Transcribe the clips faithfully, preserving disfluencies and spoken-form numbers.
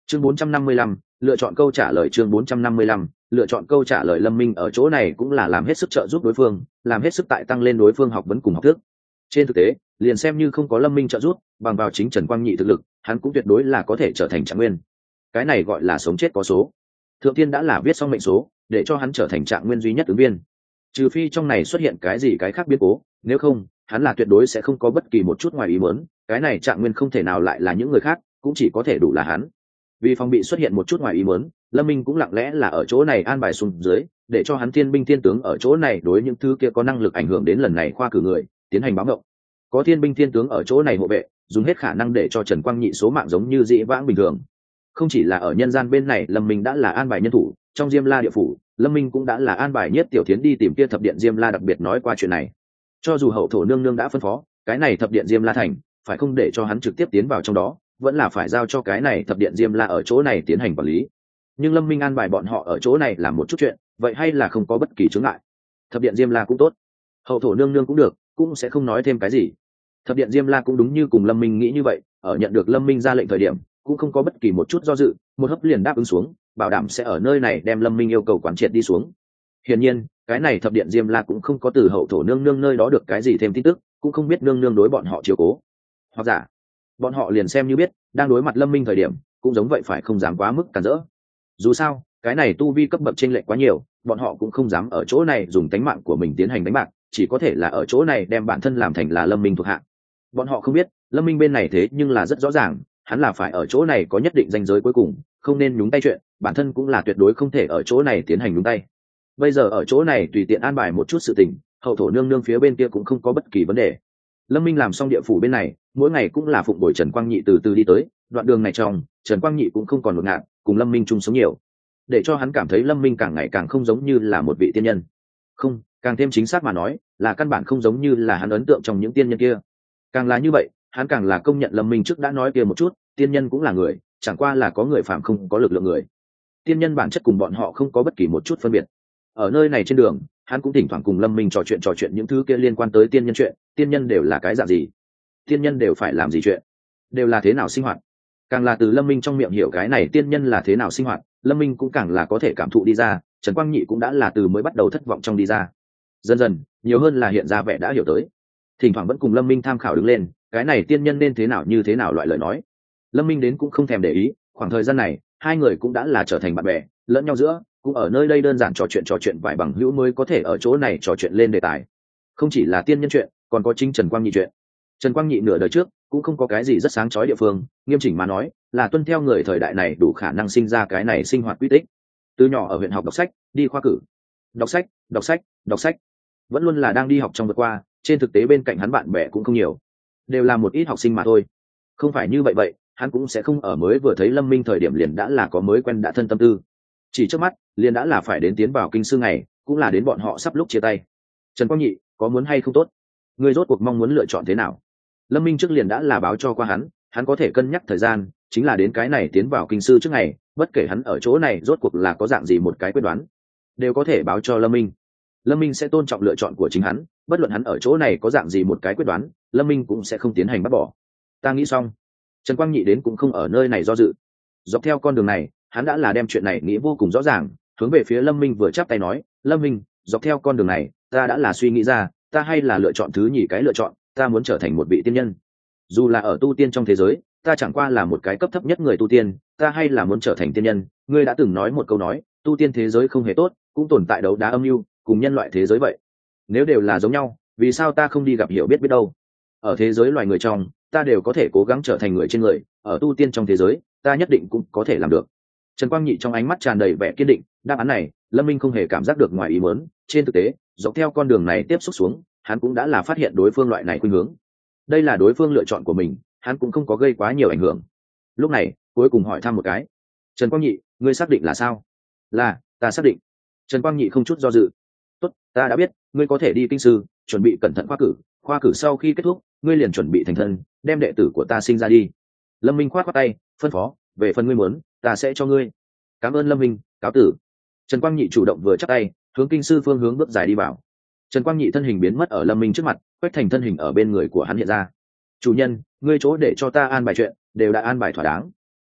chương bốn trăm năm mươi lăm, lựa chọn câu trả lời. Chương bốn trăm năm mươi lăm, lựa chọn câu trả lời. Lâm Minh ở chỗ này cũng là làm hết sức trợ giúp đối phương, làm hết sức tại tăng lên đối phương học vấn cùng học thức. Trên thực tế, liền xem như không có Lâm Minh trợ giúp, bằng vào chính Trần Quang Nhị thực lực, hắn cũng tuyệt đối là có thể trở thành Trạng Nguyên. Cái này gọi là sống chết có số. Thượng Thiên đã là viết xong mệnh số, để cho hắn trở thành Trạng Nguyên duy nhất ứng viên. Trừ phi trong này xuất hiện cái gì cái khác biến cố, nếu không, hắn là tuyệt đối sẽ không có bất kỳ một chút ngoài ý muốn, cái này Trạng Nguyên không thể nào lại là những người khác, cũng chỉ có thể đủ là hắn. Vì phòng bị xuất hiện một chút ngoài ý muốn, Lâm Minh cũng lặng lẽ là ở chỗ này an bài xuống dưới, để cho hắn thiên binh thiên tướng ở chỗ này đối những thứ kia có năng lực ảnh hưởng đến lần này khoa cử người tiến hành báo động. Có thiên binh thiên tướng ở chỗ này hộ vệ, dùng hết khả năng để cho Trần Quang Nhị số mạng giống như dĩ vãng bình thường. Không chỉ là ở nhân gian bên này, Lâm Minh đã là an bài nhân thủ, trong Diêm La địa phủ, Lâm Minh cũng đã là an bài Nhất Tiểu Thiến đi tìm kia thập điện Diêm La đặc biệt nói qua chuyện này. Cho dù hậu thổ nương nương đã phân phó, cái này thập điện Diêm La thành phải không để cho hắn trực tiếp tiến vào trong đó, vẫn là phải giao cho cái này thập điện Diêm La ở chỗ này tiến hành quản lý. Nhưng Lâm Minh an bài bọn họ ở chỗ này làm một chút chuyện, vậy hay là không có bất kỳ chướng ngại. Thập điện Diêm La cũng tốt, hậu thổ nương nương cũng được, cũng sẽ không nói thêm cái gì. Thập điện Diêm La cũng đúng như cùng Lâm Minh nghĩ như vậy, ở nhận được Lâm Minh ra lệnh thời điểm, cũng không có bất kỳ một chút do dự, một hấp liền đáp ứng xuống, bảo đảm sẽ ở nơi này đem Lâm Minh yêu cầu quán triệt đi xuống. Hiển nhiên, cái này thập điện Diêm La cũng không có từ hậu thổ nương nương nơi đó được cái gì thêm tin tức, cũng không biết nương nương đối bọn họ chiếu cố. Hoặc giả, bọn họ liền xem như biết, đang đối mặt Lâm Minh thời điểm, cũng giống vậy phải không dám quá mức cản rỡ. Dù sao, cái này tu vi cấp bậc chênh lệch quá nhiều, bọn họ cũng không dám ở chỗ này dùng tánh mạng của mình tiến hành đánh bạc, chỉ có thể là ở chỗ này đem bản thân làm thành là Lâm Minh thuộc hạ. Bọn họ không biết, Lâm Minh bên này thế nhưng là rất rõ ràng, hắn là phải ở chỗ này có nhất định ranh giới cuối cùng, không nên nhúng tay chuyện, bản thân cũng là tuyệt đối không thể ở chỗ này tiến hành nhúng tay. Bây giờ ở chỗ này tùy tiện an bài một chút sự tình, hậu thổ nương nương phía bên kia cũng không có bất kỳ vấn đề. Lâm Minh làm xong địa phủ bên này, mỗi ngày cũng là phụng bồi Trần Quang Nhị từ từ đi tới, đoạn đường này trong, Trần Quang Nhị cũng không còn ngột ngạt, cùng Lâm Minh chung sống nhiều, để cho hắn cảm thấy Lâm Minh càng ngày càng không giống như là một vị tiên nhân. Không, càng thêm chính xác mà nói, là căn bản không giống như là hắn ấn tượng trong những tiên nhân kia. Càng là như vậy, hắn càng là công nhận Lâm Minh trước đã nói kia một chút, tiên nhân cũng là người, chẳng qua là có người phạm không có lực lượng người. Tiên nhân bản chất cùng bọn họ không có bất kỳ một chút phân biệt. Ở nơi này trên đường, hắn cũng thỉnh thoảng cùng Lâm Minh trò chuyện trò chuyện những thứ kia liên quan tới tiên nhân chuyện, tiên nhân đều là cái dạng gì, tiên nhân đều phải làm gì chuyện, đều là thế nào sinh hoạt. Càng là từ Lâm Minh trong miệng hiểu cái này tiên nhân là thế nào sinh hoạt, Lâm Minh cũng càng là có thể cảm thụ đi ra, Trần Quang Nhị cũng đã là từ mới bắt đầu thất vọng trong đi ra. Dần dần, nhiều hơn là hiện ra vẻ đã hiểu tới. Thỉnh thoảng vẫn cùng Lâm Minh tham khảo đứng lên, cái này tiên nhân nên thế nào như thế nào loại lời nói. Lâm Minh đến cũng không thèm để ý, khoảng thời gian này, hai người cũng đã là trở thành bạn bè, lẫn nhau giữa, cũng ở nơi đây đơn giản trò chuyện trò chuyện vài bằng hữu mới có thể ở chỗ này trò chuyện lên đề tài. Không chỉ là tiên nhân chuyện, còn có chính Trần Quang Nhị chuyện. Trần Quang Nhị nửa đời trước cũng không có cái gì rất sáng chói địa phương, nghiêm chỉnh mà nói, là tuân theo người thời đại này đủ khả năng sinh ra cái này sinh hoạt quy tích. Từ nhỏ ở huyện học đọc sách, đi khoa cử, đọc sách, đọc sách, đọc sách, vẫn luôn là đang đi học trong vượt qua, trên thực tế bên cạnh hắn bạn bè cũng không nhiều, đều là một ít học sinh mà thôi. Không phải như vậy vậy, hắn cũng sẽ không ở mới vừa thấy Lâm Minh thời điểm liền đã là có mới quen đã thân tâm tư. Chỉ trước mắt, liền đã là phải đến tiến vào kinh sư ngày, cũng là đến bọn họ sắp lúc chia tay. Trần Quang Nhị, có muốn hay không tốt? Ngươi rốt cuộc mong muốn lựa chọn thế nào? Lâm Minh trước liền đã là báo cho qua hắn, hắn có thể cân nhắc thời gian, chính là đến cái này tiến vào kinh sư trước ngày, bất kể hắn ở chỗ này rốt cuộc là có dạng gì một cái quyết đoán, đều có thể báo cho Lâm Minh. Lâm Minh sẽ tôn trọng lựa chọn của chính hắn, bất luận hắn ở chỗ này có dạng gì một cái quyết đoán, Lâm Minh cũng sẽ không tiến hành bắt bỏ. Ta nghĩ xong. Trần Quang Nhị đến cũng không ở nơi này do dự. Dọc theo con đường này, hắn đã là đem chuyện này nghĩ vô cùng rõ ràng, hướng về phía Lâm Minh vừa chắp tay nói, Lâm Minh, dọc theo con đường này, ta đã là suy nghĩ ra, ta hay là lựa chọn thứ nhì cái lựa chọn, ta muốn trở thành một vị tiên nhân. Dù là ở tu tiên trong thế giới, ta chẳng qua là một cái cấp thấp nhất người tu tiên, ta hay là muốn trở thành tiên nhân. Ngươi đã từng nói một câu nói, tu tiên thế giới không hề tốt, cũng tồn tại đấu đá âm mưu, cùng nhân loại thế giới vậy. Nếu đều là giống nhau, vì sao ta không đi gặp hiểu biết biết đâu? Ở thế giới loài người trong, ta đều có thể cố gắng trở thành người trên người, ở tu tiên trong thế giới, ta nhất định cũng có thể làm được. Trần Quang Nhị trong ánh mắt tràn đầy vẻ kiên định, đáp án này, Lâm Minh không hề cảm giác được ngoài ý muốn. Trên thực tế, dọc theo con đường này tiếp xúc xuống, hắn cũng đã là phát hiện đối phương loại này khuynh hướng. Đây là đối phương lựa chọn của mình, hắn cũng không có gây quá nhiều ảnh hưởng. Lúc này, cuối cùng hỏi thăm một cái, Trần Quang Nhị, ngươi xác định là sao? Là, ta xác định. Trần Quang Nhị không chút do dự. Tốt, ta đã biết, ngươi có thể đi kinh sư, chuẩn bị cẩn thận khoa cử, khoa cử sau khi kết thúc, ngươi liền chuẩn bị thành thân, đem đệ tử của ta sinh ra đi. Lâm Minh khoát khoát tay, phân phó, về phần ngươi muốn, ta sẽ cho ngươi. Cảm ơn Lâm Minh, cáo tử. Trần Quang Nhị chủ động vừa chắp tay, hướng kinh sư phương hướng bước dài đi vào. Trần Quang Nhị thân hình biến mất ở Lâm Minh trước mặt, Quách Thành thân hình ở bên người của hắn hiện ra. Chủ nhân, ngươi chỗ để cho ta an bài chuyện, đều đã an bài thỏa đáng.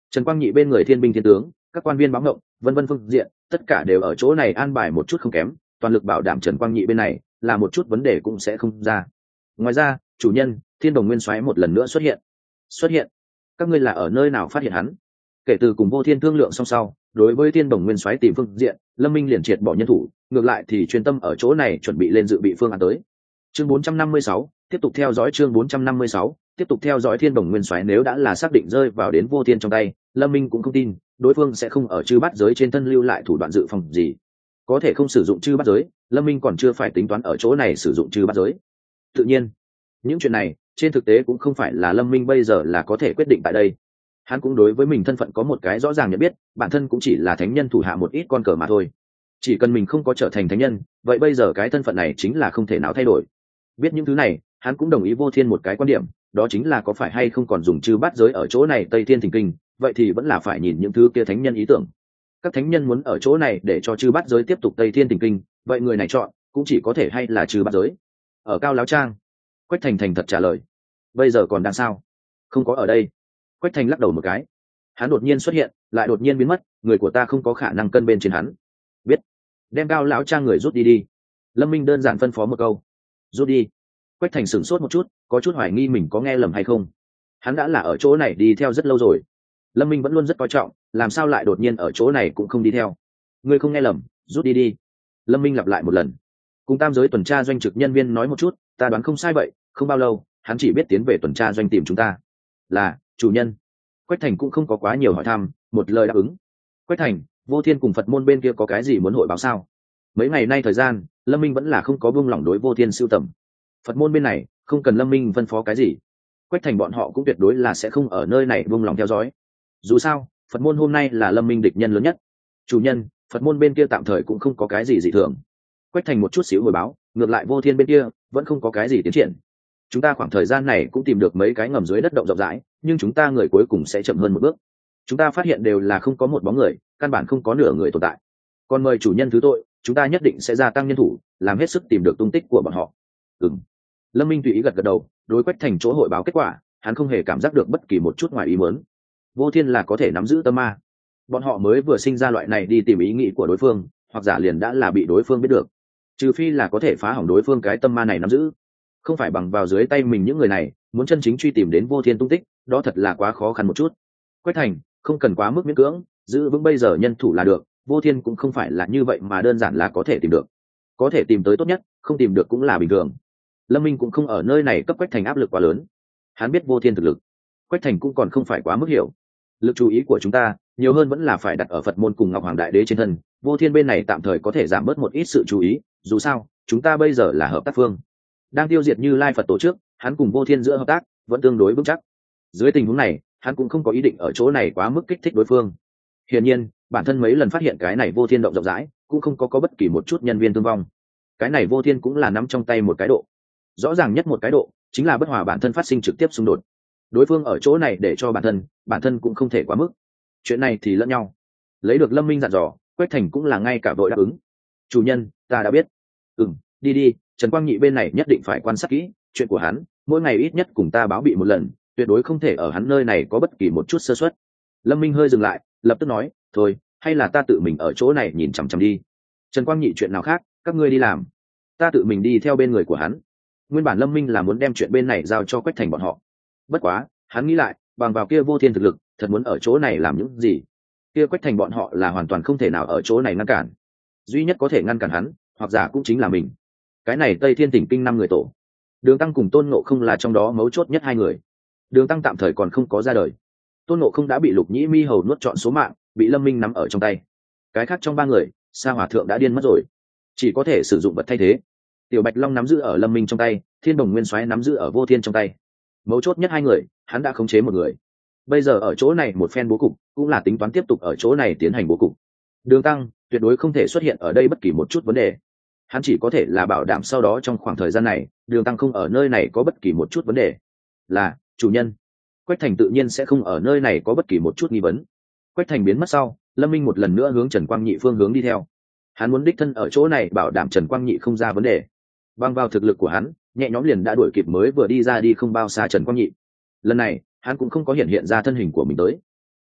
Trần Quang Nhị bên người thiên binh thiên tướng, các quan viên báo ngộng, vân vân phương diện, tất cả đều ở chỗ này an bài một chút không kém, toàn lực bảo đảm Trần Quang Nhị bên này là một chút vấn đề cũng sẽ không ra. Ngoài ra, chủ nhân Thiên Đồng Nguyên Soái một lần nữa xuất hiện. Xuất hiện? Các ngươi là ở nơi nào phát hiện hắn? Kể từ cùng Vô Thiên thương lượng xong sau, đối với Thiên Đồng Nguyên Soái tìm phương diện, Lâm Minh liền triệt bỏ nhân thủ, ngược lại thì chuyên tâm ở chỗ này chuẩn bị lên dự bị phương án tới. Chương bốn trăm năm mươi sáu, tiếp tục theo dõi chương bốn trăm năm mươi sáu, tiếp tục theo dõi Thiên Đồng Nguyên Soái nếu đã là xác định rơi vào đến Vô Thiên trong tay, Lâm Minh cũng không tin đối phương sẽ không ở chư bát giới trên thân lưu lại thủ đoạn dự phòng gì. Có thể không sử dụng chư bát giới, Lâm Minh còn chưa phải tính toán ở chỗ này sử dụng chư bát giới. Tự nhiên, những chuyện này trên thực tế cũng không phải là Lâm Minh bây giờ là có thể quyết định tại đây. Hắn cũng đối với mình thân phận có một cái rõ ràng nhận biết, bản thân cũng chỉ là thánh nhân thủ hạ một ít con cờ mà thôi. Chỉ cần mình không có trở thành thánh nhân, vậy bây giờ cái thân phận này chính là không thể nào thay đổi. Biết những thứ này, hắn cũng đồng ý Vô Thiên một cái quan điểm, đó chính là có phải hay không còn dùng chư bát giới ở chỗ này Tây Thiên Thỉnh Kinh, vậy thì vẫn là phải nhìn những thứ kia thánh nhân ý tưởng. Các thánh nhân muốn ở chỗ này để cho chư bát giới tiếp tục Tây Thiên Thỉnh Kinh, vậy người này chọn cũng chỉ có thể hay là chư bát giới. Ở Cao Láo Trang, Quách Thành thành thật trả lời. Bây giờ còn đang sao? Không có ở đây. Quách Thành lắc đầu một cái. Hắn đột nhiên xuất hiện, lại đột nhiên biến mất, người của ta không có khả năng cân bên trên hắn. Biết. Đem Cao Lão Trang người rút đi đi. Lâm Minh đơn giản phân phó một câu. Rút đi. Quách Thành sửng sốt một chút, có chút hoài nghi mình có nghe lầm hay không. Hắn đã là ở chỗ này đi theo rất lâu rồi. Lâm Minh vẫn luôn rất coi trọng, làm sao lại đột nhiên ở chỗ này cũng không đi theo. Ngươi không nghe lầm, rút đi đi. Lâm Minh lặp lại một lần. Cùng tam giới tuần tra doanh trực nhân viên nói một chút, ta đoán không sai vậy, không bao lâu hắn chỉ biết tiến về tuần tra doanh tìm chúng ta. Là chủ nhân. Quách Thành cũng không có quá nhiều hỏi thăm, một lời đáp ứng. Quách Thành, Vô Thiên cùng Phật môn bên kia có cái gì muốn hội báo sao? Mấy ngày nay thời gian, Lâm Minh vẫn là không có buông lỏng đối Vô Thiên sưu tầm. Phật môn bên này không cần Lâm Minh phân phó cái gì, Quách Thành bọn họ cũng tuyệt đối là sẽ không ở nơi này buông lỏng theo dõi. Dù sao Phật môn hôm nay là Lâm Minh địch nhân lớn nhất. Chủ nhân, Phật môn bên kia tạm thời cũng không có cái gì dị thường. Quách Thành một chút xíu hồi báo, ngược lại Vô Thiên bên kia vẫn không có cái gì tiến triển. Chúng ta khoảng thời gian này cũng tìm được mấy cái ngầm dưới đất động rộng rãi, nhưng chúng ta người cuối cùng sẽ chậm hơn một bước. Chúng ta phát hiện đều là không có một bóng người, căn bản không có nửa người tồn tại. Còn mời chủ nhân thứ tội, chúng ta nhất định sẽ gia tăng nhân thủ, làm hết sức tìm được tung tích của bọn họ. Ừm. Lâm Minh tùy ý gật gật đầu, đối Quách Thành chỗ hội báo kết quả, hắn không hề cảm giác được bất kỳ một chút ngoài ý muốn. Vô Thiên là có thể nắm giữ tâm ma. Bọn họ mới vừa sinh ra loại này đi tìm ý nghĩ của đối phương, hoặc giả liền đã là bị đối phương biết được. Trừ phi là có thể phá hỏng đối phương cái tâm ma này nắm giữ, không phải bằng vào dưới tay mình những người này, muốn chân chính truy tìm đến Vô Thiên tung tích, đó thật là quá khó khăn một chút. Quách Thành, không cần quá mức miễn cưỡng, giữ vững bây giờ nhân thủ là được, Vô Thiên cũng không phải là như vậy mà đơn giản là có thể tìm được. Có thể tìm tới tốt nhất, không tìm được cũng là bình thường. Lâm Minh cũng không ở nơi này cấp Quách Thành áp lực quá lớn. Hắn biết Vô Thiên thực lực, Quách Thành cũng còn không phải quá mức hiểu. Lực chú ý của chúng ta nhiều hơn vẫn là phải đặt ở Phật môn cùng Ngọc Hoàng Đại Đế trên thân. Vô Thiên bên này tạm thời có thể giảm bớt một ít sự chú ý, dù sao chúng ta bây giờ là hợp tác phương. Đang tiêu diệt Như Lai Phật tổ trước, hắn cùng Vô Thiên giữa hợp tác vẫn tương đối vững chắc. Dưới tình huống này, hắn cũng không có ý định ở chỗ này quá mức kích thích đối phương. Hiển nhiên, bản thân mấy lần phát hiện cái này Vô Thiên động rộng rãi, cũng không có có bất kỳ một chút nhân viên thương vong. Cái này Vô Thiên cũng là nắm trong tay một cái độ. Rõ ràng nhất một cái độ chính là bất hòa bản thân phát sinh trực tiếp xung đột. Đối phương ở chỗ này để cho bản thân, bản thân cũng không thể quá mức. Chuyện này thì lẫn nhau. Lấy được Lâm Minh dặn dò, Quách Thành cũng là ngay cả vội đáp ứng. Chủ nhân, ta đã biết. Ừm, đi đi, Trần Quang Nhị bên này nhất định phải quan sát kỹ, chuyện của hắn, mỗi ngày ít nhất cùng ta báo bị một lần, tuyệt đối không thể ở hắn nơi này có bất kỳ một chút sơ suất. Lâm Minh hơi dừng lại, lập tức nói, thôi, hay là ta tự mình ở chỗ này nhìn chằm chằm đi. Trần Quang Nhị chuyện nào khác, các ngươi đi làm, ta tự mình đi theo bên người của hắn. Nguyên bản Lâm Minh là muốn đem chuyện bên này giao cho Quách Thành bọn họ. Bất quá, hắn nghĩ lại, bằng vào kia Vô Thiên thực lực, thật muốn ở chỗ này làm những gì? Kia Quách Thành bọn họ là hoàn toàn không thể nào ở chỗ này ngăn cản. Duy nhất có thể ngăn cản hắn, hoặc giả cũng chính là mình. Cái này Tây Thiên Tỉnh Kinh năm người tổ, Đường Tăng cùng Tôn Ngộ Không là trong đó mấu chốt nhất hai người. Đường Tăng tạm thời còn không có ra đời, Tôn Ngộ Không đã bị Lục Nhĩ Mi hầu nuốt trọn số mạng, bị Lâm Minh nắm ở trong tay. Cái khác trong ba người, Sa Hòa Thượng đã điên mất rồi, chỉ có thể sử dụng vật thay thế. Tiểu Bạch Long nắm giữ ở Lâm Minh trong tay, Thiên Đồng Nguyên Soái nắm giữ ở Vô Thiên trong tay. Mấu chốt nhất hai người, hắn đã khống chế một người. Bây giờ ở chỗ này một phen bố cục, cũng là tính toán tiếp tục ở chỗ này tiến hành bố cục. Đường Tăng tuyệt đối không thể xuất hiện ở đây bất kỳ một chút vấn đề. Hắn chỉ có thể là bảo đảm sau đó trong khoảng thời gian này, Đường Tăng không ở nơi này có bất kỳ một chút vấn đề. Là chủ nhân. Quách Thành tự nhiên sẽ không ở nơi này có bất kỳ một chút nghi vấn. Quách Thành biến mất sau, Lâm Minh một lần nữa hướng Trần Quang Nhị phương hướng đi theo. Hắn muốn đích thân ở chỗ này bảo đảm Trần Quang Nhị không ra vấn đề. Bằng vào thực lực của hắn, nhẹ nhõm liền đã đuổi kịp mới vừa đi ra đi không bao xa Trần Quang Nhị. Lần này, hắn cũng không có hiện hiện ra thân hình của mình tới.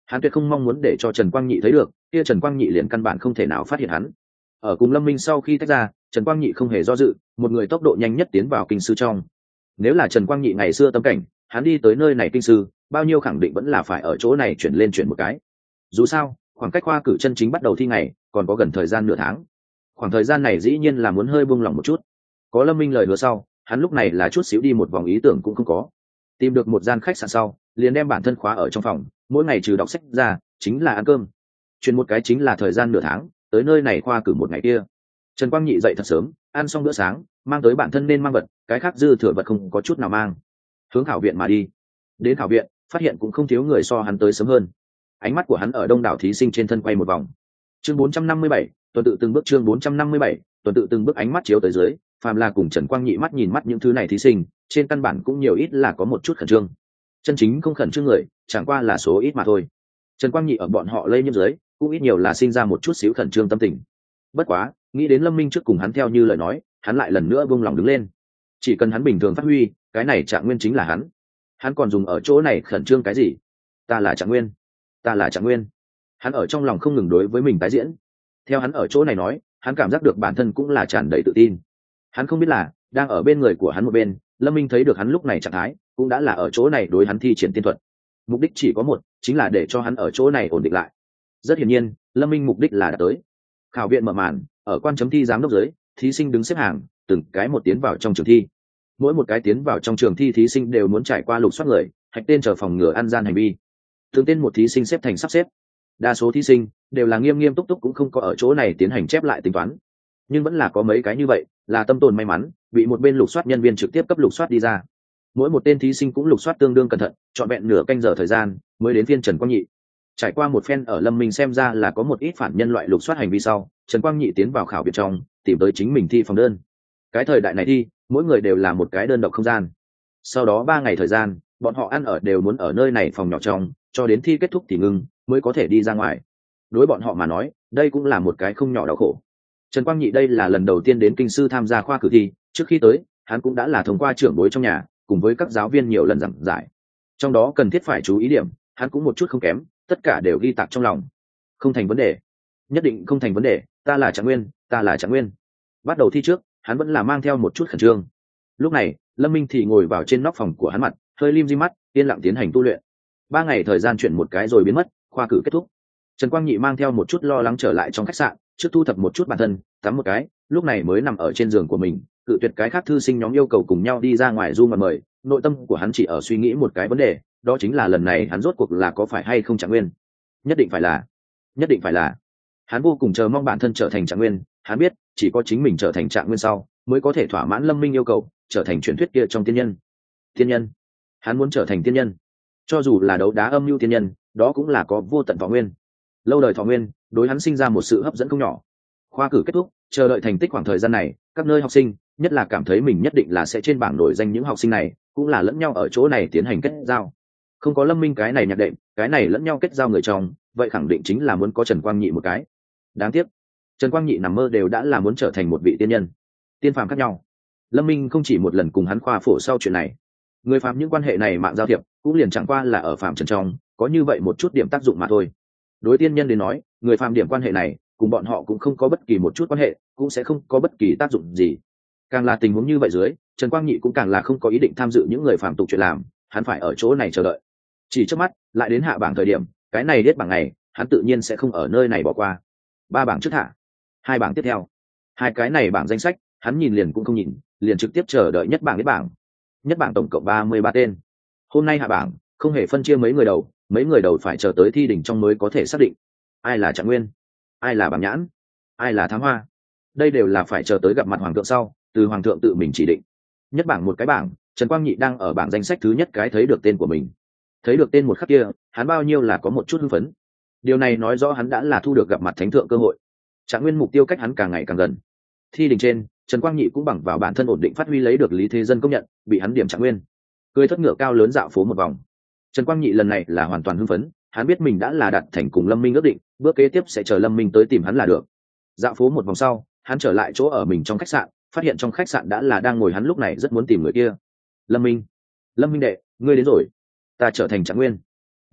hắn tuyệt không mong muốn để cho Trần Quang Nhị thấy được, kia Trần Quang Nhị liền căn bản không thể nào phát hiện hắn. Ở cùng Lâm Minh sau khi tách ra, Trần Quang Nhị không hề do dự, một người tốc độ nhanh nhất tiến vào kinh sư trong. Nếu là Trần Quang Nhị ngày xưa tâm cảnh, hắn đi tới nơi này kinh sư, bao nhiêu khẳng định vẫn là phải ở chỗ này chuyển lên chuyển một cái. Dù sao, khoảng cách khoa cử chân chính bắt đầu thi ngày, còn có gần thời gian nửa tháng. Khoảng thời gian này dĩ nhiên là muốn hơi buông lỏng một chút. Có Lâm Minh lời hứa sau, hắn lúc này là chút xíu đi một vòng ý tưởng cũng không có. Tìm được một gian khách sạn sau, liền đem bản thân khóa ở trong phòng, mỗi ngày trừ đọc sách ra, chính là ăn cơm. Chuyển một cái chính là thời gian nửa tháng, tới nơi này khoa cử một ngày kia. Trần Quang Nhị dậy thật sớm, ăn xong bữa sáng, mang tới bản thân nên mang vật, cái khác dư thừa vật không có chút nào mang. Hướng khảo viện mà đi. Đến khảo viện, phát hiện cũng không thiếu người so hắn tới sớm hơn. Ánh mắt của hắn ở đông đảo thí sinh trên thân quay một vòng. Chương bốn trăm năm mươi bảy, tuần tự từng bước chương bốn trăm năm mươi bảy, tuần tự từng bước ánh mắt chiếu tới dưới, phàm là cùng Trần Quang Nhị mắt nhìn mắt những thứ này thí sinh, trên căn bản cũng nhiều ít là có một chút khẩn trương. Chân chính không khẩn trương người, chẳng qua là số ít mà thôi. Trần Quang Nhị ở bọn họ lây nhiễm dưới, cũng ít nhiều là sinh ra một chút xíu khẩn trương tâm tình. Bất quá, nghĩ đến Lâm Minh trước cùng hắn theo như lời nói, hắn lại lần nữa buông lòng đứng lên. Chỉ cần hắn bình thường phát huy, cái này Trạng Nguyên chính là hắn. Hắn còn dùng ở chỗ này khẩn trương cái gì? Ta là Trạng Nguyên, ta là Trạng Nguyên. Hắn ở trong lòng không ngừng đối với mình tái diễn. Theo hắn ở chỗ này nói, hắn cảm giác được bản thân cũng là tràn đầy tự tin. Hắn không biết là, đang ở bên người của hắn một bên, Lâm Minh thấy được hắn lúc này trạng thái, cũng đã là ở chỗ này đối hắn thi triển tiên thuật. Mục đích chỉ có một, chính là để cho hắn ở chỗ này ổn định lại. Rất hiển nhiên, Lâm Minh mục đích là đã tới. Khảo viện mở màn, ở quan chấm thi giám đốc dưới, thí sinh đứng xếp hàng, từng cái một tiến vào trong trường thi. Mỗi một cái tiến vào trong trường thi thí sinh đều muốn trải qua lục soát người, hạch tên chờ phòng ngừa ăn gian hành vi. Từng tên một thí sinh xếp thành sắp xếp. Đa số thí sinh đều là nghiêm nghiêm túc túc, cũng không có ở chỗ này tiến hành chép lại tính toán. Nhưng vẫn là có mấy cái như vậy, là tâm tồn may mắn, bị một bên lục soát nhân viên trực tiếp cấp lục soát đi ra. Mỗi một tên thí sinh cũng lục soát tương đương cẩn thận, trọn vẹn nửa canh giờ thời gian mới đến phiên Trần Quang Nhị. Trải qua một phen ở Lâm Minh xem ra là có một ít phản nhân loại lục soát hành vi sau, Trần Quang Nhị tiến vào khảo viện trong, tìm tới chính mình thi phòng đơn. Cái thời đại này thi, mỗi người đều là một cái đơn độc không gian. Sau đó ba ngày thời gian, bọn họ ăn ở đều muốn ở nơi này phòng nhỏ trong, cho đến thi kết thúc thì ngưng mới có thể đi ra ngoài. Đối bọn họ mà nói, đây cũng là một cái không nhỏ đau khổ. Trần Quang Nhị đây là lần đầu tiên đến kinh sư tham gia khoa cử thi, trước khi tới, hắn cũng đã là thông qua trưởng bối trong nhà, cùng với các giáo viên nhiều lần giảng giải. Trong đó cần thiết phải chú ý điểm, hắn cũng một chút không kém, tất cả đều ghi tạc trong lòng. Không thành vấn đề, nhất định không thành vấn đề, ta là Trạng Nguyên, ta là Trạng Nguyên. Bắt đầu thi trước, hắn vẫn là mang theo một chút khẩn trương. Lúc này, Lâm Minh thì ngồi vào trên nóc phòng của hắn mặt, hơi lim di mắt, yên lặng tiến hành tu luyện. Ba ngày thời gian chuyển một cái rồi biến mất, khoa cử kết thúc. Trần Quang Nhị mang theo một chút lo lắng trở lại trong khách sạn, trước thu thập một chút bản thân, tắm một cái, lúc này mới nằm ở trên giường của mình, cự tuyệt cái khác thư sinh nhóm yêu cầu cùng nhau đi ra ngoài du mà mời. Nội tâm của hắn chỉ ở suy nghĩ một cái vấn đề, đó chính là lần này hắn rốt cuộc là có phải hay không Trạng Nguyên. Nhất định phải là, nhất định phải là. Hắn vô cùng chờ mong bản thân trở thành Trạng Nguyên, hắn biết chỉ có chính mình trở thành Trạng Nguyên sau mới có thể thỏa mãn Lâm Minh yêu cầu, trở thành truyền thuyết kia trong tiên nhân. Tiên nhân, hắn muốn trở thành tiên nhân. Cho dù là đấu đá âm mưu tiên nhân, đó cũng là có vô tận thọ nguyên. Lâu đời thọ nguyên, đối hắn sinh ra một sự hấp dẫn không nhỏ. Khoa cử kết thúc, chờ đợi thành tích khoảng thời gian này, các nơi học sinh, nhất là cảm thấy mình nhất định là sẽ trên bảng nổi danh những học sinh này, cũng là lẫn nhau ở chỗ này tiến hành kết giao. Không có Lâm Minh cái này nhạc đệm, cái này lẫn nhau kết giao người trong, vậy khẳng định chính là muốn có Trần Quang Nhị một cái. Đáng tiếc, Trần Quang Nhị nằm mơ đều đã là muốn trở thành một vị tiên nhân. Tiên phàm khác nhau. Lâm Minh không chỉ một lần cùng hắn khoa phổ sau chuyện này. Người phàm những quan hệ này mạng giao thiệp, cũng liền chẳng qua là ở phàm trần trong, có như vậy một chút điểm tác dụng mà thôi. Đối tiên nhân đến nói, người phàm điểm quan hệ này, cùng bọn họ cũng không có bất kỳ một chút quan hệ, cũng sẽ không có bất kỳ tác dụng gì. Càng là tình huống như vậy dưới, Trần Quang Nhị cũng càng là không có ý định tham dự những người phàm tục chuyện làm, hắn phải ở chỗ này chờ đợi. Chỉ trước mắt, lại đến hạ bảng thời điểm, cái này biết bảng này, hắn tự nhiên sẽ không ở nơi này bỏ qua. Ba bảng trước thả, hai bảng tiếp theo. Hai cái này bảng danh sách, hắn nhìn liền cũng không nhìn, liền trực tiếp chờ đợi nhất bảng biết bảng. Nhất bảng tổng cộng ba mươi ba tên. Hôm nay hạ bảng, không hề phân chia mấy người đầu, mấy người đầu phải chờ tới thi đỉnh trong mới có thể xác định ai là Trạng Nguyên, ai là Bảng Nhãn, ai là Thám Hoa. Đây đều là phải chờ tới gặp mặt hoàng thượng sau, từ hoàng thượng tự mình chỉ định. Nhất bảng một cái bảng, Trần Quang Nhị đang ở bảng danh sách thứ nhất cái thấy được tên của mình. Thấy được tên một khắc kia, hắn bao nhiêu là có một chút hưng phấn. Điều này nói rõ hắn đã là thu được gặp mặt thánh thượng cơ hội. Trạng Nguyên mục tiêu cách hắn càng ngày càng gần. Thi đỉnh trên, Trần Quang Nhị cũng bằng vào bản thân ổn định phát huy lấy được Lý Thế Dân công nhận, bị hắn điểm Trạng Nguyên. Cười thất ngựa cao lớn dạo phố một vòng. Trần Quang Nhị lần này là hoàn toàn hưng phấn, hắn biết mình đã là đạt thành cùng Lâm Minh ước định, bước kế tiếp sẽ chờ Lâm Minh tới tìm hắn là được. Dạo phố một vòng sau, hắn trở lại chỗ ở mình trong khách sạn, phát hiện trong khách sạn đã là đang ngồi hắn lúc này rất muốn tìm người kia. Lâm Minh, Lâm Minh đệ, ngươi đến rồi. Ta trở thành Trạng Nguyên.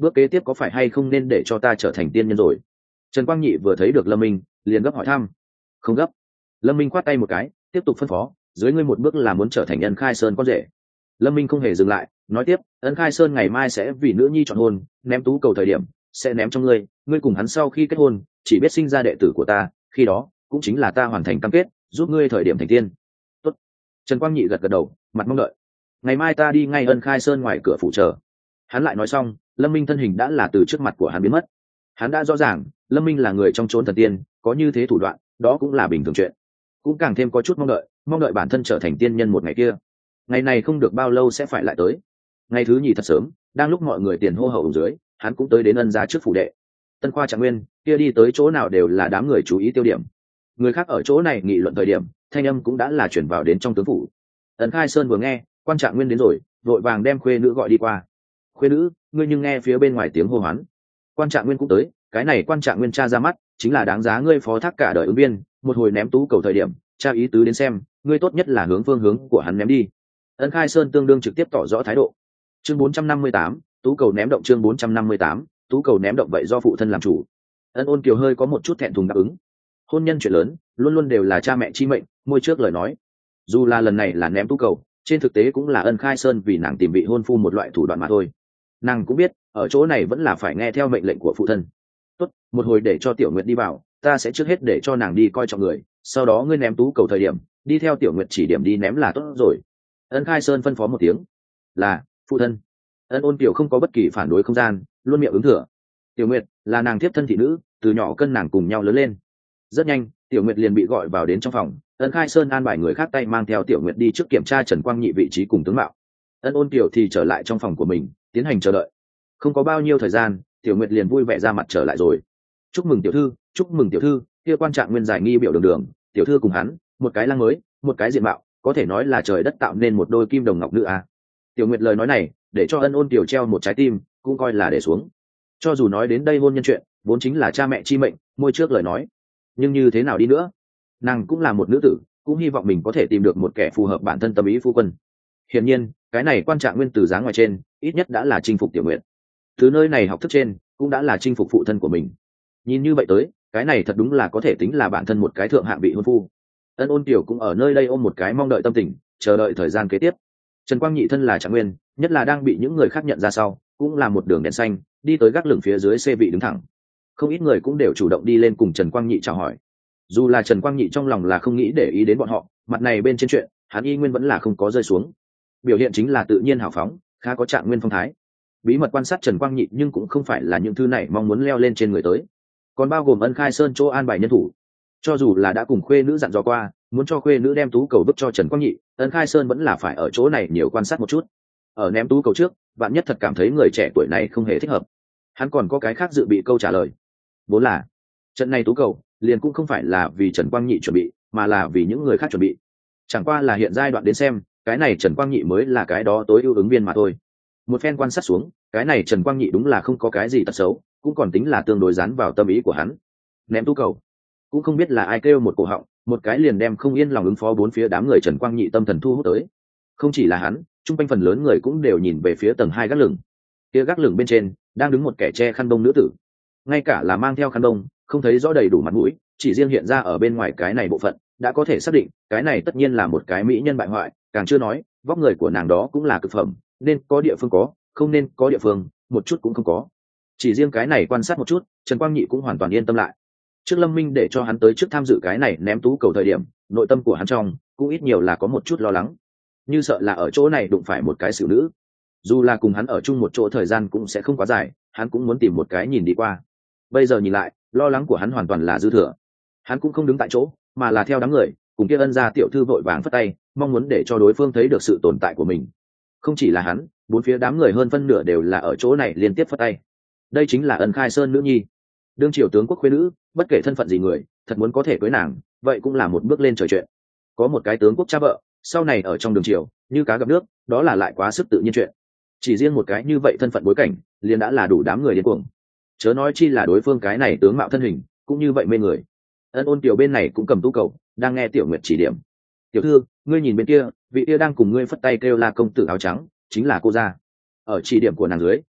bước kế tiếp có phải hay không nên để cho ta trở thành tiên nhân rồi? Trần Quang Nhị vừa thấy được Lâm Minh liền gấp hỏi thăm. Không gấp. Lâm Minh khoát tay một cái, tiếp tục phân phó, dưới ngươi một bước là muốn trở thành Ân Khai Sơn con rể. Lâm Minh không hề dừng lại, nói tiếp, Ân Khai Sơn ngày mai sẽ vì nữ nhi chọn hôn, ném tú cầu thời điểm sẽ ném cho ngươi, ngươi cùng hắn sau khi kết hôn chỉ biết sinh ra đệ tử của ta, khi đó cũng chính là ta hoàn thành cam kết, giúp ngươi thời điểm thành tiên. Tốt. Trần Quang Nhị gật gật đầu, mặt mong đợi. Ngày mai ta đi ngay Ân Khai Sơn ngoài cửa phủ chờ. Hắn lại nói xong, Lâm Minh thân hình đã là từ trước mặt của hắn biến mất. Hắn đã rõ ràng, Lâm Minh là người trong chốn thần tiên, có như thế thủ đoạn, đó cũng là bình thường chuyện. Cũng càng thêm có chút mong đợi, mong đợi bản thân trở thành tiên nhân một ngày kia. Ngày này không được bao lâu sẽ phải lại tới. Ngày thứ nhì thật sớm, đang lúc mọi người tiền hô hậu dưới, hắn cũng tới đến Ân gia trước phủ đệ. Tân Khoa Trạng Nguyên kia đi tới chỗ nào đều là đám người chú ý tiêu điểm. Người khác ở chỗ này nghị luận thời điểm, thanh âm cũng đã là chuyển vào đến trong tướng phủ. Ân Khai Sơn vừa nghe Quan Trạng Nguyên đến rồi, vội vàng đem khuê nữ gọi đi qua. Khuê nữ, ngươi nhưng nghe phía bên ngoài tiếng hô hoán. Quan Trạng Nguyên cũng tới, cái này Quan Trạng Nguyên cha ra mắt, chính là đáng giá ngươi phó thác cả đời ứng viên, một hồi ném tú cầu thời điểm, cha ý tứ đến xem, ngươi tốt nhất là hướng phương hướng của hắn ném đi. Ân Khai Sơn tương đương trực tiếp tỏ rõ thái độ. Chương bốn trăm năm mươi tám, tú cầu ném động. Chương bốn trăm năm mươi tám, tú cầu ném động. Vậy do phụ thân làm chủ. Ân Ôn Kiều hơi có một chút thẹn thùng đáp ứng. Hôn nhân chuyện lớn luôn luôn đều là cha mẹ chi mệnh, môi trước lời nói. Dù là lần này là ném tú cầu, trên thực tế cũng là Ân Khai Sơn vì nàng tìm vị hôn phu một loại thủ đoạn mà thôi. Nàng cũng biết ở chỗ này vẫn là phải nghe theo mệnh lệnh của phụ thân. Tốt, một hồi để cho Tiểu Nguyệt đi vào, ta sẽ trước hết để cho nàng đi coi trọng người, sau đó ngươi ném tú cầu thời điểm đi theo Tiểu Nguyệt chỉ điểm đi ném là tốt rồi. Ân Khai Sơn phân phó một tiếng. Là phụ thân. Ân Ôn Kiều không có bất kỳ phản đối không gian, luôn miệng ứng thừa. Tiểu Nguyệt là nàng tiếp thân thị nữ, từ nhỏ cân nàng cùng nhau lớn lên. Rất nhanh Tiểu Nguyệt liền bị gọi vào đến trong phòng. Ân Khai Sơn an bài người khác tay mang theo Tiểu Nguyệt đi trước kiểm tra Trần Quang Nhị vị trí cùng tướng mạo. Ân Ôn Kiều thì trở lại trong phòng của mình tiến hành chờ đợi. Không có bao nhiêu thời gian, Tiểu Nguyệt liền vui vẻ ra mặt trở lại rồi. Chúc mừng tiểu thư, chúc mừng tiểu thư. Kia Quan Trạng Nguyên giải nghi biểu đường đường, tiểu thư cùng hắn một cái lang mới, một cái diện mạo, có thể nói là trời đất tạo nên một đôi kim đồng ngọc nữ à. Tiểu Nguyệt lời nói này để cho Ân Ôn Kiều treo một trái tim, cũng coi là để xuống. Cho dù nói đến đây hôn nhân chuyện vốn chính là cha mẹ chi mệnh, môi trước lời nói, nhưng như thế nào đi nữa, nàng cũng là một nữ tử, cũng hy vọng mình có thể tìm được một kẻ phù hợp bản thân tâm ý phu quân. Hiển nhiên cái này Quan Trạng Nguyên từ dáng ngoài trên ít nhất đã là chinh phục Tiểu Nguyệt, từ nơi này học thức trên cũng đã là chinh phục phụ thân của mình. Nhìn như vậy tới, cái này thật đúng là có thể tính là bản thân một cái thượng hạng vị hôn phu. Ân Ôn Kiều cũng ở nơi đây ôm một cái mong đợi tâm tình, chờ đợi thời gian kế tiếp. Trần Quang Nhị thân là Trạng Nguyên, nhất là đang bị những người khác nhận ra sau, cũng là một đường đèn xanh đi tới gác lửng phía dưới xe vị đứng thẳng. Không ít người cũng đều chủ động đi lên cùng Trần Quang Nhị chào hỏi. Dù là Trần Quang Nhị trong lòng là không nghĩ để ý đến bọn họ, mặt này bên trên chuyện hắn y nguyên vẫn là không có rơi xuống, biểu hiện chính là tự nhiên hào phóng, khá có Trạng Nguyên phong thái. Bí mật quan sát Trần Quang Nhị nhưng cũng không phải là những thứ này mong muốn leo lên trên người tới, còn bao gồm Ân Khai Sơn chỗ an bài nhân thủ. Cho dù là đã cùng khuê nữ dặn dò qua muốn cho khuê nữ đem tú cầu vứt cho Trần Quang Nhị, Ân Khai Sơn vẫn là phải ở chỗ này nhiều quan sát một chút. Ở ném tú cầu trước, bạn nhất thật cảm thấy người trẻ tuổi này không hề thích hợp, hắn còn có cái khác dự bị câu trả lời. Vốn là trận này tú cầu liền cũng không phải là vì Trần Quang Nhị chuẩn bị, mà là vì những người khác chuẩn bị. Chẳng qua là hiện giai đoạn đến xem, cái này Trần Quang Nhị mới là cái đó tối ưu ứng viên mà thôi. Một phen quan sát xuống, cái này Trần Quang Nhị đúng là không có cái gì tật xấu, cũng còn tính là tương đối dán vào tâm ý của hắn. Ném tú cầu cũng không biết là ai kêu một cổ họng, một cái liền đem không yên lòng ứng phó bốn phía đám người Trần Quang Nhị tâm thần thu hút tới. Không chỉ là hắn, chung quanh phần lớn người cũng đều nhìn về phía tầng hai gác lửng. Kia gác lửng bên trên đang đứng một kẻ che khăn đông nữ tử, ngay cả là mang theo khăn đông không thấy rõ đầy đủ mặt mũi, chỉ riêng hiện ra ở bên ngoài cái này bộ phận đã có thể xác định cái này tất nhiên là một cái mỹ nhân bại hoại, càng chưa nói vóc người của nàng đó cũng là cực phẩm, nên có địa phương có, không nên có địa phương một chút cũng không có. Chỉ riêng cái này quan sát một chút, Trần Quang Nhị cũng hoàn toàn yên tâm lại. Trước Lâm Minh để cho hắn tới trước tham dự cái này ném tú cầu thời điểm, nội tâm của hắn trong cũng ít nhiều là có một chút lo lắng, như sợ là ở chỗ này đụng phải một cái xử nữ. Dù là cùng hắn ở chung một chỗ thời gian cũng sẽ không quá dài, hắn cũng muốn tìm một cái nhìn đi qua. Bây giờ nhìn lại, lo lắng của hắn hoàn toàn là dư thừa. Hắn cũng không đứng tại chỗ, mà là theo đám người cùng kia Ân gia tiểu thư vội vàng phất tay, mong muốn để cho đối phương thấy được sự tồn tại của mình. Không chỉ là hắn, bốn phía đám người hơn phân nửa đều là ở chỗ này liên tiếp phất tay. Đây chính là Ân Khai Sơn nữ nhi, đương triều tướng quốc khuê nữ, bất kể thân phận gì người thật muốn có thể cưới nàng, vậy cũng là một bước lên trời chuyện. Có một cái tướng quốc cha vợ, sau này ở trong đường triều như cá gặp nước, đó là lại quá sức tự nhiên chuyện. Chỉ riêng một cái như vậy thân phận bối cảnh liền đã là đủ đám người điên cuồng, chớ nói chi là đối phương cái này tướng mạo thân hình cũng như vậy mê người. Ân Ôn Kiều bên này cũng cầm tú cầu đang nghe Tiểu Nguyệt chỉ điểm. Tiểu thư, ngươi nhìn bên kia, vị kia đang cùng ngươi phất tay kêu là công tử áo trắng, chính là cô gia. Ở chỉ điểm của nàng dưới,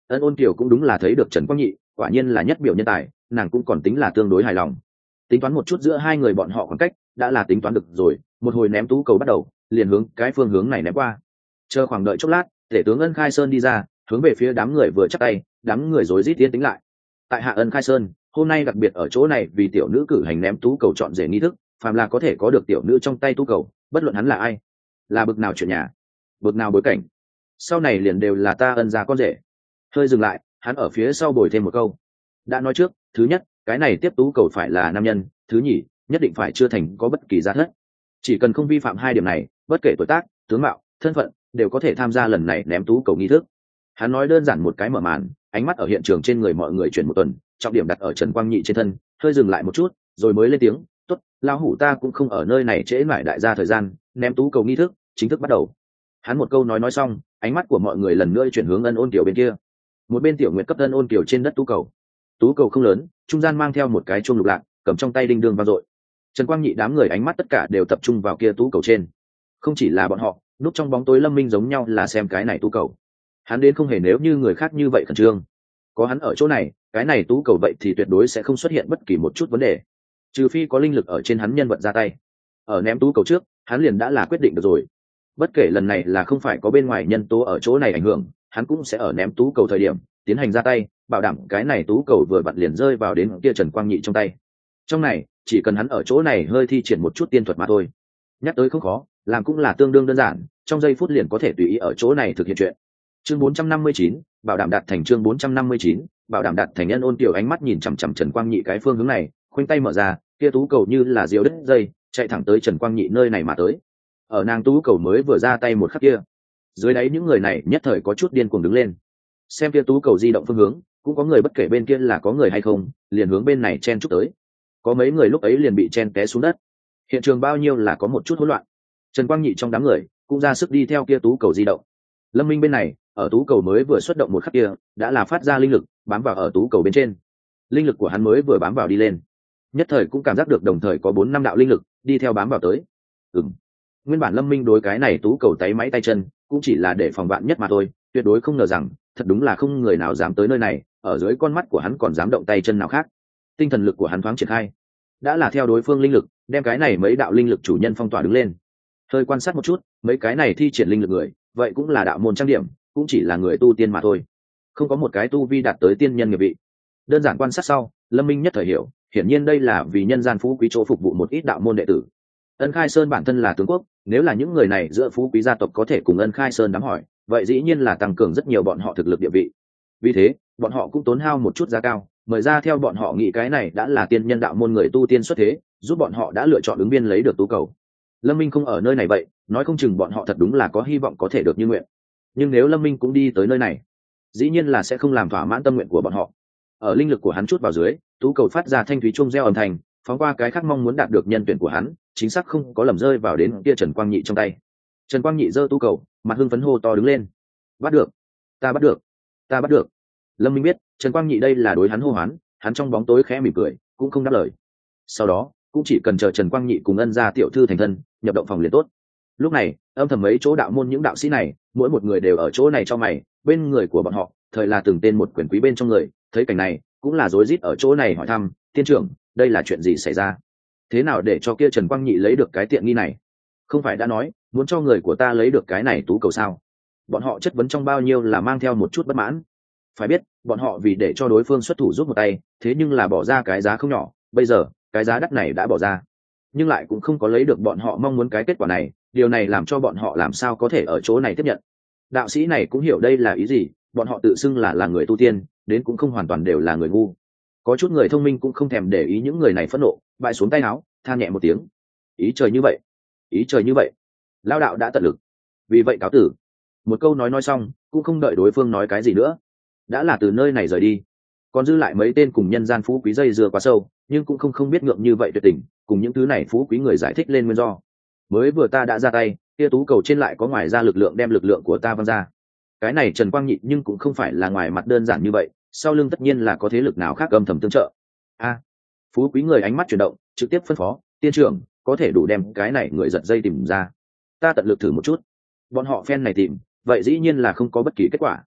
Ân Ôn Kiều cũng đúng là thấy được Trần Quang Nhị quả nhiên là nhất biểu nhân tài, nàng cũng còn tính là tương đối hài lòng. Tính toán một chút giữa hai người bọn họ khoảng cách đã là tính toán được rồi, một hồi ném tú cầu bắt đầu liền hướng cái phương hướng này ném qua. Chờ khoảng đợi chốc lát, tể tướng Ân Khai Sơn đi ra, hướng về phía đám người vừa chắc tay, đám người rối rít tiến tính lại. Tại hạ Ân Khai Sơn hôm nay đặc biệt ở chỗ này vì tiểu nữ cử hành ném tú cầu chọn rể nghi thức, phàm là có thể có được tiểu nữ trong tay tú cầu, bất luận hắn là ai, là bực nào chuyện nhà, bực nào bối cảnh, sau này liền đều là ta Ân gia con rể. Hơi dừng lại, hắn ở phía sau bồi thêm một câu. Đã nói trước, thứ nhất, cái này tiếp tú cầu phải là nam nhân, thứ nhì, nhất định phải chưa thành có bất kỳ gia thất. Chỉ cần không vi phạm hai điểm này, bất kể tuổi tác, tướng mạo, thân phận, đều có thể tham gia lần này ném tú cầu nghi thức. Hắn nói đơn giản một cái mở màn, ánh mắt ở hiện trường trên người mọi người chuyển một tuần, trọng điểm đặt ở Trần Quang Nhị trên thân, hơi dừng lại một chút, rồi mới lên tiếng, "Tốt, lão hủ ta cũng không ở nơi này trễ mãi đại gia thời gian, ném tú cầu nghi thức chính thức bắt đầu." Hắn một câu nói nói xong, ánh mắt của mọi người lần nữa chuyển hướng Ân Ôn Kiều bên kia. Một bên Tiểu Nguyệt cấp Ân Ôn Kiều trên đất tú cầu. Tú cầu không lớn, trung gian mang theo một cái chuông lục lạc, cầm trong tay đinh đương vang dội. Trần Quang Nhị đám người ánh mắt tất cả đều tập trung vào kia tú cầu trên. Không chỉ là bọn họ, núp trong bóng tối Lâm Minh giống nhau là xem cái này tú cầu. Hắn đến không hề nếu như người khác như vậy khẩn trương. Có hắn ở chỗ này, cái này tú cầu vậy thì tuyệt đối sẽ không xuất hiện bất kỳ một chút vấn đề, trừ phi có linh lực ở trên hắn nhân vật ra tay. Ở ném tú cầu trước, hắn liền đã là quyết định được rồi. Bất kể lần này là không phải có bên ngoài nhân tố ở chỗ này ảnh hưởng, hắn cũng sẽ ở ném tú cầu thời điểm tiến hành ra tay, bảo đảm cái này tú cầu vừa vặn liền rơi vào đến kia Trần Quang Nhị trong tay. Trong này, chỉ cần hắn ở chỗ này hơi thi triển một chút tiên thuật mà thôi. Nhắc tới không khó, làm cũng là tương đương đơn giản, trong giây phút liền có thể tùy ý ở chỗ này thực hiện chuyện. Chương bốn trăm năm mươi chín, bảo đảm đạt thành chương bốn trăm năm mươi chín, bảo đảm đạt thành. Ân Ôn Kiều ánh mắt nhìn chằm chằm Trần Quang Nhị cái phương hướng này, khoanh tay mở ra, kia tú cầu như là diều đứt dây, chạy thẳng tới Trần Quang Nhị nơi này mà tới. Ở nàng tú cầu mới vừa ra tay một khắc kia, dưới đáy những người này nhất thời có chút điên cuồng đứng lên. Xem kia tú cầu di động phương hướng, cũng có người bất kể bên kia là có người hay không, liền hướng bên này chen chúc tới. Có mấy người lúc ấy liền bị chen té xuống đất. Hiện trường bao nhiêu là có một chút hỗn loạn. Trần Quang Nhị trong đám người cũng ra sức đi theo kia tú cầu di động. Lâm Minh bên này, ở tú cầu mới vừa xuất động một khắc kia, đã là phát ra linh lực, bám vào ở tú cầu bên trên. Linh lực của hắn mới vừa bám vào đi lên, nhất thời cũng cảm giác được đồng thời có bốn năm đạo linh lực đi theo bám vào tới. Ừm. Nguyên bản Lâm Minh đối cái này tú cầu tay máy tay chân, cũng chỉ là để phòng vạn nhất mà thôi, tuyệt đối không ngờ rằng, thật đúng là không người nào dám tới nơi này, ở dưới con mắt của hắn còn dám động tay chân nào khác. Tinh thần lực của hắn thoáng triển khai, đã là theo đối phương linh lực, đem cái này mấy đạo linh lực chủ nhân phong tỏa đứng lên. Hơi quan sát một chút, mấy cái này thi triển linh lực người, vậy cũng là đạo môn trang điểm, cũng chỉ là người tu tiên mà thôi, không có một cái tu vi đạt tới tiên nhân nghiệp vị. Đơn giản quan sát sau, Lâm Minh nhất thời hiểu, hiển nhiên đây là vì nhân gian phú quý chỗ phục vụ một ít đạo môn đệ tử. Ân Khai Sơn bản thân là tướng quốc, nếu là những người này giữa phú quý gia tộc có thể cùng Ân Khai Sơn đám hỏi, vậy dĩ nhiên là tăng cường rất nhiều bọn họ thực lực địa vị. Vì thế, bọn họ cũng tốn hao một chút giá cao, mời ra theo bọn họ nghĩ cái này đã là tiên nhân đạo môn người tu tiên xuất thế, giúp bọn họ đã lựa chọn ứng viên lấy được tú cầu. Lâm Minh không ở nơi này vậy, nói không chừng bọn họ thật đúng là có hy vọng có thể được như nguyện. Nhưng nếu Lâm Minh cũng đi tới nơi này, dĩ nhiên là sẽ không làm thỏa mãn tâm nguyện của bọn họ. Ở linh lực của hắn chút vào dưới, tú cầu phát ra thanh thúy chuông reo âm thanh, phóng qua cái khác mong muốn đạt được nhân tuyển của hắn, chính xác không có lầm rơi vào đến kia Trần Quang Nhị trong tay. Trần Quang Nhị giơ tú cầu, mặt hưng phấn hô to đứng lên: "Bắt được! Ta bắt được! Ta bắt được!" Lâm Minh biết, Trần Quang Nhị đây là đối hắn hô hoán, hắn trong bóng tối khẽ mỉm cười, cũng không đáp lời. Sau đó, cũng chỉ cần chờ Trần Quang Nhị cùng Ân gia tiểu thư thành thân, nhập động phòng liền tốt. Lúc này, âm thầm mấy chỗ đạo môn những đạo sĩ này, mỗi một người đều ở chỗ này cho mày, bên người của bọn họ, thời là từng tên một quyền quý bên trong người, thấy cảnh này, cũng là rối rít ở chỗ này hỏi thăm, "Tiên trưởng, đây là chuyện gì xảy ra? Thế nào để cho kia Trần Quang Nhị lấy được cái tiện nghi này? Không phải đã nói, muốn cho người của ta lấy được cái này tú cầu sao?" Bọn họ chất vấn trong bao nhiêu là mang theo một chút bất mãn. Phải biết, bọn họ vì để cho đối phương xuất thủ giúp một tay, thế nhưng là bỏ ra cái giá không nhỏ, bây giờ, cái giá đắt này đã bỏ ra, nhưng lại cũng không có lấy được bọn họ mong muốn cái kết quả này, điều này làm cho bọn họ làm sao có thể ở chỗ này tiếp nhận. Đạo sĩ này cũng hiểu đây là ý gì, bọn họ tự xưng là là người tu tiên, đến cũng không hoàn toàn đều là người ngu. Có chút người thông minh cũng không thèm để ý những người này phẫn nộ, bại xuống tay áo, than nhẹ một tiếng: "Ý trời như vậy, ý trời như vậy, lao đạo đã tận lực, vì vậy cáo tử." Một câu nói nói xong, cũng không đợi đối phương nói cái gì nữa, đã là từ nơi này rời đi. Còn dư lại mấy tên cùng nhân gian phú quý dây dưa quá sâu, nhưng cũng không không biết ngượng như vậy tuyệt tình, cùng những thứ này phú quý người giải thích lên nguyên do. Mới vừa ta đã ra tay, kia tú cầu trên lại có ngoài ra lực lượng đem lực lượng của ta văng ra. Cái này Trần Quang Nhị nhưng cũng không phải là ngoài mặt đơn giản như vậy, sau lưng tất nhiên là có thế lực nào khác âm thầm tương trợ. A, phú quý người ánh mắt chuyển động, trực tiếp phân phó: "Tiên trưởng, có thể đủ đem cái này người giật dây tìm ra, ta tận lực thử một chút." Bọn họ phen này tìm, vậy dĩ nhiên là không có bất kỳ kết quả.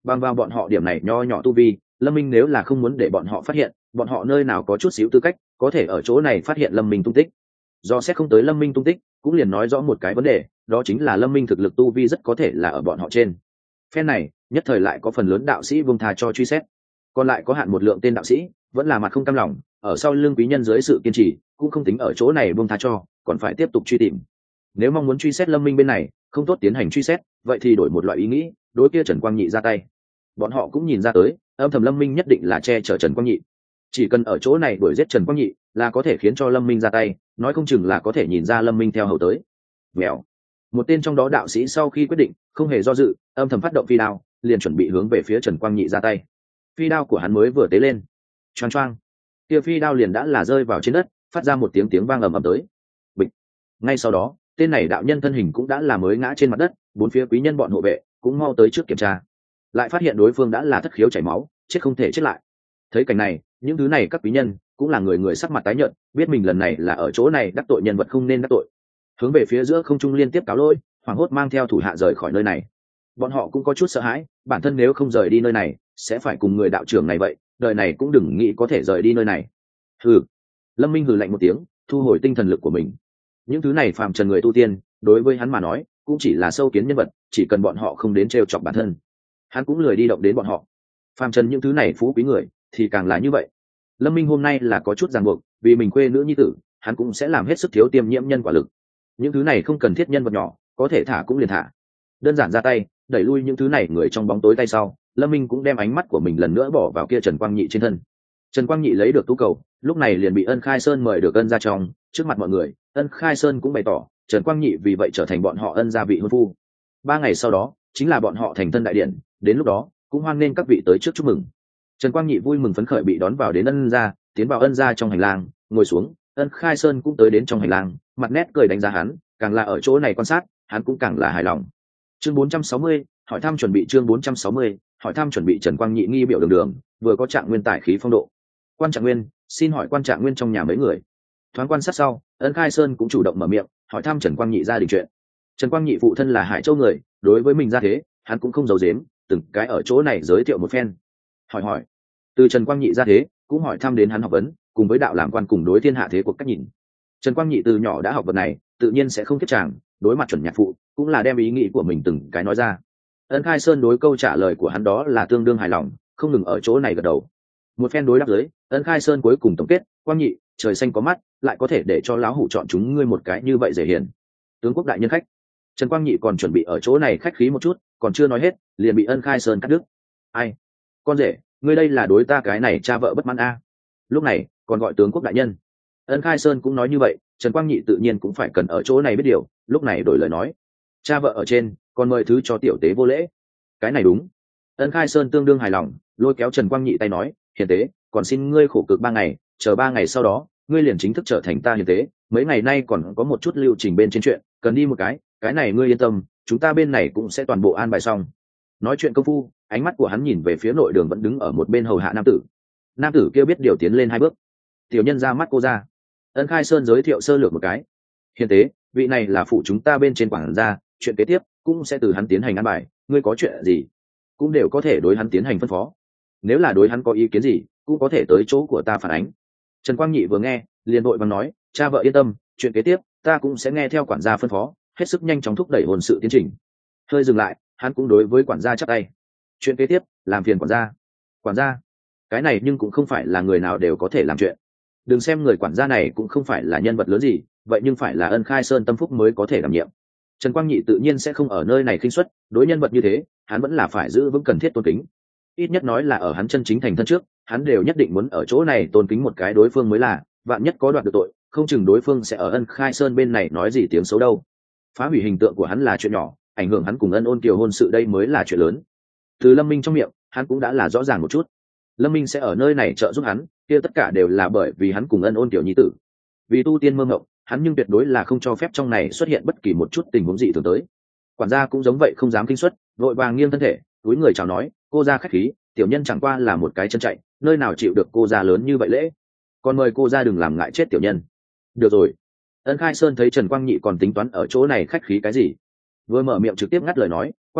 bằng vào bọn họ điểm này nho nhỏ tu vi, Lâm Minh nếu là không muốn để bọn họ phát hiện, bọn họ nơi nào có chút xíu tư cách có thể ở chỗ này phát hiện Lâm Minh tung tích. Do xét không tới Lâm Minh tung tích, cũng liền nói rõ một cái vấn đề, đó chính là Lâm Minh thực lực tu vi rất có thể là ở bọn họ trên. Phen này, nhất thời lại có phần lớn đạo sĩ buông tha cho truy xét, còn lại có hạn một lượng tên đạo sĩ vẫn là mặt không cam lòng, ở sau lưng quý nhân dưới sự kiên trì, cũng không tính ở chỗ này buông tha cho, còn phải tiếp tục truy tìm. Nếu mong muốn truy xét Lâm Minh bên này, không tốt tiến hành truy xét, vậy thì đổi một loại ý nghĩ, đối kia Trần Quang Nhị ra tay. Bọn họ cũng nhìn ra tới, âm thầm Lâm Minh nhất định là che chở Trần Quang Nhị. Chỉ cần ở chỗ này đuổi giết Trần Quang Nhị, là có thể khiến cho Lâm Minh ra tay, nói không chừng là có thể nhìn ra Lâm Minh theo hầu tới. Mèo. Một tên trong đó đạo sĩ sau khi quyết định, không hề do dự, âm thầm phát động phi đao, liền chuẩn bị hướng về phía Trần Quang Nhị ra tay. Phi đao của hắn mới vừa tế lên, choang choang, kia phi đao liền đã là rơi vào trên đất, phát ra một tiếng tiếng vang ầm ầm tới. Bịch. Ngay sau đó, tên này đạo nhân thân hình cũng đã là mới ngã trên mặt đất, bốn phía quý nhân bọn hộ vệ cũng mau tới trước kiểm tra, lại phát hiện đối phương đã là thất khiếu chảy máu, chết không thể chết lại. Thấy cảnh này, những thứ này các quý nhân cũng là người người sắc mặt tái nhợt, biết mình lần này là ở chỗ này đắc tội nhân vật không nên đắc tội, hướng về phía giữa không trung liên tiếp cáo lỗi, hoảng hốt mang theo thủ hạ rời khỏi nơi này. Bọn họ cũng có chút sợ hãi, bản thân nếu không rời đi nơi này, sẽ phải cùng người đạo trưởng này vậy, đời này cũng đừng nghĩ có thể rời đi nơi này. Hừ. Lâm Minh hừ lạnh một tiếng, thu hồi tinh thần lực của mình. Những thứ này phàm trần người tu tiên, đối với hắn mà nói, cũng chỉ là sâu kiến nhân vật, chỉ cần bọn họ không đến trêu chọc bản thân, hắn cũng lười đi động đến bọn họ. Phàm trần những thứ này phú quý người, thì càng là như vậy. Lâm Minh hôm nay là có chút ràng buộc, vì mình quê nữ nhi tử, hắn cũng sẽ làm hết sức thiếu tiêm nhiễm nhân quả lực. Những thứ này không cần thiết nhân vật nhỏ, có thể thả cũng liền thả. Đơn giản ra tay, đẩy lui những thứ này người trong bóng tối tay sau, Lâm Minh cũng đem ánh mắt của mình lần nữa bỏ vào kia Trần Quang Nhị trên thân. Trần Quang Nhị lấy được tú cầu, lúc này liền bị Ân Khai Sơn mời được Ân ra trong, trước mặt mọi người, Ân Khai Sơn cũng bày tỏ, Trần Quang Nhị vì vậy trở thành bọn họ Ân gia vị hôn phu. Ba ngày sau đó, chính là bọn họ thành thân đại điện, đến lúc đó, cũng hoan nghênh các vị tới trước chúc mừng. Trần Quang Nhị vui mừng phấn khởi bị đón vào đến Ân gia, tiến vào Ân gia trong hành lang, ngồi xuống, Ân Khai Sơn cũng tới đến trong hành lang, mặt nét cười đánh giá hắn, càng là ở chỗ này quan sát, hắn cũng càng là hài lòng. Chương bốn trăm sáu mươi, hỏi thăm chuẩn bị chương bốn trăm sáu mươi, hỏi thăm chuẩn bị Trần Quang Nhị nghi biểu đường đường, vừa có Trạng Nguyên tài khí phong độ. Quan Trạng Nguyên, xin hỏi Quan Trạng Nguyên trong nhà mấy người? Thoáng quan sát sau, Ân Khai Sơn cũng chủ động mở miệng, hỏi thăm Trần Quang Nhị gia đình chuyện. Trần Quang Nhị phụ thân là Hải Châu người, đối với mình ra thế, hắn cũng không giấu giếm, từng cái ở chỗ này giới thiệu một phen. Hỏi hỏi, từ Trần Quang Nhị ra thế, cũng hỏi thăm đến hắn học vấn, cùng với đạo làm quan cùng đối thiên hạ thế cuộc cách nhìn. Trần Quang Nhị từ nhỏ đã học vật này, tự nhiên sẽ không kiếp chàng, đối mặt chuẩn nhạc phụ, cũng là đem ý nghĩ của mình từng cái nói ra. Ân Khai Sơn đối câu trả lời của hắn đó là tương đương hài lòng, không ngừng ở chỗ này gật đầu. Một phen đối đáp dưới, Ân Khai Sơn cuối cùng tổng kết, Quang Nhị, trời xanh có mắt, lại có thể để cho lão hủ chọn chúng ngươi một cái như vậy dễ hiền. Tướng quốc đại nhân khách. Trần Quang Nhị còn chuẩn bị ở chỗ này khách khí một chút, còn chưa nói hết, liền bị Ân Khai Sơn cắt đứt. Ai? Con rể, ngươi đây là đối ta cái này cha vợ bất mãn a? Lúc này, còn gọi tướng quốc đại nhân. Ân Khai Sơn cũng nói như vậy, Trần Quang Nhị tự nhiên cũng phải cần ở chỗ này biết điều, lúc này đổi lời nói. Cha vợ ở trên, còn mời thứ cho tiểu tế vô lễ. Cái này đúng. Ân Khai Sơn tương đương hài lòng, lôi kéo Trần Quang Nhị tay nói, hiền tế, còn xin ngươi khổ cực ba ngày, chờ ba ngày sau đó, ngươi liền chính thức trở thành ta hiền tế. Mấy ngày nay còn có một chút lưu trình bên trên chuyện, cần đi một cái, cái này ngươi yên tâm, chúng ta bên này cũng sẽ toàn bộ an bài xong. Nói chuyện công phu, ánh mắt của hắn nhìn về phía nội đường vẫn đứng ở một bên hầu hạ nam tử. Nam tử kia biết điều tiến lên hai bước. Tiểu nhân ra mắt cô ra. Ân Khai Sơn giới thiệu sơ lược một cái. Hiền tế, vị này là phụ chúng ta bên trên quảng gia, chuyện kế tiếp cũng sẽ từ hắn tiến hành an bài, ngươi có chuyện gì cũng đều có thể đối hắn tiến hành phân phó. Nếu là đối hắn có ý kiến gì, cũng có thể tới chỗ của ta phản ánh. Trần Quang Nhị vừa nghe, liền vội vàng nói, cha vợ yên tâm, chuyện kế tiếp ta cũng sẽ nghe theo quản gia phân phó, hết sức nhanh chóng thúc đẩy hồn sự tiến trình. Hơi dừng lại, hắn cũng đối với quản gia chắp tay. Chuyện kế tiếp, làm phiền quản gia. Quản gia? Cái này nhưng cũng không phải là người nào đều có thể làm chuyện. Đừng xem người quản gia này cũng không phải là nhân vật lớn gì, vậy nhưng phải là Ân Khai Sơn tâm phúc mới có thể đảm nhiệm. Trần Quang Nhị tự nhiên sẽ không ở nơi này khinh suất, đối nhân vật như thế, hắn vẫn là phải giữ vững cần thiết tôn kính. Ít nhất nói là ở hắn chân chính thành thân trước, hắn đều nhất định muốn ở chỗ này tôn kính một cái đối phương mới là, vạn nhất có đoạt được tội, không chừng đối phương sẽ ở Ân Khai Sơn bên này nói gì tiếng xấu đâu. Phá hủy hình tượng của hắn là chuyện nhỏ, ảnh hưởng hắn cùng Ân Ôn Kiều hôn sự đây mới là chuyện lớn. Từ Lâm Minh trong miệng, hắn cũng đã là rõ ràng một chút. Lâm Minh sẽ ở nơi này trợ giúp hắn, kia tất cả đều là bởi vì hắn cùng Ân Ôn Kiều nhi tử. Vì tu tiên mơ ngộng, hắn nhưng tuyệt đối là không cho phép trong này xuất hiện bất kỳ một chút tình huống gì thường tới. Quản gia cũng giống vậy không dám kinh xuất, vội vàng nghiêng thân thể, túi người chào nói, cô gia khách khí, tiểu nhân chẳng qua là một cái chân chạy, nơi nào chịu được cô gia lớn như vậy lễ, còn mời cô gia đừng làm ngại chết tiểu nhân. Được rồi. Ân Khai Sơn thấy Trần Quang Nhị còn tính toán ở chỗ này khách khí cái gì, vừa mở miệng trực tiếp ngắt lời nói, Quang Nhị,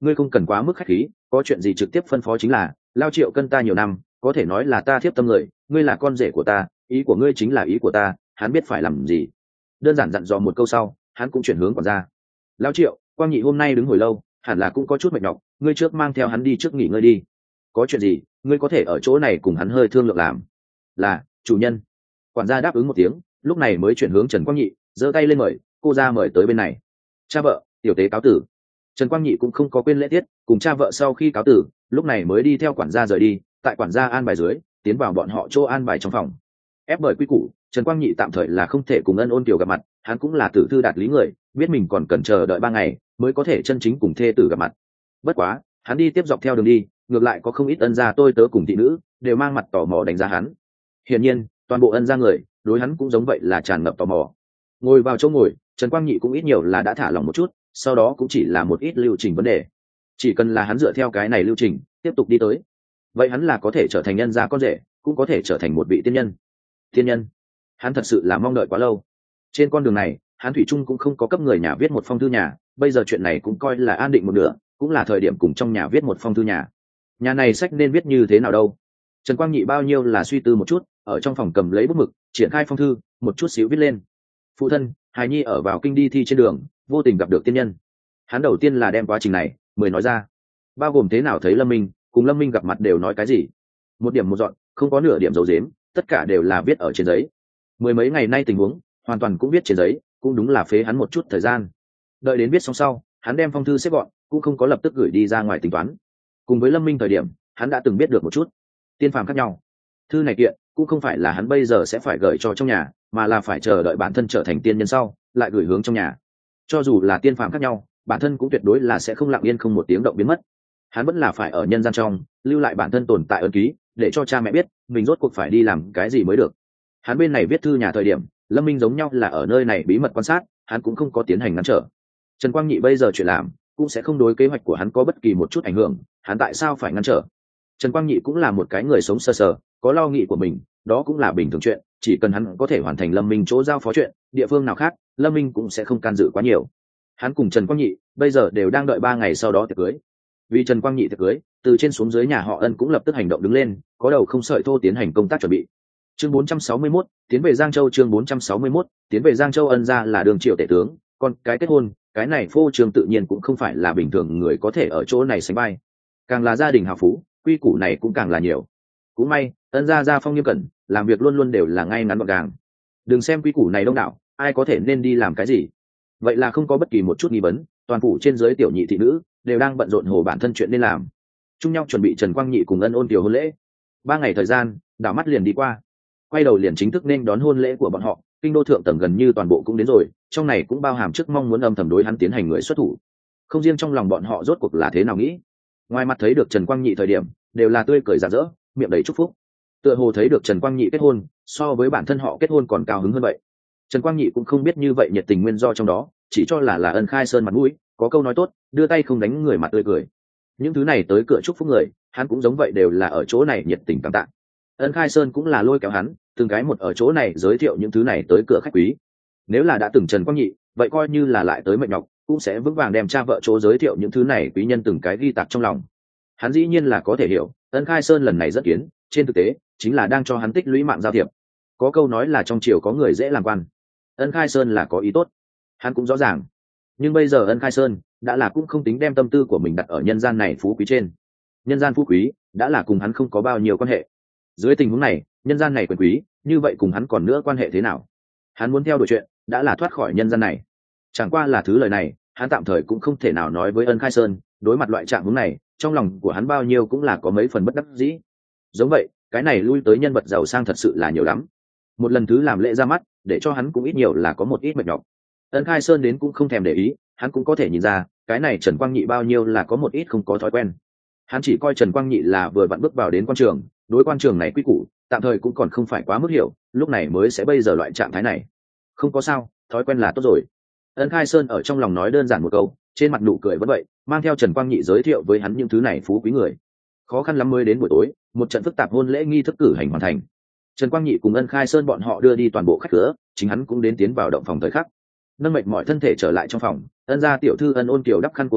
ngươi không cần quá mức khách khí, có chuyện gì trực tiếp phân phó chính là. Lao Triệu cân ta nhiều năm, có thể nói là ta thiếp tâm người, ngươi là con rể của ta, ý của ngươi chính là ý của ta, hắn biết phải làm gì. Đơn giản dặn dò một câu sau, hắn cũng chuyển hướng quản gia. Lao Triệu, Quang Nhị hôm nay đứng hồi lâu, hẳn là cũng có chút mệt nhọc, ngươi trước mang theo hắn đi trước nghỉ ngơi đi. Có chuyện gì, ngươi có thể ở chỗ này cùng hắn hơi thương lượng làm. Là, chủ nhân. Quản gia đáp ứng một tiếng, lúc này mới chuyển hướng Trần Quang Nhị, giơ tay lên mời, cô ra mời tới bên này. Cha vợ, tiểu tế cáo tử. Trần Quang Nhị cũng không có quên lễ tiết, cùng cha vợ sau khi cáo tử, lúc này mới đi theo quản gia rời đi, tại quản gia an bài dưới, tiến vào bọn họ chỗ an bài trong phòng. Ép bởi quy củ, Trần Quang Nhị tạm thời là không thể cùng Ân Ôn Kiều gặp mặt, hắn cũng là tử thư đạt lý người, biết mình còn cần chờ đợi ba ngày mới có thể chân chính cùng thê tử gặp mặt. Bất quá, hắn đi tiếp dọc theo đường đi, ngược lại có không ít ân gia tôi tớ cùng thị nữ đều mang mặt tò mò đánh giá hắn. Hiển nhiên, toàn bộ ân gia người đối hắn cũng giống vậy là tràn ngập tò mò. Ngồi vào chỗ ngồi, Trần Quang Nhị cũng ít nhiều là đã thả lòng một chút, sau đó cũng chỉ là một ít lưu trình vấn đề. Chỉ cần là hắn dựa theo cái này lưu trình tiếp tục đi tới, vậy hắn là có thể trở thành nhân gia con rể, cũng có thể trở thành một vị tiên nhân. Tiên nhân, hắn thật sự là mong đợi quá lâu. Trên con đường này, hắn thủy chung cũng không có cấp người nhà viết một phong thư nhà, bây giờ chuyện này cũng coi là an định một nửa, cũng là thời điểm cùng trong nhà viết một phong thư nhà. Nhà này sách nên viết như thế nào đâu? Trần Quang Nhị bao nhiêu là suy tư một chút, ở trong phòng cầm lấy bút mực, triển khai phong thư, một chút xíu viết lên. Phụ thân, hài nhi ở vào kinh đi thi trên đường, vô tình gặp được tiên nhân. Hắn đầu tiên là đem quá trình này mới nói ra, bao gồm thế nào thấy Lâm Minh, cùng Lâm Minh gặp mặt đều nói cái gì, một điểm một dọn, không có nửa điểm dấu dếm, tất cả đều là viết ở trên giấy. Mười mấy ngày nay tình huống, hoàn toàn cũng viết trên giấy, cũng đúng là phế hắn một chút thời gian. Đợi đến viết xong sau, hắn đem phong thư xếp gọn, cũng không có lập tức gửi đi ra ngoài tính toán. Cùng với Lâm Minh thời điểm, hắn đã từng biết được một chút tiên phàm khác nhau. Thư này kiện cũng không phải là hắn bây giờ sẽ phải gửi cho trong nhà, mà là phải chờ đợi bản thân trở thành tiên nhân sau, lại gửi hướng trong nhà. Cho dù là tiên phàm khác nhau, bản thân cũng tuyệt đối là sẽ không lặng yên không một tiếng động biến mất. Hắn vẫn là phải ở nhân gian trong lưu lại bản thân tồn tại ấn ký, để cho cha mẹ biết mình rốt cuộc phải đi làm cái gì mới được. Hắn bên này viết thư nhà thời điểm, Lâm Minh giống nhau là ở nơi này bí mật quan sát, hắn cũng không có tiến hành ngăn trở. Trần Quang Nhị bây giờ chuyện làm cũng sẽ không đối kế hoạch của hắn có bất kỳ một chút ảnh hưởng, hắn tại sao phải ngăn trở? Trần Quang Nhị cũng là một cái người sống sơ sờ, có lo nghĩ của mình, đó cũng là bình thường chuyện, chỉ cần hắn có thể hoàn thành Lâm Minh chỗ giao phó chuyện, địa phương nào khác, Lâm Minh cũng sẽ không can dự quá nhiều. Hắn cùng Trần Quang Nhị bây giờ đều đang đợi ba ngày sau đó tiệc cưới. Vì Trần Quang Nhị tiệc cưới, từ trên xuống dưới nhà họ Ân cũng lập tức hành động đứng lên, có đầu không sợi thô tiến hành công tác chuẩn bị. Chương bốn trăm sáu mươi mốt, tiến về Giang Châu. Chương bốn trăm sáu mươi mốt, tiến về Giang Châu. Ân gia là đường triệu tể tướng, còn cái kết hôn, cái này phô trương tự nhiên cũng không phải là bình thường người có thể ở chỗ này sánh vai. Càng là gia đình hào phú, quy củ này cũng càng là nhiều. Cũng may, Ân gia gia phong nghiêm cẩn, làm việc luôn luôn đều là ngay ngắn gọn gàng. Đừng xem quy củ này đông đảo, ai có thể nên đi làm cái gì. Vậy là không có bất kỳ một chút nghi vấn, toàn phủ trên dưới tiểu nhị thị nữ đều đang bận rộn hồ bản thân chuyện nên làm. Chung nhau chuẩn bị Trần Quang Nhị cùng Ân Ôn Kiều hôn lễ. Ba ngày thời gian, đảo mắt liền đi qua. Quay đầu liền chính thức nên đón hôn lễ của bọn họ, kinh đô thượng tầng gần như toàn bộ cũng đến rồi, trong này cũng bao hàm trước mong muốn âm thầm đối hắn tiến hành người xuất thủ. Không riêng trong lòng bọn họ rốt cuộc là thế nào nghĩ, ngoài mặt thấy được Trần Quang Nhị thời điểm đều là tươi cười rạng rỡ, miệng đầy chúc phúc, tựa hồ thấy được Trần Quang Nhị kết hôn so với bản thân họ kết hôn còn cao hứng hơn vậy. Trần Quang Nhị cũng không biết như vậy nhiệt tình nguyên do trong đó, chỉ cho là là Ân Khai Sơn mặt mũi, có câu nói tốt, đưa tay không đánh người mặt tươi cười. Những thứ này tới cửa chúc phúc người, hắn cũng giống vậy đều là ở chỗ này nhiệt tình cảm tạ. Ân Khai Sơn cũng là lôi kéo hắn, từng cái một ở chỗ này giới thiệu những thứ này tới cửa khách quý. Nếu là đã từng Trần Quang Nhị, vậy coi như là lại tới mệt nhọc, cũng sẽ vững vàng đem cha vợ chỗ giới thiệu những thứ này quý nhân từng cái ghi tạc trong lòng. Hắn dĩ nhiên là có thể hiểu, Ân Khai Sơn lần này rất kiến, trên thực tế chính là đang cho hắn tích lũy mạng giao thiệp. Có câu nói là trong triều có người dễ làm quan, Ân Khai Sơn là có ý tốt, hắn cũng rõ ràng. Nhưng bây giờ Ân Khai Sơn đã là cũng không tính đem tâm tư của mình đặt ở nhân gian này phú quý trên. Nhân gian phú quý đã là cùng hắn không có bao nhiêu quan hệ. Dưới tình huống này, nhân gian này quyền quý, như vậy cùng hắn còn nữa quan hệ thế nào? Hắn muốn theo đuổi chuyện, đã là thoát khỏi nhân gian này. Chẳng qua là thứ lời này, hắn tạm thời cũng không thể nào nói với Ân Khai Sơn, đối mặt loại trạng huống này, trong lòng của hắn bao nhiêu cũng là có mấy phần bất đắc dĩ. Giống vậy, cái này lui tới nhân vật giàu sang thật sự là nhiều lắm. Một lần thứ làm lễ ra mắt, để cho hắn cũng ít nhiều là có một ít mệt nhọc. Ân Khai Sơn đến cũng không thèm để ý, hắn cũng có thể nhìn ra, cái này Trần Quang Nhị bao nhiêu là có một ít không có thói quen. Hắn chỉ coi Trần Quang Nhị là vừa vặn bước vào đến quan trường, đối quan trường này quy củ, tạm thời cũng còn không phải quá mức hiểu, lúc này mới sẽ bây giờ loại trạng thái này. Không có sao, thói quen là tốt rồi. Ân Khai Sơn ở trong lòng nói đơn giản một câu, trên mặt nụ cười vẫn vậy, mang theo Trần Quang Nhị giới thiệu với hắn những thứ này phú quý người. Khó khăn lắm mới đến buổi tối, một trận phức tạp hôn lễ nghi thức cử hành hoàn thành. Trần Quang Nhị cùng Ân Khai Sơn bọn họ đưa đi toàn bộ khách cửa, chính hắn cũng đến tiến vào động phòng thời khắc. Nâng mệt mỏi thân thể trở lại trong phòng, Ân gia tiểu thư Ân Ôn Kiều đắp khăn cô dâu,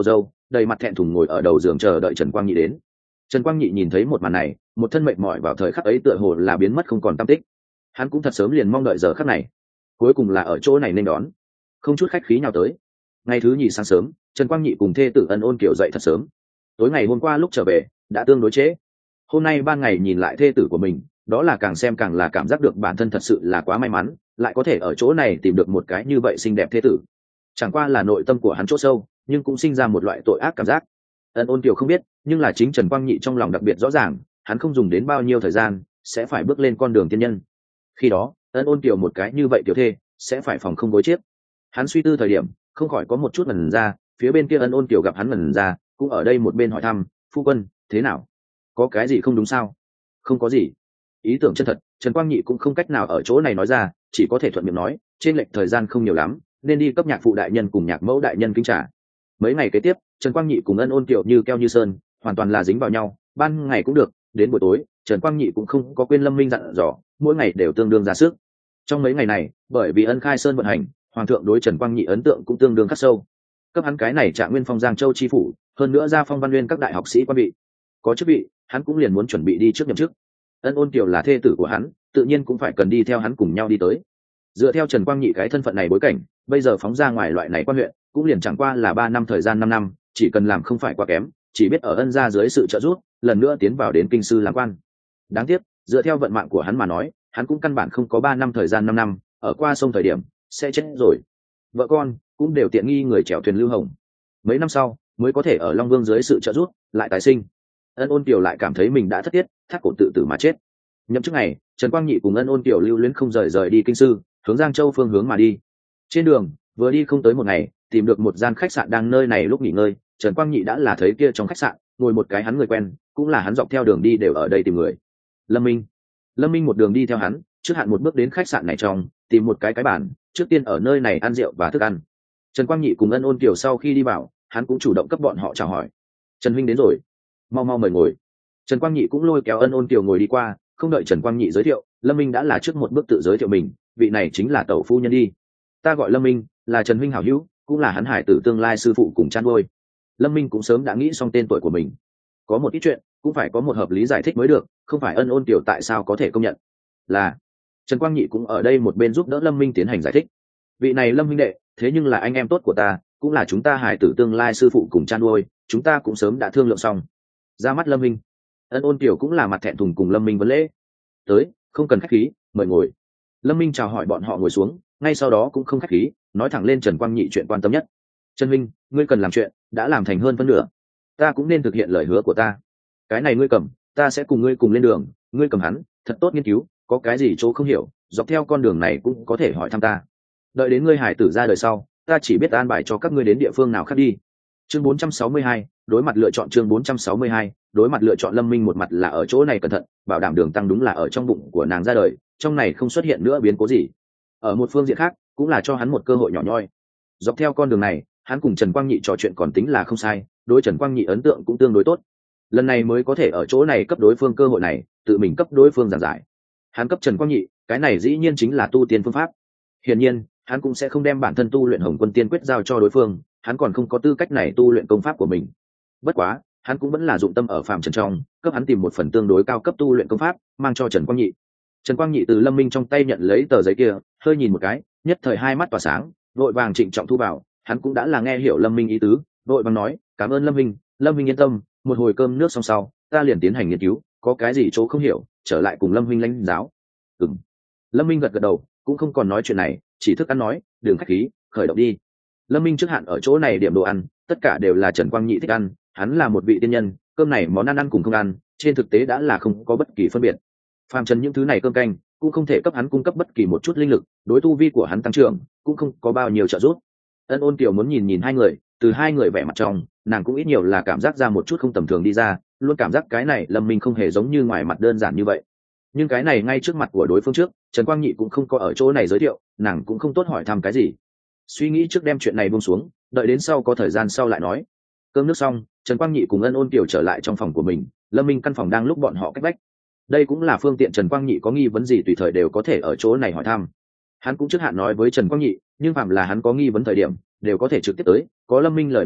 đầy mặt thẹn thùng ngồi ở đầu giường chờ đợi Trần Quang Nhị đến. Trần Quang Nhị nhìn thấy một màn này, một thân mệt mỏi vào thời khắc ấy tựa hồ là biến mất không còn tăm tích. Hắn cũng thật sớm liền mong đợi giờ khắc này, cuối cùng là ở chỗ này nên đón, không chút khách khí nào tới. Ngày thứ nhì sáng sớm, Trần Quang Nhị cùng thê tử Ân Ôn Kiều dậy thật sớm. Tối ngày hôm qua lúc trở về đã tương đối trễ, hôm nay ban ngày nhìn lại thê tử của mình, đó là càng xem càng là cảm giác được bản thân thật sự là quá may mắn, lại có thể ở chỗ này tìm được một cái như vậy xinh đẹp thê tử. Chẳng qua là nội tâm của hắn chỗ sâu, nhưng cũng sinh ra một loại tội ác cảm giác. Ân Ôn Kiều không biết, nhưng là chính Trần Quang Nhị trong lòng đặc biệt rõ ràng, hắn không dùng đến bao nhiêu thời gian sẽ phải bước lên con đường tiên nhân. Khi đó, Ân Ôn Kiều một cái như vậy tiểu thê sẽ phải phòng không gối chiếc. Hắn suy tư thời điểm, không khỏi có một chút ngẩn ra, phía bên kia Ân Ôn Kiều gặp hắn ngẩn ra, cũng ở đây một bên hỏi thăm, phu quân, thế nào? Có cái gì không đúng sao? Không có gì. Ý tưởng chân thật, Trần Quang Nhị cũng không cách nào ở chỗ này nói ra, chỉ có thể thuận miệng nói, trên lệch thời gian không nhiều lắm, nên đi cấp nhạc phụ đại nhân cùng nhạc mẫu đại nhân kính trả. Mấy ngày kế tiếp, Trần Quang Nhị cùng Ân Ôn Kiều như keo như sơn, hoàn toàn là dính vào nhau, ban ngày cũng được, đến buổi tối, Trần Quang Nhị cũng không có quên Lâm Minh dặn dò, mỗi ngày đều tương đương ra sức. Trong mấy ngày này, bởi vì Ân Khai Sơn vận hành, hoàng thượng đối Trần Quang Nhị ấn tượng cũng tương đương khắc sâu. Cấp hắn cái này Trạng Nguyên Phong Giang Châu chi phủ, hơn nữa ra Phong Văn Nguyên các đại học sĩ quan vị. Có chức vị, hắn cũng liền muốn chuẩn bị đi trước nhậm chức. Ân Ôn Kiều là thê tử của hắn, tự nhiên cũng phải cần đi theo hắn cùng nhau đi tới. Dựa theo Trần Quang Nhị cái thân phận này bối cảnh, bây giờ phóng ra ngoài loại này quan huyện, cũng liền chẳng qua là ba năm thời gian năm năm, chỉ cần làm không phải quá kém, chỉ biết ở Ân gia dưới sự trợ giúp, lần nữa tiến vào đến kinh sư làm quan. Đáng tiếc, dựa theo vận mạng của hắn mà nói, hắn cũng căn bản không có ba năm thời gian năm năm, ở qua sông thời điểm sẽ chết rồi. Vợ con cũng đều tiện nghi người chèo thuyền lưu hồng. Mấy năm sau mới có thể ở Long Vương dưới sự trợ giúp lại tái sinh. Ân Ôn Kiều lại cảm thấy mình đã thất tiết, thác cổ tự tử mà chết. Nhậm chức ngày, Trần Quang Nhị cùng Ân Ôn Kiều lưu luyến không rời rời đi kinh sư, hướng Giang Châu phương hướng mà đi. Trên đường, vừa đi không tới một ngày, tìm được một gian khách sạn đang nơi này lúc nghỉ ngơi, Trần Quang Nhị đã là thấy kia trong khách sạn ngồi một cái hắn người quen, cũng là hắn dọc theo đường đi đều ở đây tìm người. Lâm Minh. Lâm Minh một đường đi theo hắn, trước hạn một bước đến khách sạn này trong, tìm một cái cái bàn, trước tiên ở nơi này ăn rượu và thức ăn. Trần Quang Nhị cùng Ân Ôn Kiều sau khi đi vào, hắn cũng chủ động cấp bọn họ chào hỏi. Trần huynh đến rồi, mau mau mời ngồi. Trần Quang Nhị cũng lôi kéo Ân Ôn Kiều ngồi đi qua, không đợi Trần Quang Nhị giới thiệu, Lâm Minh đã là trước một bước tự giới thiệu mình, vị này chính là tẩu phu nhân đi. Ta gọi Lâm Minh, là Trần huynh hảo hữu, cũng là hắn hải tử tương lai sư phụ cùng chăn nuôi. Lâm Minh cũng sớm đã nghĩ xong tên tuổi của mình. Có một ít chuyện cũng phải có một hợp lý giải thích mới được, không phải Ân Ôn Kiều tại sao có thể công nhận. Là Trần Quang Nhị cũng ở đây một bên giúp đỡ Lâm Minh tiến hành giải thích. Vị này Lâm huynh đệ, thế nhưng là anh em tốt của ta, cũng là chúng ta hải tử tương lai sư phụ cùng chăn nuôi, chúng ta cũng sớm đã thương lượng xong. Ra mắt Lâm Minh, Ân Ôn Kiều cũng là mặt thẹn thùng cùng Lâm Minh vấn lễ. Tới, không cần khách khí, mời ngồi. Lâm Minh chào hỏi bọn họ ngồi xuống, ngay sau đó cũng không khách khí, nói thẳng lên Trần Quang Nhị chuyện quan tâm nhất. Trần huynh, ngươi cần làm chuyện, đã làm thành hơn phân nửa, ta cũng nên thực hiện lời hứa của ta. Cái này ngươi cầm, ta sẽ cùng ngươi cùng lên đường, ngươi cầm hắn, thật tốt nghiên cứu, có cái gì chỗ không hiểu, dọc theo con đường này cũng có thể hỏi thăm ta. Đợi đến ngươi hải tử ra đời sau, ta chỉ biết an bài cho các ngươi đến địa phương nào khác đi. Chương bốn trăm sáu mươi hai, đối mặt lựa chọn chương bốn trăm sáu mươi hai, đối mặt lựa chọn. Lâm Minh một mặt là ở chỗ này cẩn thận, bảo đảm đường tăng đúng là ở trong bụng của nàng ra đời, trong này không xuất hiện nữa biến cố gì. Ở một phương diện khác, cũng là cho hắn một cơ hội nhỏ nhoi. Dọc theo con đường này, hắn cùng Trần Quang Nhị trò chuyện còn tính là không sai, đối Trần Quang Nhị ấn tượng cũng tương đối tốt. Lần này mới có thể ở chỗ này cấp đối phương cơ hội này, tự mình cấp đối phương giảng giải. Hắn cấp Trần Quang Nhị, cái này dĩ nhiên chính là tu tiên phương pháp. Hiển nhiên, hắn cũng sẽ không đem bản thân tu luyện Hồng Quân Tiên Quyết giao cho đối phương, hắn còn không có tư cách này tu luyện công pháp của mình. Bất quá, hắn cũng vẫn là dụng tâm ở phàm trần trong, cấp hắn tìm một phần tương đối cao cấp tu luyện công pháp, mang cho Trần Quang Nhị. Trần Quang Nhị từ Lâm Minh trong tay nhận lấy tờ giấy kia, hơi nhìn một cái, nhất thời hai mắt tỏa sáng, vội vàng trịnh trọng thu vào. Hắn cũng đã là nghe hiểu Lâm Minh ý tứ, vội vàng nói, cảm ơn Lâm Minh. Lâm Minh yên tâm, một hồi cơm nước xong sau, ta liền tiến hành nghiên cứu, có cái gì chỗ không hiểu, trở lại cùng Lâm Minh lãnh giáo. Ừm. Lâm Minh gật gật đầu, cũng không còn nói chuyện này, chỉ thức ăn nói, đừng khách khí, khởi động đi. Lâm Minh trước hạn ở chỗ này điểm đồ ăn, tất cả đều là Trần Quang Nhị thích ăn, hắn là một vị tiên nhân, cơm này món ăn ăn cùng không ăn, trên thực tế đã là không có bất kỳ phân biệt. Phàm trần những thứ này cơm canh, cũng không thể cấp hắn cung cấp bất kỳ một chút linh lực, đối tu vi của hắn tăng trưởng, cũng không có bao nhiêu trợ giúp. Ân Ôn Kiều muốn nhìn nhìn hai người, từ hai người vẻ mặt trong, nàng cũng ít nhiều là cảm giác ra một chút không tầm thường đi ra, luôn cảm giác cái này Lâm Minh không hề giống như ngoài mặt đơn giản như vậy. Nhưng cái này ngay trước mặt của đối phương trước, Trần Quang Nhị cũng không có ở chỗ này giới thiệu, nàng cũng không tốt hỏi thăm cái gì. Suy nghĩ trước đem chuyện này buông xuống, đợi đến sau có thời gian sau lại nói. Cơm nước xong, Trần Quang Nhị cùng Ân Ôn Kiều trở lại trong phòng của mình, Lâm Minh căn phòng đang lúc bọn họ cách vách. Đây cũng là phương tiện Trần Quang Nhị có nghi vấn gì tùy thời đều có thể ở chỗ này hỏi thăm. Hắn cũng trước hạn nói với Trần Quang Nhị, nhưng phạm là hắn có nghi vấn thời điểm, đều có thể trực tiếp tới, có Lâm Minh lời nói này,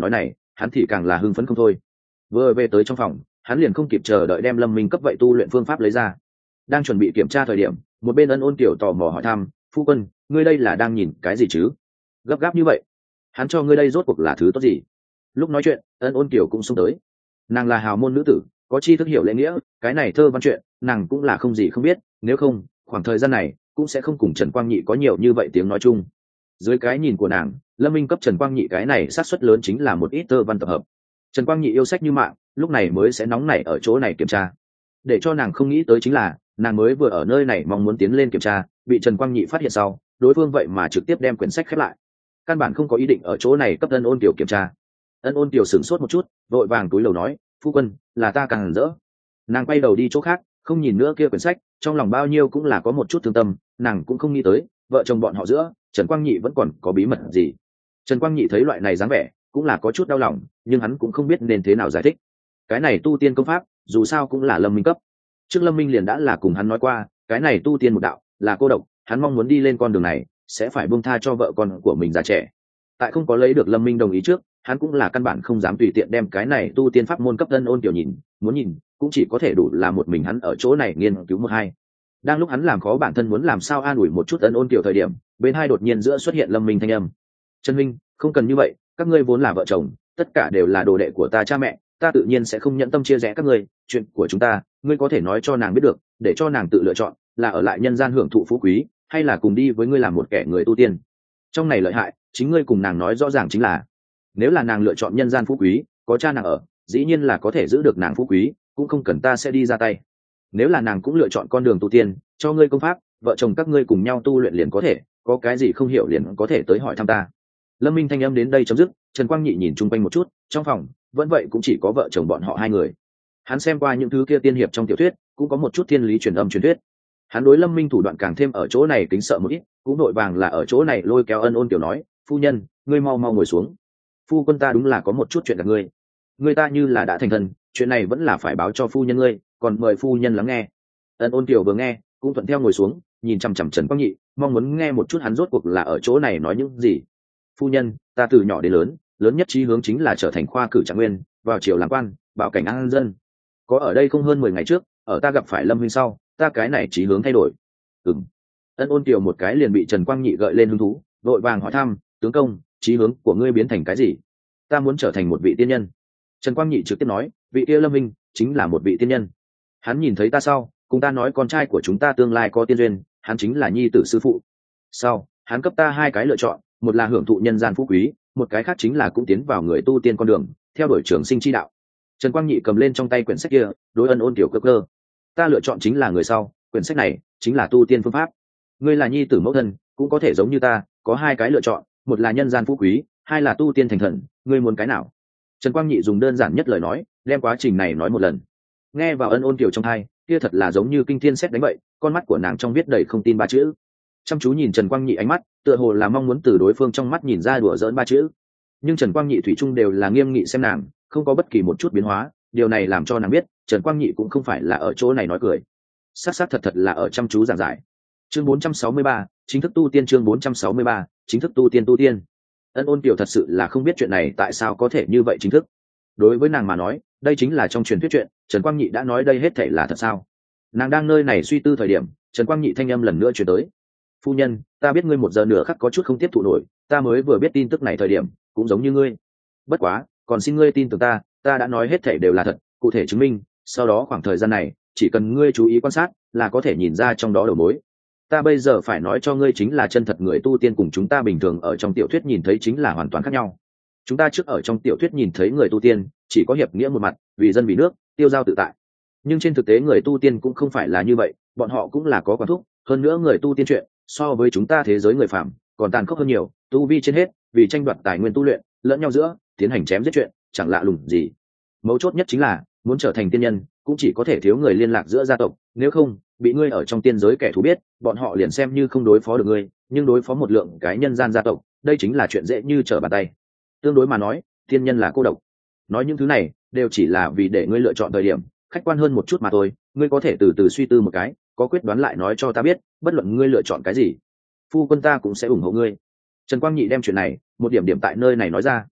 hắn thì càng là hưng phấn không thôi. Vừa về tới trong phòng, hắn liền không kịp chờ đợi đem lâm minh cấp vậy tu luyện phương pháp lấy ra. Đang chuẩn bị kiểm tra thời điểm, một bên Ân Ôn Kiều tò mò hỏi thăm, phu quân, ngươi đây là đang nhìn cái gì chứ, gấp gáp như vậy? Hắn cho ngươi đây rốt cuộc là thứ tốt gì? Lúc nói chuyện, Ân Ôn Kiều cũng xông tới. Nàng là hào môn nữ tử, có chi thức hiểu lễ nghĩa, cái này thơ văn chuyện nàng cũng là không gì không biết, nếu không khoảng thời gian này cũng sẽ không cùng Trần Quang Nhị có nhiều như vậy tiếng nói chung. Dưới cái nhìn của nàng, lâm minh cấp Trần Quang Nhị cái này sát suất lớn chính là một ít thơ văn tập hợp. Trần Quang Nhị yêu sách như mạng, lúc này mới sẽ nóng nảy ở chỗ này kiểm tra. Để cho nàng không nghĩ tới chính là nàng mới vừa ở nơi này mong muốn tiến lên kiểm tra, bị Trần Quang Nhị phát hiện sau, đối phương vậy mà trực tiếp đem quyển sách khép lại, căn bản không có ý định ở chỗ này cấp Ân Ôn Kiều kiểm tra. Ân Ôn Kiều sửng sốt một chút, vội vàng túi lầu nói, phu quân, là ta càng rỡ. Nàng quay đầu đi chỗ khác, không nhìn nữa kia quyển sách, trong lòng bao nhiêu cũng là có một chút thương tâm. Nàng cũng không nghĩ tới vợ chồng bọn họ giữa Trần Quang Nhị vẫn còn có bí mật gì. Trần Quang Nhị thấy loại này dáng vẻ cũng là có chút đau lòng, nhưng hắn cũng không biết nên thế nào giải thích. Cái này tu tiên công pháp dù sao cũng là lâm minh cấp, trước lâm minh liền đã là cùng hắn nói qua, cái này tu tiên một đạo là cô độc, hắn mong muốn đi lên con đường này sẽ phải buông tha cho vợ con của mình già trẻ. Tại không có lấy được lâm minh đồng ý trước, hắn cũng là căn bản không dám tùy tiện đem cái này tu tiên pháp môn cấp Ân Ôn Kiều nhìn, muốn nhìn cũng chỉ có thể đủ là một mình hắn ở chỗ này nghiên cứu một hai. Đang lúc hắn làm khó bản thân muốn làm sao an ủi một chút Ân Ôn Kiều thời điểm, bên hai đột nhiên giữa xuất hiện lâm minh thanh âm. Trần minh, không cần như vậy, các ngươi vốn là vợ chồng, tất cả đều là đồ đệ của ta cha mẹ, ta tự nhiên sẽ không nhận tâm chia rẽ các ngươi, chuyện của chúng ta ngươi có thể nói cho nàng biết được, để cho nàng tự lựa chọn, là ở lại nhân gian hưởng thụ phú quý, hay là cùng đi với ngươi làm một kẻ người tu tiên. Trong này lợi hại chính ngươi cùng nàng nói rõ ràng chính là, nếu là nàng lựa chọn nhân gian phú quý, có cha nàng ở, dĩ nhiên là có thể giữ được nàng phú quý, cũng không cần ta sẽ đi ra tay. Nếu là nàng cũng lựa chọn con đường tu tiên, cho ngươi công pháp, vợ chồng các ngươi cùng nhau tu luyện liền có thể, có cái gì không hiểu liền có thể tới hỏi thăm ta. Lâm minh thanh âm đến đây chấm dứt. Trần Quang Nhị nhìn chung quanh một chút, trong phòng vẫn vậy cũng chỉ có vợ chồng bọn họ hai người. Hắn xem qua những thứ kia tiên hiệp trong tiểu thuyết, cũng có một chút thiên lý truyền âm truyền thuyết. Hắn đối lâm minh thủ đoạn càng thêm ở chỗ này kính sợ một ít, cũng nội vàng là ở chỗ này lôi kéo Ân Ôn Kiều nói, phu nhân, ngươi mau mau ngồi xuống. Phu quân ta đúng là có một chút chuyện gặp ngươi, ngươi ta như là đã thành thân, chuyện này vẫn là phải báo cho phu nhân ngươi, còn mời phu nhân lắng nghe. Ân Ôn Kiều vừa nghe cũng thuận theo ngồi xuống, nhìn chằm chằm Trần Quang Nhị, mong muốn nghe một chút hắn rốt cuộc là ở chỗ này nói những gì. Phu nhân, ta từ nhỏ đến lớn, lớn nhất chí hướng chính là trở thành khoa cử trạng nguyên, vào triều làm quan, bảo cảnh an dân. Có ở đây không hơn mười ngày trước, ở ta gặp phải Lâm huynh sau, ta cái này chí hướng thay đổi. Ừm. Ân Ôn Kiều một cái liền bị Trần Quang Nhị gợi lên hứng thú, vội vàng hỏi thăm, tướng công, chí hướng của ngươi biến thành cái gì? Ta muốn trở thành một vị tiên nhân. Trần Quang Nhị trực tiếp nói, vị kia Lâm huynh chính là một vị tiên nhân. Hắn nhìn thấy ta sau, cùng ta nói con trai của chúng ta tương lai có tiên duyên, hắn chính là nhi tử sư phụ. Sau, hắn cấp ta hai cái lựa chọn, một là hưởng thụ nhân gian phú quý, một cái khác chính là cũng tiến vào người tu tiên con đường, theo đuổi trường sinh chi đạo. Trần Quang Nhị cầm lên trong tay quyển sách kia, đối Ân Ôn Kiều cơ cơ. Ta lựa chọn chính là người sau, quyển sách này chính là tu tiên phương pháp. Ngươi là nhi tử mẫu thân, cũng có thể giống như ta, có hai cái lựa chọn, một là nhân gian phú quý, hai là tu tiên thành thần, ngươi muốn cái nào? Trần Quang Nhị dùng đơn giản nhất lời nói, đem quá trình này nói một lần. Nghe vào Ân Ôn Kiều trong tai, kia thật là giống như kinh thiên sét đánh vậy, con mắt của nàng trong viết đầy không tin ba chữ. Chăm chú nhìn Trần Quang Nhị ánh mắt, tựa hồ là mong muốn từ đối phương trong mắt nhìn ra đùa giỡn ba chữ. Nhưng Trần Quang Nhị thủy chung đều là nghiêm nghị xem nàng, không có bất kỳ một chút biến hóa, điều này làm cho nàng biết, Trần Quang Nhị cũng không phải là ở chỗ này nói cười. Sát sát thật thật là ở chăm chú giảng giải. Chương bốn trăm sáu mươi ba, chính thức tu tiên chương bốn trăm sáu mươi ba, chính thức tu tiên tu tiên. Ân Ôn Kiều thật sự là không biết chuyện này tại sao có thể như vậy chính thức. Đối với nàng mà nói, đây chính là trong truyền thuyết chuyện, Trần Quang Nhị đã nói đây hết thảy là thật sao? Nàng đang nơi này suy tư thời điểm, Trần Quang Nhị thanh âm lần nữa truyền tới. Phu nhân, ta biết ngươi một giờ nửa khắc có chút không tiếp thụ nổi, ta mới vừa biết tin tức này thời điểm, cũng giống như ngươi. Bất quá, còn xin ngươi tin tưởng ta, ta đã nói hết thảy đều là thật, cụ thể chứng minh, sau đó khoảng thời gian này, chỉ cần ngươi chú ý quan sát, là có thể nhìn ra trong đó đầu mối. Ta bây giờ phải nói cho ngươi chính là chân thật người tu tiên cùng chúng ta bình thường ở trong tiểu thuyết nhìn thấy chính là hoàn toàn khác nhau. Chúng ta trước ở trong tiểu thuyết nhìn thấy người tu tiên, chỉ có hiệp nghĩa một mặt, vì dân vì nước, tiêu dao tự tại. Nhưng trên thực tế người tu tiên cũng không phải là như vậy, bọn họ cũng là có quản thúc, hơn nữa người tu tiên chuyện, so với chúng ta thế giới người phàm còn tàn khốc hơn nhiều, tu vi trên hết, vì tranh đoạt tài nguyên tu luyện, lẫn nhau giữa, tiến hành chém giết chuyện, chẳng lạ lùng gì. Mấu chốt nhất chính là, muốn trở thành tiên nhân, cũng chỉ có thể thiếu người liên lạc giữa gia tộc, nếu không, bị ngươi ở trong tiên giới kẻ thù biết, bọn họ liền xem như không đối phó được ngươi, nhưng đối phó một lượng cái nhân gian gia tộc, đây chính là chuyện dễ như trở bàn tay. Tương đối mà nói, tiên nhân là cô độc. Nói những thứ này, đều chỉ là vì để ngươi lựa chọn thời điểm khách quan hơn một chút mà thôi, ngươi có thể từ từ suy tư một cái, có quyết đoán lại nói cho ta biết, bất luận ngươi lựa chọn cái gì, phu quân ta cũng sẽ ủng hộ ngươi. Trần Quang Nhị đem chuyện này một điểm điểm tại nơi này nói ra.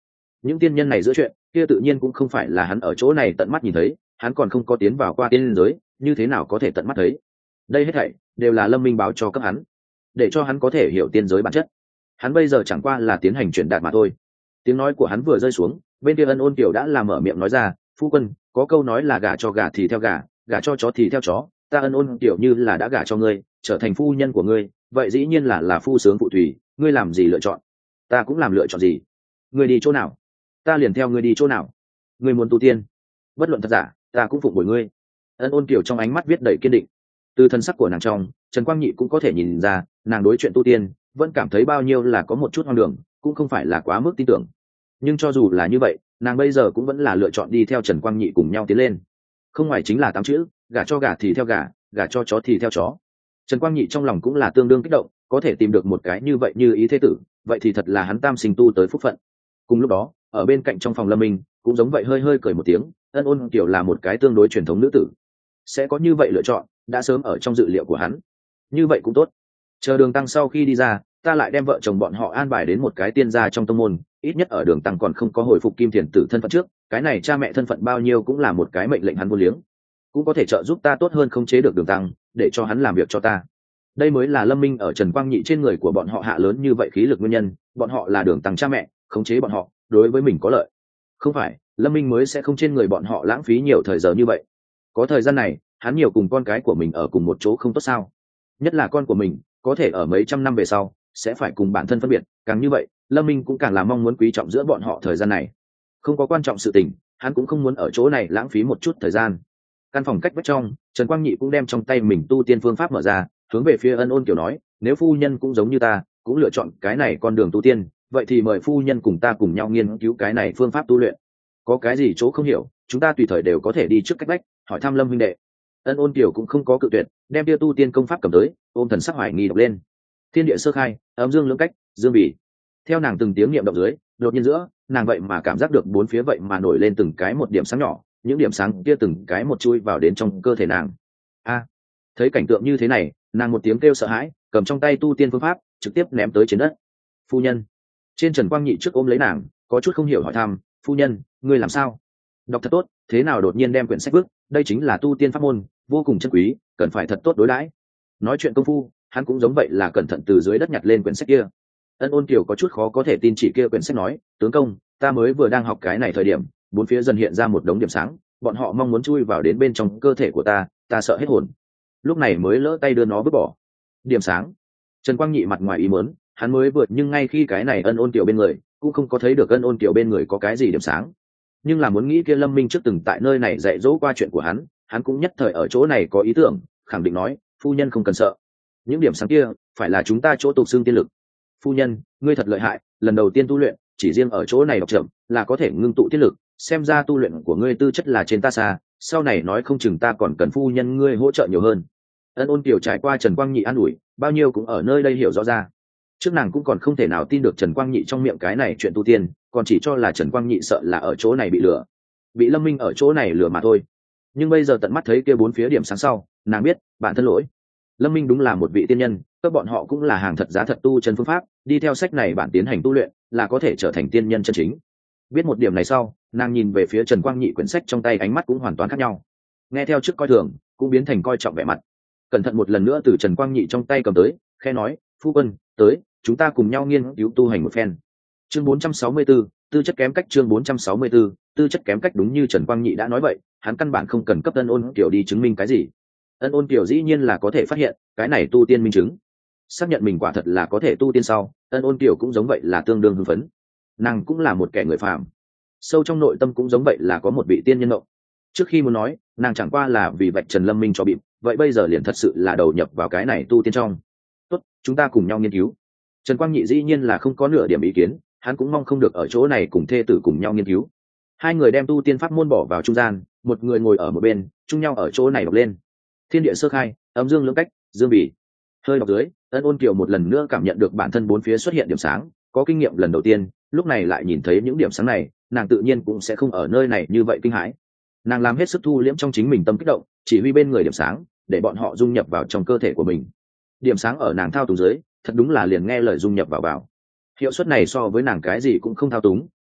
những tiên nhân này giữa chuyện kia tự nhiên cũng không phải là hắn ở chỗ này tận mắt nhìn thấy, hắn còn không có tiến vào qua tiên giới, như thế nào có thể tận mắt thấy. Đây hết thảy đều là Lâm Minh báo cho cấp hắn, để cho hắn có thể hiểu tiên giới bản chất. Hắn bây giờ chẳng qua là tiến hành truyền đạt mà thôi. Tiếng nói của hắn vừa rơi xuống, bên kia Ân Ôn Kiều đã làm mở miệng nói ra, phu quân, có câu nói là gả cho gà thì theo gà, gả cho chó thì theo chó, ta Ân Ôn Kiều như là đã gả cho ngươi, trở thành phu nhân của ngươi, vậy dĩ nhiên là là phu sướng phụ tùy, ngươi làm gì lựa chọn, ta cũng làm lựa chọn gì. Ngươi đi chỗ nào, ta liền theo ngươi đi chỗ nào. Ngươi muốn tu tiên, bất luận thật giả, ta cũng phụng bồi ngươi. Ân Ôn Kiều trong ánh mắt viết đầy kiên định. Từ thân sắc của nàng trong, Trần Quang Nhị cũng có thể nhìn ra, nàng đối chuyện tu tiên vẫn cảm thấy bao nhiêu là có một chút hoang đường, cũng không phải là quá mức tin tưởng. Nhưng cho dù là như vậy, nàng bây giờ cũng vẫn là lựa chọn đi theo Trần Quang Nhị cùng nhau tiến lên. Không ngoài chính là tám chữ, gả cho gà thì theo gà, gả cho chó thì theo chó. Trần Quang Nhị trong lòng cũng là tương đương kích động, có thể tìm được một cái như vậy như ý thế tử, vậy thì thật là hắn tam sinh tu tới phúc phận. Cùng lúc đó, ở bên cạnh trong phòng Lâm Minh cũng giống vậy hơi hơi cười một tiếng, Ân Ôn Kiều là một cái tương đối truyền thống nữ tử, sẽ có như vậy lựa chọn, đã sớm ở trong dự liệu của hắn. Như vậy cũng tốt, chờ Đường Tăng sau khi đi ra, ta lại đem vợ chồng bọn họ an bài đến một cái tiên gia trong tông môn, ít nhất ở Đường Tăng còn không có hồi phục kim thiền tử thân phận trước, cái này cha mẹ thân phận bao nhiêu cũng là một cái mệnh lệnh hắn vô liếng, cũng có thể trợ giúp ta tốt hơn khống chế được Đường Tăng, để cho hắn làm việc cho ta. Đây mới là Lâm Minh ở Trần Quang Nhị trên người của bọn họ hạ lớn như vậy khí lực nguyên nhân, bọn họ là Đường Tăng cha mẹ, khống chế bọn họ đối với mình có lợi. Không phải, Lâm Minh mới sẽ không trên người bọn họ lãng phí nhiều thời giờ như vậy. Có thời gian này, hắn nhiều cùng con cái của mình ở cùng một chỗ không tốt sao? Nhất là con của mình, có thể ở mấy trăm năm về sau sẽ phải cùng bản thân phân biệt, càng như vậy, Lâm Minh cũng càng là mong muốn quý trọng giữa bọn họ thời gian này. Không có quan trọng sự tình, hắn cũng không muốn ở chỗ này lãng phí một chút thời gian. Căn phòng cách vách trong, Trần Quang Nhị cũng đem trong tay mình tu tiên phương pháp mở ra, hướng về phía Ân Ôn Kiều nói, nếu phu nhân cũng giống như ta, cũng lựa chọn cái này con đường tu tiên, vậy thì mời phu nhân cùng ta cùng nhau nghiên cứu cái này phương pháp tu luyện. Có cái gì chỗ không hiểu, chúng ta tùy thời đều có thể đi trước cách vách hỏi thăm Lâm huynh đệ. Ân Ôn Kiều cũng không có cự tuyệt, đem tia tu tiên công pháp cầm tới, ôm thần sắc hoài nghi đọc lên. Thiên địa sơ khai, âm dương lưỡng cách, dương bỉ. Theo nàng từng tiếng niệm động dưới, đột nhiên giữa, nàng vậy mà cảm giác được bốn phía vậy mà nổi lên từng cái một điểm sáng nhỏ, những điểm sáng kia từng cái một chui vào đến trong cơ thể nàng. A, thấy cảnh tượng như thế này, nàng một tiếng kêu sợ hãi, cầm trong tay tu tiên phương pháp, trực tiếp ném tới trên đất. Phu nhân. Trên Trần Quang Nhị trước ôm lấy nàng, có chút không hiểu hỏi thăm, phu nhân, ngươi làm sao? Đọc thật tốt, thế nào đột nhiên đem quyển sách vứt, đây chính là tu tiên pháp môn, vô cùng chân quý, cần phải thật tốt đối đãi. Nói chuyện công phu, hắn cũng giống vậy là cẩn thận từ dưới đất nhặt lên quyển sách kia. Ân Ôn Kiều có chút khó có thể tin chỉ kia quyển sách nói, tướng công, ta mới vừa đang học cái này thời điểm, bốn phía dần hiện ra một đống điểm sáng, bọn họ mong muốn chui vào đến bên trong cơ thể của ta, ta sợ hết hồn. Lúc này mới lỡ tay đưa nó vứt bỏ. Điểm sáng. Trần Quang Nhị mặt ngoài ý muốn, hắn mới vượt nhưng ngay khi cái này Ân Ôn Kiều bên người, cũng không có thấy được Ân Ôn Kiều bên người có cái gì điểm sáng. Nhưng là muốn nghĩ kia Lâm Minh trước từng tại nơi này dạy dỗ qua chuyện của hắn, hắn cũng nhất thời ở chỗ này có ý tưởng, khẳng định nói, phu nhân không cần sợ, những điểm sáng kia phải là chúng ta chỗ tục xương tiên lực. Phu nhân, ngươi thật lợi hại, lần đầu tiên tu luyện, chỉ riêng ở chỗ này đọc chậm là có thể ngưng tụ tiên lực, xem ra tu luyện của ngươi tư chất là trên ta xa, sau này nói không chừng ta còn cần phu nhân ngươi hỗ trợ nhiều hơn. Ân Ôn Kiều trải qua Trần Quang Nhị an ủi, bao nhiêu cũng ở nơi đây hiểu rõ ra. Trước nàng cũng còn không thể nào tin được Trần Quang Nhị trong miệng cái này chuyện tu tiên, còn chỉ cho là Trần Quang Nhị sợ là ở chỗ này bị lừa, bị Lâm Minh ở chỗ này lừa mà thôi. Nhưng bây giờ tận mắt thấy kia bốn phía điểm sáng sau, nàng biết bản thân lỗi. Lâm Minh đúng là một vị tiên nhân, các bọn họ cũng là hàng thật giá thật tu chân phương pháp, đi theo sách này bản tiến hành tu luyện là có thể trở thành tiên nhân chân chính. Biết một điểm này sau, nàng nhìn về phía Trần Quang Nhị quyển sách trong tay, ánh mắt cũng hoàn toàn khác nhau. Nghe theo trước coi thường, cũng biến thành coi trọng vẻ mặt. Cẩn thận một lần nữa từ Trần Quang Nhị trong tay cầm tới, khẽ nói, phu quân, tới, chúng ta cùng nhau nghiên cứu tu hành một phen. Chương bốn trăm sáu mươi tư, tư chất kém cách. Chương bốn trăm sáu mươi tư, tư chất kém cách. Đúng như Trần Quang Nhị đã nói vậy, hắn căn bản không cần cấp Ân Ôn Kiều đi chứng minh cái gì. Ân Ôn Kiều dĩ nhiên là có thể phát hiện cái này tu tiên minh chứng, xác nhận mình quả thật là có thể tu tiên sau, Ân Ôn Kiều cũng giống vậy là tương đương hưng phấn. Nàng cũng là một kẻ người phàm, sâu trong nội tâm cũng giống vậy là có một vị tiên nhân mộng. Trước khi muốn nói, nàng chẳng qua là vì vạch Trần Lâm Minh cho bịp, vậy bây giờ liền thật sự là đầu nhập vào cái này tu tiên trong. Tốt, chúng ta cùng nhau nghiên cứu. Trần Quang Nhị dĩ nhiên là không có nửa điểm ý kiến, hắn cũng mong không được ở chỗ này cùng thê tử cùng nhau nghiên cứu. Hai người đem tu tiên pháp môn bỏ vào trung gian, một người ngồi ở một bên, chung nhau ở chỗ này đọc lên. Thiên địa sơ khai, âm dương lưỡng cách, dương bỉ. Hơi đọc dưới, Ân Ôn Kiều một lần nữa cảm nhận được bản thân bốn phía xuất hiện điểm sáng, có kinh nghiệm lần đầu tiên, lúc này lại nhìn thấy những điểm sáng này, nàng tự nhiên cũng sẽ không ở nơi này như vậy kinh hãi. Nàng làm hết sức thu liễm trong chính mình tâm kích động, chỉ huy bên người điểm sáng, để bọn họ dung nhập vào trong cơ thể của mình. Điểm sáng ở nàng thao túng dưới, thật đúng là liền nghe lời dung nhập vào vào. Hiệu suất này so với nàng cái gì cũng không thao túng,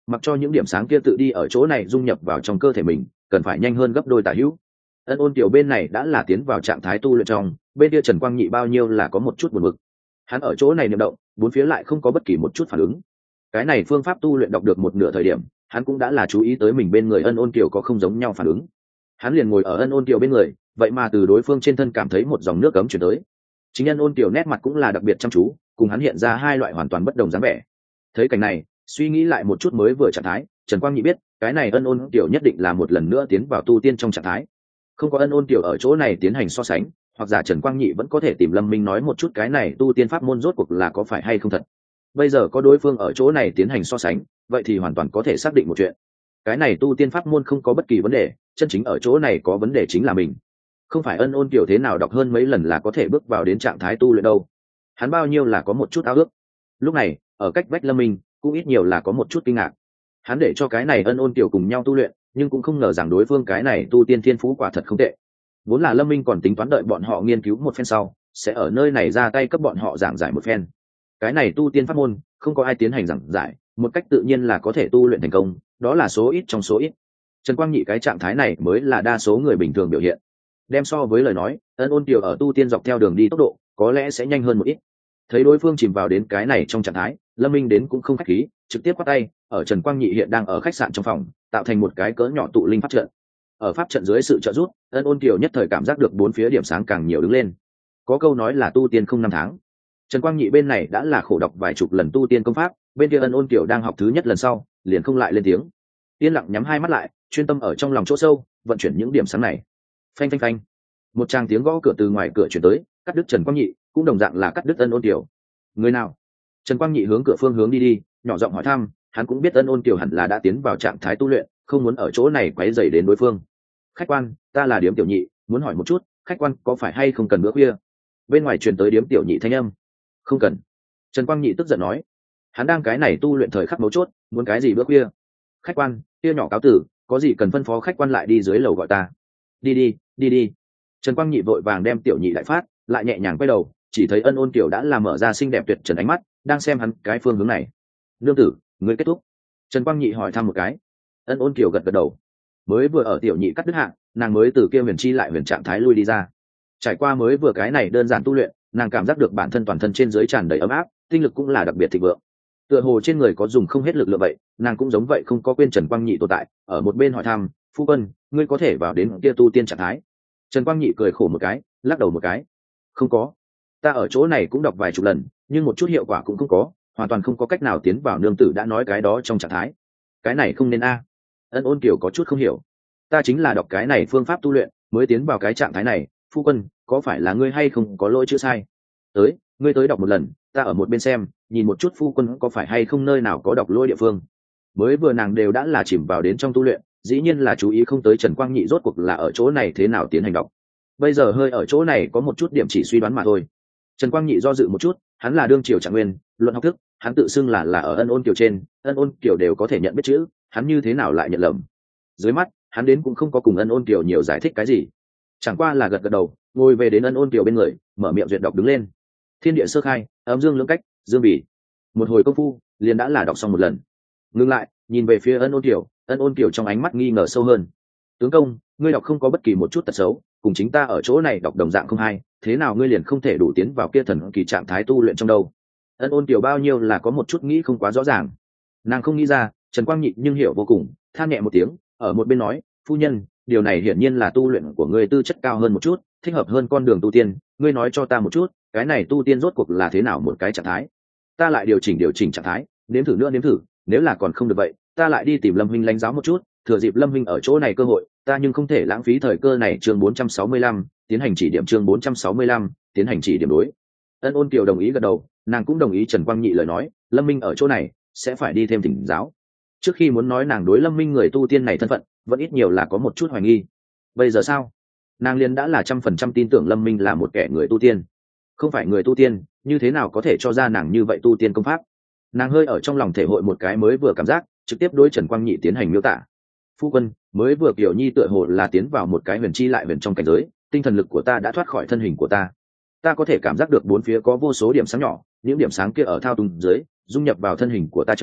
mặc cho những điểm sáng kia tự đi ở chỗ này dung nhập vào trong cơ thể mình, cần phải nhanh hơn gấp đôi tả hữu. Ân Ôn Kiều bên này đã là tiến vào trạng thái tu luyện trong, bên kia Trần Quang Nhị bao nhiêu là có một chút buồn bực. Hắn ở chỗ này niệm động, bốn phía lại không có bất kỳ một chút phản ứng. Cái này phương pháp tu luyện đọc được một nửa thời điểm, hắn cũng đã là chú ý tới mình bên người Ân Ôn Kiều có không giống nhau phản ứng. Hắn liền ngồi ở Ân Ôn Kiều bên người, vậy mà từ đối phương trên thân cảm thấy một dòng nước ấm chuyển tới. Chính Ân Ôn Kiều nét mặt cũng là đặc biệt chăm chú, cùng hắn hiện ra hai loại hoàn toàn bất đồng dáng vẻ. Thấy cảnh này, suy nghĩ lại một chút mới vừa trạng thái, Trần Quang Nhị biết, cái này Ân Ôn Kiều nhất định là một lần nữa tiến vào tu tiên trong trạng thái. Không có Ân Ôn Kiều ở chỗ này tiến hành so sánh, hoặc giả Trần Quang Nhị vẫn có thể tìm Lâm Minh nói một chút cái này tu tiên pháp môn rốt cuộc là có phải hay không thật. Bây giờ có đối phương ở chỗ này tiến hành so sánh, vậy thì hoàn toàn có thể xác định một chuyện. Cái này tu tiên pháp môn không có bất kỳ vấn đề, chân chính ở chỗ này có vấn đề chính là mình. Không phải Ân Ôn Kiều thế nào đọc hơn mấy lần là có thể bước vào đến trạng thái tu luyện đâu. Hắn bao nhiêu là có một chút ao ước. Lúc này, ở cách vách Lâm Minh, cũng ít nhiều là có một chút kinh ngạc. Hắn để cho cái này Ân Ôn Kiều cùng nhau tu luyện, nhưng cũng không ngờ rằng đối phương cái này tu tiên thiên phú quả thật không tệ. Vốn là Lâm Minh còn tính toán đợi bọn họ nghiên cứu một phen sau, sẽ ở nơi này ra tay cấp bọn họ giảng giải một phen. Cái này tu tiên pháp môn, không có ai tiến hành giảng giải, một cách tự nhiên là có thể tu luyện thành công, đó là số ít trong số ít. Trần Quang Nhị cái trạng thái này mới là đa số người bình thường biểu hiện. Đem so với lời nói, Ân Ôn Kiều ở tu tiên dọc theo đường đi tốc độ, có lẽ sẽ nhanh hơn một ít. Thấy đối phương chìm vào đến cái này trong trạng thái, Lâm Minh đến cũng không khách khí, trực tiếp bắt tay, ở Trần Quang Nhị hiện đang ở khách sạn trong phòng, tạo thành một cái cỡ nhỏ tụ linh pháp trận. Ở pháp trận dưới sự trợ giúp, Ân Ôn Kiều nhất thời cảm giác được bốn phía điểm sáng càng nhiều đứng lên. Có câu nói là tu tiên không năm tháng. Trần Quang Nhị bên này đã là khổ đọc vài chục lần tu tiên công pháp, bên kia Ân Ôn Kiều đang học thứ nhất lần sau, liền không lại lên tiếng. Yên lặng nhắm hai mắt lại, chuyên tâm ở trong lòng chỗ sâu, vận chuyển những điểm sáng này. Phanh phanh phanh. Một tràng tiếng gõ cửa từ ngoài cửa truyền tới, cắt đứt Trần Quang Nhị, cũng đồng dạng là cắt đứt Ân Ôn Kiều. Người nào? Trần Quang Nhị hướng cửa phương hướng đi đi, nhỏ giọng hỏi thăm, hắn cũng biết Ân Ôn Kiều hẳn là đã tiến vào trạng thái tu luyện, không muốn ở chỗ này quấy rầy đến đối phương. Khách quan, ta là Điếm Tiểu Nhị, muốn hỏi một chút, khách quan có phải hay không cần bữa khuya? Bên ngoài truyền tới Điếm Tiểu Nhị thanh âm. Không cần. Trần Quang Nhị tức giận nói, hắn đang cái này tu luyện thời khắc mấu chốt, muốn cái gì bữa khuya? Khách quan, kia nhỏ cáo tử, có gì cần phân phó khách quan lại đi dưới lầu gọi ta. Đi đi, đi đi. Trần Quang Nhị vội vàng đem Tiểu Nhị đại phát, lại nhẹ nhàng quay đầu, chỉ thấy Ân Ôn Kiều đã làm mở ra xinh đẹp tuyệt trần ánh mắt, đang xem hắn cái phương hướng này. Nương tử, ngươi kết thúc. Trần Quang Nhị hỏi thăm một cái. Ân Ôn Kiều gật gật đầu. Mới vừa ở Tiểu Nhị cắt đứt hạng, nàng mới từ kia huyền chi lại huyền trạng thái lui đi ra. Trải qua mới vừa cái này đơn giản tu luyện, nàng cảm giác được bản thân toàn thân trên dưới tràn đầy ấm áp, tinh lực cũng là đặc biệt thịnh vượng. Tựa hồ trên người có dùng không hết lực lượng vậy, nàng cũng giống vậy không có quên Trần Quang Nhị tồn tại, ở một bên hỏi thăm, phu quân, ngươi có thể vào đến kia tu tiên trạng thái? Trần Quang Nhị cười khổ một cái, lắc đầu một cái, không có. Ta ở chỗ này cũng đọc vài chục lần, nhưng một chút hiệu quả cũng không có, hoàn toàn không có cách nào tiến vào. Nương tử đã nói cái đó trong trạng thái, cái này không nên a. Ân Ôn Kiều có chút không hiểu, ta chính là đọc cái này phương pháp tu luyện mới tiến vào cái trạng thái này, phu quân, có phải là ngươi hay không có lỗi chữ sai? Tới, ngươi tới đọc một lần, ta ở một bên xem, nhìn một chút phu quân có phải hay không nơi nào có đọc lỗi địa phương. Mới vừa nàng đều đã là chìm vào đến trong tu luyện, dĩ nhiên là chú ý không tới Trần Quang Nhị rốt cuộc là ở chỗ này thế nào tiến hành đọc. Bây giờ hơi ở chỗ này có một chút điểm chỉ suy đoán mà thôi. Trần Quang Nhị do dự một chút, hắn là đương triều trạng nguyên, luận học thức, hắn tự xưng là là ở Ân Ôn Kiều trên, Ân Ôn Kiều đều có thể nhận biết chữ, hắn như thế nào lại nhận lầm? Dưới mắt, hắn đến cũng không có cùng Ân Ôn Kiều nhiều giải thích cái gì, chẳng qua là gật gật đầu, ngồi về đến Ân Ôn Kiều bên người, mở miệng duyệt đọc đứng lên. Thiên địa sơ khai, ấm dương lưỡng cách, dương bỉ. Một hồi công phu, liền đã là đọc xong một lần. Ngưng lại, nhìn về phía Ân Ôn Kiều, Ân Ôn Kiều trong ánh mắt nghi ngờ sâu hơn. Tướng công, ngươi đọc không có bất kỳ một chút tật xấu, cùng chính ta ở chỗ này đọc đồng dạng không hay, thế nào ngươi liền không thể đủ tiến vào kia thần kỳ trạng thái tu luyện trong đâu? Ân Ôn Kiều bao nhiêu là có một chút nghĩ không quá rõ ràng. Nàng không nghĩ ra, Trần Quang Nhị nhưng hiểu vô cùng, than nhẹ một tiếng, ở một bên nói, phu nhân, điều này hiển nhiên là tu luyện của ngươi tư chất cao hơn một chút, thích hợp hơn con đường tu tiên, ngươi nói cho ta một chút, cái này tu tiên rốt cuộc là thế nào một cái trạng thái? Ta lại điều chỉnh điều chỉnh trạng thái, nếm thử nữa nếm thử, nếu là còn không được vậy, ta lại đi tìm Lâm Minh lãnh giáo một chút, thừa dịp Lâm Minh ở chỗ này cơ hội, ta nhưng không thể lãng phí thời cơ này. Chương bốn trăm sáu mươi lăm, tiến hành chỉ điểm. Chương bốn trăm sáu mươi lăm, tiến hành chỉ điểm đối. Ân Ôn Kiều đồng ý gật đầu, nàng cũng đồng ý Trần Quang Nhị lời nói, Lâm Minh ở chỗ này sẽ phải đi thêm thỉnh giáo. Trước khi muốn nói nàng đối Lâm Minh người tu tiên này thân phận, vẫn ít nhiều là có một chút hoài nghi. Bây giờ sao? Nàng liền đã là trăm phần trăm tin tưởng Lâm Minh là một kẻ người tu tiên. Không phải người tu tiên, như thế nào có thể cho ra nàng như vậy tu tiên công pháp? Nàng hơi ở trong lòng thể hội một cái mới vừa cảm giác, trực tiếp đối Trần Quang Nhị tiến hành miêu tả. Phu quân, mới vừa Kiều Nhi tựa hồ là tiến vào một cái huyền chi lại huyền trong cảnh giới, tinh thần lực của ta đã thoát khỏi thân hình của ta. Ta có thể cảm giác được bốn phía có vô số điểm sáng nhỏ, những điểm sáng kia ở thao túng dưới, dung nhập vào thân hình của ta trong,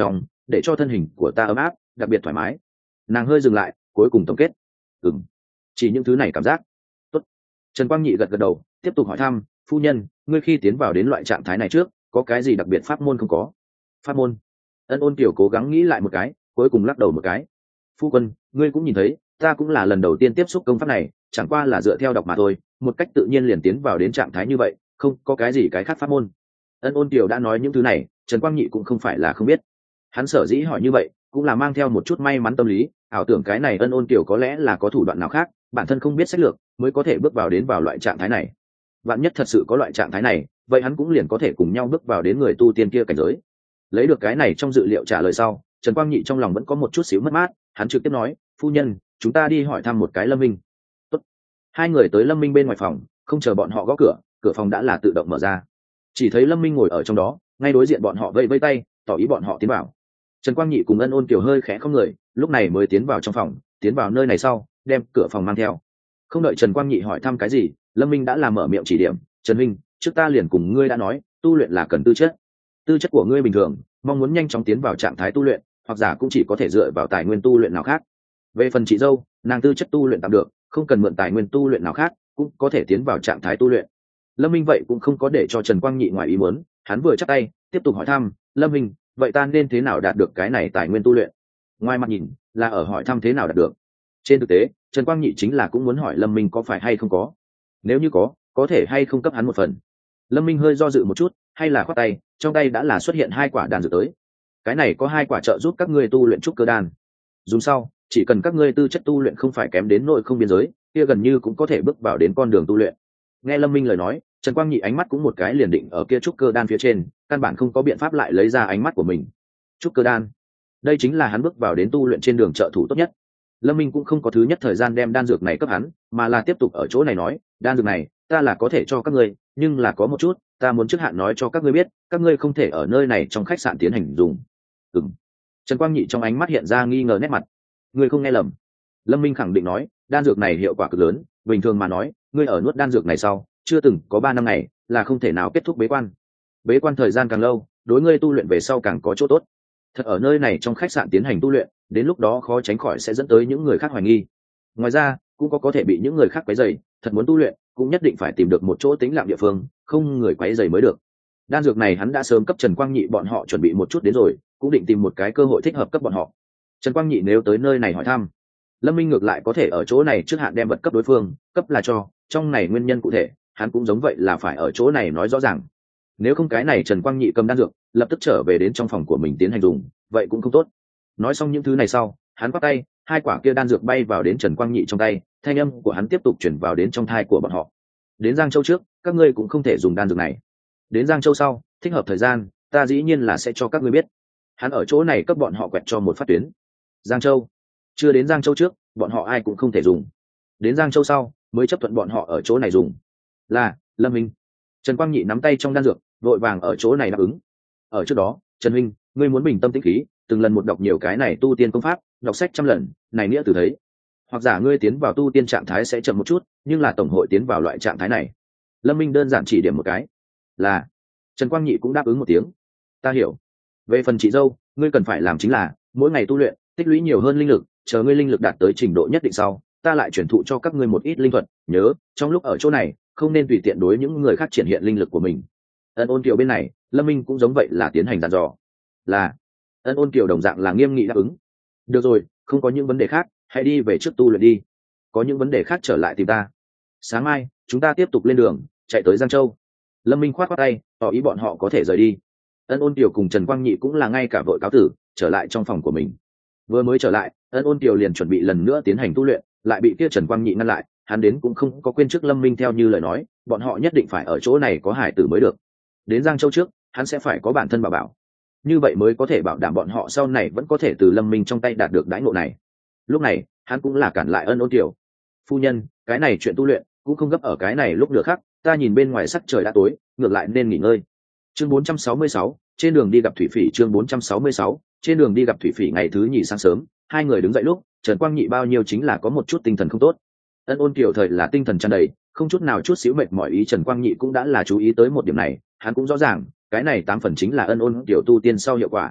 để cho thân hình của ta ấm áp, đặc biệt thoải mái. Nàng hơi dừng lại, cuối cùng tổng kết. Ừm, chỉ những thứ này cảm giác. Tốt. Trần Quang Nhị gật gật đầu, tiếp tục hỏi thăm, phu nhân, ngươi khi tiến vào đến loại trạng thái này trước, có cái gì đặc biệt pháp môn không có? Pháp môn? Ân Ôn Kiều cố gắng nghĩ lại một cái, cuối cùng lắc đầu một cái. Phu quân, ngươi cũng nhìn thấy, ta cũng là lần đầu tiên tiếp xúc công pháp này, chẳng qua là dựa theo đọc mà thôi, một cách tự nhiên liền tiến vào đến trạng thái như vậy, không có cái gì cái khác pháp môn. Ân Ôn Kiều đã nói những thứ này, Trần Quang Nhị cũng không phải là không biết. Hắn sở dĩ hỏi như vậy, cũng là mang theo một chút may mắn tâm lý, ảo tưởng cái này Ân Ôn Kiều có lẽ là có thủ đoạn nào khác, bản thân không biết sách lược, mới có thể bước vào đến vào loại trạng thái này. Vạn nhất thật sự có loại trạng thái này, vậy hắn cũng liền có thể cùng nhau bước vào đến người tu tiên kia cảnh giới. Lấy được cái này trong dự liệu trả lời sau, Trần Quang Nhị trong lòng vẫn có một chút xíu mất mát, hắn trực tiếp nói, phu nhân, chúng ta đi hỏi thăm một cái Lâm Minh. Tốt. Hai người tới Lâm Minh bên ngoài phòng, không chờ bọn họ gõ cửa, cửa phòng đã là tự động mở ra. Chỉ thấy Lâm Minh ngồi ở trong đó, ngay đối diện bọn họ vẫy vẫy tay, tỏ ý bọn họ tiến vào. Trần Quang Nhị cùng Ân Ôn Kiều hơi khẽ không người, lúc này mới tiến vào trong phòng, tiến vào nơi này sau, đem cửa phòng mang theo. Không đợi Trần Quang Nhị hỏi thăm cái gì, Lâm Minh đã làm mở miệng chỉ điểm, Trần Minh, trước ta liền cùng ngươi đã nói, tu luyện là cần tư chất. Tư chất của ngươi bình thường, mong muốn nhanh chóng tiến vào trạng thái tu luyện, hoặc giả cũng chỉ có thể dựa vào tài nguyên tu luyện nào khác. Về phần chị dâu, nàng tư chất tu luyện tạm được, không cần mượn tài nguyên tu luyện nào khác, cũng có thể tiến vào trạng thái tu luyện. Lâm Minh vậy cũng không có để cho Trần Quang Nhị ngoài ý muốn, hắn vừa chắp tay, tiếp tục hỏi thăm, Lâm Minh, vậy ta nên thế nào đạt được cái này tài nguyên tu luyện? Ngoài mặt nhìn, là ở hỏi thăm thế nào đạt được. Trên thực tế, Trần Quang Nhị chính là cũng muốn hỏi Lâm Minh có phải hay không có. Nếu như có, có thể hay không cấp hắn một phần. Lâm Minh hơi do dự một chút, hay là khoát tay, trong tay đã là xuất hiện hai quả đan dược tới. Cái này có hai quả trợ giúp các ngươi tu luyện trúc cơ đan. Dùng sau, chỉ cần các ngươi tư chất tu luyện không phải kém đến nỗi không biên giới, kia gần như cũng có thể bước vào đến con đường tu luyện. Nghe Lâm Minh lời nói, Trần Quang Nhị ánh mắt cũng một cái liền định ở kia trúc cơ đan phía trên, căn bản không có biện pháp lại lấy ra ánh mắt của mình. Trúc cơ đan, đây chính là hắn bước vào đến tu luyện trên đường trợ thủ tốt nhất. Lâm Minh cũng không có thứ nhất thời gian đem đan dược này cấp hắn, mà là tiếp tục ở chỗ này nói, đan dược này, ta là có thể cho các ngươi, nhưng là có một chút, ta muốn trước hạn nói cho các ngươi biết, các ngươi không thể ở nơi này trong khách sạn tiến hành dùng. Ừm. Trần Quang Nhị trong ánh mắt hiện ra nghi ngờ nét mặt. Ngươi không nghe lầm. Lâm Minh khẳng định nói, đan dược này hiệu quả cực lớn, bình thường mà nói, ngươi ở nuốt đan dược này sau, chưa từng có ba năm ngày, là không thể nào kết thúc bế quan. Bế quan thời gian càng lâu, đối ngươi tu luyện về sau càng có chỗ tốt. Thật ở nơi này trong khách sạn tiến hành tu luyện, đến lúc đó khó tránh khỏi sẽ dẫn tới những người khác hoài nghi. Ngoài ra, cũng có có thể bị những người khác quấy rầy, thật muốn tu luyện, cũng nhất định phải tìm được một chỗ tĩnh lặng địa phương, không người quấy rầy mới được. Đan dược này hắn đã sớm cấp Trần Quang Nhị bọn họ chuẩn bị một chút đến rồi, cũng định tìm một cái cơ hội thích hợp cấp bọn họ. Trần Quang Nhị nếu tới nơi này hỏi thăm, Lâm Minh ngược lại có thể ở chỗ này trước hạn đem vật cấp đối phương, cấp là cho, trong này nguyên nhân cụ thể, hắn cũng giống vậy là phải ở chỗ này nói rõ ràng. Nếu không cái này Trần Quang Nhị cầm đan dược, lập tức trở về đến trong phòng của mình tiến hành dùng, vậy cũng không tốt. Nói xong những thứ này sau, hắn bắt tay, hai quả kia đan dược bay vào đến Trần Quang Nhị trong tay, thanh âm của hắn tiếp tục chuyển vào đến trong thai của bọn họ. Đến Giang Châu trước, các ngươi cũng không thể dùng đan dược này. Đến Giang Châu sau, thích hợp thời gian, ta dĩ nhiên là sẽ cho các ngươi biết. Hắn ở chỗ này cấp bọn họ quẹt cho một phát tuyến. Giang Châu, chưa đến Giang Châu trước, bọn họ ai cũng không thể dùng. Đến Giang Châu sau, mới chấp thuận bọn họ ở chỗ này dùng. Là, Lâm Minh. Trần Quang Nhị nắm tay trong đan dược, vội vàng ở chỗ này đáp ứng. Ở trước đó, Trần Minh, ngươi muốn bình tâm tĩnh khí, từng lần một đọc nhiều cái này tu tiên công pháp, đọc sách trăm lần, này nghĩa từ thấy. Hoặc giả ngươi tiến vào tu tiên trạng thái sẽ chậm một chút, nhưng là tổng hội tiến vào loại trạng thái này. Lâm Minh đơn giản chỉ điểm một cái. Là. Trần Quang Nhị cũng đáp ứng một tiếng. Ta hiểu. Về phần chị dâu, ngươi cần phải làm chính là mỗi ngày tu luyện, tích lũy nhiều hơn linh lực, chờ ngươi linh lực đạt tới trình độ nhất định sau, ta lại chuyển thụ cho các ngươi một ít linh thuật, nhớ, trong lúc ở chỗ này, không nên tùy tiện đối những người khác triển hiện linh lực của mình. Ân Ôn Kiều bên này, Lâm Minh cũng giống vậy là tiến hành dặn dò. Là. Ân Ôn Kiều đồng dạng là nghiêm nghị đáp ứng. Được rồi, không có những vấn đề khác, hãy đi về trước tu luyện đi. Có những vấn đề khác trở lại tìm ta. Sáng mai, chúng ta tiếp tục lên đường, chạy tới Giang Châu. Lâm Minh khoát khoát tay, tỏ ý bọn họ có thể rời đi. Ân Ôn Kiều cùng Trần Quang Nhị cũng là ngay cả vội cáo tử, trở lại trong phòng của mình. Vừa mới trở lại, Ân Ôn Kiều liền chuẩn bị lần nữa tiến hành tu luyện, lại bị kia Trần Quang Nhị ngăn lại. Hắn đến cũng không có quên trước Lâm Minh theo như lời nói, bọn họ nhất định phải ở chỗ này có hải tử mới được. Đến Giang Châu trước, hắn sẽ phải có bản thân bảo bảo. Như vậy mới có thể bảo đảm bọn họ sau này vẫn có thể từ Lâm Minh trong tay đạt được đãi ngộ này. Lúc này, hắn cũng là cản lại Ân Ôn Kiều. Phu nhân, cái này chuyện tu luyện cũng không gấp ở cái này lúc được khác, ta nhìn bên ngoài sắc trời đã tối, ngược lại nên nghỉ ngơi. Chương bốn trăm sáu mươi sáu, trên đường đi gặp Thủy Phỉ. Chương bốn trăm sáu mươi sáu, trên đường đi gặp Thủy Phỉ. Ngày thứ nhì sáng sớm, hai người đứng dậy lúc, Trần Quang Nhị bao nhiêu chính là có một chút tinh thần không tốt. Ân Ôn Kiều thời là tinh thần tràn đầy, không chút nào chút xíu mệt mỏi, ý Trần Quang Nhị cũng đã là chú ý tới một điểm này, hắn cũng rõ ràng, cái này tám phần chính là Ân Ôn Kiều tu tiên sau hiệu quả.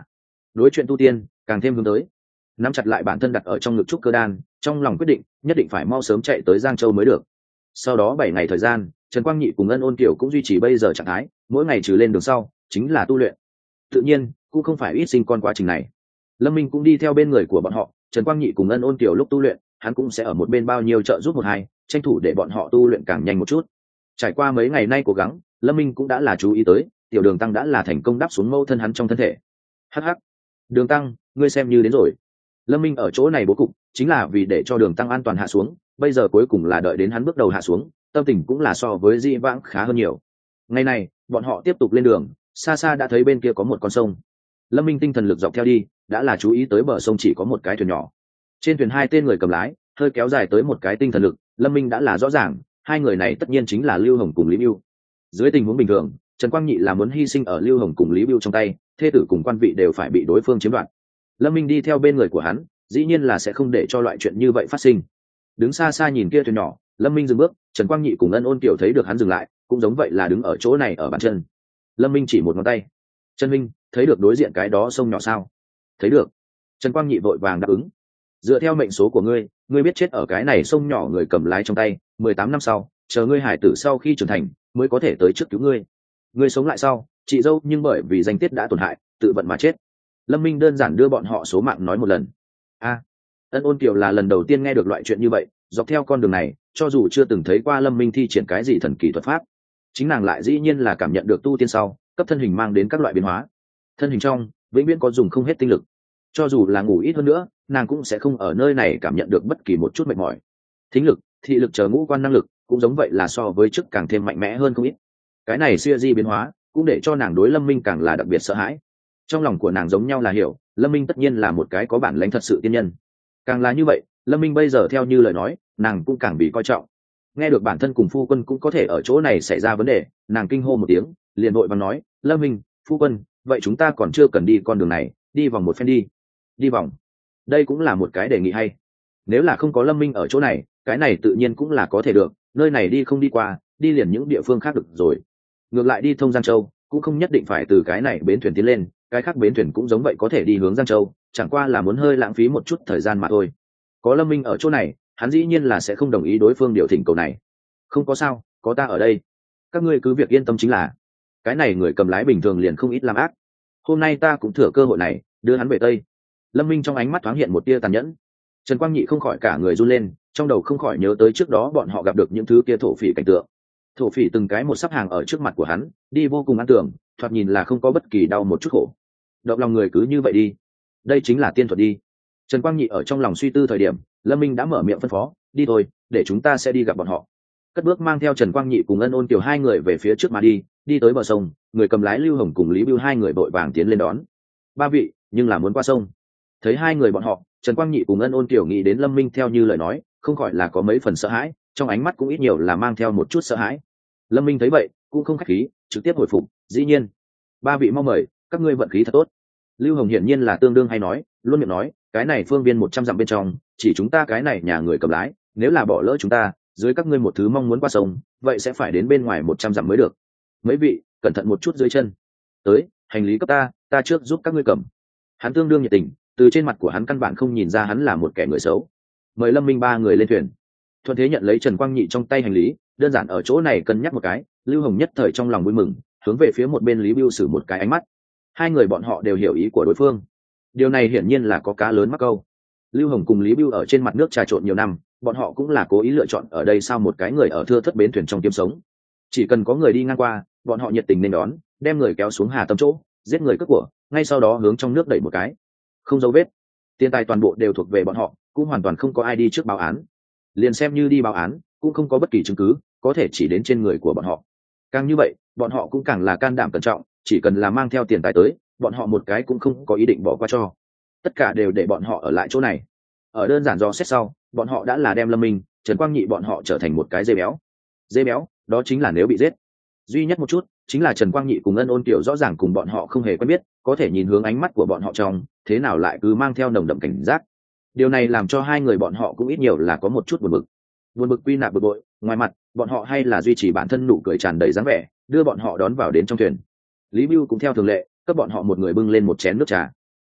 đối chuyện tu tiên càng thêm hướng tới. Nắm chặt lại bản thân đặt ở trong ngực trúc cơ đan, trong lòng quyết định nhất định phải mau sớm chạy tới Giang Châu mới được. Sau đó bảy ngày thời gian, Trần Quang Nhị cùng Ân Ôn Kiều cũng duy trì bây giờ trạng thái, mỗi ngày trừ lên đường sau chính là tu luyện. Tự nhiên cũng không phải ít sinh con quá trình này. Lâm Minh cũng đi theo bên người của bọn họ. Trần Quang Nhị cùng Ân Ôn Kiều lúc tu luyện, hắn cũng sẽ ở một bên bao nhiêu trợ giúp một hai, tranh thủ để bọn họ tu luyện càng nhanh một chút. Trải qua mấy ngày nay cố gắng, Lâm Minh cũng đã là chú ý tới, tiểu Đường Tăng đã là thành công đáp xuống mâu thân hắn trong thân thể. Hắc hắc, Đường Tăng, ngươi xem như đến rồi. Lâm Minh ở chỗ này bố cục chính là vì để cho Đường Tăng an toàn hạ xuống, bây giờ cuối cùng là đợi đến hắn bước đầu hạ xuống, tâm tình cũng là so với di vãng khá hơn nhiều. Ngày này, bọn họ tiếp tục lên đường, xa xa đã thấy bên kia có một con sông. Lâm Minh tinh thần lực dọc theo đi, đã là chú ý tới bờ sông chỉ có một cái thuyền nhỏ. Trên thuyền hai tên người cầm lái, hơi kéo dài tới một cái tinh thần lực, Lâm Minh đã là rõ ràng, hai người này tất nhiên chính là Lưu Hồng cùng Lý Bưu. Dưới tình huống bình thường, Trần Quang Nhị là muốn hy sinh ở Lưu Hồng cùng Lý Bưu trong tay, thê tử cùng quan vị đều phải bị đối phương chiếm đoạt. Lâm Minh đi theo bên người của hắn, dĩ nhiên là sẽ không để cho loại chuyện như vậy phát sinh. Đứng xa xa nhìn kia thuyền nhỏ, Lâm Minh dừng bước, Trần Quang Nhị cùng Ân Ôn Kiều thấy được hắn dừng lại, cũng giống vậy là đứng ở chỗ này ở bàn chân. Lâm Minh chỉ một ngón tay. Trần Minh, thấy được đối diện cái đó sông nhỏ sao? Thấy được. Trần Quang Nhị vội vàng đáp ứng. Dựa theo mệnh số của ngươi, ngươi biết chết ở cái này sông nhỏ người cầm lái trong tay, mười tám năm sau, chờ ngươi hải tử sau khi trưởng thành, mới có thể tới trước cứu ngươi. Ngươi sống lại sau, chị dâu nhưng bởi vì danh tiết đã tổn hại, tự vận mà chết. Lâm Minh đơn giản đưa bọn họ số mạng nói một lần. A, Ân Ôn Kiều là lần đầu tiên nghe được loại chuyện như vậy, dọc theo con đường này, cho dù chưa từng thấy qua Lâm Minh thi triển cái gì thần kỳ thuật pháp, chính nàng lại dĩ nhiên là cảm nhận được tu tiên sau, cấp thân hình mang đến các loại biến hóa. Thân hình trong, vĩnh viễn có dùng không hết tinh lực. Cho dù là ngủ ít hơn nữa, nàng cũng sẽ không ở nơi này cảm nhận được bất kỳ một chút mệt mỏi. Thính lực, thị lực chờ ngũ quan năng lực, cũng giống vậy là so với trước càng thêm mạnh mẽ hơn không ít. Cái này xưa di biến hóa, cũng để cho nàng đối Lâm Minh càng là đặc biệt sợ hãi. Trong lòng của nàng giống nhau là hiểu, Lâm Minh tất nhiên là một cái có bản lĩnh thật sự tiên nhân. Càng là như vậy, Lâm Minh bây giờ theo như lời nói, nàng cũng càng bị coi trọng. Nghe được bản thân cùng phu quân cũng có thể ở chỗ này xảy ra vấn đề, nàng kinh hô một tiếng, liền vội vàng nói, Lâm Minh, phu quân, vậy chúng ta còn chưa cần đi con đường này, đi vòng một phen đi. Đi vòng. Đây cũng là một cái đề nghị hay. Nếu là không có Lâm Minh ở chỗ này, cái này tự nhiên cũng là có thể được, nơi này đi không đi qua, đi liền những địa phương khác được rồi. Ngược lại đi thông Giang Châu, cũng không nhất định phải từ cái này bến thuyền tiến lên, cái khác bến thuyền cũng giống vậy có thể đi hướng Giang Châu, chẳng qua là muốn hơi lãng phí một chút thời gian mà thôi. Có Lâm Minh ở chỗ này, hắn dĩ nhiên là sẽ không đồng ý đối phương điều thỉnh cầu này. Không có sao, có ta ở đây, các ngươi cứ việc yên tâm chính là. Cái này người cầm lái bình thường liền không ít làm ác, hôm nay ta cũng thừa cơ hội này đưa hắn về Tây. Lâm Minh trong ánh mắt thoáng hiện một tia tàn nhẫn. Trần Quang Nhị không khỏi cả người run lên, trong đầu không khỏi nhớ tới trước đó bọn họ gặp được những thứ kia thổ phỉ cảnh tượng. Thổ phỉ từng cái một sắp hàng ở trước mặt của hắn, đi vô cùng an tưởng, thoạt nhìn là không có bất kỳ đau một chút khổ. Động lòng người cứ như vậy đi, đây chính là tiên thuật đi. Trần Quang Nhị ở trong lòng suy tư thời điểm, Lâm Minh đã mở miệng phân phó, đi thôi, để chúng ta sẽ đi gặp bọn họ. Cất bước mang theo Trần Quang Nhị cùng Ân Ôn Kiều hai người về phía trước mà đi, đi tới bờ sông, người cầm lái Lưu Hồng cùng Lý Bưu hai người vội vàng tiến lên đón. Ba vị, nhưng là muốn qua sông. Thấy hai người bọn họ, Trần Quang Nhị cùng Ân Ôn Kiều nghĩ đến Lâm Minh theo như lời nói, không khỏi là có mấy phần sợ hãi, trong ánh mắt cũng ít nhiều là mang theo một chút sợ hãi. Lâm Minh thấy vậy, cũng không khách khí, trực tiếp hồi phục, dĩ nhiên. Ba vị mau mời, các ngươi vận khí thật tốt. Lưu Hồng hiển nhiên là tương đương hay nói, luôn miệng nói, cái này phương viên một trăm dặm bên trong, chỉ chúng ta cái này nhà người cầm lái, nếu là bỏ lỡ chúng ta, dưới các ngươi một thứ mong muốn qua sông, vậy sẽ phải đến bên ngoài một trăm dặm mới được. Mấy vị, cẩn thận một chút dưới chân. Tới, hành lý cấp ta, ta trước giúp các ngươi cầm. Hắn tương đương nhiệt tình, từ trên mặt của hắn căn bản không nhìn ra hắn là một kẻ người xấu. Mời Lâm Minh ba người lên thuyền. Thuận thế nhận lấy Trần Quang Nhị trong tay hành lý, đơn giản ở chỗ này cân nhắc một cái, Lưu Hồng nhất thời trong lòng vui mừng, hướng về phía một bên Lý Bưu sử một cái ánh mắt. Hai người bọn họ đều hiểu ý của đối phương. Điều này hiển nhiên là có cá lớn mắc câu. Lưu Hồng cùng Lý Bưu ở trên mặt nước trà trộn nhiều năm, bọn họ cũng là cố ý lựa chọn ở đây sao một cái người ở thưa thất bến thuyền trong kiếm sống. Chỉ cần có người đi ngang qua, bọn họ nhiệt tình nên đón, đem người kéo xuống hà tâm chỗ, giết người cướp của, ngay sau đó hướng trong nước đẩy một cái. Không dấu vết, tiền tài toàn bộ đều thuộc về bọn họ, cũng hoàn toàn không có ai đi trước báo án. Liền xem như đi báo án, cũng không có bất kỳ chứng cứ có thể chỉ đến trên người của bọn họ. Càng như vậy, bọn họ cũng càng là can đảm cẩn trọng, chỉ cần là mang theo tiền tài tới, bọn họ một cái cũng không có ý định bỏ qua cho. Tất cả đều để bọn họ ở lại chỗ này. Ở đơn giản do xét sau, bọn họ đã là đem Lâm Minh, Trần Quang Nhị bọn họ trở thành một cái dê béo. Dê béo, đó chính là nếu bị giết. Duy nhất một chút, chính là Trần Quang Nhị cùng Ân Ôn Kiều rõ ràng cùng bọn họ không hề quen biết, có thể nhìn hướng ánh mắt của bọn họ trong, thế nào lại cứ mang theo nồng đậm cảnh giác. Điều này làm cho hai người bọn họ cũng ít nhiều là có một chút buồn bực. Buồn bực quy nạp bực bội, ngoài mặt, bọn họ hay là duy trì bản thân nụ cười tràn đầy dáng vẻ, đưa bọn họ đón vào đến trong thuyền. Lý Bưu cũng theo thường lệ, cấp bọn họ một người bưng lên một chén nước trà.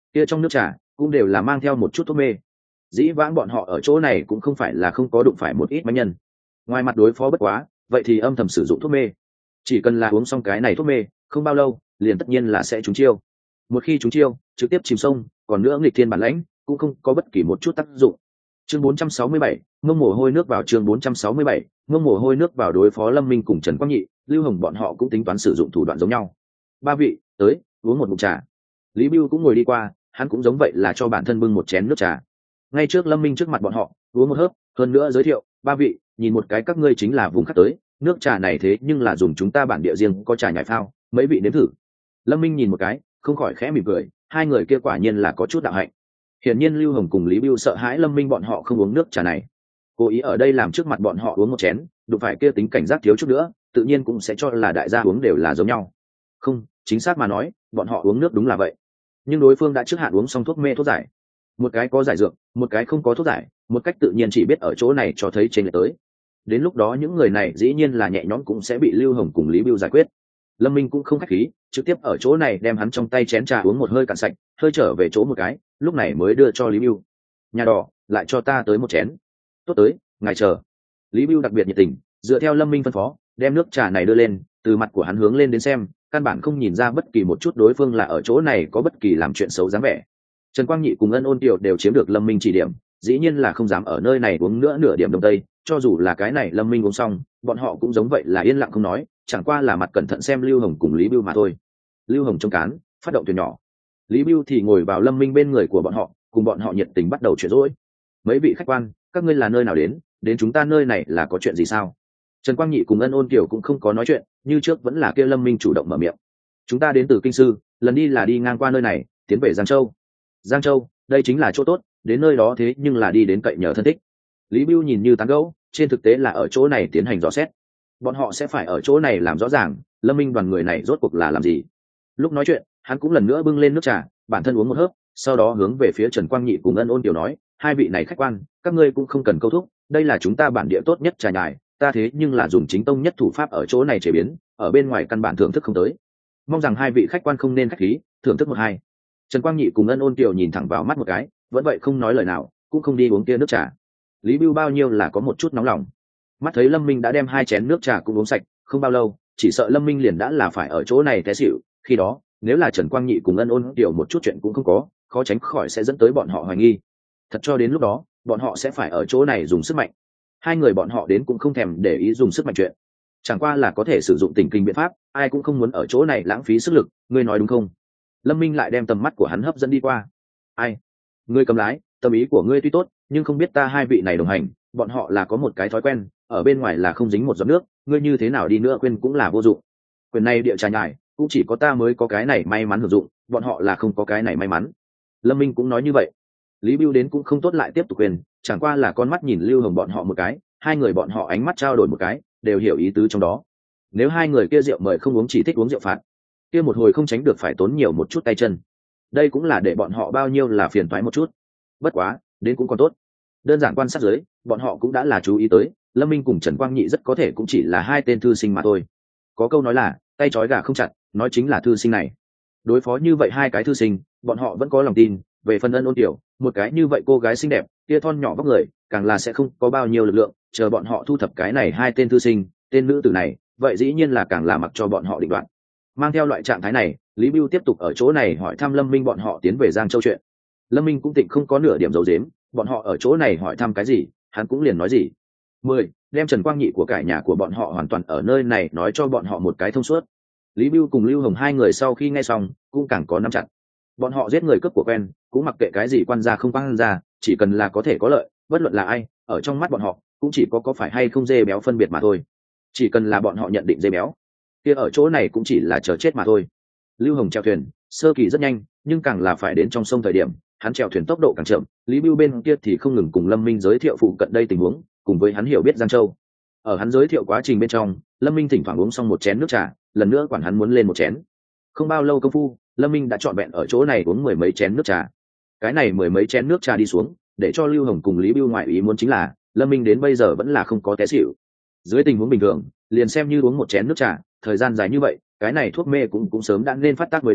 kia trong nước trà cũng đều là mang theo một chút thuốc mê. Dĩ vãng bọn họ ở chỗ này cũng không phải là không có đụng phải một ít bánh nhân, ngoài mặt đối phó bất quá, vậy thì âm thầm sử dụng thuốc mê. Chỉ cần là uống xong cái này thuốc mê, không bao lâu liền tất nhiên là sẽ trúng chiêu. Một khi trúng chiêu, trực tiếp chìm sông, còn nữa nghịch thiên bản lãnh cũng không có bất kỳ một chút tác dụng. Chương bốn trăm sáu mươi bảy, mông mồ hôi nước vào. Chương bốn trăm sáu mươi bảy, mông mồ hôi nước vào. Đối phó Lâm Minh cùng Trần Quang Nhị, Lưu Hồng bọn họ cũng tính toán sử dụng thủ đoạn giống nhau. Ba vị, tới, uống một ngụm trà. Lý Bưu cũng ngồi đi qua, hắn cũng giống vậy là cho bản thân bưng một chén nước trà. Ngay trước Lâm Minh trước mặt bọn họ, uống một hớp, hơn nữa giới thiệu, ba vị, nhìn một cái các ngươi chính là vùng khác tới, nước trà này thế nhưng là dùng chúng ta bản địa riêng có trà nhài phao, mấy vị nếm thử. Lâm Minh nhìn một cái, không khỏi khẽ mỉm cười, hai người kia quả nhiên là có chút đạo hạnh. Hiển nhiên Lưu Hồng cùng Lý Bưu sợ hãi Lâm Minh bọn họ không uống nước trà này, cố ý ở đây làm trước mặt bọn họ uống một chén, đụng phải kia tính cảnh giác thiếu chút nữa, tự nhiên cũng sẽ cho là đại gia uống đều là giống nhau. Không, chính xác mà nói, bọn họ uống nước đúng là vậy. Nhưng đối phương đã trước hạn uống xong thuốc mê thuốc giải, một cái có giải dược, một cái không có thuốc giải, một cách tự nhiên chỉ biết ở chỗ này cho thấy trên lệch tới. Đến lúc đó những người này dĩ nhiên là nhẹ nhõm cũng sẽ bị Lưu Hồng cùng Lý Bưu giải quyết. Lâm Minh cũng không khách khí, trực tiếp ở chỗ này đem hắn trong tay chén trà uống một hơi cạn sạch, hơi trở về chỗ một cái, lúc này mới đưa cho Lý Bưu. Nhà đỏ, lại cho ta tới một chén. Tốt tới, ngài chờ. Lý Bưu đặc biệt nhiệt tình, dựa theo Lâm Minh phân phó, đem nước trà này đưa lên, từ mặt của hắn hướng lên đến xem, căn bản không nhìn ra bất kỳ một chút đối phương là ở chỗ này có bất kỳ làm chuyện xấu dáng vẻ. Trần Quang Nhị cùng Ân Ôn Kiều đều chiếm được Lâm Minh chỉ điểm, dĩ nhiên là không dám ở nơi này uống nữa nửa điểm đồng tây, cho dù là cái này Lâm Minh uống xong, bọn họ cũng giống vậy là yên lặng không nói, chẳng qua là mặt cẩn thận xem Lưu Hồng cùng Lý Bưu mà thôi. Lưu Hồng trong cán, phát động thuyền nhỏ. Lý Bưu thì ngồi vào Lâm Minh bên người của bọn họ, cùng bọn họ nhiệt tình bắt đầu chuyện rỗi. Mấy vị khách quan, các ngươi là nơi nào đến, đến chúng ta nơi này là có chuyện gì sao? Trần Quang Nhị cùng Ân Ôn Kiều cũng không có nói chuyện, như trước vẫn là kia Lâm Minh chủ động mở miệng. Chúng ta đến từ Kinh Sư, lần đi là đi ngang qua nơi này, tiến về Giang Châu. Giang Châu, đây chính là chỗ tốt, đến nơi đó thế nhưng là đi đến cậy nhờ thân thích. Lý Bưu nhìn như tán gẫu, trên thực tế là ở chỗ này tiến hành dò xét. Bọn họ sẽ phải ở chỗ này làm rõ ràng, Lâm Minh đoàn người này rốt cuộc là làm gì. Lúc nói chuyện, hắn cũng lần nữa bưng lên nước trà, bản thân uống một hớp, sau đó hướng về phía Trần Quang Nhị cùng Ân Ôn Kiều nói, hai vị này khách quan, các ngươi cũng không cần câu thúc, đây là chúng ta bản địa tốt nhất trà nhài, ta thế nhưng là dùng chính tông nhất thủ pháp ở chỗ này chế biến, ở bên ngoài căn bản thưởng thức không tới. Mong rằng hai vị khách quan không nên khách khí, thưởng thức một hai. Trần Quang Nhị cùng Ân Ôn Kiều nhìn thẳng vào mắt một cái, vẫn vậy không nói lời nào, cũng không đi uống kia nước trà. Lý Bưu bao nhiêu là có một chút nóng lòng, mắt thấy Lâm Minh đã đem hai chén nước trà cũng uống sạch, không bao lâu, chỉ sợ Lâm Minh liền đã là phải ở chỗ này té xỉu. Khi đó, nếu là Trần Quang Nhị cùng Ân Ôn Kiều một chút chuyện cũng không có, khó tránh khỏi sẽ dẫn tới bọn họ hoài nghi. Thật cho đến lúc đó, bọn họ sẽ phải ở chỗ này dùng sức mạnh. Hai người bọn họ đến cũng không thèm để ý dùng sức mạnh chuyện, chẳng qua là có thể sử dụng tình kinh biện pháp, ai cũng không muốn ở chỗ này lãng phí sức lực, ngươi nói đúng không? Lâm Minh lại đem tầm mắt của hắn hấp dẫn đi qua. Ai? Ngươi cầm lái, tâm ý của ngươi tuy tốt, nhưng không biết ta hai vị này đồng hành, bọn họ là có một cái thói quen, ở bên ngoài là không dính một giọt nước, ngươi như thế nào đi nữa quên cũng là vô dụng. Quyền này địa trà nhài, cũng chỉ có ta mới có cái này may mắn hưởng dụng, bọn họ là không có cái này may mắn. Lâm Minh cũng nói như vậy. Lý Bưu đến cũng không tốt lại tiếp tục quyền, chẳng qua là con mắt nhìn Lưu Hồng bọn họ một cái, hai người bọn họ ánh mắt trao đổi một cái, đều hiểu ý tứ trong đó. Nếu hai người kia rượu mời không uống chỉ thích uống rượu phạt, kia một hồi không tránh được phải tốn nhiều một chút tay chân. Đây cũng là để bọn họ bao nhiêu là phiền toái một chút. Bất quá, đến cũng còn tốt. Đơn giản quan sát dưới, bọn họ cũng đã là chú ý tới, Lâm Minh cùng Trần Quang Nhị rất có thể cũng chỉ là hai tên thư sinh mà thôi. Có câu nói là, tay trói gà không chặt, nói chính là thư sinh này. Đối phó như vậy hai cái thư sinh, bọn họ vẫn có lòng tin, về phần Ân Ôn Kiều, một cái như vậy cô gái xinh đẹp, kia thon nhỏ vóc người, càng là sẽ không có bao nhiêu lực lượng, chờ bọn họ thu thập cái này hai tên thư sinh, tên nữ tử này, vậy dĩ nhiên là càng là mặc cho bọn họ định đoạt. Mang theo loại trạng thái này, Lý Bưu tiếp tục ở chỗ này hỏi thăm Lâm Minh bọn họ tiến về Giang Châu chuyện. Lâm Minh cũng tịnh không có nửa điểm giấu giếm, bọn họ ở chỗ này hỏi thăm cái gì, hắn cũng liền nói gì. Mười, đem Trần Quang Nhị của cải nhà của bọn họ hoàn toàn ở nơi này nói cho bọn họ một cái thông suốt. Lý Bưu cùng Lưu Hồng hai người sau khi nghe xong, cũng càng có nắm chặt. Bọn họ giết người cướp của quen, cũng mặc kệ cái gì quan gia không quan gia, chỉ cần là có thể có lợi, bất luận là ai, ở trong mắt bọn họ, cũng chỉ có có phải hay không dê béo phân biệt mà thôi. Chỉ cần là bọn họ nhận định dê béo, kia ở chỗ này cũng chỉ là chờ chết mà thôi. Lưu Hồng chèo thuyền, sơ kỳ rất nhanh, nhưng càng là phải đến trong sông thời điểm, hắn chèo thuyền tốc độ càng chậm. Lý Bưu bên kia thì không ngừng cùng Lâm Minh giới thiệu phụ cận đây tình huống, cùng với hắn hiểu biết Giang Châu. Ở hắn giới thiệu quá trình bên trong, Lâm Minh thỉnh thoảng uống xong một chén nước trà, lần nữa quản hắn muốn lên một chén. Không bao lâu công phu, Lâm Minh đã trọn vẹn ở chỗ này uống mười mấy chén nước trà. Cái này mười mấy chén nước trà đi xuống, để cho Lưu Hồng cùng Lý Bưu ngoại ý muốn chính là, Lâm Minh đến bây giờ vẫn là không có té xỉu. Dưới tình huống bình thường, liền xem như uống một chén nước trà, thời gian dài như vậy, cái này thuốc mê cũng cũng sớm đã nên phát tác mới đúng,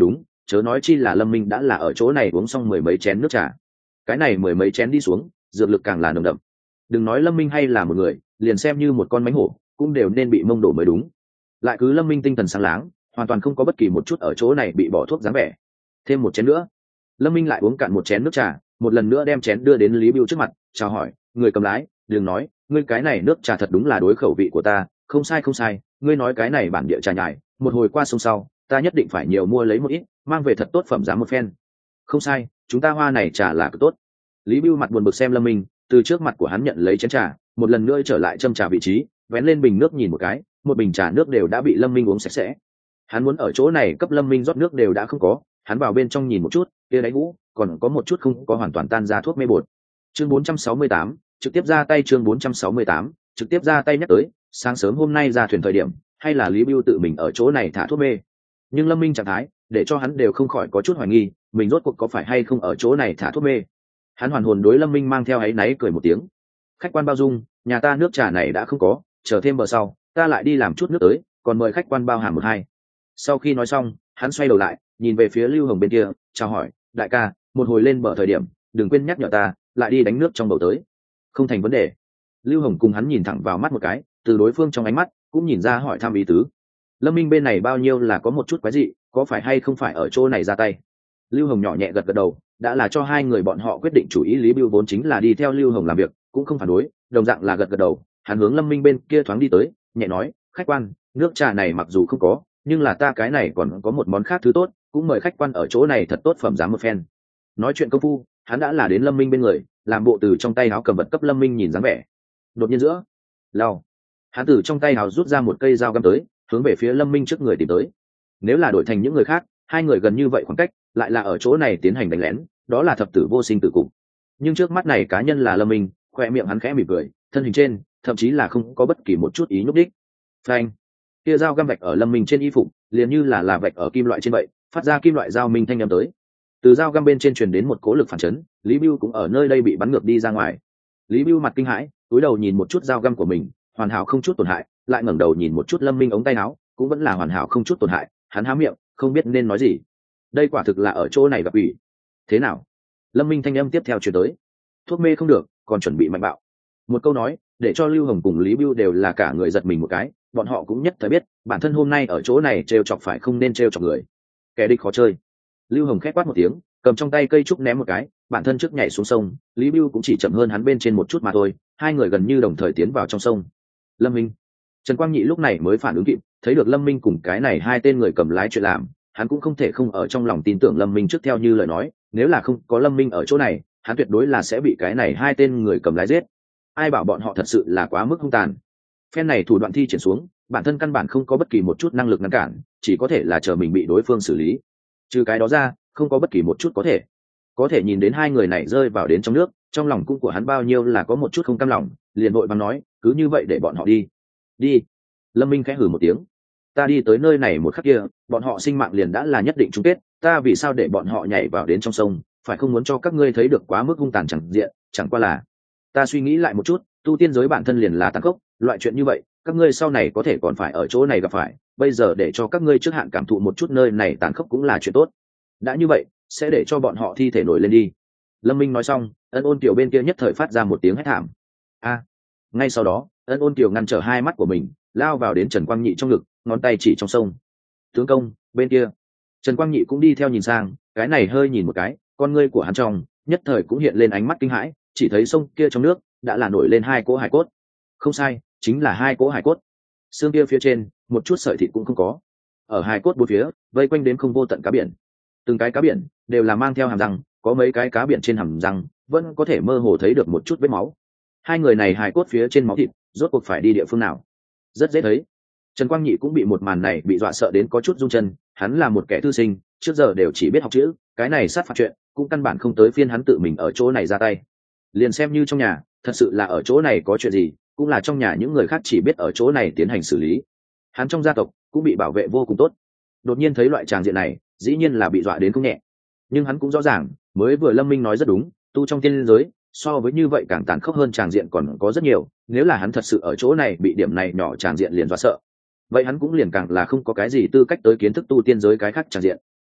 chớ nói chi là lâm minh đã là ở chỗ này uống xong mười mấy chén nước trà. Cái này mười mấy chén đi xuống, dược lực càng là nồng đậm. Đừng nói lâm minh hay là một người, liền xem như một con mánh hổ cũng đều nên bị mông đổ mới đúng. Lại cứ lâm minh tinh thần sáng láng, hoàn toàn không có bất kỳ một chút ở chỗ này bị bỏ thuốc dáng vẻ. Thêm một chén nữa. Lâm minh lại uống cạn một chén nước trà, một lần nữa đem chén đưa đến Lý Bưu trước mặt, chào hỏi, người cầm lái, đừng nói, ngươi cái này nước trà thật đúng là đối khẩu vị của ta, không sai không sai, ngươi nói cái này bản địa trà nhài, một hồi qua sông sau, ta nhất định phải nhiều mua lấy một ít, mang về thật tốt phẩm giá một phen. Không sai, chúng ta hoa này trà là cực tốt. Lý Bưu mặt buồn bực xem Lâm Minh, từ trước mặt của hắn nhận lấy chén trà, một lần nữa trở lại châm trà vị trí, vén lên bình nước nhìn một cái, một bình trà nước đều đã bị Lâm Minh uống sạch sẽ. Hắn muốn ở chỗ này cấp Lâm Minh rót nước đều đã không có, hắn vào bên trong nhìn một chút, kia đáy ngũ, còn có một chút không có hoàn toàn tan ra thuốc mê bột. Chương bốn trăm sáu mươi tám, trực tiếp ra tay chương bốn trăm sáu mươi tám, trực tiếp ra tay nhắc tới, sáng sớm hôm nay ra thuyền thời điểm, hay là Lý Bưu tự mình ở chỗ này thả thuốc mê. Nhưng Lâm Minh trạng thái, để cho hắn đều không khỏi có chút hoài nghi, mình rốt cuộc có phải hay không ở chỗ này thả thuốc mê. Hắn hoàn hồn đối Lâm Minh mang theo áy náy cười một tiếng. Khách quan bao dung, nhà ta nước trà này đã không có, chờ thêm bờ sau, ta lại đi làm chút nước tới, còn mời khách quan bao hàm một hai. Sau khi nói xong, hắn xoay đầu lại, nhìn về phía Lưu Hồng bên kia, chào hỏi, đại ca, một hồi lên bờ thời điểm, đừng quên nhắc nhở ta, lại đi đánh nước trong bầu tới. Không thành vấn đề. Lưu Hồng cùng hắn nhìn thẳng vào mắt một cái, từ đối phương trong ánh mắt cũng nhìn ra hỏi thăm ý tứ. Lâm Minh bên này bao nhiêu là có một chút quái dị, có phải hay không phải ở chỗ này ra tay. Lưu Hồng nhỏ nhẹ gật gật đầu, đã là cho hai người bọn họ quyết định chủ ý. Lý Bưu vốn chính là đi theo Lưu Hồng làm việc, cũng không phản đối, đồng dạng là gật gật đầu. Hắn hướng Lâm Minh bên kia thoáng đi tới, nhẹ nói, khách quan, nước trà này mặc dù không có, nhưng là ta cái này còn có một món khác thứ tốt, cũng mời khách quan ở chỗ này thật tốt phẩm giá một phen. Nói chuyện công phu, hắn đã là đến Lâm Minh bên người, làm bộ từ trong tay áo cầm vật cấp Lâm Minh nhìn dáng vẻ. Đột nhiên giữa, lao, hắn từ trong tay áo rút ra một cây dao găm tới, hướng về phía Lâm Minh trước người tìm tới. Nếu là đổi thành những người khác, hai người gần như vậy khoảng cách, lại là ở chỗ này tiến hành đánh lén, đó là thập tử vô sinh tử cục. Nhưng trước mắt này cá nhân là Lâm Minh, khoe miệng hắn khẽ mỉm cười, thân hình trên, thậm chí là không có bất kỳ một chút ý nhúc đích. Phanh, kia dao găm vạch ở Lâm Minh trên y phục, liền như là là vạch ở kim loại trên vậy, phát ra kim loại dao minh thanh âm tới. Từ dao găm bên trên truyền đến một cỗ lực phản chấn, Lý Bưu cũng ở nơi đây bị bắn ngược đi ra ngoài. Lý Bưu mặt kinh hãi, cúi đầu nhìn một chút dao găm của mình, hoàn hảo không chút tổn hại, lại ngẩng đầu nhìn một chút Lâm Minh ống tay áo, cũng vẫn là hoàn hảo không chút tổn hại. Hắn há miệng, không biết nên nói gì. Đây quả thực là ở chỗ này gặp ủy. Thế nào? Lâm Minh thanh âm tiếp theo truyền tới. Thuốc mê không được, còn chuẩn bị mạnh bạo. Một câu nói, để cho Lưu Hồng cùng Lý Bưu đều là cả người giật mình một cái, bọn họ cũng nhất thời biết, bản thân hôm nay ở chỗ này trêu chọc phải không nên trêu chọc người. Kẻ địch khó chơi. Lưu Hồng khét quát một tiếng, cầm trong tay cây trúc ném một cái, bản thân trước nhảy xuống sông, Lý Bưu cũng chỉ chậm hơn hắn bên trên một chút mà thôi, hai người gần như đồng thời tiến vào trong sông. Lâm Minh, Trần Quang Nhị lúc này mới phản ứng kịp, thấy được Lâm Minh cùng cái này hai tên người cầm lái chuyện làm, hắn cũng không thể không ở trong lòng tin tưởng Lâm Minh trước theo như lời nói, nếu là không có Lâm Minh ở chỗ này, hắn tuyệt đối là sẽ bị cái này hai tên người cầm lái giết. Ai bảo bọn họ thật sự là quá mức hung tàn. Phen này thủ đoạn thi triển xuống, bản thân căn bản không có bất kỳ một chút năng lực ngăn cản, chỉ có thể là chờ mình bị đối phương xử lý. Trừ cái đó ra, không có bất kỳ một chút có thể. Có thể nhìn đến hai người này rơi vào đến trong nước, trong lòng cũng của hắn bao nhiêu là có một chút không cam lòng, liền vội vàng nói, cứ như vậy để bọn họ đi. Đi. Lâm Minh khẽ hừ một tiếng. Ta đi tới nơi này một khắc kia, bọn họ sinh mạng liền đã là nhất định chung kết, ta vì sao để bọn họ nhảy vào đến trong sông, phải không muốn cho các ngươi thấy được quá mức hung tàn chẳng diện, chẳng qua là ta suy nghĩ lại một chút, tu tiên giới bản thân liền là tàn khốc, loại chuyện như vậy, các ngươi sau này có thể còn phải ở chỗ này gặp phải, bây giờ để cho các ngươi trước hạn cảm thụ một chút nơi này tàn khốc cũng là chuyện tốt. Đã như vậy, sẽ để cho bọn họ thi thể nổi lên đi. Lâm Minh nói xong, Ân Ôn Kiều bên kia nhất thời phát ra một tiếng hét thảm. A! Ngay sau đó, Ân Ôn Kiều ngăn trở hai mắt của mình, lao vào đến Trần Quang Nhị trong ngực, ngón tay chỉ trong sông. Tướng công, bên kia. Trần Quang Nhị cũng đi theo nhìn sang, cái này hơi nhìn một cái, con ngươi của hắn trong nhất thời cũng hiện lên ánh mắt kinh hãi, chỉ thấy sông kia trong nước đã là nổi lên hai cỗ hải cốt. Không sai, chính là hai cỗ hải cốt. Xương kia phía trên, một chút sợi thịt cũng không có. Ở hải cốt bốn phía, vây quanh đến không vô tận cá biển. Từng cái cá biển đều là mang theo hàm răng, có mấy cái cá biển trên hàm răng vẫn có thể mơ hồ thấy được một chút vết máu. Hai người này hài cốt phía trên máu thịt, rốt cuộc phải đi địa phương nào? Rất dễ thấy. Trần Quang Nhị cũng bị một màn này bị dọa sợ đến có chút run chân, hắn là một kẻ thư sinh, trước giờ đều chỉ biết học chữ, cái này sát phạt chuyện, cũng căn bản không tới phiên hắn tự mình ở chỗ này ra tay. Liền xem như trong nhà, thật sự là ở chỗ này có chuyện gì, cũng là trong nhà những người khác chỉ biết ở chỗ này tiến hành xử lý. Hắn trong gia tộc cũng bị bảo vệ vô cùng tốt. Đột nhiên thấy loại tràng diện này, dĩ nhiên là bị dọa đến không nhẹ. Nhưng hắn cũng rõ ràng, mới vừa Lâm Minh nói rất đúng, tu trong tiên giới, so với như vậy càng tàn khốc hơn tràng diện còn có rất nhiều, nếu là hắn thật sự ở chỗ này bị điểm này nhỏ tràng diện liền dọa sợ, vậy hắn cũng liền càng là không có cái gì tư cách tới kiến thức tu tiên giới cái khác tràng diện.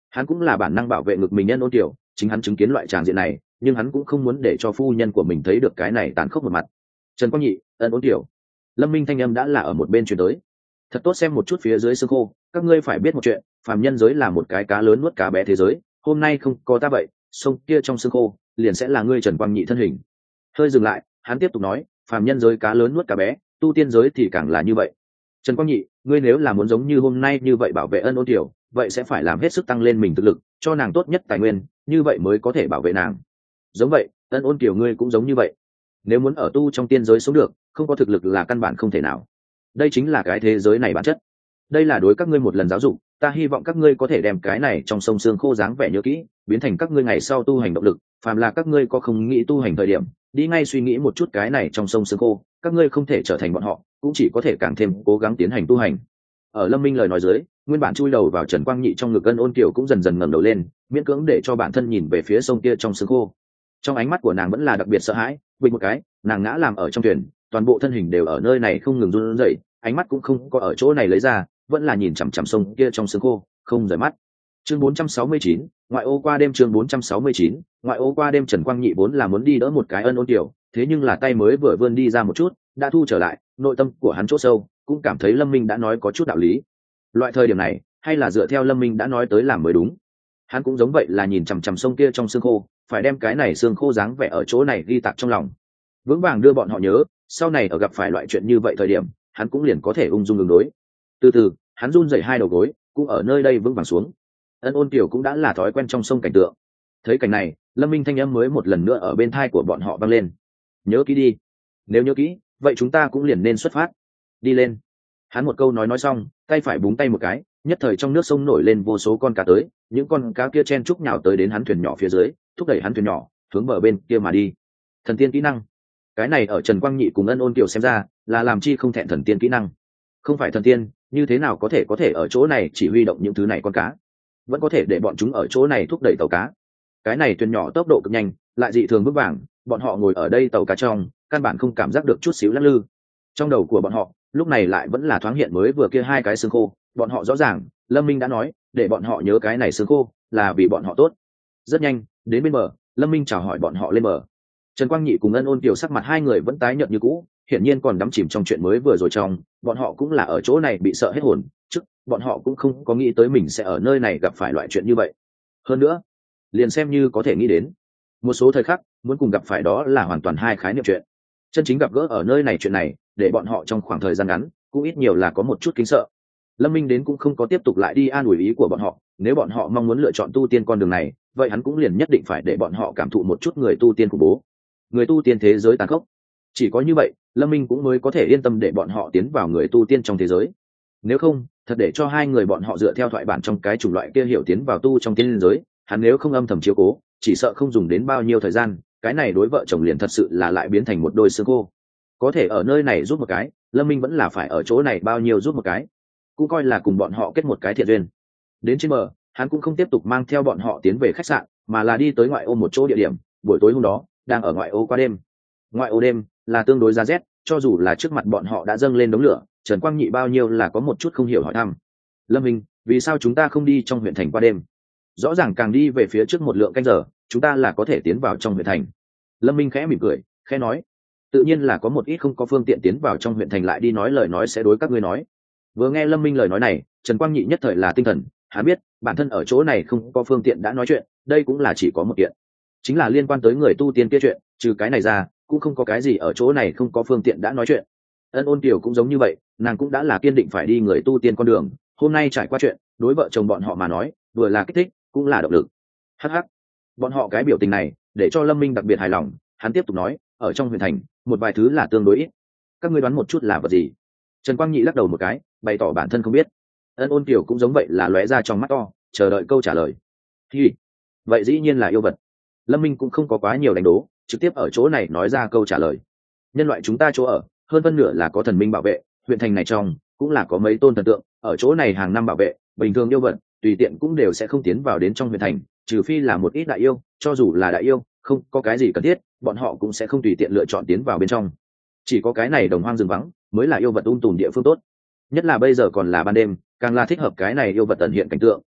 Hắn cũng là bản năng bảo vệ ngực mình nhân ôn tiểu, chính hắn chứng kiến loại tràng diện này, nhưng hắn cũng không muốn để cho phu nhân của mình thấy được cái này tàn khốc một mặt. Trần Quang Nhị, ân ôn tiểu. Lâm Minh thanh âm đã là ở một bên truyền tới. Thật tốt xem một chút phía dưới xương khô, các ngươi phải biết một chuyện, phàm nhân giới là một cái cá lớn nuốt cá bé thế giới, hôm nay không có ta vậy, sông kia trong xương khô liền sẽ là ngươi Trần Quang Nhị thân hình. Hơi dừng lại, hắn tiếp tục nói, phàm nhân giới cá lớn nuốt cá bé, tu tiên giới thì càng là như vậy. Trần Quang Nhị, ngươi nếu là muốn giống như hôm nay như vậy bảo vệ ân ôn tiểu, vậy sẽ phải làm hết sức tăng lên mình thực lực, cho nàng tốt nhất tài nguyên, như vậy mới có thể bảo vệ nàng. Giống vậy, ân ôn tiểu ngươi cũng giống như vậy. Nếu muốn ở tu trong tiên giới sống được, không có thực lực là căn bản không thể nào. Đây chính là cái thế giới này bản chất. Đây là đối các ngươi một lần giáo dục, ta hy vọng các ngươi có thể đem cái này trong sông xương khô dáng vẻ nhớ kỹ, biến thành các ngươi ngày sau tu hành động lực. Phàm là các ngươi có không nghĩ tu hành thời điểm, đi ngay suy nghĩ một chút cái này trong sông xương khô, các ngươi không thể trở thành bọn họ, cũng chỉ có thể càng thêm cố gắng tiến hành tu hành. Ở Lâm Minh lời nói dưới, nguyên bản chui đầu vào Trần Quang Nhị trong ngực ân ôn kiều cũng dần dần ngẩng đầu lên, miễn cưỡng để cho bản thân nhìn về phía sông kia trong xương khô. Trong ánh mắt của nàng vẫn là đặc biệt sợ hãi, bình một cái, nàng ngã làm ở trong thuyền, toàn bộ thân hình đều ở nơi này không ngừng run rẩy, ánh mắt cũng không có ở chỗ này lấy ra, vẫn là nhìn chằm chằm sông kia trong xương khô, không rời mắt. Chương bốn trăm sáu mươi chín, ngoại ô qua đêm. Chương bốn trăm sáu mươi chín, ngoại ô qua đêm. Trần Quang Nhị vốn là muốn đi đỡ một cái ân ôn kiều, thế nhưng là tay mới vừa vươn đi ra một chút, đã thu trở lại, nội tâm của hắn chỗ sâu cũng cảm thấy Lâm Minh đã nói có chút đạo lý. Loại thời điểm này, hay là dựa theo Lâm Minh đã nói tới làm mới đúng. Hắn cũng giống vậy là nhìn chằm chằm sông kia trong xương khô, phải đem cái này xương khô dáng vẻ ở chỗ này ghi tạc trong lòng, vững vàng đưa bọn họ nhớ, sau này ở gặp phải loại chuyện như vậy thời điểm, hắn cũng liền có thể ung dung ứng đối. Từ từ, hắn run rẩy hai đầu gối, cũng ở nơi đây vững vàng xuống. Ân ôn kiều cũng đã là thói quen trong sông cảnh tượng. Thấy cảnh này, Lâm Minh thanh âm mới một lần nữa ở bên tai của bọn họ vang lên. Nhớ kỹ đi. Nếu nhớ kỹ, vậy chúng ta cũng liền nên xuất phát. Đi lên. Hắn một câu nói nói xong, tay phải búng tay một cái, nhất thời trong nước sông nổi lên vô số con cá tới, những con cá kia chen chúc nhào tới đến hắn thuyền nhỏ phía dưới, thúc đẩy hắn thuyền nhỏ hướng bờ bên kia mà đi. Thần tiên kỹ năng. Cái này ở Trần Quang Nhị cùng ân ôn kiều xem ra, là làm chi không thẹn thần tiên kỹ năng. Không phải thần tiên, như thế nào có thể có thể ở chỗ này chỉ huy động những thứ này con cá, vẫn có thể để bọn chúng ở chỗ này thúc đẩy tàu cá. Cái này thuyền nhỏ tốc độ cực nhanh, lại dị thường vững vàng, bọn họ ngồi ở đây tàu cá trong, căn bản không cảm giác được chút xíu lắc lư. Trong đầu của bọn họ, lúc này lại vẫn là thoáng hiện mới vừa kia hai cái xương khô, bọn họ rõ ràng, Lâm Minh đã nói, để bọn họ nhớ cái này xương khô, là vì bọn họ tốt. Rất nhanh, đến bên bờ, Lâm Minh chào hỏi bọn họ lên bờ. Trần Quang Nhị cùng ân ôn kiều sắc mặt hai người vẫn tái nhợt như cũ, hiển nhiên còn đắm chìm trong chuyện mới vừa rồi trong, bọn họ cũng là ở chỗ này bị sợ hết hồn, chứ bọn họ cũng không có nghĩ tới mình sẽ ở nơi này gặp phải loại chuyện như vậy. Hơn nữa, liền xem như có thể nghĩ đến, một số thời khắc muốn cùng gặp phải đó là hoàn toàn hai khái niệm chuyện. Chân chính gặp gỡ ở nơi này chuyện này, để bọn họ trong khoảng thời gian ngắn cũng ít nhiều là có một chút kính sợ. Lâm Minh đến cũng không có tiếp tục lại đi an ủi ý của bọn họ, nếu bọn họ mong muốn lựa chọn tu tiên con đường này, vậy hắn cũng liền nhất định phải để bọn họ cảm thụ một chút người tu tiên khủng bố, người tu tiên thế giới tàn khốc. Chỉ có như vậy, Lâm Minh cũng mới có thể yên tâm để bọn họ tiến vào người tu tiên trong thế giới. Nếu không, thật để cho hai người bọn họ dựa theo thoại bản trong cái chủng loại kia hiểu tiến vào tu trong tiên giới, hắn nếu không âm thầm chiếu cố, chỉ sợ không dùng đến bao nhiêu thời gian, cái này đối vợ chồng liền thật sự là lại biến thành một đôi xương khô. Có thể ở nơi này giúp một cái, Lâm Minh vẫn là phải ở chỗ này bao nhiêu giúp một cái, cũng coi là cùng bọn họ kết một cái thiện duyên. Đến trên bờ, hắn cũng không tiếp tục mang theo bọn họ tiến về khách sạn, mà là đi tới ngoại ô một chỗ địa điểm. Buổi tối hôm đó, đang ở ngoại ô qua đêm. Ngoại ô đêm là tương đối giá rét, cho dù là trước mặt bọn họ đã dâng lên đống lửa, Trần Quang Nhị bao nhiêu là có một chút không hiểu hỏi thăm. Lâm Minh, vì sao chúng ta không đi trong huyện thành qua đêm? Rõ ràng càng đi về phía trước một lượng canh giờ, chúng ta là có thể tiến vào trong huyện thành. Lâm Minh khẽ mỉm cười, khẽ nói, tự nhiên là có một ít không có phương tiện tiến vào trong huyện thành lại đi nói lời nói sẽ đối các ngươi nói. Vừa nghe Lâm Minh lời nói này, Trần Quang Nhị nhất thời là tinh thần, hắn biết bản thân ở chỗ này không có phương tiện đã nói chuyện, đây cũng là chỉ có một kiện, chính là liên quan tới người tu tiên kia chuyện, trừ cái này ra cũng không có cái gì ở chỗ này không có phương tiện đã nói chuyện. Ân ôn kiều cũng giống như vậy, nàng cũng đã là kiên định phải đi người tu tiên con đường, hôm nay trải qua chuyện đối vợ chồng bọn họ mà nói vừa là kích thích cũng là động lực. Hắc hắc, bọn họ cái biểu tình này để cho Lâm Minh đặc biệt hài lòng, hắn tiếp tục nói, ở trong huyện thành một vài thứ là tương đối ít, các ngươi đoán một chút là vật gì? Trần Quang Nhị lắc đầu một cái, bày tỏ bản thân không biết. Ân ôn kiều cũng giống vậy là lóe ra trong mắt to, chờ đợi câu trả lời. Thì vậy dĩ nhiên là yêu vật. Lâm Minh cũng không có quá nhiều đánh đố, trực tiếp ở chỗ này nói ra câu trả lời. Nhân loại chúng ta chỗ ở hơn phân nửa là có thần minh bảo vệ, huyện thành này trong cũng là có mấy tôn thần tượng ở chỗ này hàng năm bảo vệ, bình thường yêu vật tùy tiện cũng đều sẽ không tiến vào đến trong huyện thành, trừ phi là một ít đại yêu, cho dù là đại yêu không có cái gì cần thiết, bọn họ cũng sẽ không tùy tiện lựa chọn tiến vào bên trong. Chỉ có cái này đồng hoang rừng vắng mới là yêu vật ung tùm địa phương tốt, nhất là bây giờ còn là ban đêm, càng là thích hợp cái này yêu vật tận hiện cảnh tượng.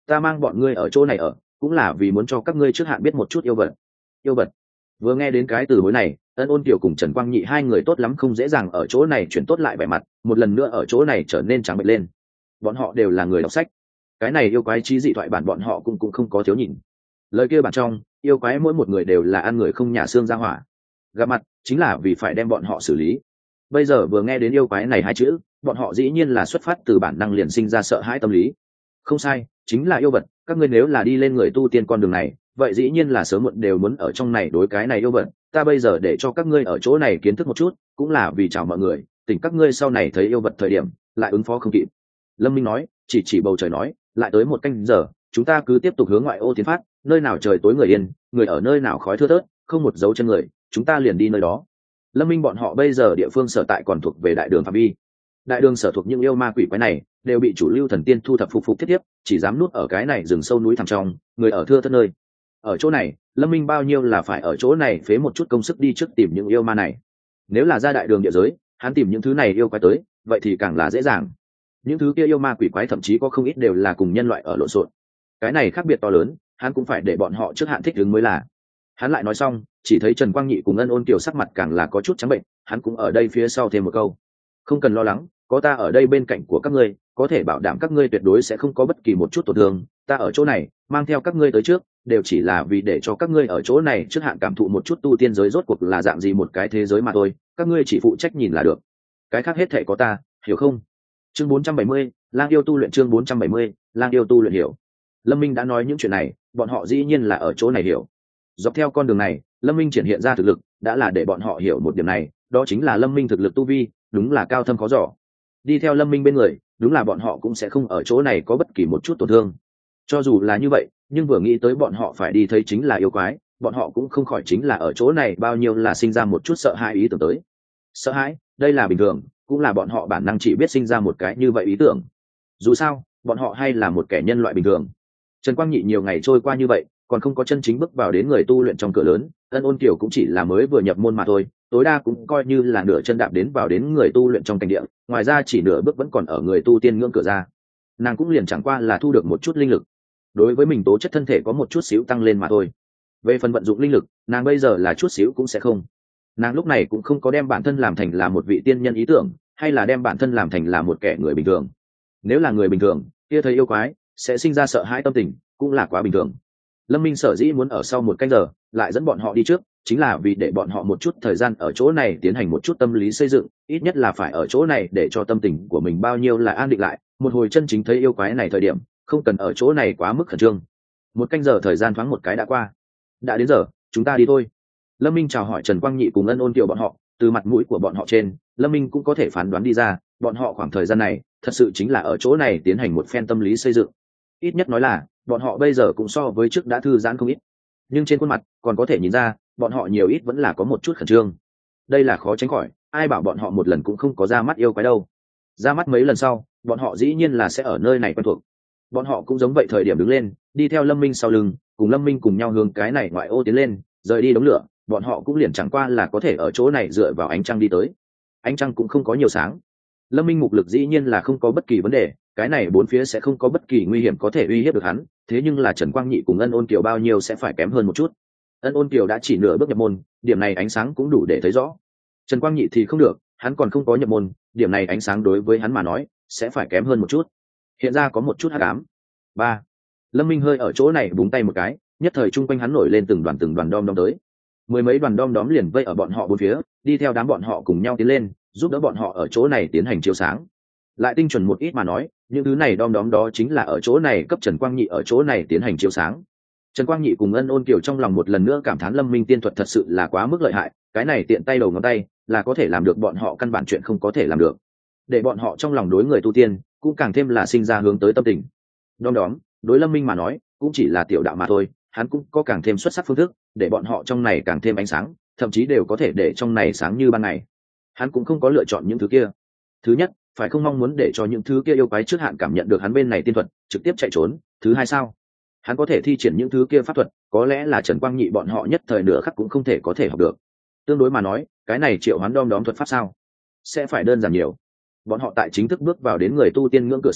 ta mang bọn ngươi ở chỗ này ở cũng là vì muốn cho các ngươi trước hạn biết một chút yêu vật. Yêu vật. Vừa nghe đến cái từ hối này, Ân Ôn Kiều cùng Trần Quang Nhị hai người tốt lắm không dễ dàng ở chỗ này chuyển tốt lại vẻ mặt, một lần nữa ở chỗ này trở nên trắng bệch lên. Bọn họ đều là người đọc sách, cái này yêu quái trí dị thoại bản bọn họ cũng cũng không có thiếu nhìn. Lời kia bản trong, yêu quái mỗi một người đều là ăn người không nhà xương ra hỏa, gặp mặt chính là vì phải đem bọn họ xử lý. Bây giờ vừa nghe đến yêu quái này hai chữ, bọn họ dĩ nhiên là xuất phát từ bản năng liền sinh ra sợ hãi tâm lý. Không sai, chính là yêu vật. Các ngươi nếu là đi lên người tu tiên con đường này, vậy dĩ nhiên là sớm muộn đều muốn ở trong này đối cái này yêu vật. Ta bây giờ để cho các ngươi ở chỗ này kiến thức một chút, cũng là vì chào mọi người, tỉnh các ngươi sau này thấy yêu vật thời điểm lại ứng phó không kịp. Lâm Minh nói, chỉ chỉ bầu trời nói, lại tới một canh giờ, chúng ta cứ tiếp tục hướng ngoại ô tiến phát, nơi nào trời tối người yên, người ở nơi nào khói thưa thớt, không một dấu chân người, chúng ta liền đi nơi đó. Lâm Minh bọn họ bây giờ địa phương sở tại còn thuộc về đại đường phạm vi. Đại đường sở thuộc những yêu ma quỷ quái này đều bị chủ lưu thần tiên thu thập phục phục thiết tiếp, chỉ dám nuốt ở cái này rừng sâu núi thẳm trong, người ở thưa thớt nơi. Ở chỗ này, Lâm Minh bao nhiêu là phải ở chỗ này phế một chút công sức đi trước tìm những yêu ma này. Nếu là ra đại đường địa giới, hắn tìm những thứ này yêu quái tới, vậy thì càng là dễ dàng. Những thứ kia yêu ma quỷ quái thậm chí có không ít đều là cùng nhân loại ở lộn xộn. Cái này khác biệt to lớn, hắn cũng phải để bọn họ trước hạn thích ứng mới là. Hắn lại nói xong, chỉ thấy Trần Quang Nhị cùng Ân Ôn Kiều sắc mặt càng là có chút trắng bệnh, hắn cũng ở đây phía sau thêm một câu: không cần lo lắng, có ta ở đây bên cạnh của các ngươi, có thể bảo đảm các ngươi tuyệt đối sẽ không có bất kỳ một chút tổn thương. Ta ở chỗ này mang theo các ngươi tới trước, đều chỉ là vì để cho các ngươi ở chỗ này trước hạn cảm thụ một chút tu tiên giới rốt cuộc là dạng gì một cái thế giới mà thôi, các ngươi chỉ phụ trách nhìn là được, cái khác hết thảy có ta, hiểu không? Chương bốn trăm bảy mươi, Lang yêu tu luyện. Chương bốn trăm bảy mươi, Lang yêu tu luyện. Hiểu. Lâm Minh đã nói những chuyện này, bọn họ dĩ nhiên là ở chỗ này hiểu. Dọc theo con đường này, Lâm Minh triển hiện ra thực lực đã là để bọn họ hiểu một điểm này, đó chính là Lâm Minh thực lực tu vi đúng là cao thâm khó dò. Đi theo Lâm Minh bên người, đúng là bọn họ cũng sẽ không ở chỗ này có bất kỳ một chút tổn thương. Cho dù là như vậy, nhưng vừa nghĩ tới bọn họ phải đi thấy chính là yêu quái, bọn họ cũng không khỏi chính là ở chỗ này bao nhiêu là sinh ra một chút sợ hãi ý tưởng tới. Sợ hãi, đây là bình thường, cũng là bọn họ bản năng chỉ biết sinh ra một cái như vậy ý tưởng. Dù sao, bọn họ hay là một kẻ nhân loại bình thường. Trần Quang Nhị nhiều ngày trôi qua như vậy, còn không có chân chính bước vào đến người tu luyện trong cửa lớn, Ân Ôn Kiều cũng chỉ là mới vừa nhập môn mà thôi, tối đa cũng coi như là nửa chân đạp đến vào đến người tu luyện trong cảnh địa, ngoài ra chỉ nửa bước vẫn còn ở người tu tiên ngưỡng cửa ra. Nàng cũng liền chẳng qua là thu được một chút linh lực, đối với mình tố chất thân thể có một chút xíu tăng lên mà thôi. Về phần vận dụng linh lực, nàng bây giờ là chút xíu cũng sẽ không. Nàng lúc này cũng không có đem bản thân làm thành là một vị tiên nhân ý tưởng, hay là đem bản thân làm thành là một kẻ người bình thường. Nếu là người bình thường, kia thấy yêu quái sẽ sinh ra sợ hãi tâm tình, cũng là quá bình thường. Lâm Minh sở dĩ muốn ở sau một canh giờ lại dẫn bọn họ đi trước, chính là vì để bọn họ một chút thời gian ở chỗ này tiến hành một chút tâm lý xây dựng, ít nhất là phải ở chỗ này để cho tâm tình của mình bao nhiêu là an định lại, một hồi chân chính thấy yêu quái này thời điểm, không cần ở chỗ này quá mức khẩn trương. Một canh giờ thời gian thoáng một cái đã qua. Đã đến giờ, chúng ta đi thôi. Lâm Minh chào hỏi Trần Quang Nhị cùng Ân Ôn Kiều bọn họ, từ mặt mũi của bọn họ trên, Lâm Minh cũng có thể phán đoán đi ra, bọn họ khoảng thời gian này thật sự chính là ở chỗ này tiến hành một phen tâm lý xây dựng. Ít nhất nói là bọn họ bây giờ cũng so với trước đã thư giãn không ít, nhưng trên khuôn mặt còn có thể nhìn ra bọn họ nhiều ít vẫn là có một chút khẩn trương. Đây là khó tránh khỏi, ai bảo bọn họ một lần cũng không có ra mắt yêu quái đâu. Ra mắt mấy lần sau, bọn họ dĩ nhiên là sẽ ở nơi này quen thuộc. Bọn họ cũng giống vậy, thời điểm đứng lên đi theo Lâm Minh sau lưng, cùng Lâm Minh cùng nhau hướng cái này ngoại ô tiến lên, rời đi đống lửa, bọn họ cũng liền chẳng qua là có thể ở chỗ này dựa vào ánh trăng đi tới. Ánh trăng cũng không có nhiều sáng, Lâm Minh mục lực dĩ nhiên là không có bất kỳ vấn đề, cái này bốn phía sẽ không có bất kỳ nguy hiểm có thể uy hiếp được hắn, thế nhưng là Trần Quang Nhị cùng Ân Ôn Kiều bao nhiêu sẽ phải kém hơn một chút. Ân Ôn Kiều đã chỉ nửa bước nhập môn, điểm này ánh sáng cũng đủ để thấy rõ. Trần Quang Nhị thì không được, hắn còn không có nhập môn, điểm này ánh sáng đối với hắn mà nói sẽ phải kém hơn một chút. Hiện ra có một chút hắc ám. Ba. Lâm Minh hơi ở chỗ này búng tay một cái, nhất thời chung quanh hắn nổi lên từng đoàn từng đoàn đom đóm tới. Mười mấy đoàn đom đóm liền vây ở bọn họ bốn phía, đi theo đám bọn họ cùng nhau tiến lên, giúp đỡ bọn họ ở chỗ này tiến hành chiếu sáng. Lại tinh chuẩn một ít mà nói, những thứ này đom đóm đó chính là ở chỗ này cấp Trần Quang Nhị ở chỗ này tiến hành chiếu sáng. Trần Quang Nhị cùng Ân Ôn Kiều trong lòng một lần nữa cảm thán Lâm Minh tiên thuật thật sự là quá mức lợi hại, cái này tiện tay đầu ngón tay là có thể làm được bọn họ căn bản chuyện không có thể làm được. Để bọn họ trong lòng đối người tu tiên cũng càng thêm là sinh ra hướng tới tâm tình. Đom đóm, đối Lâm Minh mà nói, cũng chỉ là tiểu đạo mà thôi, hắn cũng có càng thêm xuất sắc phương thức, để bọn họ trong này càng thêm ánh sáng, thậm chí đều có thể để trong này sáng như ban ngày. Hắn cũng không có lựa chọn những thứ kia. Thứ nhất, phải không mong muốn để cho những thứ kia yêu quái trước hạn cảm nhận được hắn bên này tiên thuật, trực tiếp chạy trốn. Thứ hai sao? Hắn có thể thi triển những thứ kia pháp thuật, có lẽ là Trần Quang Nhị bọn họ nhất thời nửa khắc cũng không thể có thể học được. Tương đối mà nói, cái này triệu hoán đom đóm thuật pháp sao? Sẽ phải đơn giản nhiều. Bọn họ tại chính thức bước vào đến người tu tiên ngưỡng cửa sau,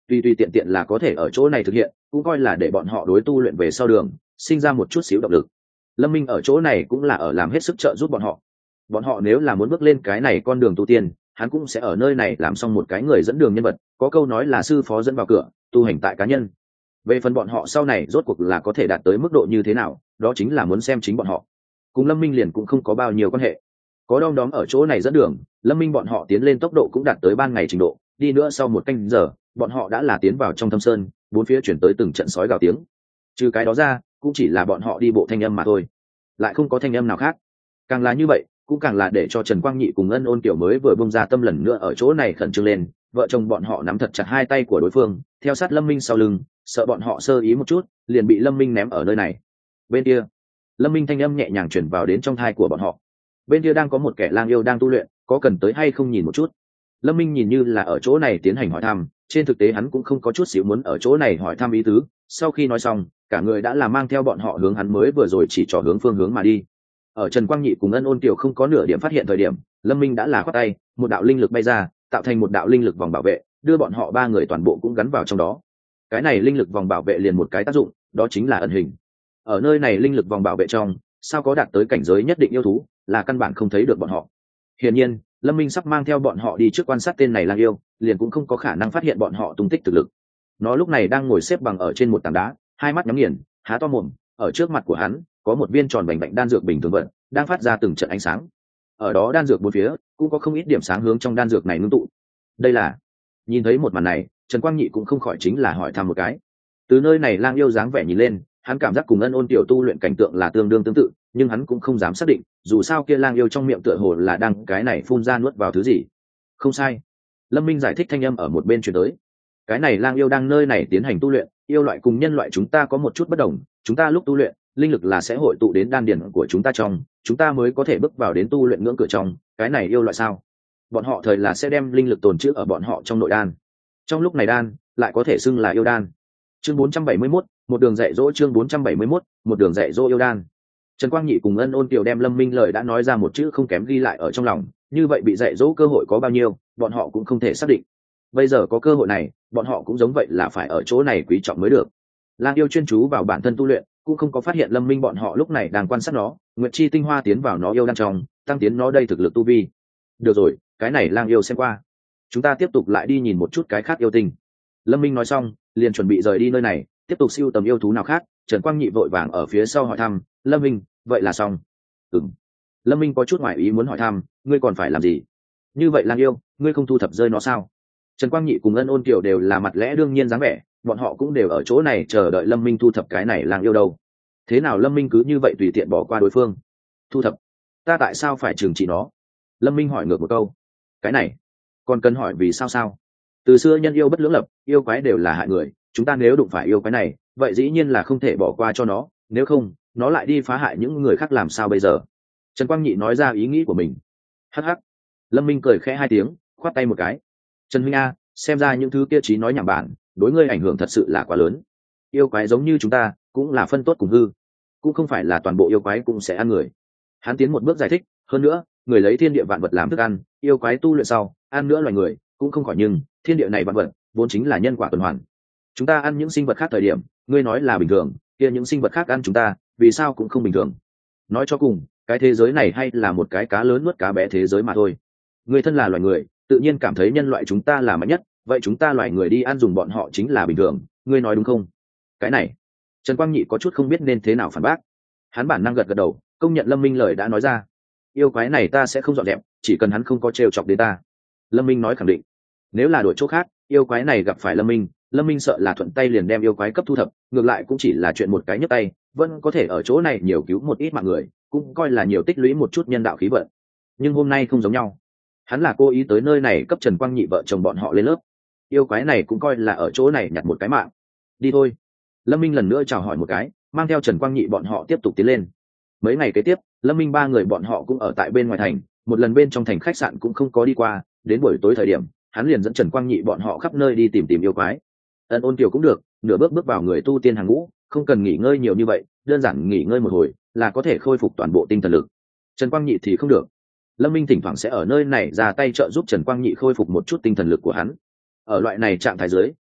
tuy tuy tiện tiện là có thể ở chỗ này thực hiện, cũng coi là để bọn họ đối tu luyện về sau đường sinh ra một chút xíu động lực. Lâm Minh ở chỗ này cũng là ở làm hết sức trợ giúp bọn họ. Bọn họ nếu là muốn bước lên cái này con đường tu tiên, hắn cũng sẽ ở nơi này làm xong một cái người dẫn đường nhân vật, có câu nói là sư phó dẫn vào cửa, tu hành tại cá nhân. Về phần bọn họ sau này rốt cuộc là có thể đạt tới mức độ như thế nào, đó chính là muốn xem chính bọn họ. Cùng Lâm Minh liền cũng không có bao nhiêu quan hệ. Có đom đóm ở chỗ này dẫn đường, Lâm Minh bọn họ tiến lên tốc độ cũng đạt tới ban ngày trình độ, đi nữa sau một canh giờ, bọn họ đã là tiến vào trong thâm sơn, bốn phía chuyển tới từng trận sói gào tiếng. Trừ cái đó ra, cũng chỉ là bọn họ đi bộ thanh âm mà thôi, lại không có thanh âm nào khác. Càng là như vậy, cũng càng là để cho Trần Quang Nhị cùng Ân Ôn Tiểu mới vừa bung ra tâm lần nữa ở chỗ này khẩn trương lên, vợ chồng bọn họ nắm thật chặt hai tay của đối phương, theo sát Lâm Minh sau lưng, sợ bọn họ sơ ý một chút, liền bị Lâm Minh ném ở nơi này. Bên kia, Lâm Minh thanh âm nhẹ nhàng truyền vào đến trong tai của bọn họ. Bên kia đang có một kẻ lang yêu đang tu luyện, có cần tới hay không nhìn một chút? Lâm Minh nhìn như là ở chỗ này tiến hành hỏi thăm, trên thực tế hắn cũng không có chút xíu muốn ở chỗ này hỏi thăm ý tứ. Sau khi nói xong, cả người đã là mang theo bọn họ hướng hắn mới vừa rồi chỉ trỏ hướng phương hướng mà đi. Ở Trần Quang Nhị cùng Ân Ôn Tiểu không có nửa điểm phát hiện thời điểm, Lâm Minh đã là khoát tay, một đạo linh lực bay ra, tạo thành một đạo linh lực vòng bảo vệ, đưa bọn họ ba người toàn bộ cũng gắn vào trong đó. Cái này linh lực vòng bảo vệ liền một cái tác dụng, đó chính là ẩn hình. Ở nơi này linh lực vòng bảo vệ trong, sao có đạt tới cảnh giới nhất định yêu thú, là căn bản không thấy được bọn họ. Hiển nhiên, Lâm Minh sắp mang theo bọn họ đi trước quan sát tên này lang yêu, liền cũng không có khả năng phát hiện bọn họ tung tích thực lực. Nó lúc này đang ngồi xếp bằng ở trên một tảng đá, hai mắt nhắm nghiền, há to mồm, ở trước mặt của hắn có một viên tròn bành bạch đan dược bình thường vận, đang phát ra từng trận ánh sáng. Ở đó đan dược bốn phía cũng có không ít điểm sáng hướng trong đan dược này ngưng tụ. Đây là... Nhìn thấy một màn này, Trần Quang Nhị cũng không khỏi chính là hỏi thăm một cái. Từ nơi này lang yêu dáng vẻ nhìn lên, hắn cảm giác cùng Ân Ôn Tiểu tu luyện cảnh tượng là tương đương tương tự, nhưng hắn cũng không dám xác định, dù sao kia lang yêu trong miệng tựa hồ là đang cái này phun ra nuốt vào thứ gì. Không sai. Lâm Minh giải thích thanh âm ở một bên truyền tới. Cái này lang yêu đang nơi này tiến hành tu luyện, yêu loại cùng nhân loại chúng ta có một chút bất đồng, chúng ta lúc tu luyện, linh lực là sẽ hội tụ đến đan điển của chúng ta trong, chúng ta mới có thể bước vào đến tu luyện ngưỡng cửa trong, cái này yêu loại sao? Bọn họ thời là sẽ đem linh lực tồn trữ ở bọn họ trong nội đan. Trong lúc này đan lại có thể xưng là yêu đan. Chương bốn trăm bảy mươi mốt, một đường dạy dỗ chương bốn trăm bảy mươi mốt, một đường dạy dỗ yêu đan. Trần Quang Nhị cùng Ân Ôn Kiều đem Lâm Minh lời đã nói ra một chữ không kém ghi lại ở trong lòng, như vậy bị dạy dỗ cơ hội có bao nhiêu, bọn họ cũng không thể xác định. Bây giờ có cơ hội này, bọn họ cũng giống vậy là phải ở chỗ này quý trọng mới được. Lang yêu chuyên chú vào bản thân tu luyện, cũng không có phát hiện Lâm Minh bọn họ lúc này đang quan sát nó, nguyệt chi tinh hoa tiến vào nó yêu đan trong, tăng tiến nó đây thực lực tu vi. Được rồi, cái này lang yêu xem qua, chúng ta tiếp tục lại đi nhìn một chút cái khác yêu tinh. Lâm Minh nói xong, liền chuẩn bị rời đi nơi này, tiếp tục siêu tầm yêu thú nào khác. Trần Quang Nhị vội vàng ở phía sau hỏi thăm, Lâm Minh, vậy là xong? Ừm. Lâm Minh có chút ngoại ý muốn hỏi thăm, ngươi còn phải làm gì? Như vậy lang yêu, ngươi không thu thập rơi nó sao? Trần Quang Nhị cùng Ân Ôn Kiều đều là mặt lẽ đương nhiên dáng vẻ, bọn họ cũng đều ở chỗ này chờ đợi Lâm Minh thu thập cái này lang yêu đâu. Thế nào Lâm Minh cứ như vậy tùy tiện bỏ qua đối phương? Thu thập? Ta tại sao phải trừng trị nó? Lâm Minh hỏi ngược một câu. Cái này, còn cần hỏi vì sao sao? Từ xưa nhân yêu bất lưỡng lập, yêu quái đều là hại người, chúng ta nếu đụng phải yêu quái này, vậy dĩ nhiên là không thể bỏ qua cho nó, nếu không, nó lại đi phá hại những người khác làm sao bây giờ? Trần Quang Nhị nói ra ý nghĩ của mình. Hắc hắc. Lâm Minh cười khẽ hai tiếng, khoát tay một cái. Trần huynh a, xem ra những thứ kia trí nói nhảm bản, đối ngươi ảnh hưởng thật sự là quá lớn. Yêu quái giống như chúng ta, cũng là phân tốt cùng hư, cũng không phải là toàn bộ yêu quái cũng sẽ ăn người. Hắn tiến một bước giải thích, hơn nữa, người lấy thiên địa vạn vật làm thức ăn, yêu quái tu luyện sau, ăn nữa loài người, cũng không khỏi nhưng, thiên địa này vạn vật, vốn chính là nhân quả tuần hoàn. Chúng ta ăn những sinh vật khác thời điểm, ngươi nói là bình thường, kia những sinh vật khác ăn chúng ta, vì sao cũng không bình thường. Nói cho cùng, cái thế giới này hay là một cái cá lớn nuốt cá bé thế giới mà thôi. Ngươi thân là loài người, tự nhiên cảm thấy nhân loại chúng ta là mạnh nhất, vậy chúng ta loài người đi ăn dùng bọn họ chính là bình thường, ngươi nói đúng không? Cái này, Trần Quang Nhị có chút không biết nên thế nào phản bác. Hắn bản năng gật gật đầu, công nhận Lâm Minh lời đã nói ra. Yêu quái này ta sẽ không dọn dẹp, chỉ cần hắn không có trêu chọc đến ta. Lâm Minh nói khẳng định. Nếu là đổi chỗ khác, yêu quái này gặp phải Lâm Minh, Lâm Minh sợ là thuận tay liền đem yêu quái cấp thu thập, ngược lại cũng chỉ là chuyện một cái nhấc tay, vẫn có thể ở chỗ này nhiều cứu một ít mạng người, cũng coi là nhiều tích lũy một chút nhân đạo khí vận. Nhưng hôm nay không giống nhau, hắn là cố ý tới nơi này cấp Trần Quang Nhị vợ chồng bọn họ lên lớp. Yêu quái này cũng coi là ở chỗ này nhặt một cái mạng. Đi thôi. Lâm Minh lần nữa chào hỏi một cái, mang theo Trần Quang Nhị bọn họ tiếp tục tiến lên. Mấy ngày kế tiếp, Lâm Minh ba người bọn họ cũng ở tại bên ngoài thành, một lần bên trong thành khách sạn cũng không có đi qua. Đến buổi tối thời điểm, hắn liền dẫn Trần Quang Nhị bọn họ khắp nơi đi tìm tìm yêu quái. Ân Ôn Kiều cũng được, nửa bước bước vào người tu tiên hàng ngũ, không cần nghỉ ngơi nhiều như vậy, đơn giản nghỉ ngơi một hồi là có thể khôi phục toàn bộ tinh thần lực. Trần Quang Nhị thì không được. Lâm Minh thỉnh thoảng sẽ ở nơi này ra tay trợ giúp Trần Quang Nhị khôi phục một chút tinh thần lực của hắn. Ở loại này trạng thái dưới,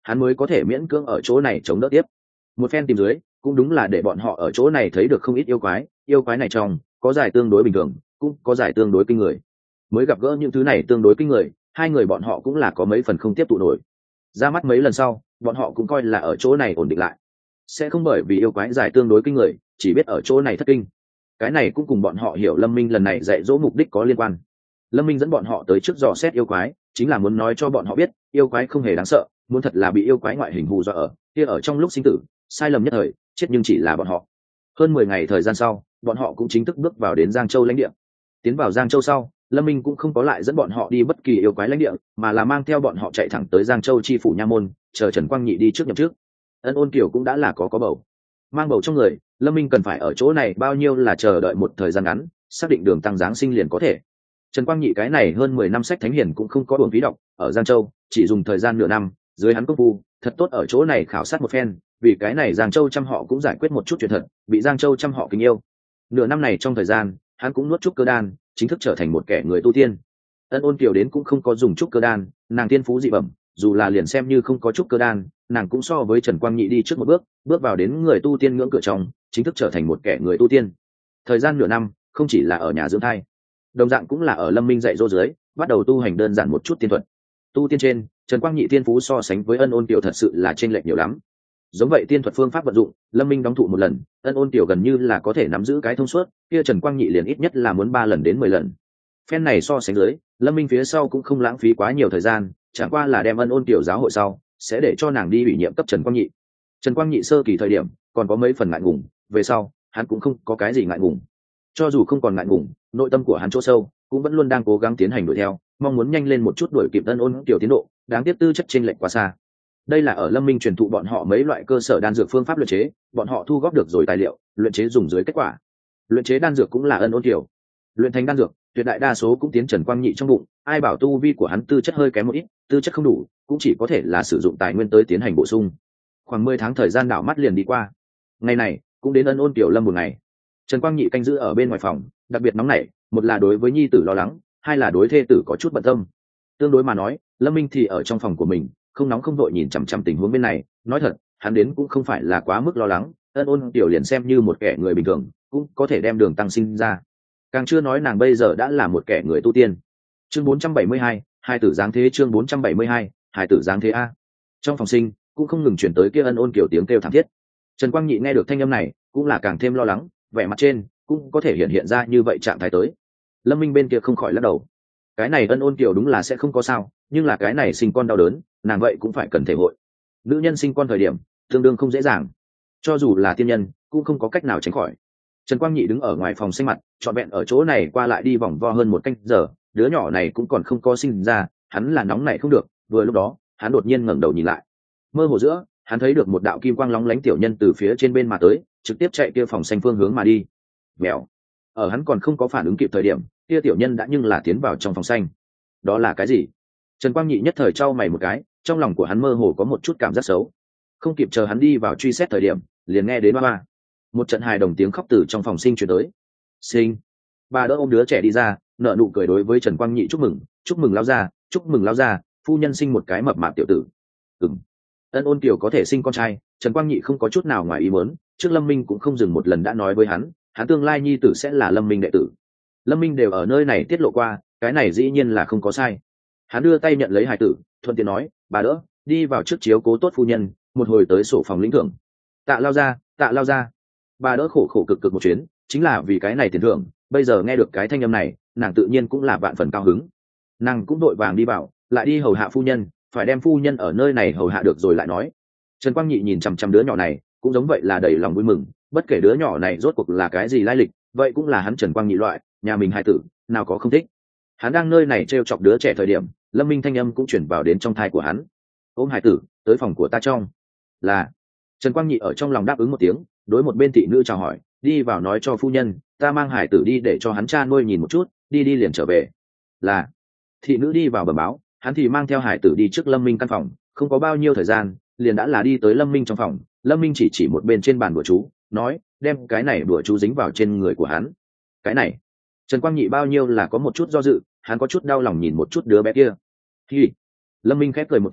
hắn mới có thể miễn cưỡng ở chỗ này chống đỡ tiếp. Một phen tìm dưới cũng đúng là để bọn họ ở chỗ này thấy được không ít yêu quái, yêu quái này trong có giải tương đối bình thường, cũng có giải tương đối kinh người. Mới gặp gỡ những thứ này tương đối kinh người, hai người bọn họ cũng là có mấy phần không tiếp tụ nổi. Ra mắt mấy lần sau, bọn họ cũng coi là ở chỗ này ổn định lại, sẽ không bởi vì yêu quái giải tương đối kinh người chỉ biết ở chỗ này thất kinh. Cái này cũng cùng bọn họ hiểu Lâm Minh lần này dạy dỗ mục đích có liên quan. Lâm Minh dẫn bọn họ tới trước dò xét yêu quái, chính là muốn nói cho bọn họ biết yêu quái không hề đáng sợ, muốn thật là bị yêu quái ngoại hình hù dọa ở kia ở trong lúc sinh tử sai lầm nhất thời chết nhưng chỉ là bọn họ. Hơn mười ngày thời gian sau, bọn họ cũng chính thức bước vào đến Giang Châu lãnh địa. Tiến vào Giang Châu sau, Lâm Minh cũng không có lại dẫn bọn họ đi bất kỳ yêu quái lãnh địa, mà là mang theo bọn họ chạy thẳng tới Giang Châu chi phủ nha môn, chờ Trần Quang Nhị đi trước nhậm trước. Ân Ôn Kiều cũng đã là có có bầu, mang bầu trong người, Lâm Minh cần phải ở chỗ này bao nhiêu là chờ đợi một thời gian ngắn, xác định đường tăng giáng sinh liền có thể. Trần Quang Nhị cái này hơn mười năm sách thánh hiền cũng không có uổng phí đọc, ở Giang Châu chỉ dùng thời gian nửa năm, dưới hắn công phu thật tốt ở chỗ này khảo sát một phen, vì cái này Giang Châu trăm họ cũng giải quyết một chút chuyện thật, bị Giang Châu trăm họ kính yêu. Nửa năm này trong thời gian, hắn cũng nuốt trúc cơ đan, chính thức trở thành một kẻ người tu tiên. Ân Ôn Kiều đến cũng không có dùng trúc cơ đan, nàng tiên phú dị bẩm, dù là liền xem như không có trúc cơ đan, nàng cũng so với Trần Quang Nhị đi trước một bước, bước vào đến người tu tiên ngưỡng cửa trong, chính thức trở thành một kẻ người tu tiên. Thời gian nửa năm, không chỉ là ở nhà dưỡng thai, đồng dạng cũng là ở Lâm Minh dạy dỗ dưới, bắt đầu tu hành đơn giản một chút tiên thuật. Tu tiên trên, Trần Quang Nhị tiên phú so sánh với Ân Ôn Kiều thật sự là chênh lệch nhiều lắm. Giống vậy tiên thuật phương pháp vận dụng, Lâm Minh đóng thụ một lần, Ân Ôn Kiều gần như là có thể nắm giữ cái thông suốt, kia Trần Quang Nhị liền ít nhất là muốn ba lần đến mười lần. Phen này so sánh dưới, Lâm Minh phía sau cũng không lãng phí quá nhiều thời gian, chẳng qua là đem Ân Ôn Kiều giáo hội sau, sẽ để cho nàng đi ủy nhiệm cấp Trần Quang Nhị. Trần Quang Nhị sơ kỳ thời điểm, còn có mấy phần ngại ngùng, về sau, hắn cũng không có cái gì ngại ngùng. Cho dù không còn ngại ngùng, nội tâm của hắn chỗ sâu cũng vẫn luôn đang cố gắng tiến hành đuổi theo, mong muốn nhanh lên một chút đuổi kịp Ân Ôn Kiều tiến độ, đáng tiếc tư chất chênh lệch quá xa. Đây là ở Lâm Minh truyền thụ bọn họ mấy loại cơ sở đan dược phương pháp luyện chế, bọn họ thu góp được rồi tài liệu, luyện chế dùng dưới kết quả. Luyện chế đan dược cũng là Ân Ôn Kiều luyện thành đan dược, tuyệt đại đa số cũng tiến Trần Quang Nhị trong bụng, ai bảo tu vi của hắn tư chất hơi kém một ít, tư chất không đủ, cũng chỉ có thể là sử dụng tài nguyên tới tiến hành bổ sung. Khoảng mười tháng thời gian đảo mắt liền đi qua. Ngày này cũng đến Ân Ôn Kiều lâm một ngày. Trần Quang Nhị canh giữ ở bên ngoài phòng, đặc biệt nóng nảy, một là đối với nhi tử lo lắng, hai là đối thê tử có chút bận tâm. Tương đối mà nói, Lâm Minh thì ở trong phòng của mình, không nóng không vội nhìn chằm chằm tình huống bên này, nói thật, hắn đến cũng không phải là quá mức lo lắng, Ân Ôn Kiều liền xem như một kẻ người bình thường, cũng có thể đem đường tăng sinh ra. Càng chưa nói nàng bây giờ đã là một kẻ người tu tiên. Chương bốn trăm bảy mươi hai, hai tử giáng thế. Chương bốn trăm bảy mươi hai, hai tử giáng thế a. Trong phòng sinh cũng không ngừng chuyển tới kia Ân Ôn Kiều tiếng kêu thảm thiết. Trần Quang Nhị nghe được thanh âm này, cũng là càng thêm lo lắng, vẻ mặt trên cũng có thể hiện hiện ra như vậy trạng thái tới. Lâm Minh bên kia không khỏi lắc đầu. Cái này Ân Ôn Kiều đúng là sẽ không có sao, nhưng là cái này sinh con đau đớn, nàng vậy cũng phải cần thể hội. Nữ nhân sinh con thời điểm tương đương không dễ dàng, cho dù là tiên nhân cũng không có cách nào tránh khỏi. Trần Quang Nhị đứng ở ngoài phòng xanh mặt, trọn vẹn ở chỗ này qua lại đi vòng vo hơn một canh giờ, đứa nhỏ này cũng còn không có sinh ra, hắn là nóng này không được. Vừa lúc đó, hắn đột nhiên ngẩng đầu nhìn lại, mơ hồ giữa, hắn thấy được một đạo kim quang lóng lánh tiểu nhân từ phía trên bên mà tới, trực tiếp chạy kia phòng xanh phương hướng mà đi. Mèo. Ở hắn còn không có phản ứng kịp thời điểm, kia tiểu nhân đã nhưng là tiến vào trong phòng xanh. Đó là cái gì? Trần Quang Nhị nhất thời trao mày một cái, trong lòng của hắn mơ hồ có một chút cảm giác xấu. Không kịp chờ hắn đi vào truy xét thời điểm, liền nghe đến ba ba. Một trận hài đồng tiếng khóc từ trong phòng sinh truyền tới. Sinh. Bà đỡ ôm đứa trẻ đi ra, nở nụ cười đối với Trần Quang Nhị chúc mừng, chúc mừng lao gia, chúc mừng lao gia, phu nhân sinh một cái mập mạp tiểu tử. Ừm. Ân Ôn Kiều có thể sinh con trai, Trần Quang Nhị không có chút nào ngoài ý muốn, trước Lâm Minh cũng không dừng một lần đã nói với hắn, hắn tương lai nhi tử sẽ là Lâm Minh đệ tử. Lâm Minh đều ở nơi này tiết lộ qua, cái này dĩ nhiên là không có sai. Hắn đưa tay nhận lấy hài tử, thuận tiện nói, bà đỡ, đi vào trước chiếu cố tốt phu nhân, một hồi tới sổ phòng lĩnh thưởng. Tạ lao ra, tạ lao ra. Bà đỡ khổ khổ cực cực một chuyến, chính là vì cái này tiền thưởng, bây giờ nghe được cái thanh âm này, nàng tự nhiên cũng là vạn phần cao hứng. Nàng cũng đội vàng đi vào, lại đi hầu hạ phu nhân, phải đem phu nhân ở nơi này hầu hạ được rồi lại nói. Trần Quang Nhị nhìn chằm chằm đứa nhỏ này, cũng giống vậy là đầy lòng vui mừng, bất kể đứa nhỏ này rốt cuộc là cái gì lai lịch, vậy cũng là hắn Trần Quang Nhị loại, nhà mình hài tử, nào có không thích. Hắn đang nơi này trêu chọc đứa trẻ thời điểm, Lâm Minh thanh âm cũng chuyển vào đến trong thai của hắn. Ôm hài tử, tới phòng của ta trong. Là. Trần Quang Nhị ở trong lòng đáp ứng một tiếng, đối một bên thị nữ chào hỏi, đi vào nói cho phu nhân, ta mang hải tử đi để cho hắn cha nuôi nhìn một chút, đi đi liền trở về. Là. Thị nữ đi vào bẩm báo, hắn thì mang theo hải tử đi trước Lâm Minh căn phòng, không có bao nhiêu thời gian, liền đã là đi tới Lâm Minh trong phòng. Lâm Minh chỉ chỉ một bên trên bàn đùa chú, nói, đem cái này đùa chú dính vào trên người của hắn. Cái này. Trần Quang Nhị bao nhiêu là có một chút do dự, hắn có chút đau lòng nhìn một chút đứa bé kia. Hi. Lâm Minh khép cười một tiếng,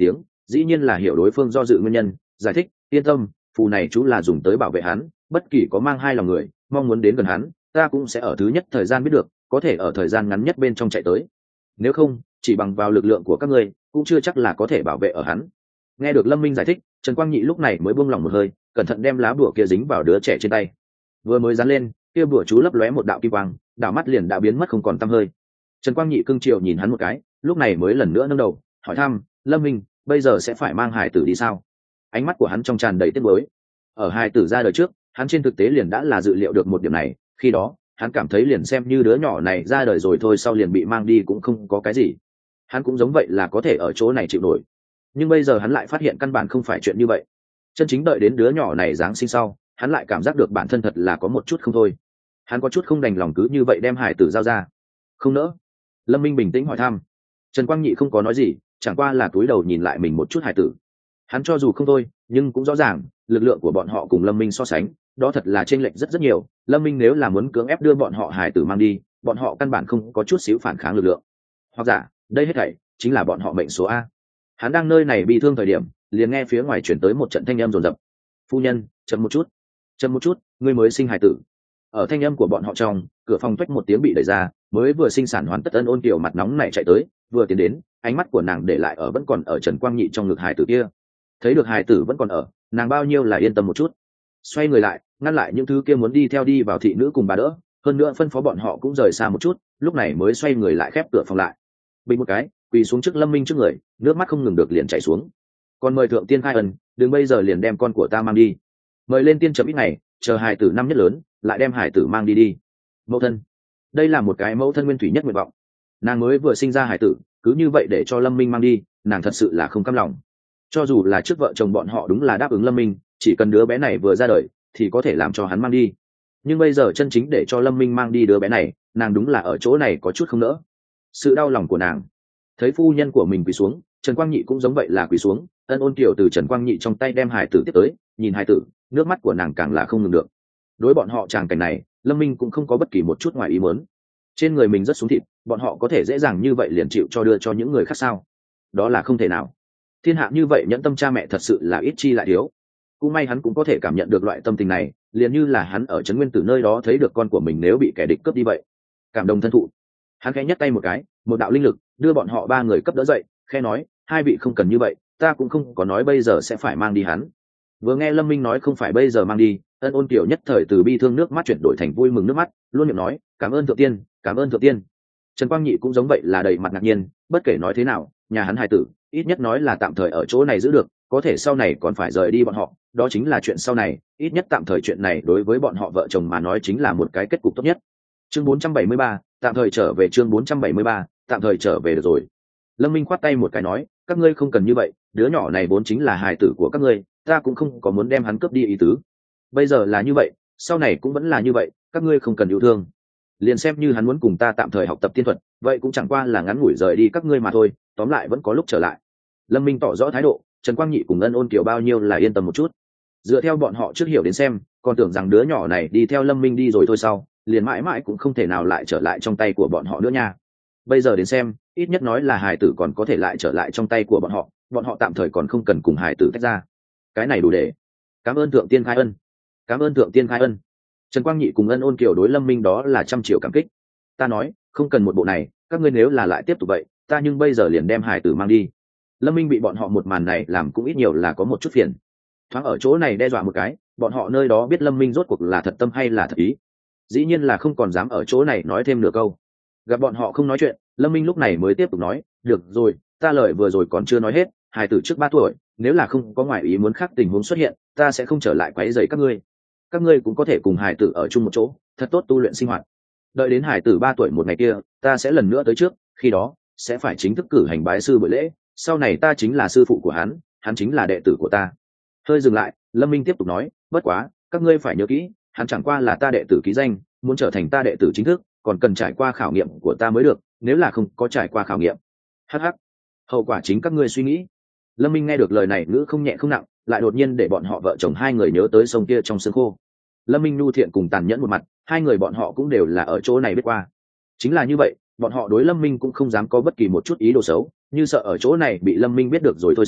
dĩ nhiên là hiểu đối phương do dự nguyên nhân, giải thích, yên tâm, phù này chú là dùng tới bảo vệ hắn, bất kỳ có mang hai lòng người mong muốn đến gần hắn, ta cũng sẽ ở thứ nhất thời gian biết được, có thể ở thời gian ngắn nhất bên trong chạy tới. Nếu không, chỉ bằng vào lực lượng của các ngươi cũng chưa chắc là có thể bảo vệ ở hắn. Nghe được Lâm Minh giải thích, Trần Quang Nhị lúc này mới buông lòng một hơi, cẩn thận đem lá bùa kia dính vào đứa trẻ trên tay. Vừa mới dán lên, kia bùa chú lấp lóe một đạo kim quang, đảo mắt liền đã biến mất không còn tăm hơi. Trần Quang Nhị cưng chiều nhìn hắn một cái, lúc này mới lần nữa nâng đầu hỏi thăm, Lâm Minh, bây giờ sẽ phải mang hải tử đi sao? Ánh mắt của hắn trong tràn đầy tiếc nuối. Ở hải tử ra đời trước, hắn trên thực tế liền đã là dự liệu được một điểm này, khi đó hắn cảm thấy liền xem như đứa nhỏ này ra đời rồi thôi, sau liền bị mang đi cũng không có cái gì, hắn cũng giống vậy là có thể ở chỗ này chịu nổi. Nhưng bây giờ hắn lại phát hiện căn bản không phải chuyện như vậy. Chân chính đợi đến đứa nhỏ này giáng sinh sau, hắn lại cảm giác được bản thân thật là có một chút không thôi. Hắn có chút không đành lòng cứ như vậy đem hải tử giao ra. Không nỡ. Lâm Minh bình tĩnh hỏi thăm. Trần Quang Nhị không có nói gì, chẳng qua là cúi đầu nhìn lại mình một chút hải tử. Hắn cho dù không thôi, nhưng cũng rõ ràng lực lượng của bọn họ cùng Lâm Minh so sánh, đó thật là chênh lệch rất rất nhiều. Lâm Minh nếu là muốn cưỡng ép đưa bọn họ hải tử mang đi, bọn họ căn bản không có chút xíu phản kháng lực lượng. Hoặc giả, đây hết thảy chính là bọn họ mệnh số a. Hắn đang nơi này bị thương thời điểm, liền nghe phía ngoài chuyển tới một trận thanh âm rồn rập. Phu nhân, chậm một chút, chậm một chút, ngươi mới sinh hải tử. Ở thanh âm của bọn họ trong, cửa phòng toách một tiếng bị đẩy ra, mới vừa sinh sản hoàn tất Ân Ôn Kiều mặt nóng này chạy tới, vừa tiến đến, ánh mắt của nàng để lại ở vẫn còn ở Trần Quang Nhị trong ngực hải tử kia. Thấy được hải tử vẫn còn ở, nàng bao nhiêu là yên tâm một chút. Xoay người lại, ngăn lại những thứ kia muốn đi theo đi vào thị nữ cùng bà đỡ, hơn nữa phân phó bọn họ cũng rời xa một chút, lúc này mới xoay người lại khép cửa phòng lại. Bình một cái, quỳ xuống trước Lâm Minh trước người, nước mắt không ngừng được liền chảy xuống. Còn mời thượng tiên khai ân, đừng bây giờ liền đem con của ta mang đi. Mời lên tiên chậm ít ngày, chờ hải tử năm nhất lớn, lại đem hải tử mang đi đi. Mẫu thân, đây là một cái mẫu thân nguyên thủy nhất nguyện vọng. Nàng mới vừa sinh ra hải tử, cứ như vậy để cho Lâm Minh mang đi, nàng thật sự là không cam lòng. Cho dù là trước vợ chồng bọn họ đúng là đáp ứng Lâm Minh, chỉ cần đứa bé này vừa ra đời thì có thể làm cho hắn mang đi. Nhưng bây giờ chân chính để cho Lâm Minh mang đi đứa bé này, nàng đúng là ở chỗ này có chút không nỡ. Sự đau lòng của nàng. Thấy phu nhân của mình quỳ xuống, Trần Quang Nhị cũng giống vậy là quỳ xuống. Ân Ôn Kiều từ Trần Quang Nhị trong tay đem hải tử tiếp tới, nhìn hải tử, nước mắt của nàng càng là không ngừng được. Đối bọn họ tràng cảnh này, Lâm Minh cũng không có bất kỳ một chút ngoài ý muốn. Trên người mình rất xuống thịt, bọn họ có thể dễ dàng như vậy liền chịu cho đưa cho những người khác sao? Đó là không thể nào. Thiên hạ như vậy nhẫn tâm cha mẹ thật sự là ít chi lại thiếu. Cũng may hắn cũng có thể cảm nhận được loại tâm tình này, liền như là hắn ở Trấn Nguyên Tử nơi đó thấy được con của mình nếu bị kẻ địch cướp đi vậy. Cảm động thân thụ. Hắn khẽ nhấc tay một cái, một đạo linh lực đưa bọn họ ba người cấp đỡ dậy, khẽ nói, hai vị không cần như vậy, ta cũng không có nói bây giờ sẽ phải mang đi hắn. Vừa nghe Lâm Minh nói không phải bây giờ mang đi, Ân Ôn Kiều nhất thời từ bi thương nước mắt chuyển đổi thành vui mừng nước mắt, luôn miệng nói, cảm ơn thượng tiên, cảm ơn thượng tiên. Trần Quang Nhị cũng giống vậy là đầy mặt ngạc nhiên, bất kể nói thế nào, nhà hắn hài tử, ít nhất nói là tạm thời ở chỗ này giữ được, có thể sau này còn phải rời đi bọn họ, đó chính là chuyện sau này, ít nhất tạm thời chuyện này đối với bọn họ vợ chồng mà nói chính là một cái kết cục tốt nhất. Chương bốn trăm bảy mươi ba, tạm thời trở về chương bốn trăm bảy mươi ba, tạm thời trở về được rồi. Lâm Minh khoát tay một cái nói, các ngươi không cần như vậy, đứa nhỏ này vốn chính là hài tử của các ngươi, ta cũng không có muốn đem hắn cướp đi ý tứ. Bây giờ là như vậy, sau này cũng vẫn là như vậy, các ngươi không cần yêu thương. Liền xem như hắn muốn cùng ta tạm thời học tập tiên thuật, vậy cũng chẳng qua là ngắn ngủi rời đi các ngươi mà thôi, tóm lại vẫn có lúc trở lại. Lâm Minh tỏ rõ thái độ, Trần Quang Nhị cùng Ân Ôn Kiều bao nhiêu là yên tâm một chút. Dựa theo bọn họ trước hiểu đến xem, còn tưởng rằng đứa nhỏ này đi theo Lâm Minh đi rồi thôi sau, liền mãi mãi cũng không thể nào lại trở lại trong tay của bọn họ nữa nha. Bây giờ đến xem, ít nhất nói là hài tử còn có thể lại trở lại trong tay của bọn họ, bọn họ tạm thời còn không cần cùng hài tử tách ra. Cái này đủ để. Cảm ơn thượng tiên khai ân. Cảm ơn thượng tiên khai ân. Trần Quang Nhị cùng Ân Ôn Kiều đối Lâm Minh đó là trăm triệu cảm kích. Ta nói, không cần một bộ này, các ngươi nếu là lại tiếp tục vậy, ta nhưng bây giờ liền đem hài tử mang đi. Lâm Minh bị bọn họ một màn này làm cũng ít nhiều là có một chút phiền. Thoáng ở chỗ này đe dọa một cái, bọn họ nơi đó biết Lâm Minh rốt cuộc là thật tâm hay là thật ý. Dĩ nhiên là không còn dám ở chỗ này nói thêm nửa câu. Gặp bọn họ không nói chuyện, Lâm Minh lúc này mới tiếp tục nói, được rồi, ta lời vừa rồi còn chưa nói hết, hài tử trước ba tuổi, nếu là không có ngoại ý muốn khác tình huống xuất hiện, ta sẽ không trở lại quấy rầy các ngươi. Các ngươi cũng có thể cùng hài tử ở chung một chỗ, thật tốt tu luyện sinh hoạt. Đợi đến hài tử ba tuổi một ngày kia, ta sẽ lần nữa tới trước, khi đó sẽ phải chính thức cử hành bái sư buổi lễ, sau này ta chính là sư phụ của hắn, hắn chính là đệ tử của ta. Hơi dừng lại, Lâm Minh tiếp tục nói, bất quá, các ngươi phải nhớ kỹ, hắn chẳng qua là ta đệ tử ký danh, muốn trở thành ta đệ tử chính thức, còn cần trải qua khảo nghiệm của ta mới được, nếu là không có trải qua khảo nghiệm, hắc hắc, hậu quả chính các ngươi suy nghĩ. Lâm Minh nghe được lời này ngữ không nhẹ không nặng, lại đột nhiên để bọn họ vợ chồng hai người nhớ tới sông kia trong sương khô. Lâm Minh nhu thiện cùng tàn nhẫn một mặt, hai người bọn họ cũng đều là ở chỗ này biết qua. Chính là như vậy, bọn họ đối Lâm Minh cũng không dám có bất kỳ một chút ý đồ xấu, như sợ ở chỗ này bị Lâm Minh biết được rồi thôi sau,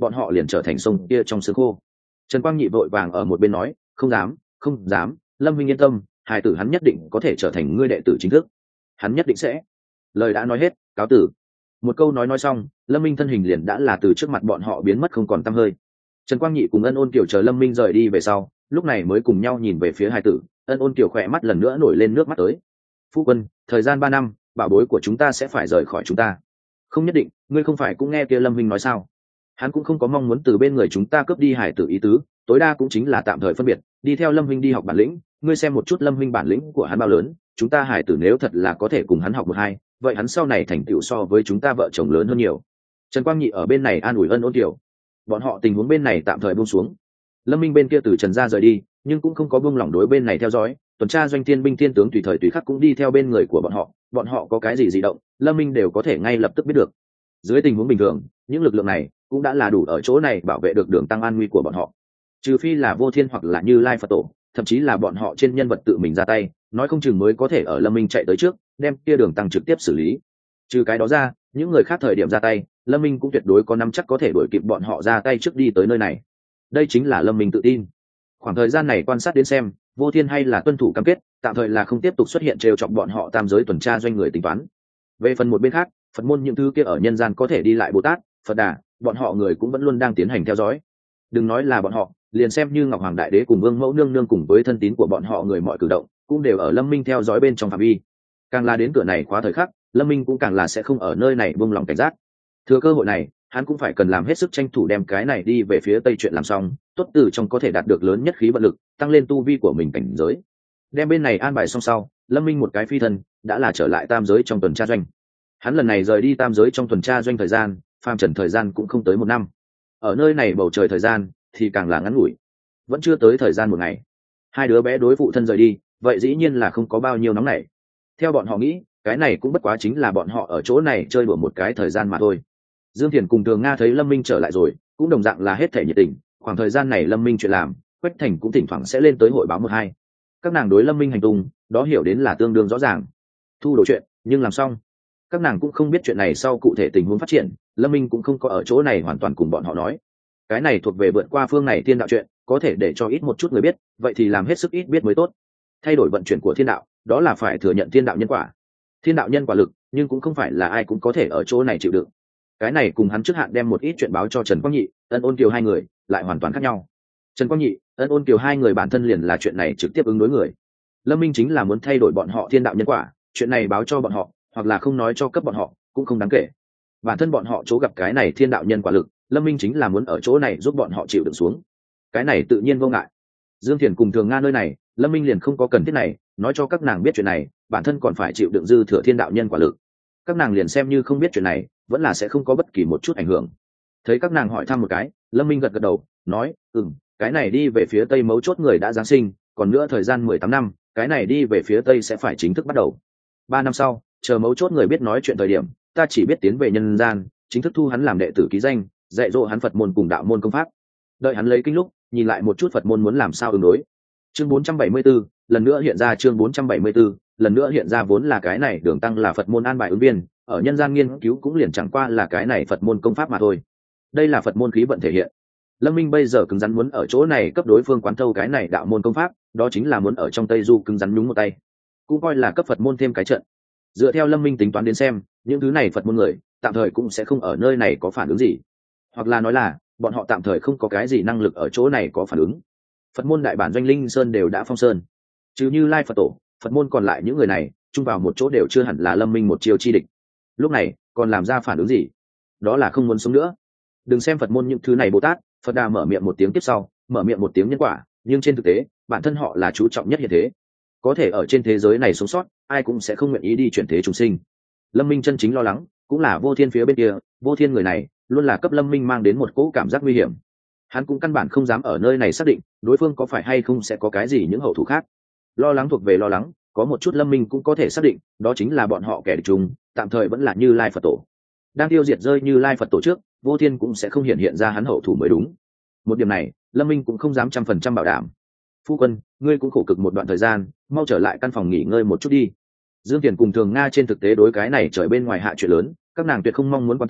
bọn họ liền trở thành sông kia trong xương khô. Trần Quang Nhị vội vàng ở một bên nói, không dám không dám, Lâm Minh yên tâm, hài tử hắn nhất định có thể trở thành ngươi đệ tử chính thức, hắn nhất định sẽ. Lời đã nói hết, cáo tử. Một câu nói nói xong, Lâm Minh thân hình liền đã là từ trước mặt bọn họ biến mất không còn tăm hơi. Trần Quang Nhị cùng Ân Ôn Kiều chờ Lâm Minh rời đi về sau, lúc này mới cùng nhau nhìn về phía hài tử. Ân Ôn Kiều khỏe mắt lần nữa nổi lên nước mắt tới. Phu quân, thời gian ba năm, bảo bối của chúng ta sẽ phải rời khỏi chúng ta. Không nhất định, ngươi không phải cũng nghe kia Lâm Minh nói sao? Hắn cũng không có mong muốn từ bên người chúng ta cướp đi hài tử ý tứ, tối đa cũng chính là tạm thời phân biệt, đi theo Lâm Minh đi học bản lĩnh. Ngươi xem một chút Lâm Minh bản lĩnh của hắn bao lớn, chúng ta hài tử nếu thật là có thể cùng hắn học một hai, vậy hắn sau này thành tựu so với chúng ta vợ chồng lớn hơn nhiều. Trần Quang Nhị ở bên này an ủi Ân Ôn Kiều. Bọn họ tình huống bên này tạm thời buông xuống. Lâm Minh bên kia từ Trần gia rời đi, nhưng cũng không có buông lỏng đối bên này theo dõi, tuần tra doanh thiên binh thiên tướng tùy thời tùy khắc cũng đi theo bên người của bọn họ, bọn họ có cái gì dị động, Lâm Minh đều có thể ngay lập tức biết được. Dưới tình huống bình thường, những lực lượng này cũng đã là đủ ở chỗ này bảo vệ được đường tăng an nguy của bọn họ. Trừ phi là Vô Thiên hoặc là Như Lai Phật Tổ, thậm chí là bọn họ trên nhân vật tự mình ra tay, nói không chừng mới có thể ở Lâm Minh chạy tới trước, đem kia đường tăng trực tiếp xử lý. Trừ cái đó ra, những người khác thời điểm ra tay, Lâm Minh cũng tuyệt đối có nắm chắc có thể đuổi kịp bọn họ ra tay trước đi tới nơi này. Đây chính là Lâm Minh tự tin. Khoảng thời gian này quan sát đến xem, Vô Thiên hay là tuân thủ cam kết, tạm thời là không tiếp tục xuất hiện trêu chọc bọn họ tam giới tuần tra doanh người tính toán. Về phần một bên khác, Phật môn những thứ kia ở nhân gian có thể đi lại Bồ Tát, Phật Đà, bọn họ người cũng vẫn luôn đang tiến hành theo dõi. Đừng nói là bọn họ, liền xem như Ngọc Hoàng Đại Đế cùng Vương Mẫu Nương Nương cùng với thân tín của bọn họ người mọi cử động, cũng đều ở Lâm Minh theo dõi bên trong phạm vi. Càng là đến cửa này khóa thời khắc, Lâm Minh cũng càng là sẽ không ở nơi này buông lòng cảnh giác. Thừa cơ hội này, hắn cũng phải cần làm hết sức tranh thủ đem cái này đi về phía tây chuyện làm xong, tốt từ trong có thể đạt được lớn nhất khí vận lực, tăng lên tu vi của mình cảnh giới. Đem bên này an bài xong sau, Lâm Minh một cái phi thân, đã là trở lại tam giới trong tuần tra doanh. Hắn lần này rời đi tam giới trong tuần tra doanh thời gian, phàm trần thời gian cũng không tới một năm. Ở nơi này bầu trời thời gian thì càng là ngắn ngủi, vẫn chưa tới thời gian một ngày. Hai đứa bé đối phụ thân rời đi, vậy dĩ nhiên là không có bao nhiêu nóng nảy. Theo bọn họ nghĩ, cái này cũng bất quá chính là bọn họ ở chỗ này chơi đùa một cái thời gian mà thôi. Dương Thiền cùng Thường Nga thấy Lâm Minh trở lại rồi, cũng đồng dạng là hết thể nhiệt tình. Khoảng thời gian này Lâm Minh chuyện làm, Quách Thành cũng thỉnh thoảng sẽ lên tới hội báo một hai. Các nàng đối Lâm Minh hành tung, đó hiểu đến là tương đương rõ ràng. Thu đồ chuyện, nhưng làm xong. Các nàng cũng không biết chuyện này sau cụ thể tình huống phát triển, Lâm Minh cũng không có ở chỗ này hoàn toàn cùng bọn họ nói. Cái này thuộc về vượt qua phương này thiên đạo chuyện, có thể để cho ít một chút người biết, vậy thì làm hết sức ít biết mới tốt. Thay đổi vận chuyển của thiên đạo, đó là phải thừa nhận thiên đạo nhân quả. Thiên đạo nhân quả lực, nhưng cũng không phải là ai cũng có thể ở chỗ này chịu đựng. Cái này cùng hắn trước hạn đem một ít chuyện báo cho Trần Quang Nhị, Ân Ôn Kiều hai người lại hoàn toàn khác nhau. Trần Quang Nhị, Ân Ôn Kiều hai người bản thân liền là chuyện này trực tiếp ứng đối người. Lâm Minh chính là muốn thay đổi bọn họ thiên đạo nhân quả, chuyện này báo cho bọn họ, hoặc là không nói cho cấp bọn họ, cũng không đáng kể. Bản thân bọn họ chỗ gặp cái này thiên đạo nhân quả lực, Lâm Minh chính là muốn ở chỗ này giúp bọn họ chịu đựng xuống. Cái này tự nhiên vô ngại. Dương Thiền cùng Thường Nga nơi này, Lâm Minh liền không có cần thiết này, nói cho các nàng biết chuyện này, bản thân còn phải chịu đựng dư thừa thiên đạo nhân quả lực. Các nàng liền xem như không biết chuyện này, vẫn là sẽ không có bất kỳ một chút ảnh hưởng. Thấy các nàng hỏi thăm một cái, Lâm Minh gật gật đầu, nói, ừm, cái này đi về phía tây mấu chốt người đã giáng sinh, còn nữa thời gian mười tám năm, cái này đi về phía tây sẽ phải chính thức bắt đầu. Ba năm sau, chờ mấu chốt người biết nói chuyện thời điểm, ta chỉ biết tiến về nhân gian, chính thức thu hắn làm đệ tử ký danh, dạy dỗ hắn Phật môn cùng đạo môn công pháp. Đợi hắn lấy kinh lúc, nhìn lại một chút Phật môn muốn làm sao ứng đối. Chương bốn trăm bảy mươi 4, lần nữa hiện ra chương bốn trăm bảy mươi 4, lần nữa hiện ra vốn là cái này Đường Tăng là Phật môn an bài ứng viên, ở nhân gian nghiên cứu cũng liền chẳng qua là cái này Phật môn công pháp mà thôi. Đây là Phật môn khí vận thể hiện. Lâm Minh bây giờ cứng rắn muốn ở chỗ này cấp đối phương quán thâu cái này đạo môn công pháp, đó chính là muốn ở trong Tây Du cứng rắn nhúng một tay, cũng coi là cấp Phật môn thêm cái trận. Dựa theo Lâm Minh tính toán đến xem, những thứ này Phật môn người tạm thời cũng sẽ không ở nơi này có phản ứng gì, hoặc là nói là bọn họ tạm thời không có cái gì năng lực ở chỗ này có phản ứng. Phật môn đại bản doanh Linh Sơn đều đã phong sơn, chứ Như Lai Phật Tổ, Phật môn còn lại những người này chung vào một chỗ đều chưa hẳn là Lâm Minh một chiêu chi địch. Lúc này còn làm ra phản ứng gì? Đó là không muốn sống nữa. Đừng xem Phật môn những thứ này Bồ Tát, Phật Đà mở miệng một tiếng tiếp sau, mở miệng một tiếng nhân quả, nhưng trên thực tế, bản thân họ là chú trọng nhất hiện thế. Có thể ở trên thế giới này sống sót, ai cũng sẽ không nguyện ý đi chuyển thế chúng sinh. Lâm Minh chân chính lo lắng, cũng là Vô Thiên phía bên kia, Vô Thiên người này luôn là cấp Lâm Minh mang đến một cỗ cảm giác nguy hiểm. Hắn cũng căn bản không dám ở nơi này xác định đối phương có phải hay không sẽ có cái gì những hậu thủ khác. Lo lắng thuộc về lo lắng, có một chút Lâm Minh cũng có thể xác định, đó chính là bọn họ kẻ địch chung, tạm thời vẫn là Như Lai Phật Tổ. Đang tiêu diệt rơi Như Lai Phật Tổ trước, Vô Thiên cũng sẽ không hiện hiện ra hắn hậu thủ mới đúng. Một điểm này, Lâm Minh cũng không dám trăm phần trăm bảo đảm. Phu quân, ngươi cũng khổ cực một đoạn thời gian, mau trở lại căn phòng nghỉ ngơi một chút đi. Dương Tiền cùng Thường Nga trên thực tế đối cái này trời bên ngoài hạ chuyện lớn, các nàng tuyệt không mong muốn quan tâm,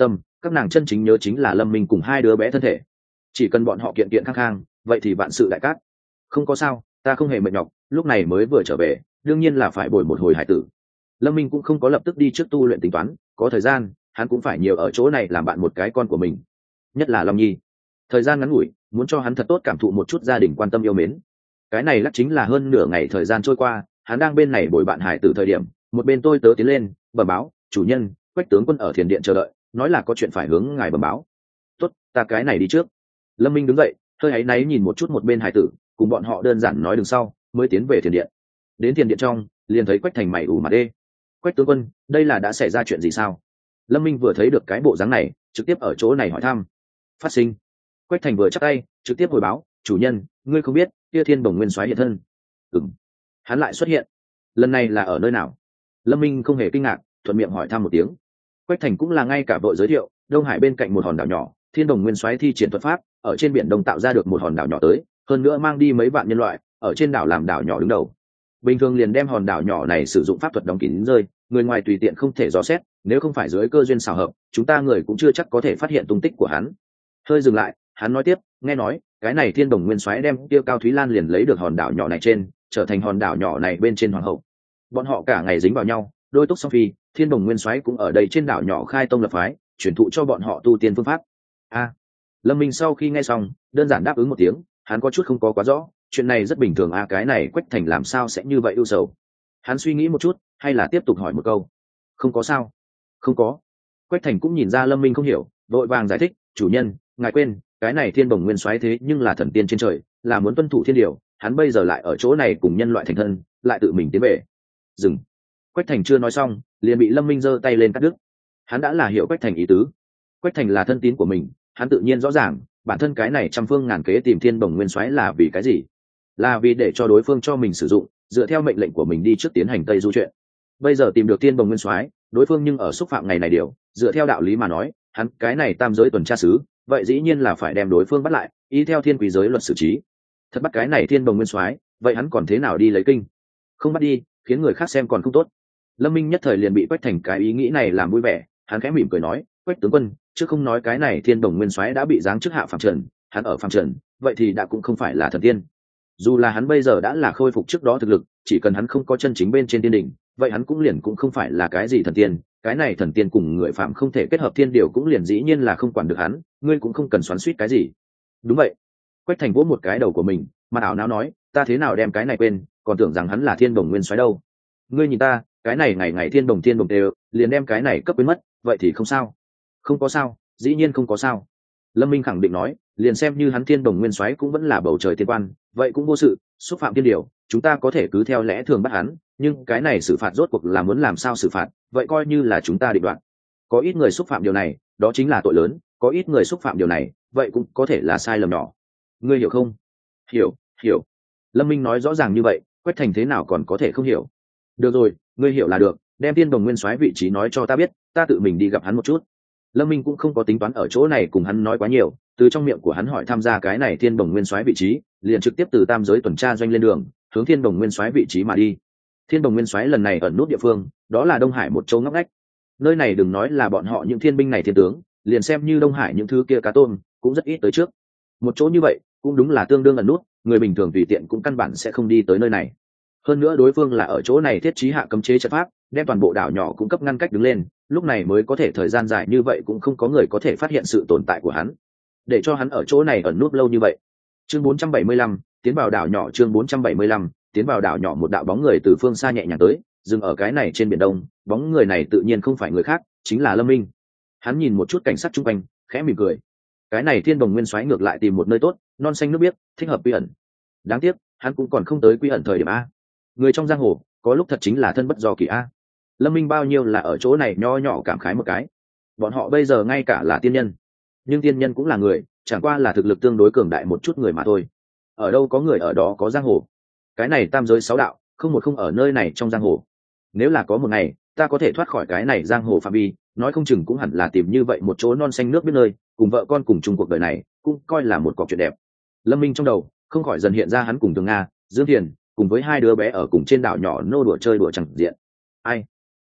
các nàng chân chính nhớ chính là lâm minh cùng hai đứa bé thân thể. Chỉ cần bọn họ kiện kiện khang khang, vậy thì vạn sự đại cát. Không có sao, ta không hề mệt nhọc, lúc này mới vừa trở về, đương nhiên là phải bồi một hồi hải tử. Lâm minh cũng không có lập tức đi trước tu luyện tính toán, có thời gian hắn cũng phải nhiều ở chỗ này làm bạn một cái con của mình, nhất là Long Nhi. Thời gian ngắn ngủi, muốn cho hắn thật tốt cảm thụ một chút gia đình quan tâm yêu mến. Cái này lắc chính là hơn nửa ngày thời gian trôi qua, hắn đang bên này bồi bạn hải tử thời điểm, một bên tôi tớ tiến lên bẩm báo, chủ nhân, Quách tướng quân ở thiền điện chờ đợi, nói là có chuyện phải hướng ngài bẩm báo. Tốt, ta cái này đi trước. Lâm minh đứng dậy, hơi áy náy nhìn một chút một bên hải tử, cùng bọn họ đơn giản nói đường sau mới tiến về thiền điện. Đến thiền điện trong, liền thấy Quách Thành mày ủ mặt đê. Quách tướng quân, đây là đã xảy ra chuyện gì sao? Lâm minh vừa thấy được cái bộ dáng này, trực tiếp ở chỗ này hỏi thăm. Phát sinh. Quách Thành vừa chắc tay, trực tiếp hồi báo, chủ nhân, ngươi không biết kia thiên bồng nguyên soái hiện thân. Ừm, hắn lại xuất hiện. Lần này là ở nơi nào? Lâm minh không hề kinh ngạc, thuận miệng hỏi thăm một tiếng. Quách Thành cũng là ngay cả vội giới thiệu, đông hải bên cạnh một hòn đảo nhỏ, thiên bồng nguyên soái thi triển thuật pháp, ở trên biển đông tạo ra được một hòn đảo nhỏ tới, hơn nữa mang đi mấy vạn nhân loại, ở trên đảo làm đảo nhỏ đứng đầu. Bình thường liền đem hòn đảo nhỏ này sử dụng pháp thuật đóng kín rơi, người ngoài tùy tiện không thể dò xét, nếu không phải dưới cơ duyên xảo hợp, chúng ta người cũng chưa chắc có thể phát hiện tung tích của hắn. Hơi dừng lại, hắn nói tiếp, nghe nói cái này thiên đồng nguyên soái đem tiêu cao thúy lan liền lấy được hòn đảo nhỏ này trên, trở thành hòn đảo nhỏ này bên trên hoàng hậu. Bọn họ cả ngày dính vào nhau, đôi túc song phi, thiên đồng nguyên soái cũng ở đây trên đảo nhỏ khai tông lập phái, truyền thụ cho bọn họ tu tiên phương pháp. A, Lâm minh sau khi nghe xong, đơn giản đáp ứng một tiếng, hắn có chút không có quá rõ, chuyện này rất bình thường a, cái này Quách Thành làm sao sẽ như vậy ưu sầu. Hắn suy nghĩ một chút, hay là tiếp tục hỏi một câu. Không có sao. Không có. Quách Thành cũng nhìn ra Lâm minh không hiểu, vội vàng giải thích, chủ nhân, ngài quên, cái này thiên bồng nguyên soái thế nhưng là thần tiên trên trời, là muốn tuân thủ thiên điều, hắn bây giờ lại ở chỗ này cùng nhân loại thành thân, lại tự mình tiến về. Dừng. Quách Thành chưa nói xong, liền bị Lâm minh giơ tay lên cắt đứt. Hắn đã là hiểu Quách Thành ý tứ. Quách Thành là thân tín của mình, hắn tự nhiên rõ ràng, bản thân cái này trăm phương ngàn kế tìm thiên bồng nguyên soái là vì cái gì? Là vì để cho đối phương cho mình sử dụng, dựa theo mệnh lệnh của mình đi trước tiến hành tây du chuyện. Bây giờ tìm được thiên bồng nguyên soái, đối phương nhưng ở xúc phạm ngày này điều, dựa theo đạo lý mà nói, hắn cái này tam giới tuần tra sứ, vậy dĩ nhiên là phải đem đối phương bắt lại, y theo thiên quý giới luật xử trí. Thật bắt cái này thiên bồng nguyên soái, vậy hắn còn thế nào đi lấy kinh? Không bắt đi, khiến người khác xem còn không tốt. Lâm minh nhất thời liền bị Quách Thành cái ý nghĩ này làm vui vẻ, hắn khẽ mỉm cười nói, Quách tướng quân, chứ không nói cái này thiên bồng nguyên soái đã bị giáng chức hạ phàm trần, hắn ở phàm trần, vậy thì đã cũng không phải là thần tiên. Dù là hắn bây giờ đã là khôi phục trước đó thực lực, chỉ cần hắn không có chân chính bên trên tiên đỉnh, vậy hắn cũng liền cũng không phải là cái gì thần tiên. Cái này thần tiên cùng người phạm không thể kết hợp thiên điều cũng liền dĩ nhiên là không quản được hắn, ngươi cũng không cần xoắn xuýt cái gì. Đúng vậy. Quách Thành vỗ một cái đầu của mình, mà ảo não nói, ta thế nào đem cái này quên, còn tưởng rằng hắn là thiên bồng nguyên soái đâu. Ngươi nhìn ta, cái này ngày ngày thiên bồng thiên bồng đều, liền đem cái này cấp quên mất, vậy thì không sao. Không có sao, dĩ nhiên không có sao. Lâm minh khẳng định nói, liền xem như hắn thiên bồng nguyên soái cũng vẫn là bầu trời thiên quan, vậy cũng vô sự, xúc phạm thiên điều, chúng ta có thể cứ theo lẽ thường bắt hắn, nhưng cái này xử phạt rốt cuộc là muốn làm sao xử phạt, vậy coi như là chúng ta định đoạt. Có ít người xúc phạm điều này, đó chính là tội lớn, có ít người xúc phạm điều này, vậy cũng có thể là sai lầm nhỏ. Ngươi hiểu không? Hiểu, hiểu. Lâm minh nói rõ ràng như vậy, Quách Thành thế nào còn có thể không hiểu. Được rồi, ngươi hiểu là được, đem thiên đồng nguyên soái vị trí nói cho ta biết, ta tự mình đi gặp hắn một chút. Lâm minh cũng không có tính toán ở chỗ này cùng hắn nói quá nhiều, từ trong miệng của hắn hỏi tham gia cái này thiên bồng nguyên soái vị trí, liền trực tiếp từ tam giới tuần tra doanh lên đường, hướng thiên bồng nguyên soái vị trí mà đi. Thiên bồng nguyên soái lần này ẩn nút địa phương, đó là Đông Hải một châu ngóc ngách. Nơi này đừng nói là bọn họ những thiên binh này thiên tướng, liền xem như Đông Hải những thứ kia cá tôm, cũng rất ít tới trước. Một chỗ như vậy, cũng đúng là tương đương ẩn nút, người bình thường tùy tiện cũng căn bản sẽ không đi tới nơi này. Hơn nữa đối phương là ở chỗ này thiết trí hạ cấm chế trận pháp, đem toàn bộ đảo nhỏ cung cấp ngăn cách đứng lên, lúc này mới có thể thời gian dài như vậy cũng không có người có thể phát hiện sự tồn tại của hắn, để cho hắn ở chỗ này ẩn nút lâu như vậy. Chương bốn trăm bảy mươi lăm, tiến vào đảo nhỏ. Chương bốn trăm bảy mươi lăm, tiến vào đảo nhỏ. Một đạo bóng người từ phương xa nhẹ nhàng tới, dừng ở cái này trên biển đông. Bóng người này tự nhiên không phải người khác, chính là Lâm Minh. Hắn nhìn một chút cảnh sát chung quanh, khẽ mỉm cười. Cái này thiên đồng nguyên soái ngược lại tìm một nơi tốt, non xanh nước biếc, thích hợp quy ẩn. Đáng tiếc, hắn cũng còn không tới quy ẩn thời điểm a. Người trong giang hồ, có lúc thật chính là thân bất do kỳ a. Lâm Minh bao nhiêu là ở chỗ này nho nhỏ cảm khái một cái. Bọn họ bây giờ ngay cả là tiên nhân, nhưng tiên nhân cũng là người, chẳng qua là thực lực tương đối cường đại một chút người mà thôi. Ở đâu có người ở đó có giang hồ. Cái này tam giới sáu đạo, không một không ở nơi này trong giang hồ. Nếu là có một ngày ta có thể thoát khỏi cái này giang hồ phạm vi, nói không chừng cũng hẳn là tìm như vậy một chỗ non xanh nước biết nơi, cùng vợ con cùng chung cuộc đời này, cũng coi là một cọc chuyện đẹp. Lâm Minh trong đầu không khỏi dần hiện ra hắn cùng Tường Nga, Dương Thiền cùng với hai đứa bé ở cùng trên đảo nhỏ nô đùa chơi đùa chẳng diện. Ai?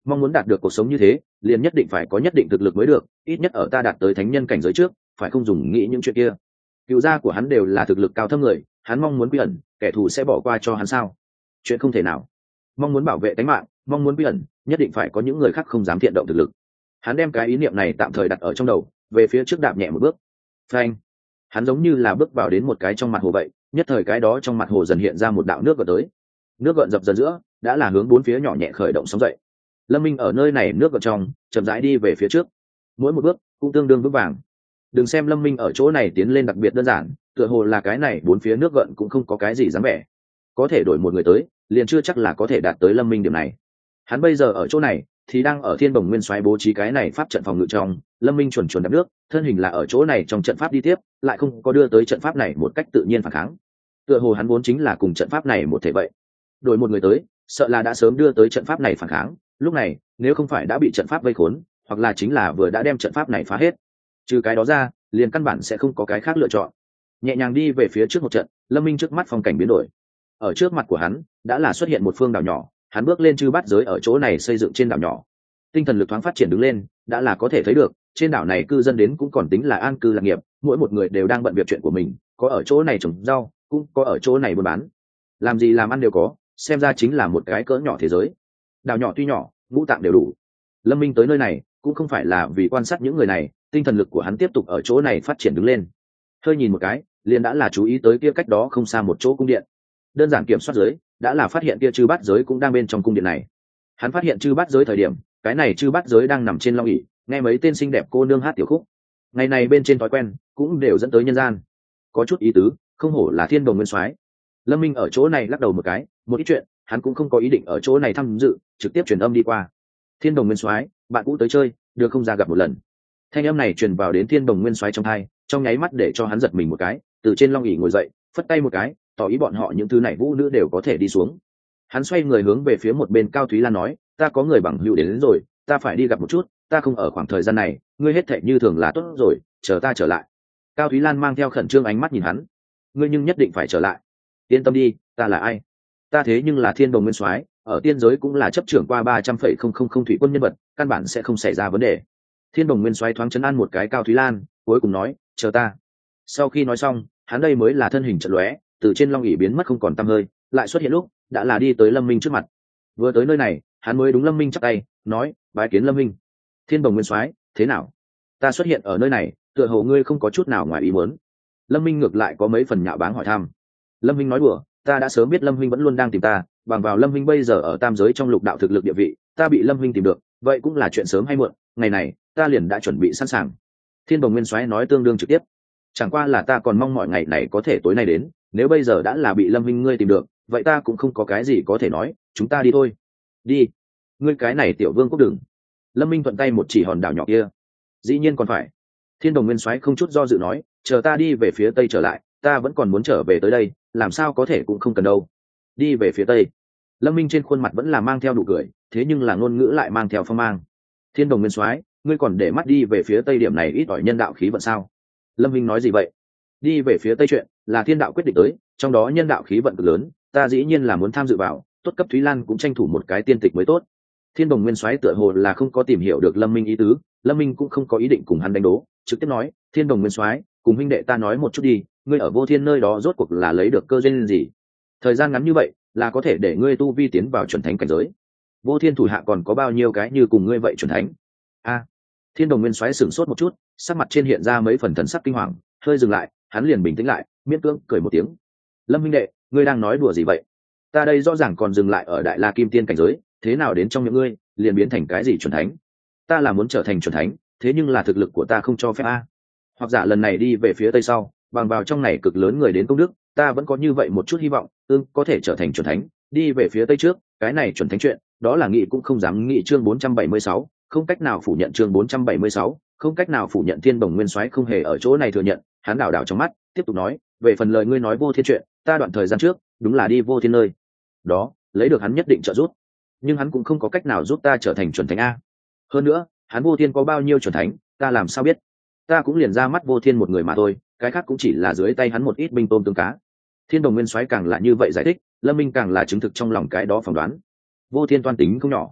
mong muốn đạt được cuộc sống như thế liền nhất định phải có nhất định thực lực mới được, ít nhất ở ta đạt tới thánh nhân cảnh giới trước phải không dùng nghĩ những chuyện kia. Cựu gia của hắn đều là thực lực cao thâm người, hắn mong muốn quy ẩn kẻ thù sẽ bỏ qua cho hắn sao? Chuyện không thể nào. Mong muốn bảo vệ tính mạng, mong muốn quy ẩn, nhất định phải có những người khác không dám thiện động thực lực. Hắn đem cái ý niệm này tạm thời đặt ở trong đầu, về phía trước đạp nhẹ một bước. Phanh! Hắn giống như là bước vào đến một cái trong mặt hồ vậy, nhất thời cái đó trong mặt hồ dần hiện ra một đạo nước gợn tới. Nước gợn dập dần giữa, đã là hướng bốn phía nhỏ nhẹ khởi động sóng dậy. Lâm Minh ở nơi này nước gợn trong, chậm rãi đi về phía trước. Mỗi một bước cũng tương đương vững vàng. Đừng xem Lâm Minh ở chỗ này tiến lên đặc biệt đơn giản, tựa hồ là cái này bốn phía nước gợn cũng không có cái gì dáng vẻ. Có thể đổi một người tới, liền chưa chắc là có thể đạt tới Lâm Minh điểm này. Hắn bây giờ ở chỗ này thì đang ở Thiên Bồng Nguyên Soái bố trí cái này pháp trận phòng ngự trong. Lâm Minh chuẩn chuẩn đạp nước, thân hình là ở chỗ này trong trận pháp đi tiếp, lại không có đưa tới trận pháp này một cách tự nhiên phản kháng. Tựa hồ hắn vốn chính là cùng trận pháp này một thể vậy. Đổi một người tới, sợ là đã sớm đưa tới trận pháp này phản kháng. Lúc này, nếu không phải đã bị trận pháp vây khốn, hoặc là chính là vừa đã đem trận pháp này phá hết. Trừ cái đó ra, liền căn bản sẽ không có cái khác lựa chọn. Nhẹ nhàng đi về phía trước một trận, Lâm Minh trước mắt phong cảnh biến đổi. Ở trước mặt của hắn đã là xuất hiện một phương đảo nhỏ, hắn bước lên chư bát giới ở chỗ này xây dựng trên đảo nhỏ. Tinh thần lực thoáng phát triển đứng lên, đã là có thể thấy được, trên đảo này cư dân đến cũng còn tính là an cư lạc nghiệp, mỗi một người đều đang bận việc chuyện của mình, có ở chỗ này trồng rau, cũng có ở chỗ này buôn bán. Làm gì làm ăn đều có, xem ra chính là một cái cỡ nhỏ thế giới. Đảo nhỏ tuy nhỏ, ngũ tạng đều đủ. Lâm Minh tới nơi này cũng không phải là vì quan sát những người này, tinh thần lực của hắn tiếp tục ở chỗ này phát triển đứng lên. Hơi nhìn một cái, liền đã là chú ý tới kia cách đó không xa một chỗ cung điện. Đơn giản kiểm soát giới, đã là phát hiện kia chư bát giới cũng đang bên trong cung điện này. Hắn phát hiện chư bát giới thời điểm, cái này chư bát giới đang nằm trên long ỷ, nghe mấy tên xinh đẹp cô nương hát tiểu khúc. Ngày này bên trên thói quen, cũng đều dẫn tới nhân gian. Có chút ý tứ, không hổ là Thiên Bồng Nguyên Soái. Lâm Minh ở chỗ này lắc đầu một cái, một ít chuyện, hắn cũng không có ý định ở chỗ này tham dự, trực tiếp truyền âm đi qua. Thiên Bồng Nguyên Soái, bạn cũ tới chơi, được không ra gặp một lần. Thanh âm này truyền vào đến Thiên Bồng Nguyên Soái trong tai, trong nháy mắt để cho hắn giật mình một cái, từ trên long ỷ ngồi dậy, phất tay một cái, tỏ ý bọn họ những thứ này vũ nữ đều có thể đi xuống. Hắn xoay người hướng về phía một bên Cao Thúy Lan nói, ta có người bằng hữu đến, đến rồi, ta phải đi gặp một chút, ta không ở khoảng thời gian này, ngươi hết thệ như thường là tốt rồi, chờ ta trở lại. Cao Thúy Lan mang theo khẩn trương ánh mắt nhìn hắn, ngươi nhưng nhất định phải trở lại. Yên tâm đi, ta là ai? Ta thế nhưng là Thiên Bồng Nguyên Soái, ở tiên giới cũng là chấp trưởng qua ba trăm phẩy không không không thủy quân nhân vật, căn bản sẽ không xảy ra vấn đề. Thiên Bồng Nguyên Soái thoáng trấn an một cái Cao Thúy Lan, cuối cùng nói, chờ ta. Sau khi nói xong, hắn đây mới là thân hình chợt lóe, từ trên long ỷ biến mất không còn tăm hơi, lại xuất hiện lúc đã là đi tới Lâm Minh trước mặt. Vừa tới nơi này, hắn mới đúng Lâm Minh chắp tay, nói, bái kiến Lâm Minh. Thiên Bồng Nguyên Soái, thế nào? Ta xuất hiện ở nơi này, tựa hồ ngươi không có chút nào ngoài ý muốn. Lâm Minh ngược lại có mấy phần nhạo báng hỏi thăm. Lâm Minh nói đùa, ta đã sớm biết Lâm Minh vẫn luôn đang tìm ta, bằng vào Lâm Minh bây giờ ở tam giới trong lục đạo thực lực địa vị, ta bị Lâm Minh tìm được, vậy cũng là chuyện sớm hay muộn, ngày này, ta liền đã chuẩn bị sẵn sàng. Thiên Bồng Nguyên Soái nói tương đương trực tiếp. Chẳng qua là ta còn mong mọi ngày này có thể tối nay đến, nếu bây giờ đã là bị Lâm Minh ngươi tìm được, vậy ta cũng không có cái gì có thể nói, chúng ta đi thôi. Đi. Ngươi cái này tiểu vương quốc đừng. Lâm Minh thuận tay một chỉ hòn đảo nhỏ kia. Dĩ nhiên còn phải. Thiên Bồng Nguyên Soái không chút do dự nói, chờ ta đi về phía tây trở lại, ta vẫn còn muốn trở về tới đây, làm sao có thể cũng không cần đâu. Đi về phía tây. Lâm Minh trên khuôn mặt vẫn là mang theo nụ cười, thế nhưng là ngôn ngữ lại mang theo phong mang. Thiên Bồng Nguyên Soái, ngươi còn để mắt đi về phía tây điểm này ít ỏi nhân đạo khí vận sao? Lâm Minh nói gì vậy? Đi về phía tây chuyện là thiên đạo quyết định tới, trong đó nhân đạo khí vận cực lớn, ta dĩ nhiên là muốn tham dự vào, tốt cấp Thúy Lan cũng tranh thủ một cái tiên tịch mới tốt. Thiên Bồng Nguyên Soái tựa hồ là không có tìm hiểu được Lâm Minh ý tứ, Lâm Minh cũng không có ý định cùng hắn đánh đố, trực tiếp nói, Thiên Bồng Nguyên Soái, cùng huynh đệ ta nói một chút đi, ngươi ở Vô Thiên nơi đó rốt cuộc là lấy được cơ duyên gì? Thời gian ngắn như vậy, là có thể để ngươi tu vi tiến vào chuẩn thánh cảnh giới. Vô Thiên thủ hạ còn có bao nhiêu cái như cùng ngươi vậy chuẩn thánh? A. Thiên Bồng Nguyên Soái sửng sốt một chút, sắc mặt trên hiện ra mấy phần thần sắc kinh hoàng, hơi dừng lại, hắn liền bình tĩnh lại, miễn cưỡng cười một tiếng. Lâm huynh đệ, ngươi đang nói đùa gì vậy? Ta đây rõ ràng còn dừng lại ở Đại La Kim Tiên cảnh giới, thế nào đến trong miệng ngươi liền biến thành cái gì chuẩn thánh? Ta là muốn trở thành chuẩn thánh, thế nhưng là thực lực của ta không cho phép a. Hoặc giả lần này đi về phía tây sau, bằng vào trong này cực lớn người đến công đức, ta vẫn có như vậy một chút hy vọng, tương có thể trở thành chuẩn thánh. Đi về phía tây trước, cái này chuẩn thánh chuyện, đó là nghị cũng không dám nghị. Chương bốn trăm bảy mươi sáu, không cách nào phủ nhận. Chương bốn trăm bảy mươi sáu, không cách nào phủ nhận. Thiên Bồng Nguyên Soái không hề ở chỗ này thừa nhận, hắn đảo đảo trong mắt, tiếp tục nói, về phần lời ngươi nói Vô Thiên chuyện, ta đoạn thời gian trước đúng là đi Vô Thiên nơi đó lấy được hắn nhất định trợ giúp, nhưng hắn cũng không có cách nào giúp ta trở thành chuẩn thánh a. Hơn nữa, hắn Vô Thiên có bao nhiêu chuẩn thánh, ta làm sao biết? Ta cũng liền ra mắt Vô Thiên một người mà thôi, cái khác cũng chỉ là dưới tay hắn một ít binh tôm tương cá. Thiên Bồng Nguyên Soái càng là như vậy giải thích, Lâm Minh càng là chứng thực trong lòng cái đó phỏng đoán. Vô Thiên toan tính không nhỏ,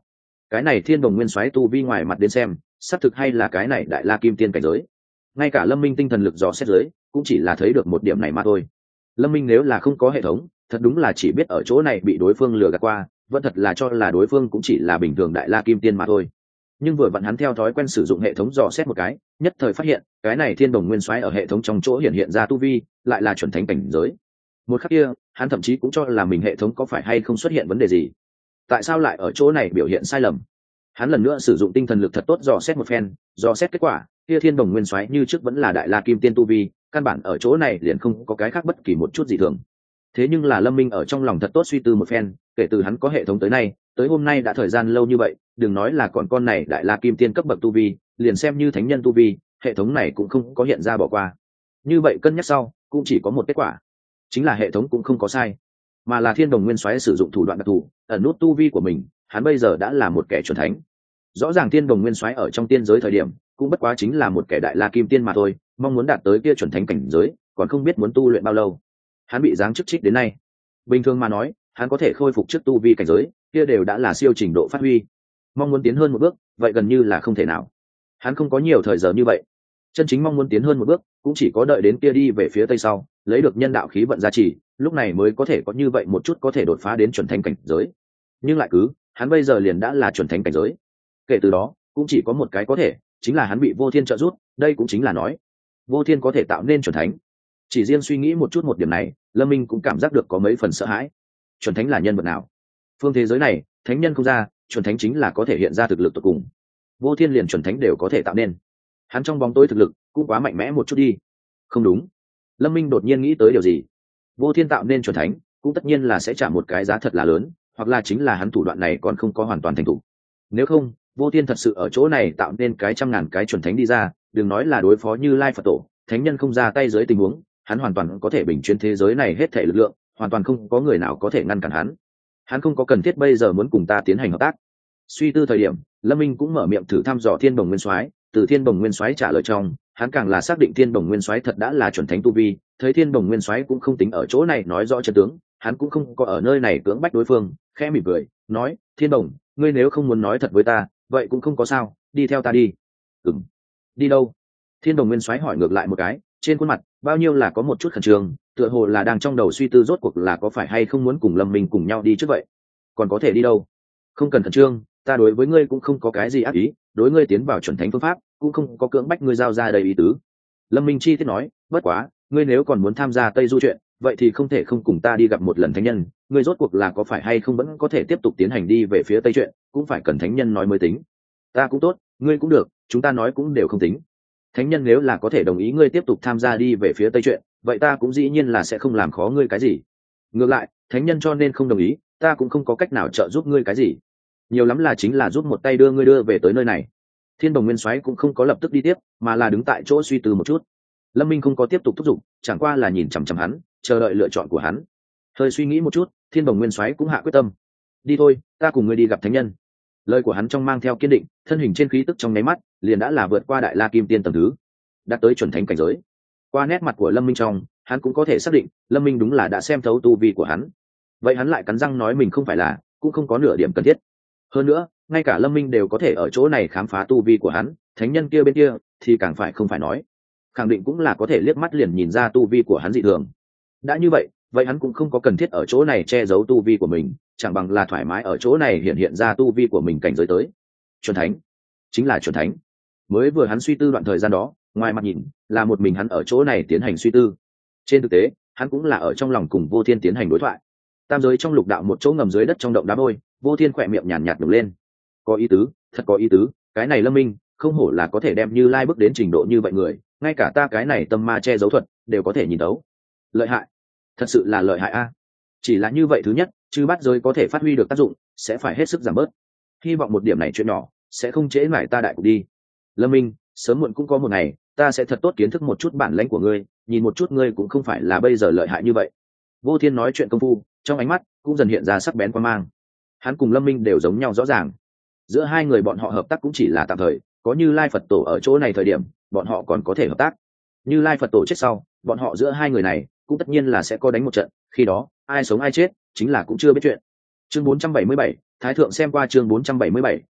cái này thiên đồng nguyên soái tu vi ngoài mặt đến xem xác thực hay là cái này đại la kim tiên cảnh giới. Ngay cả lâm minh tinh thần lực dò xét giới cũng chỉ là thấy được một điểm này mà thôi. Lâm minh nếu là không có hệ thống, thật đúng là chỉ biết ở chỗ này bị đối phương lừa gạt qua, vẫn thật là cho là đối phương cũng chỉ là bình thường đại la kim tiên mà thôi. Nhưng vừa vặn hắn theo thói quen sử dụng hệ thống dò xét một cái, nhất thời phát hiện cái này thiên đồng nguyên soái ở hệ thống trong chỗ hiện hiện ra tu vi lại là chuẩn thánh cảnh giới. Một khắc kia hắn thậm chí cũng cho là mình hệ thống có phải hay không xuất hiện vấn đề gì, tại sao lại ở chỗ này biểu hiện sai lầm. Hắn lần nữa sử dụng tinh thần lực thật tốt dò xét một phen, dò xét kết quả kia thiên đồng nguyên soái như trước vẫn là đại la kim tiên tu vi, căn bản ở chỗ này liền không có cái khác bất kỳ một chút gì thường. Thế nhưng là lâm minh ở trong lòng thật tốt suy tư một phen, kể từ hắn có hệ thống tới nay tới hôm nay đã thời gian lâu như vậy, đừng nói là còn con này đại la kim tiên cấp bậc tu vi, liền xem như thánh nhân tu vi, hệ thống này cũng không có hiện ra bỏ qua. Như vậy cân nhắc sau cũng chỉ có một kết quả, chính là hệ thống cũng không có sai, mà là thiên đồng nguyên soái sử dụng thủ đoạn đặc thù ẩn nút tu vi của mình. Hắn bây giờ đã là một kẻ chuẩn thánh. Rõ ràng thiên đồng nguyên soái ở trong tiên giới thời điểm cũng bất quá chính là một kẻ đại la kim tiên mà thôi, mong muốn đạt tới kia chuẩn thánh cảnh giới còn không biết muốn tu luyện bao lâu. Hắn bị giáng chức trích đến nay, bình thường mà nói hắn có thể khôi phục trước tu vi cảnh giới kia đều đã là siêu trình độ phát huy, mong muốn tiến hơn một bước vậy gần như là không thể nào. Hắn không có nhiều thời giờ như vậy, chân chính mong muốn tiến hơn một bước cũng chỉ có đợi đến kia đi về phía tây sau lấy được nhân đạo khí vận gia trì, lúc này mới có thể có như vậy một chút có thể đột phá đến chuẩn thánh cảnh giới. Nhưng lại cứ hắn bây giờ liền đã là chuẩn thánh cảnh giới, kể từ đó cũng chỉ có một cái có thể, chính là hắn bị vô thiên trợ giúp. Đây cũng chính là nói vô thiên có thể tạo nên chuẩn thánh. Chỉ riêng suy nghĩ một chút một điểm này, lâm minh cũng cảm giác được có mấy phần sợ hãi. Chuẩn thánh là nhân vật nào? Phương thế giới này thánh nhân không ra, chuẩn thánh chính là có thể hiện ra thực lực tột cùng. Vô thiên liền chuẩn thánh đều có thể tạo nên, hắn trong bóng tối thực lực cũng quá mạnh mẽ một chút đi. Không đúng, lâm minh đột nhiên nghĩ tới điều gì. Vô thiên tạo nên chuẩn thánh cũng tất nhiên là sẽ trả một cái giá thật là lớn, hoặc là chính là hắn thủ đoạn này còn không có hoàn toàn thành thủ. Nếu không vô thiên thật sự ở chỗ này tạo nên cái trăm ngàn cái chuẩn thánh đi ra, đừng nói là đối phó Như Lai Phật Tổ, thánh nhân không ra tay dưới tình huống, hắn hoàn toàn có thể bình chuyến thế giới này hết thể lực lượng, hoàn toàn không có người nào có thể ngăn cản hắn. Hắn không có cần thiết bây giờ muốn cùng ta tiến hành hợp tác. Suy tư thời điểm, lâm minh cũng mở miệng thử thăm dò thiên đồng nguyên soái. Từ thiên đồng nguyên soái trả lời trong, hắn càng là xác định thiên đồng nguyên soái thật đã là chuẩn thánh tu vi. Thấy thiên đồng nguyên soái cũng không tính ở chỗ này nói rõ chân tướng, hắn cũng không có ở nơi này cưỡng bách đối phương, khẽ mỉm cười nói: thiên đồng, ngươi nếu không muốn nói thật với ta vậy cũng không có sao, đi theo ta đi. Ừm, đi đâu? Thiên đồng nguyên soái hỏi ngược lại một cái, trên khuôn mặt bao nhiêu là có một chút khẩn trương, tựa hồ là đang trong đầu suy tư rốt cuộc là có phải hay không muốn cùng lâm minh cùng nhau đi trước vậy. Còn có thể đi đâu? Không cần khẩn trương, ta đối với ngươi cũng không có cái gì ác ý, đối ngươi tiến vào chuẩn thánh phương pháp cũng không có cưỡng bách ngươi giao ra đầy ý tứ. Lâm minh chi tiết nói, bất quá ngươi nếu còn muốn tham gia tây du chuyện vậy thì không thể không cùng ta đi gặp một lần thánh nhân. Ngươi rốt cuộc là có phải hay không vẫn có thể tiếp tục tiến hành đi về phía tây chuyện, cũng phải cần thánh nhân nói mới tính. Ta cũng tốt, ngươi cũng được, chúng ta nói cũng đều không tính. Thánh nhân nếu là có thể đồng ý ngươi tiếp tục tham gia đi về phía tây chuyện, vậy ta cũng dĩ nhiên là sẽ không làm khó ngươi cái gì. Ngược lại thánh nhân cho nên không đồng ý, ta cũng không có cách nào trợ giúp ngươi cái gì, nhiều lắm là chính là giúp một tay đưa ngươi đưa về tới nơi này. Thiên đồng nguyên soái cũng không có lập tức đi tiếp, mà là đứng tại chỗ suy tư một chút. Lâm minh không có tiếp tục thúc giục, chẳng qua là nhìn chằm chằm hắn, chờ đợi lựa chọn của hắn. Hơi suy nghĩ một chút, thiên đồng nguyên soái cũng hạ quyết tâm. Đi thôi, ta cùng ngươi đi gặp thánh nhân. Lời của hắn trong mang theo kiên định, thân hình trên khí tức trong nháy mắt liền đã là vượt qua đại la kim tiên tầng thứ, đạt tới chuẩn thánh cảnh giới. Qua nét mặt của lâm minh trong, hắn cũng có thể xác định lâm minh đúng là đã xem thấu tu vi của hắn. Vậy hắn lại cắn răng nói mình không phải là, cũng không có nửa điểm cần thiết. Hơn nữa ngay cả lâm minh đều có thể ở chỗ này khám phá tu vi của hắn, thánh nhân kia bên kia thì càng phải không phải nói, khẳng định cũng là có thể liếc mắt liền nhìn ra tu vi của hắn dị thường. Đã như vậy vậy hắn cũng không có cần thiết ở chỗ này che giấu tu vi của mình, chẳng bằng là thoải mái ở chỗ này hiện hiện ra tu vi của mình cảnh giới tới. Chuẩn thánh, chính là chuẩn thánh. Mới vừa hắn suy tư đoạn thời gian đó, ngoài mặt nhìn là một mình hắn ở chỗ này tiến hành suy tư, trên thực tế hắn cũng là ở trong lòng cùng vô thiên tiến hành đối thoại. Tam giới trong lục đạo một chỗ ngầm dưới đất trong động đá vôi, vô thiên khỏe miệng nhàn nhạt nhổng lên. Có ý tứ, thật có ý tứ, cái này lâm minh không hổ là có thể đem Như Lai bước đến trình độ như vậy người, ngay cả ta cái này tâm ma che giấu thuật đều có thể nhìn đấu. Lợi hại, thật sự là lợi hại a. Chỉ là như vậy thứ nhất, chư bát giới có thể phát huy được tác dụng sẽ phải hết sức giảm bớt. Hy vọng một điểm này chuyện nhỏ sẽ không trễ mãi ta đại cục đi. Lâm minh, sớm muộn cũng có một ngày ta sẽ thật tốt kiến thức một chút bản lãnh của ngươi, nhìn một chút ngươi cũng không phải là bây giờ lợi hại như vậy. Vô thiên nói chuyện công phu, trong ánh mắt cũng dần hiện ra sắc bén quan mang. Hắn cùng lâm minh đều giống nhau rõ ràng, giữa hai người bọn họ hợp tác cũng chỉ là tạm thời, có Như Lai Phật Tổ ở chỗ này thời điểm bọn họ còn có thể hợp tác. Như Lai Phật Tổ chết sau, bọn họ giữa hai người này cũng tất nhiên là sẽ có đánh một trận, khi đó ai sống ai chết chính là cũng chưa biết chuyện. Chương bốn trăm bảy mươi bảy, Thái thượng xem qua chương bốn trăm bảy mươi bảy,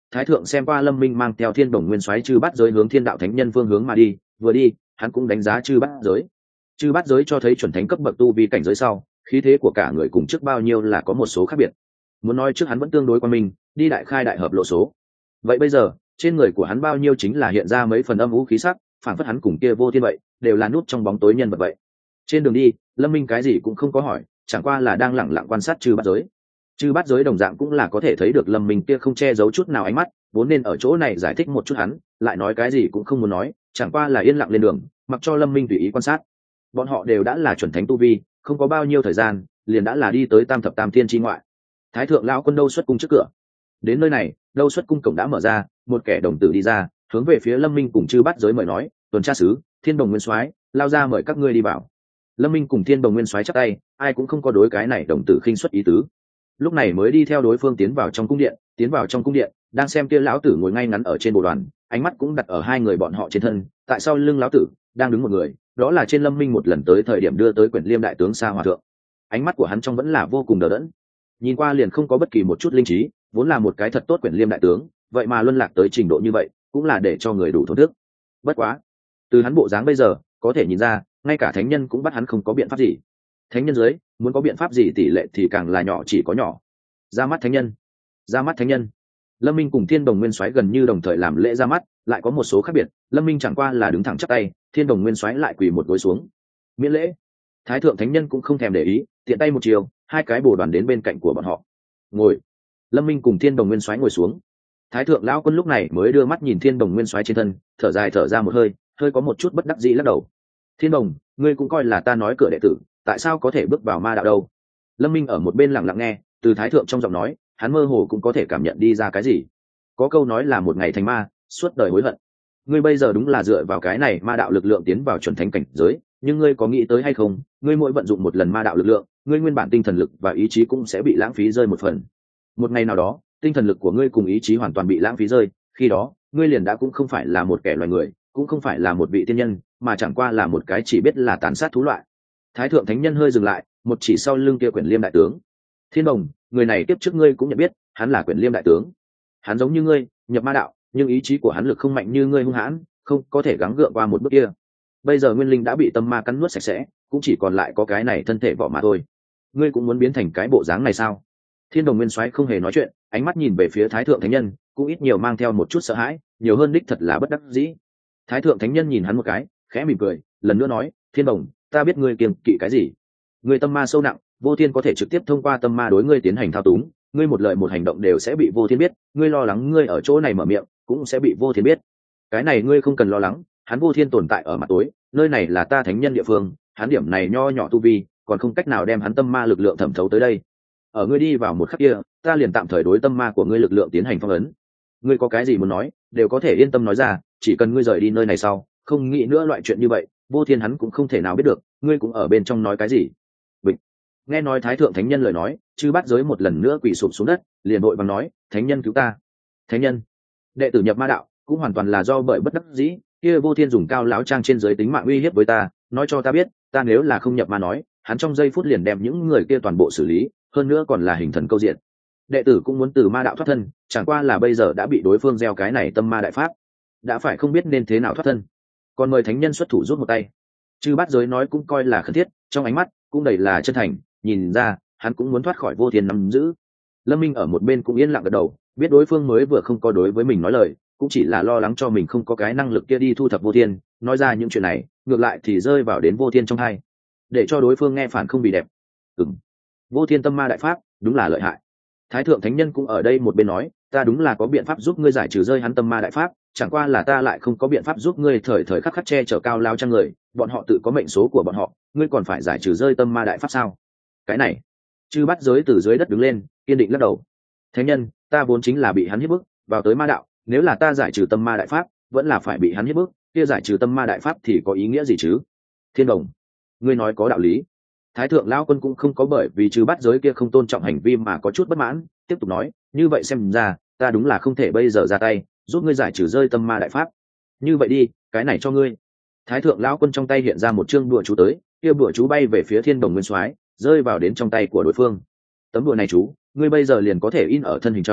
thái thượng xem qua lâm minh mang theo thiên bồng nguyên soái chư bát giới hướng thiên đạo thánh nhân phương hướng mà đi, vừa đi hắn cũng đánh giá chư bát giới. Chư bát giới cho thấy chuẩn thánh cấp bậc tu vi cảnh giới sau, khí thế của cả người cùng trước bao nhiêu là có một số khác biệt. Muốn nói trước hắn vẫn tương đối qua mình, đi đại khai đại hợp lộ số. Vậy bây giờ trên người của hắn bao nhiêu chính là hiện ra mấy phần âm vũ khí sắc, phản phất hắn cùng kia vô thiên vậy, đều là nút trong bóng tối nhân vật vậy. Trên đường đi lâm minh cái gì cũng không có hỏi, chẳng qua là đang lẳng lặng quan sát chư bát giới. Chư bát giới đồng dạng cũng là có thể thấy được lâm minh kia không che giấu chút nào ánh mắt, vốn nên ở chỗ này giải thích một chút hắn lại nói cái gì cũng không muốn nói, chẳng qua là yên lặng lên đường, mặc cho lâm minh tùy ý quan sát. Bọn họ đều đã là chuẩn thánh tu vi, không có bao nhiêu thời gian liền đã là đi tới tam thập tam thiên chi ngoại. Thái thượng lão quân đâu xuất cung trước cửa. Đến nơi này đâu xuất cung cổng đã mở ra, một kẻ đồng tử đi ra, hướng về phía lâm minh cùng chư bát giới mời nói, tuần tra sứ thiên đồng nguyên soái lao ra mời các ngươi đi vào. Lâm minh cùng thiên đồng nguyên soái chắp tay, ai cũng không có đối cái này đồng tử khinh xuất ý tứ, lúc này mới đi theo đối phương tiến vào trong cung điện. Tiến vào trong cung điện, đang xem kia lão tử ngồi ngay ngắn ở trên bồ đoàn, ánh mắt cũng đặt ở hai người bọn họ trên thân. Tại sao lưng lão tử đang đứng một người, đó là trên lâm minh một lần tới thời điểm đưa tới quyển liêm đại tướng Sa Hòa thượng. Ánh mắt của hắn trong vẫn là vô cùng đờ đẫn, nhìn qua liền không có bất kỳ một chút linh trí, vốn là một cái thật tốt quyển liêm đại tướng, vậy mà luân lạc tới trình độ như vậy, cũng là để cho người đủ thốn thức. Bất quá từ hắn bộ dáng bây giờ có thể nhìn ra, ngay cả thánh nhân cũng bắt hắn không có biện pháp gì. Thánh nhân dưới muốn có biện pháp gì tỷ lệ thì càng là nhỏ chỉ có nhỏ. Ra mắt thánh nhân, ra mắt thánh nhân. Lâm minh cùng thiên đồng nguyên soái gần như đồng thời làm lễ ra mắt, lại có một số khác biệt. Lâm minh chẳng qua là đứng thẳng chắp tay, thiên đồng nguyên soái lại quỳ một gối xuống miễn lễ. Thái thượng thánh nhân cũng không thèm để ý, tiện tay một chiều, hai cái bồ đoàn đến bên cạnh của bọn họ ngồi. Lâm minh cùng thiên đồng nguyên soái ngồi xuống. Thái thượng lão quân lúc này mới đưa mắt nhìn thiên đồng nguyên soái trên thân, thở dài thở ra một hơi, hơi có một chút bất đắc dĩ lắc đầu. Thiên đồng, ngươi cũng coi là ta nói cửa đệ tử, tại sao có thể bước vào ma đạo đâu? Lâm minh ở một bên lặng lặng nghe, từ thái thượng trong giọng nói hắn mơ hồ cũng có thể cảm nhận đi ra cái gì. Có câu nói là một ngày thành ma, suốt đời hối hận. Ngươi bây giờ đúng là dựa vào cái này ma đạo lực lượng tiến vào chuẩn thánh cảnh giới, nhưng ngươi có nghĩ tới hay không, ngươi mỗi vận dụng một lần ma đạo lực lượng, ngươi nguyên bản tinh thần lực và ý chí cũng sẽ bị lãng phí rơi một phần. Một ngày nào đó tinh thần lực của ngươi cùng ý chí hoàn toàn bị lãng phí rơi, khi đó ngươi liền đã cũng không phải là một kẻ loài người, cũng không phải là một vị tiên nhân, mà chẳng qua là một cái chỉ biết là tàn sát thú loại. Thái thượng thánh nhân hơi dừng lại, một chỉ sau lưng kia quyển liêm đại tướng. Thiên đồng, người này tiếp trước ngươi cũng nhận biết, hắn là quyển liêm đại tướng. Hắn giống như ngươi nhập ma đạo, nhưng ý chí của hắn lực không mạnh như ngươi hung hãn, không có thể gắng gượng qua một bước kia. Bây giờ nguyên linh đã bị tâm ma cắn nuốt sạch sẽ, cũng chỉ còn lại có cái này thân thể vỏ mà thôi. Ngươi cũng muốn biến thành cái bộ dáng này sao? Thiên đồng nguyên soái không hề nói chuyện, ánh mắt nhìn về phía thái thượng thánh nhân, cũng ít nhiều mang theo một chút sợ hãi, nhiều hơn đích thật là bất đắc dĩ. Thái thượng thánh nhân nhìn hắn một cái, khẽ mỉm cười, lần nữa nói, thiên đồng, ta biết ngươi kiêng kỵ cái gì. Ngươi tâm ma sâu nặng, vô thiên có thể trực tiếp thông qua tâm ma đối ngươi tiến hành thao túng, ngươi một lời một hành động đều sẽ bị vô thiên biết, ngươi lo lắng ngươi ở chỗ này mở miệng cũng sẽ bị vô thiên biết. Cái này ngươi không cần lo lắng, hắn vô thiên tồn tại ở mặt tối, nơi này là ta thánh nhân địa phương, hắn điểm này nho nhỏ tu vi còn không cách nào đem hắn tâm ma lực lượng thẩm thấu tới đây. Ở ngươi đi vào một khắc kia, ta liền tạm thời đối tâm ma của ngươi lực lượng tiến hành phong ấn. Ngươi có cái gì muốn nói đều có thể yên tâm nói ra, chỉ cần ngươi rời đi nơi này sau không nghĩ nữa loại chuyện như vậy, vô thiên hắn cũng không thể nào biết được ngươi cũng ở bên trong nói cái gì. Bịch. Nghe nói thái thượng thánh nhân lời nói, chư bát giới một lần nữa quỳ sụp xuống đất, liền vội vàng nói, thánh nhân cứu ta. Thánh nhân, đệ tử nhập ma đạo cũng hoàn toàn là do bởi bất đắc dĩ, kia vô thiên dùng cao lão trang trên giới tính mạng uy hiếp với ta, nói cho ta biết ta nếu là không nhập ma nói, hắn trong giây phút liền đem những người kia toàn bộ xử lý, hơn nữa còn là hình thần câu diện. Đệ tử cũng muốn từ ma đạo thoát thân, chẳng qua là bây giờ đã bị đối phương gieo cái này tâm ma đại pháp, đã phải không biết nên thế nào thoát thân, còn mời thánh nhân xuất thủ giúp một tay. Chư bát giới nói cũng coi là khẩn thiết, trong ánh mắt cũng đầy là chân thành, nhìn ra hắn cũng muốn thoát khỏi vô thiên nắm giữ. Lâm minh ở một bên cũng yên lặng gật đầu, biết đối phương mới vừa không có đối với mình nói lời, cũng chỉ là lo lắng cho mình không có cái năng lực kia đi thu thập vô thiên, nói ra những chuyện này ngược lại thì rơi vào đến vô thiên trong hai, để cho đối phương nghe phản không bị đẹp. Ừm, vô thiên tâm ma đại pháp đúng là lợi hại. Thái thượng thánh nhân cũng ở đây một bên nói, ta đúng là có biện pháp giúp ngươi giải trừ rơi hắn tâm ma đại pháp, chẳng qua là ta lại không có biện pháp giúp ngươi thời thời khắc khắc che chở cao lao trang người, bọn họ tự có mệnh số của bọn họ, ngươi còn phải giải trừ rơi tâm ma đại pháp sao? Cái này, chư bắt giới từ dưới đất đứng lên, kiên định lắc đầu. Thánh nhân, ta vốn chính là bị hắn hiếp bức vào tới ma đạo, nếu là ta giải trừ tâm ma đại pháp vẫn là phải bị hắn hiếp bức, kia giải trừ tâm ma đại pháp thì có ý nghĩa gì chứ? Thiên đồng, ngươi nói có đạo lý. Thái thượng lão quân cũng không có bởi vì chư bắt giới kia không tôn trọng hành vi mà có chút bất mãn, tiếp tục nói, như vậy xem ra ta đúng là không thể bây giờ ra tay giúp ngươi giải trừ rơi tâm ma đại pháp. Như vậy đi, cái này cho ngươi. Thái thượng lão quân trong tay hiện ra một chương đùa chú tới, kia bùa chú bay về phía thiên đồng nguyên soái, rơi vào đến trong tay của đối phương. Tấm đùa này chú, ngươi bây giờ liền có thể in ở thân hình trong,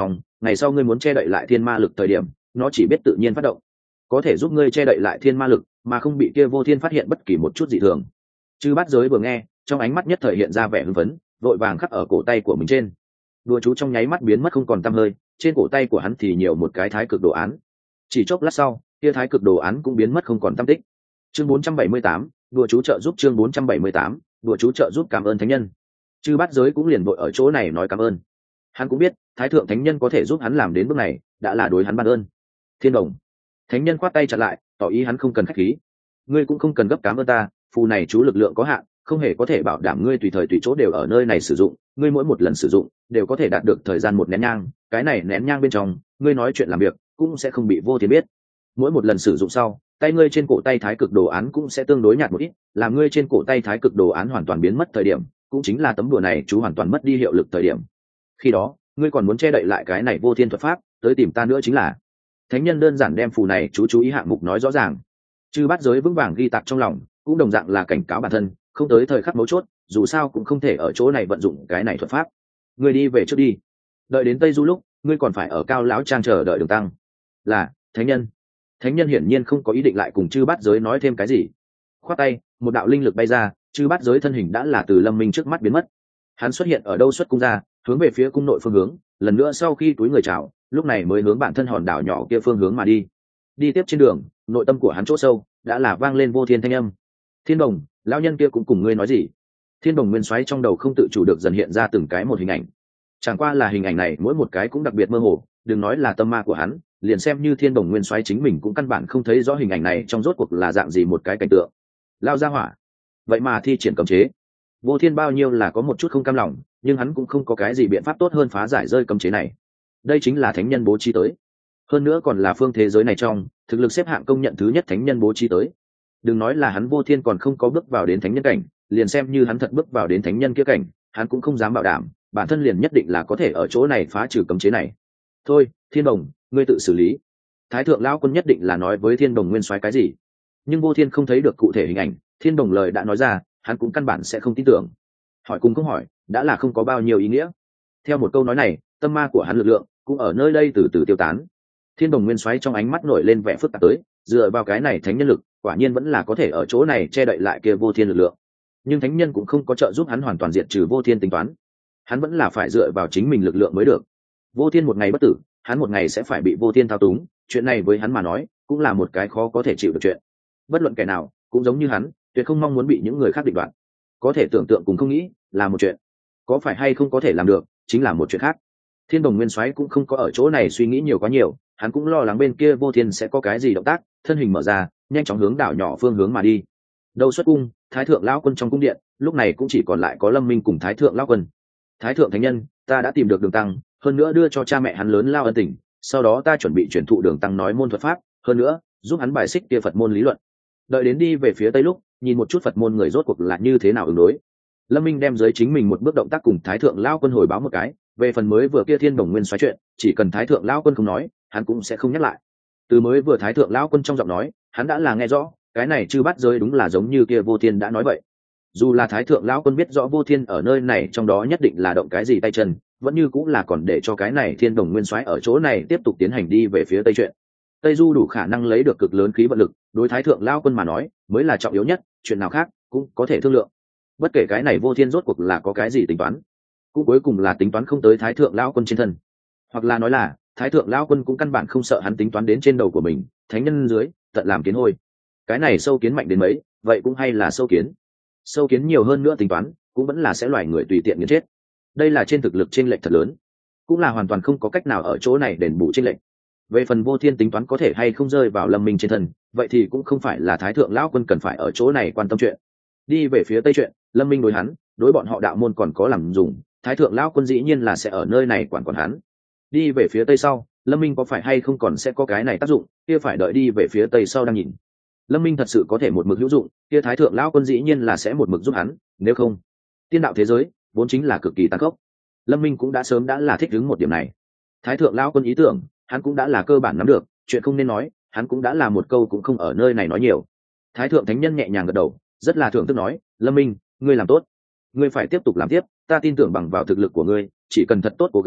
ngày sau ngươi muốn che đậy lại thiên ma lực thời điểm nó chỉ biết tự nhiên phát động, có thể giúp ngươi che đậy lại thiên ma lực mà không bị kia vô thiên phát hiện bất kỳ một chút dị thường. Chư bát giới vừa nghe, trong ánh mắt nhất thời hiện ra vẻ hưng phấn, vội vàng khắc ở cổ tay của mình trên. Đùa chú trong nháy mắt biến mất không còn tăm hơi, trên cổ tay của hắn thì nhiều một cái thái cực đồ án. Chỉ chốc lát sau, kia thái cực đồ án cũng biến mất không còn tăm tích. Chương bốn trăm bảy mươi tám, đùa chú trợ giúp. Chương bốn trăm bảy mươi tám, đùa chú trợ giúp. Cảm ơn thánh nhân. Chư bát giới cũng liền vội ở chỗ này nói cảm ơn. Hắn cũng biết, thái thượng thánh nhân có thể giúp hắn làm đến bước này, đã là đối hắn ban ơn. Thiên Đồng, thánh nhân khoát tay chặn lại, tỏ ý hắn không cần khách khí. Ngươi cũng không cần gấp cảm ơn ta, phù này chú lực lượng có hạn, không hề có thể bảo đảm ngươi tùy thời tùy chỗ đều ở nơi này sử dụng, ngươi mỗi một lần sử dụng đều có thể đạt được thời gian một nén nhang, cái này nén nhang bên trong, ngươi nói chuyện làm việc cũng sẽ không bị vô thiên biết. Mỗi một lần sử dụng sau, tay ngươi trên cổ tay thái cực đồ án cũng sẽ tương đối nhạt một ít, làm ngươi trên cổ tay thái cực đồ án hoàn toàn biến mất thời điểm, cũng chính là tấm đùa này chú hoàn toàn mất đi hiệu lực thời điểm. Khi đó, ngươi còn muốn che đậy lại cái này vô thiên thuật pháp, tới tìm ta nữa chính là. Thánh nhân đơn giản đem phù này chú chú ý hạng mục nói rõ ràng. Chư bát giới vững vàng ghi tạc trong lòng, cũng đồng dạng là cảnh cáo bản thân, không tới thời khắc mấu chốt, dù sao cũng không thể ở chỗ này vận dụng cái này thuật pháp. Ngươi đi về trước đi, đợi đến tây du lúc, ngươi còn phải ở cao lão trang chờ đợi đường tăng. Là thánh nhân. Thánh nhân hiển nhiên không có ý định lại cùng chư bát giới nói thêm cái gì. Khoát tay, một đạo linh lực bay ra, chư bát giới thân hình đã là từ Lâm Minh trước mắt biến mất. Hắn xuất hiện ở đâu xuất cung ra, hướng về phía cung nội phương hướng, lần nữa sau khi túi người chào, lúc này mới hướng bản thân hòn đảo nhỏ kia phương hướng mà đi. Đi tiếp trên đường, nội tâm của hắn chỗ sâu đã là vang lên vô thiên thanh âm. Thiên Đồng, lão nhân kia cũng cùng ngươi nói gì? Thiên Đồng nguyên soái trong đầu không tự chủ được dần hiện ra từng cái một hình ảnh. Chẳng qua là hình ảnh này mỗi một cái cũng đặc biệt mơ hồ, đừng nói là tâm ma của hắn, liền xem như Thiên Đồng nguyên soái chính mình cũng căn bản không thấy rõ hình ảnh này trong rốt cuộc là dạng gì một cái cảnh tượng. Lao ra hỏa, vậy mà thi triển cấm chế. Vô Thiên bao nhiêu là có một chút không cam lòng, nhưng hắn cũng không có cái gì biện pháp tốt hơn phá giải rơi cấm chế này. Đây chính là thánh nhân bố trí tới, hơn nữa còn là phương thế giới này trong thực lực xếp hạng công nhận thứ nhất thánh nhân bố trí tới. Đừng nói là hắn Vô Thiên còn không có bước vào đến thánh nhân cảnh, liền xem như hắn thật bước vào đến thánh nhân kia cảnh, hắn cũng không dám bảo đảm bản thân liền nhất định là có thể ở chỗ này phá trừ cấm chế này. Thôi, Thiên Đồng, ngươi tự xử lý. Thái thượng lão quân nhất định là nói với Thiên Đồng nguyên soái cái gì, nhưng Vô Thiên không thấy được cụ thể hình ảnh, Thiên Đồng lời đã nói ra, hắn cũng căn bản sẽ không tin tưởng. Hỏi cùng không hỏi, đã là không có bao nhiêu ý nghĩa. Theo một câu nói này, tâm ma của hắn lực lượng cũng ở nơi đây từ từ tiêu tán. Thiên Đồng nguyên soái trong ánh mắt nổi lên vẻ phức tạp tới, dựa vào cái này thánh nhân lực, quả nhiên vẫn là có thể ở chỗ này che đậy lại kia Vô Thiên lực lượng. Nhưng thánh nhân cũng không có trợ giúp hắn hoàn toàn diệt trừ Vô Thiên tính toán, hắn vẫn là phải dựa vào chính mình lực lượng mới được. Vô Thiên một ngày bất tử, hắn một ngày sẽ phải bị Vô Thiên thao túng, chuyện này với hắn mà nói cũng là một cái khó có thể chịu được chuyện. Bất luận kẻ nào cũng giống như hắn, tuyệt không mong muốn bị những người khác định đoạt. Có thể tưởng tượng cùng không nghĩ là một chuyện, có phải hay không có thể làm được chính là một chuyện khác. Thiên Đồng nguyên soái cũng không có ở chỗ này suy nghĩ nhiều quá nhiều, hắn cũng lo lắng bên kia Vô Thiên sẽ có cái gì động tác, thân hình mở ra, nhanh chóng hướng đảo nhỏ phương hướng mà đi. Đầu xuất cung, Thái thượng lão quân trong cung điện, lúc này cũng chỉ còn lại có Lâm Minh cùng Thái thượng lão quân. Thái thượng thánh nhân, ta đã tìm được Đường Tăng, hơn nữa đưa cho cha mẹ hắn lớn lao ân tình, sau đó ta chuẩn bị truyền thụ Đường Tăng nói môn thuật pháp, hơn nữa giúp hắn bài xích kia Phật môn lý luận. Đợi đến đi về phía tây lúc, nhìn một chút Phật môn người rốt cuộc là như thế nào ứng đối. Lâm Minh đem dưới chính mình một bước động tác cùng Thái thượng lão quân hồi báo một cái, về phần mới vừa kia Thiên Đồng nguyên soái chuyện, chỉ cần Thái thượng lão quân không nói, hắn cũng sẽ không nhắc lại. Từ mới vừa Thái thượng lão quân trong giọng nói, hắn đã là nghe rõ, cái này chư bắt giới đúng là giống như kia Vô Thiên đã nói vậy. Dù là Thái thượng lão quân biết rõ Vô Thiên ở nơi này trong đó nhất định là động cái gì tay chân, vẫn như cũng là còn để cho cái này Thiên Đồng nguyên soái ở chỗ này tiếp tục tiến hành đi về phía tây chuyện. Tây du đủ khả năng lấy được cực lớn khí vận lực, đối Thái thượng lão quân mà nói mới là trọng yếu nhất, chuyện nào khác cũng có thể thương lượng. Bất kể cái này Vô Thiên rốt cuộc là có cái gì tính toán, cũng cuối cùng là tính toán không tới Thái thượng lão quân trên thân, hoặc là nói là Thái thượng lão quân cũng căn bản không sợ hắn tính toán đến trên đầu của mình, thánh nhân dưới tận làm kiến hôi. Cái này sâu kiến mạnh đến mấy, vậy cũng hay là sâu kiến. Sâu kiến nhiều hơn nữa tính toán, cũng vẫn là sẽ loài người tùy tiện nghiền chết. Đây là trên thực lực chênh lệch thật lớn, cũng là hoàn toàn không có cách nào ở chỗ này đền bù chênh lệch. Về phần Vô Thiên tính toán có thể hay không rơi vào Lâm Minh trên thân, vậy thì cũng không phải là Thái thượng lão quân cần phải ở chỗ này quan tâm chuyện. Đi về phía tây chuyện, Lâm Minh đối hắn, đối bọn họ đạo môn còn có làm dùng, Thái thượng lão quân dĩ nhiên là sẽ ở nơi này quản quản hắn. Đi về phía tây sau, Lâm Minh có phải hay không còn sẽ có cái này tác dụng, kia phải đợi đi về phía tây sau đang nhìn. Lâm Minh thật sự có thể một mực hữu dụng, kia Thái thượng lão quân dĩ nhiên là sẽ một mực giúp hắn, nếu không, tiên đạo thế giới vốn chính là cực kỳ tàn khốc. Lâm Minh cũng đã sớm đã là thích ứng một điểm này. Thái thượng lão quân ý tưởng, hắn cũng đã là cơ bản nắm được, chuyện không nên nói, hắn cũng đã là một câu cũng không ở nơi này nói nhiều. Thái thượng thánh nhân nhẹ nhàng gật đầu, rất là thưởng thức nói, Lâm Minh, ngươi làm tốt, ngươi phải tiếp tục làm tiếp, ta tin tưởng bằng vào thực lực của ngươi, chỉ cần thật tốt cố gắng,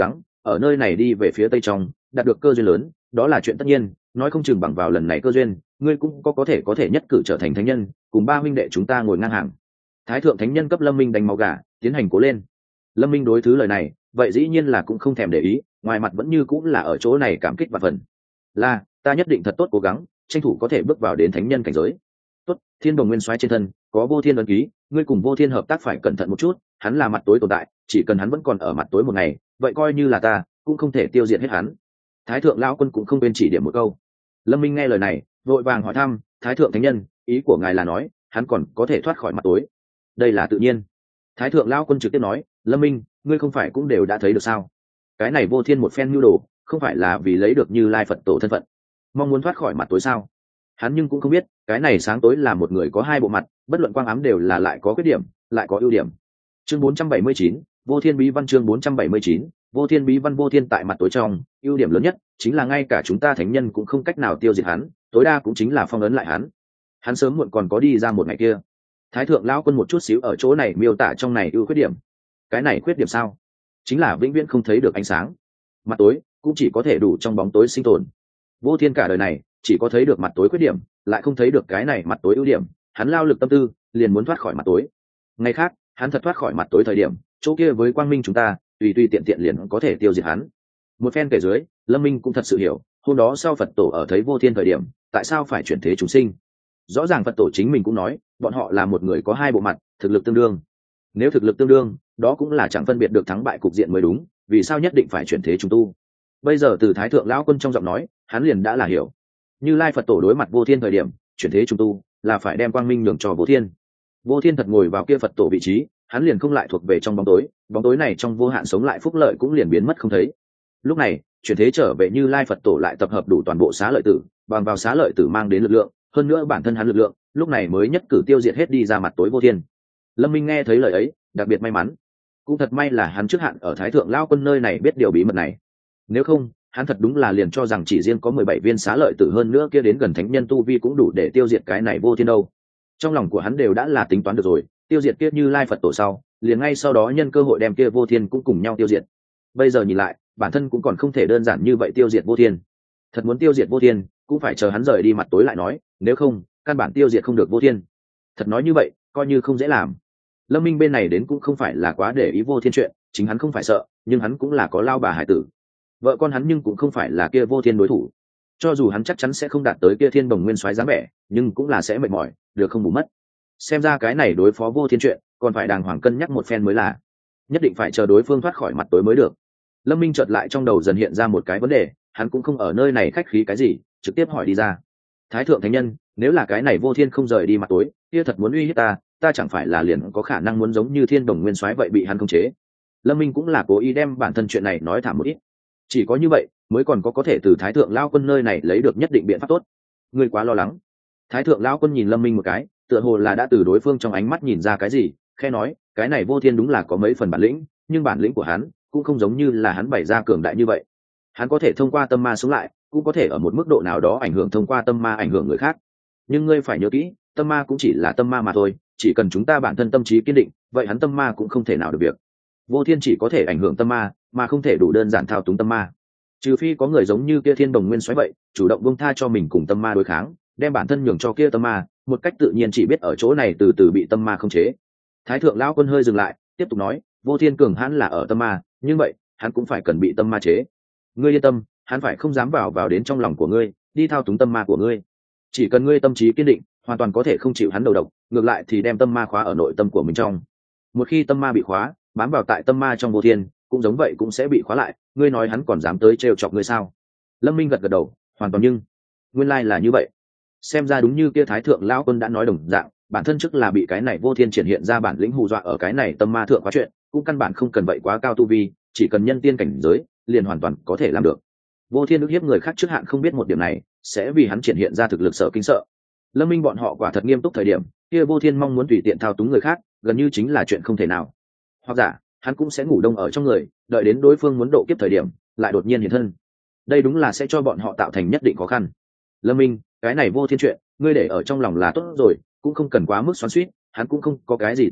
ở nơi này đi về phía tây trong đạt được cơ duyên lớn, đó là chuyện tất nhiên, nói không chừng bằng vào lần này cơ duyên ngươi cũng có có thể có thể nhất cử trở thành thánh nhân, cùng ba huynh đệ chúng ta ngồi ngang hàng. Thái thượng thánh nhân cấp Lâm Minh đánh máu gà, tiến hành cố lên. Lâm Minh đối thứ lời này vậy dĩ nhiên là cũng không thèm để ý, ngoài mặt vẫn như cũng là ở chỗ này cảm kích và phần là ta nhất định thật tốt cố gắng, tranh thủ có thể bước vào đến thánh nhân cảnh giới. Tốt, Thiên Đồng Nguyên Soái trên thân có Vô Thiên ấn ký, ngươi cùng Vô Thiên hợp tác phải cẩn thận một chút, hắn là mặt tối tồn tại, chỉ cần hắn vẫn còn ở mặt tối một ngày, vậy coi như là ta cũng không thể tiêu diệt hết hắn. Thái thượng lão quân cũng không quên chỉ điểm một câu. Lâm Minh nghe lời này vội vàng hỏi thăm, Thái thượng thánh nhân, ý của ngài là nói hắn còn có thể thoát khỏi mặt tối? Đây là tự nhiên. Thái thượng lão quân trực tiếp nói, Lâm Minh, ngươi không phải cũng đều đã thấy được sao, cái này Vô Thiên một phen nhu đồ không phải là vì lấy được Như Lai Phật tổ thân phận, mong muốn thoát khỏi mặt tối sao? Hắn nhưng cũng không biết cái này sáng tối là một người có hai bộ mặt, bất luận quang ám đều là lại có khuyết điểm lại có ưu điểm. Chương bốn trăm bảy mươi chín, Vô Thiên bí văn. Chương bốn trăm bảy mươi chín, Vô Thiên bí văn. Vô Thiên tại mặt tối trong ưu điểm lớn nhất chính là ngay cả chúng ta thánh nhân cũng không cách nào tiêu diệt hắn, tối đa cũng chính là phong ấn lại hắn. Hắn sớm muộn còn có đi ra một ngày kia. Thái thượng lão quân một chút xíu ở chỗ này miêu tả trong này ưu khuyết điểm. Cái này khuyết điểm sao? Chính là vĩnh viễn không thấy được ánh sáng, mặt tối cũng chỉ có thể đủ trong bóng tối sinh tồn. Vô Thiên cả đời này chỉ có thấy được mặt tối khuyết điểm, lại không thấy được cái này mặt tối ưu điểm. Hắn lao lực tâm tư liền muốn thoát khỏi mặt tối. Ngày khác hắn thật thoát khỏi mặt tối thời điểm, chỗ kia với quang minh chúng ta tùy tùy tiện tiện liền có thể tiêu diệt hắn. Một phen kể dưới, Lâm Minh cũng thật sự hiểu hôm đó sau Phật tổ ở thấy Vô Thiên thời điểm tại sao phải chuyển thế chúng sinh. Rõ ràng Phật tổ chính mình cũng nói bọn họ là một người có hai bộ mặt, thực lực tương đương. Nếu thực lực tương đương, đó cũng là chẳng phân biệt được thắng bại cục diện mới đúng, vì sao nhất định phải chuyển thế chúng tu? Bây giờ từ Thái thượng lão quân trong giọng nói hắn liền đã là hiểu. Như Lai Phật tổ đối mặt Vô Thiên thời điểm chuyển thế chúng tu là phải đem quang minh nhường cho Vô Thiên. Vô Thiên thật ngồi vào kia Phật tổ vị trí, hắn liền không lại thuộc về trong bóng tối, bóng tối này trong vô hạn sống lại phúc lợi cũng liền biến mất không thấy. Lúc này chuyển thế trở về Như Lai Phật tổ lại tập hợp đủ toàn bộ xá lợi tử, bằng vào xá lợi tử mang đến lực lượng, hơn nữa bản thân hắn lực lượng, lúc này mới nhất cử tiêu diệt hết đi ra mặt tối Vô Thiên. Lâm Minh nghe thấy lời ấy đặc biệt may mắn, cũng thật may là hắn trước hạn ở Thái thượng lão quân nơi này biết điều bí mật này, nếu không hắn thật đúng là liền cho rằng chỉ riêng có mười bảy viên xá lợi tử hơn nữa kia đến gần thánh nhân tu vi cũng đủ để tiêu diệt cái này Vô Thiên đâu. Trong lòng của hắn đều đã là tính toán được rồi, tiêu diệt kia Như Lai Phật tổ sau, liền ngay sau đó nhân cơ hội đem kia Vô Thiên cũng cùng nhau tiêu diệt. Bây giờ nhìn lại, bản thân cũng còn không thể đơn giản như vậy tiêu diệt Vô Thiên. Thật muốn tiêu diệt Vô Thiên, cũng phải chờ hắn rời đi mặt tối lại nói, nếu không, căn bản tiêu diệt không được Vô Thiên. Thật nói như vậy, coi như không dễ làm. Lâm Minh bên này đến cũng không phải là quá để ý Vô Thiên chuyện, chính hắn không phải sợ, nhưng hắn cũng là có lao bà hải tử. Vợ con hắn nhưng cũng không phải là kia Vô Thiên đối thủ. Cho dù hắn chắc chắn sẽ không đạt tới kia Thiên Đồng Nguyên Soái dáng vẻ, nhưng cũng là sẽ mệt mỏi, được không bù mất. Xem ra cái này đối phó Vô Thiên chuyện, còn phải đàng hoàng cân nhắc một phen mới là. Nhất định phải chờ đối phương thoát khỏi mặt tối mới được. Lâm Minh chợt lại trong đầu dần hiện ra một cái vấn đề, hắn cũng không ở nơi này khách khí cái gì, trực tiếp hỏi đi ra. Thái thượng thánh nhân, nếu là cái này Vô Thiên không rời đi mặt tối, kia thật muốn uy hiếp ta, ta chẳng phải là liền có khả năng muốn giống như Thiên Đồng Nguyên Soái vậy bị hắn khống chế. Lâm Minh cũng là cố ý đem bản thân chuyện này nói thảm một ít. Chỉ có như vậy mới còn có có thể từ Thái thượng lão quân nơi này lấy được nhất định biện pháp tốt. Ngươi quá lo lắng. Thái thượng lão quân nhìn Lâm Minh một cái, tựa hồ là đã từ đối phương trong ánh mắt nhìn ra cái gì, khẽ nói, cái này Vô Thiên đúng là có mấy phần bản lĩnh, nhưng bản lĩnh của hắn cũng không giống như là hắn bày ra cường đại như vậy. Hắn có thể thông qua tâm ma sống lại, cũng có thể ở một mức độ nào đó ảnh hưởng thông qua tâm ma ảnh hưởng người khác. Nhưng ngươi phải nhớ kỹ, tâm ma cũng chỉ là tâm ma mà thôi, chỉ cần chúng ta bản thân tâm trí kiên định, vậy hắn tâm ma cũng không thể nào được việc. Vô Thiên chỉ có thể ảnh hưởng tâm ma, mà không thể đủ đơn giản thao túng tâm ma. Trừ phi có người giống như kia Thiên Đồng Nguyên Soái vậy, chủ động buông tha cho mình cùng tâm ma đối kháng, đem bản thân nhường cho kia tâm ma, một cách tự nhiên chỉ biết ở chỗ này từ từ bị tâm ma khống chế. Thái thượng lão quân hơi dừng lại, tiếp tục nói, Vô Thiên cường hãn là ở tâm ma, nhưng vậy, hắn cũng phải cần bị tâm ma chế. Ngươi yên tâm, hắn phải không dám vào vào đến trong lòng của ngươi, đi thao túng tâm ma của ngươi. Chỉ cần ngươi tâm trí kiên định, hoàn toàn có thể không chịu hắn đầu độc, ngược lại thì đem tâm ma khóa ở nội tâm của mình trong. Một khi tâm ma bị khóa, bám vào tại tâm ma trong Vô Thiên, cũng giống vậy cũng sẽ bị khóa lại, ngươi nói hắn còn dám tới trêu chọc ngươi sao? Lâm Minh gật gật đầu, hoàn toàn nhưng, nguyên lai là như vậy. Xem ra đúng như kia Thái thượng lão quân đã nói đồng dạng, bản thân trước là bị cái này Vô Thiên triển hiện ra bản lĩnh hù dọa ở cái này tâm ma thượng quá chuyện, cũng căn bản không cần vậy quá cao tu vi, chỉ cần nhân tiên cảnh giới, liền hoàn toàn có thể làm được. Vô Thiên ức hiếp người khác trước hạn không biết một điểm này, sẽ vì hắn triển hiện ra thực lực sợ kinh sợ. Lâm Minh bọn họ quả thật nghiêm túc thời điểm, kia Vô Thiên mong muốn tùy tiện thao túng người khác, gần như chính là chuyện không thể nào. Hoặc giả, hắn cũng sẽ ngủ đông ở trong người, đợi đến đối phương muốn độ kiếp thời điểm, lại đột nhiên hiện thân. Đây đúng là sẽ cho bọn họ tạo thành nhất định khó khăn. Lâm Minh, cái này Vô Thiên chuyện, ngươi để ở trong lòng là tốt rồi, cũng không cần quá mức xoắn xuýt, hắn cũng không có cái gì tốt sợ,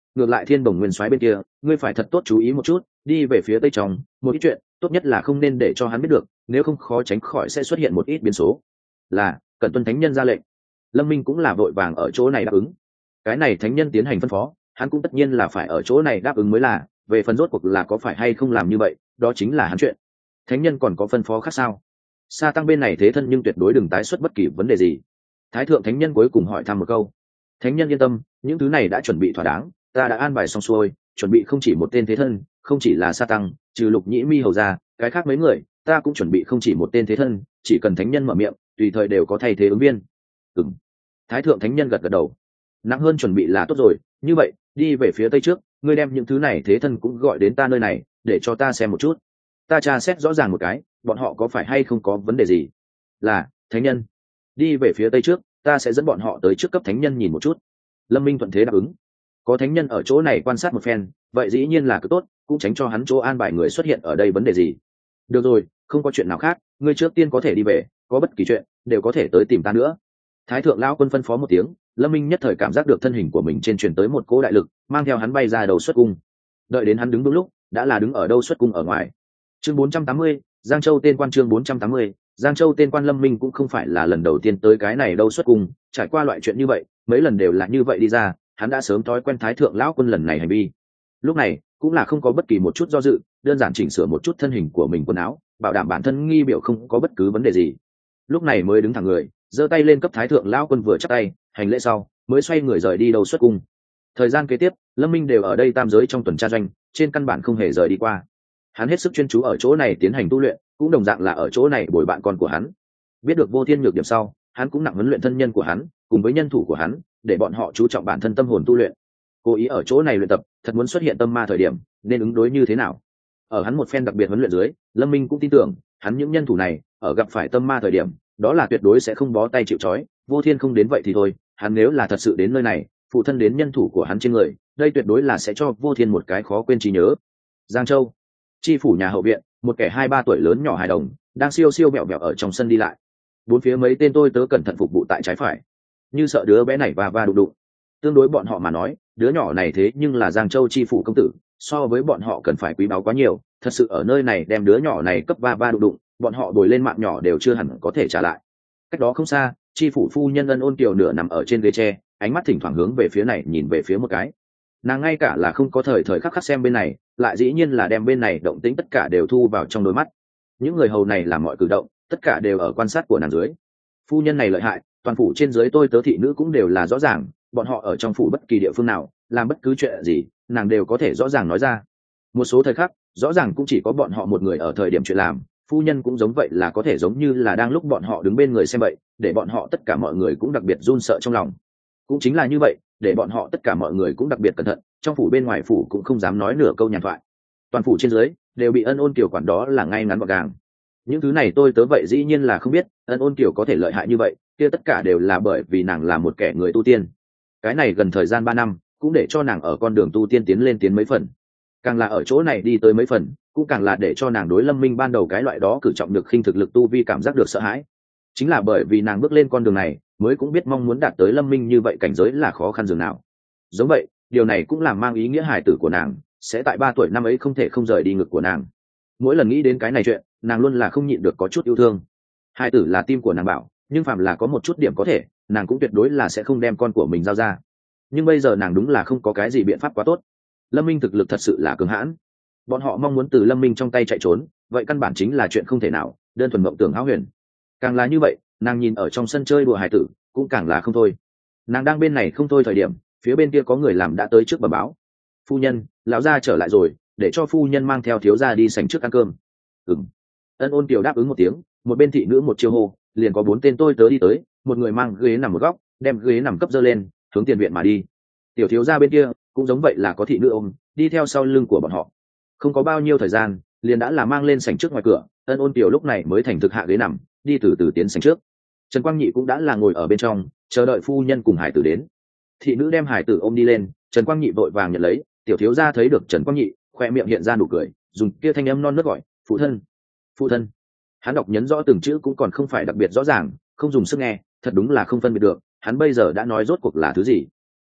ngược lại thiên bồng nguyên soái bên kia ngươi phải thật tốt chú ý một chút, đi về phía tây trong một ít chuyện tốt nhất là không nên để cho hắn biết được, nếu không khó tránh khỏi sẽ xuất hiện một ít biến số. Là, cần tuân thánh nhân ra lệnh. Lâm Minh cũng là vội vàng ở chỗ này đáp ứng. Cái này thánh nhân tiến hành phân phó, hắn cũng tất nhiên là phải ở chỗ này đáp ứng mới là, về phần rốt cuộc là có phải hay không làm như vậy, đó chính là hắn chuyện. Thánh nhân còn có phân phó khác sao? Sa tăng bên này thế thân nhưng tuyệt đối đừng tái xuất bất kỳ vấn đề gì. Thái thượng thánh nhân cuối cùng hỏi thăm một câu. Thánh nhân yên tâm, những thứ này đã chuẩn bị thỏa đáng, ta đã an bài xong xuôi, chuẩn bị không chỉ một tên thế thân, không chỉ là Sa tăng, trừ Lục Nhĩ Mi hầu ra, cái khác mấy người, ta cũng chuẩn bị không chỉ một tên thế thân, chỉ cần thánh nhân mở miệng, tùy thời đều có thay thế ứng viên. Ừm. Thái thượng thánh nhân gật gật đầu. Nặng hơn chuẩn bị là tốt rồi, như vậy, đi về phía tây trước, ngươi đem những thứ này thế thân cũng gọi đến ta nơi này, để cho ta xem một chút. Ta tra xét rõ ràng một cái, bọn họ có phải hay không có vấn đề gì. Là, thánh nhân. Đi về phía tây trước, ta sẽ dẫn bọn họ tới trước cấp thánh nhân nhìn một chút. Lâm Minh thuận thế đáp ứng. Có thánh nhân ở chỗ này quan sát một phen, vậy dĩ nhiên là cứ tốt, cũng tránh cho hắn chỗ an bài người xuất hiện ở đây vấn đề gì. Được rồi, không có chuyện nào khác, ngươi trước tiên có thể đi về, có bất kỳ chuyện đều có thể tới tìm ta nữa. Thái thượng lão quân phân phó một tiếng, Lâm Minh nhất thời cảm giác được thân hình của mình trên truyền tới một cỗ đại lực, mang theo hắn bay ra đầu xuất cung. Đợi đến hắn đứng đúng lúc, đã là đứng ở đâu xuất cung ở ngoài. Chương bốn trăm tám mươi, Giang Châu tên quan chương bốn trăm tám mươi, Giang Châu tên quan. Lâm Minh cũng không phải là lần đầu tiên tới cái này đâu xuất cung, trải qua loại chuyện như vậy, mấy lần đều là như vậy đi ra, hắn đã sớm thói quen Thái thượng lão quân lần này hành vi. Lúc này, cũng là không có bất kỳ một chút do dự, đơn giản chỉnh sửa một chút thân hình của mình quần áo, bảo đảm bản thân nghi biểu không có bất cứ vấn đề gì. Lúc này mới đứng thẳng người, giơ tay lên cấp Thái thượng lão quân vừa chắp tay, hành lễ sau, mới xoay người rời đi đâu xuất cung. Thời gian kế tiếp, Lâm Minh đều ở đây tam giới trong tuần tra doanh, trên căn bản không hề rời đi qua. Hắn hết sức chuyên chú ở chỗ này tiến hành tu luyện, cũng đồng dạng là ở chỗ này bồi bạn con của hắn. Biết được Vô Thiên nhược điểm sau, hắn cũng nặng huấn luyện thân nhân của hắn, cùng với nhân thủ của hắn, để bọn họ chú trọng bản thân tâm hồn tu luyện. Cố ý ở chỗ này luyện tập, thật muốn xuất hiện tâm ma thời điểm, nên ứng đối như thế nào? Ở hắn một phen đặc biệt huấn luyện dưới, Lâm Minh cũng tin tưởng, hắn những nhân thủ này, ở gặp phải tâm ma thời điểm, đó là tuyệt đối sẽ không bó tay chịu trói. Vô Thiên không đến vậy thì thôi, hắn nếu là thật sự đến nơi này, phụ thân đến nhân thủ của hắn trên người, đây tuyệt đối là sẽ cho Vô Thiên một cái khó quên trí nhớ. Giang Châu, chi phủ nhà hậu viện, một kẻ hai ba tuổi lớn nhỏ hài đồng, đang siêu siêu mẹo mẹo ở trong sân đi lại. Bốn phía mấy tên tôi tớ cẩn thận phục vụ tại trái phải, như sợ đứa bé này va va đụng đụng. Tương đối bọn họ mà nói, đứa nhỏ này thế nhưng là Giang Châu chi phủ công tử, so với bọn họ cần phải quý báu quá nhiều. Thật sự ở nơi này đem đứa nhỏ này cấp va va đụng đụng, bọn họ bồi lên mạng nhỏ đều chưa hẳn có thể trả lại. Cách đó không xa, chi phủ phu nhân Ân Ôn Kiều nửa nằm ở trên ghế tre, ánh mắt thỉnh thoảng hướng về phía này nhìn về phía một cái. Nàng ngay cả là không có thời thời khắc khắc xem bên này, lại dĩ nhiên là đem bên này động tĩnh tất cả đều thu vào trong đôi mắt. Những người hầu này làm mọi cử động, tất cả đều ở quan sát của nàng dưới. Phu nhân này lợi hại, toàn phủ trên dưới tôi tớ thị nữ cũng đều là rõ ràng, bọn họ ở trong phủ bất kỳ địa phương nào, làm bất cứ chuyện gì, nàng đều có thể rõ ràng nói ra. Một số thời khắc, rõ ràng cũng chỉ có bọn họ một người ở thời điểm chuyện làm, phu nhân cũng giống vậy, là có thể giống như là đang lúc bọn họ đứng bên người xem vậy, để bọn họ tất cả mọi người cũng đặc biệt run sợ trong lòng. Cũng chính là như vậy, để bọn họ tất cả mọi người cũng đặc biệt cẩn thận, trong phủ bên ngoài phủ cũng không dám nói nửa câu nhàn thoại. Toàn phủ trên dưới đều bị Ân Ôn Kiều quản đó là ngay ngắn gọn gàng. Những thứ này tôi tớ vậy dĩ nhiên là không biết, Ân Ôn Kiều có thể lợi hại như vậy, kia tất cả đều là bởi vì nàng là một kẻ người tu tiên. Cái này gần thời gian ba năm, cũng để cho nàng ở con đường tu tiên tiến lên tiến mấy phần. Càng là ở chỗ này đi tới mấy phần, cũng càng là để cho nàng đối Lâm Minh ban đầu cái loại đó cử trọng được khinh thực lực tu vi cảm giác được sợ hãi. Chính là bởi vì nàng bước lên con đường này, mới cũng biết mong muốn đạt tới Lâm Minh như vậy cảnh giới là khó khăn dường nào. Giống vậy, điều này cũng làm mang ý nghĩa hài tử của nàng sẽ tại ba tuổi năm ấy không thể không rời đi ngực của nàng. Mỗi lần nghĩ đến cái này chuyện, nàng luôn là không nhịn được có chút yêu thương. Hài tử là tim của nàng bảo, nhưng phàm là có một chút điểm có thể, nàng cũng tuyệt đối là sẽ không đem con của mình giao ra. Nhưng bây giờ nàng đúng là không có cái gì biện pháp quá tốt. Lâm Minh thực lực thật sự là cường hãn, bọn họ mong muốn từ Lâm Minh trong tay chạy trốn, vậy căn bản chính là chuyện không thể nào, đơn thuần mộng tưởng hão huyền. Càng là như vậy, nàng nhìn ở trong sân chơi đùa hài tử, cũng càng là không thôi. Nàng đang bên này không thôi thời điểm, phía bên kia có người làm đã tới trước bẩm báo. Phu nhân, lão gia trở lại rồi, để cho phu nhân mang theo thiếu gia đi sảnh trước ăn cơm. Ừm. Ân Ôn Kiều đáp ứng một tiếng, một bên thị nữ một chiêu hô, liền có bốn tên tôi tớ đi tới, một người mang ghế nằm một góc, đem ghế nằm cấp dơ lên, hướng tiền viện mà đi. Tiểu thiếu gia bên kia cũng giống vậy, là có thị nữ ôm, đi theo sau lưng của bọn họ. Không có bao nhiêu thời gian, liền đã là mang lên sảnh trước ngoài cửa. Ân Ôn Kiều lúc này mới thành thực hạ ghế nằm, đi từ từ tiến sảnh trước. Trần Quang Nhị cũng đã là ngồi ở bên trong, chờ đợi phu nhân cùng hải tử đến. Thị nữ đem hải tử ôm đi lên, Trần Quang Nhị vội vàng nhận lấy. Tiểu thiếu gia thấy được Trần Quang Nhị, khoe miệng hiện ra nụ cười, dùng kia thanh âm non nớt gọi, phụ thân, phụ thân. Hắn đọc nhấn rõ từng chữ cũng còn không phải đặc biệt rõ ràng, không dùng sức nghe, thật đúng là không phân biệt được hắn bây giờ đã nói rốt cuộc là thứ gì.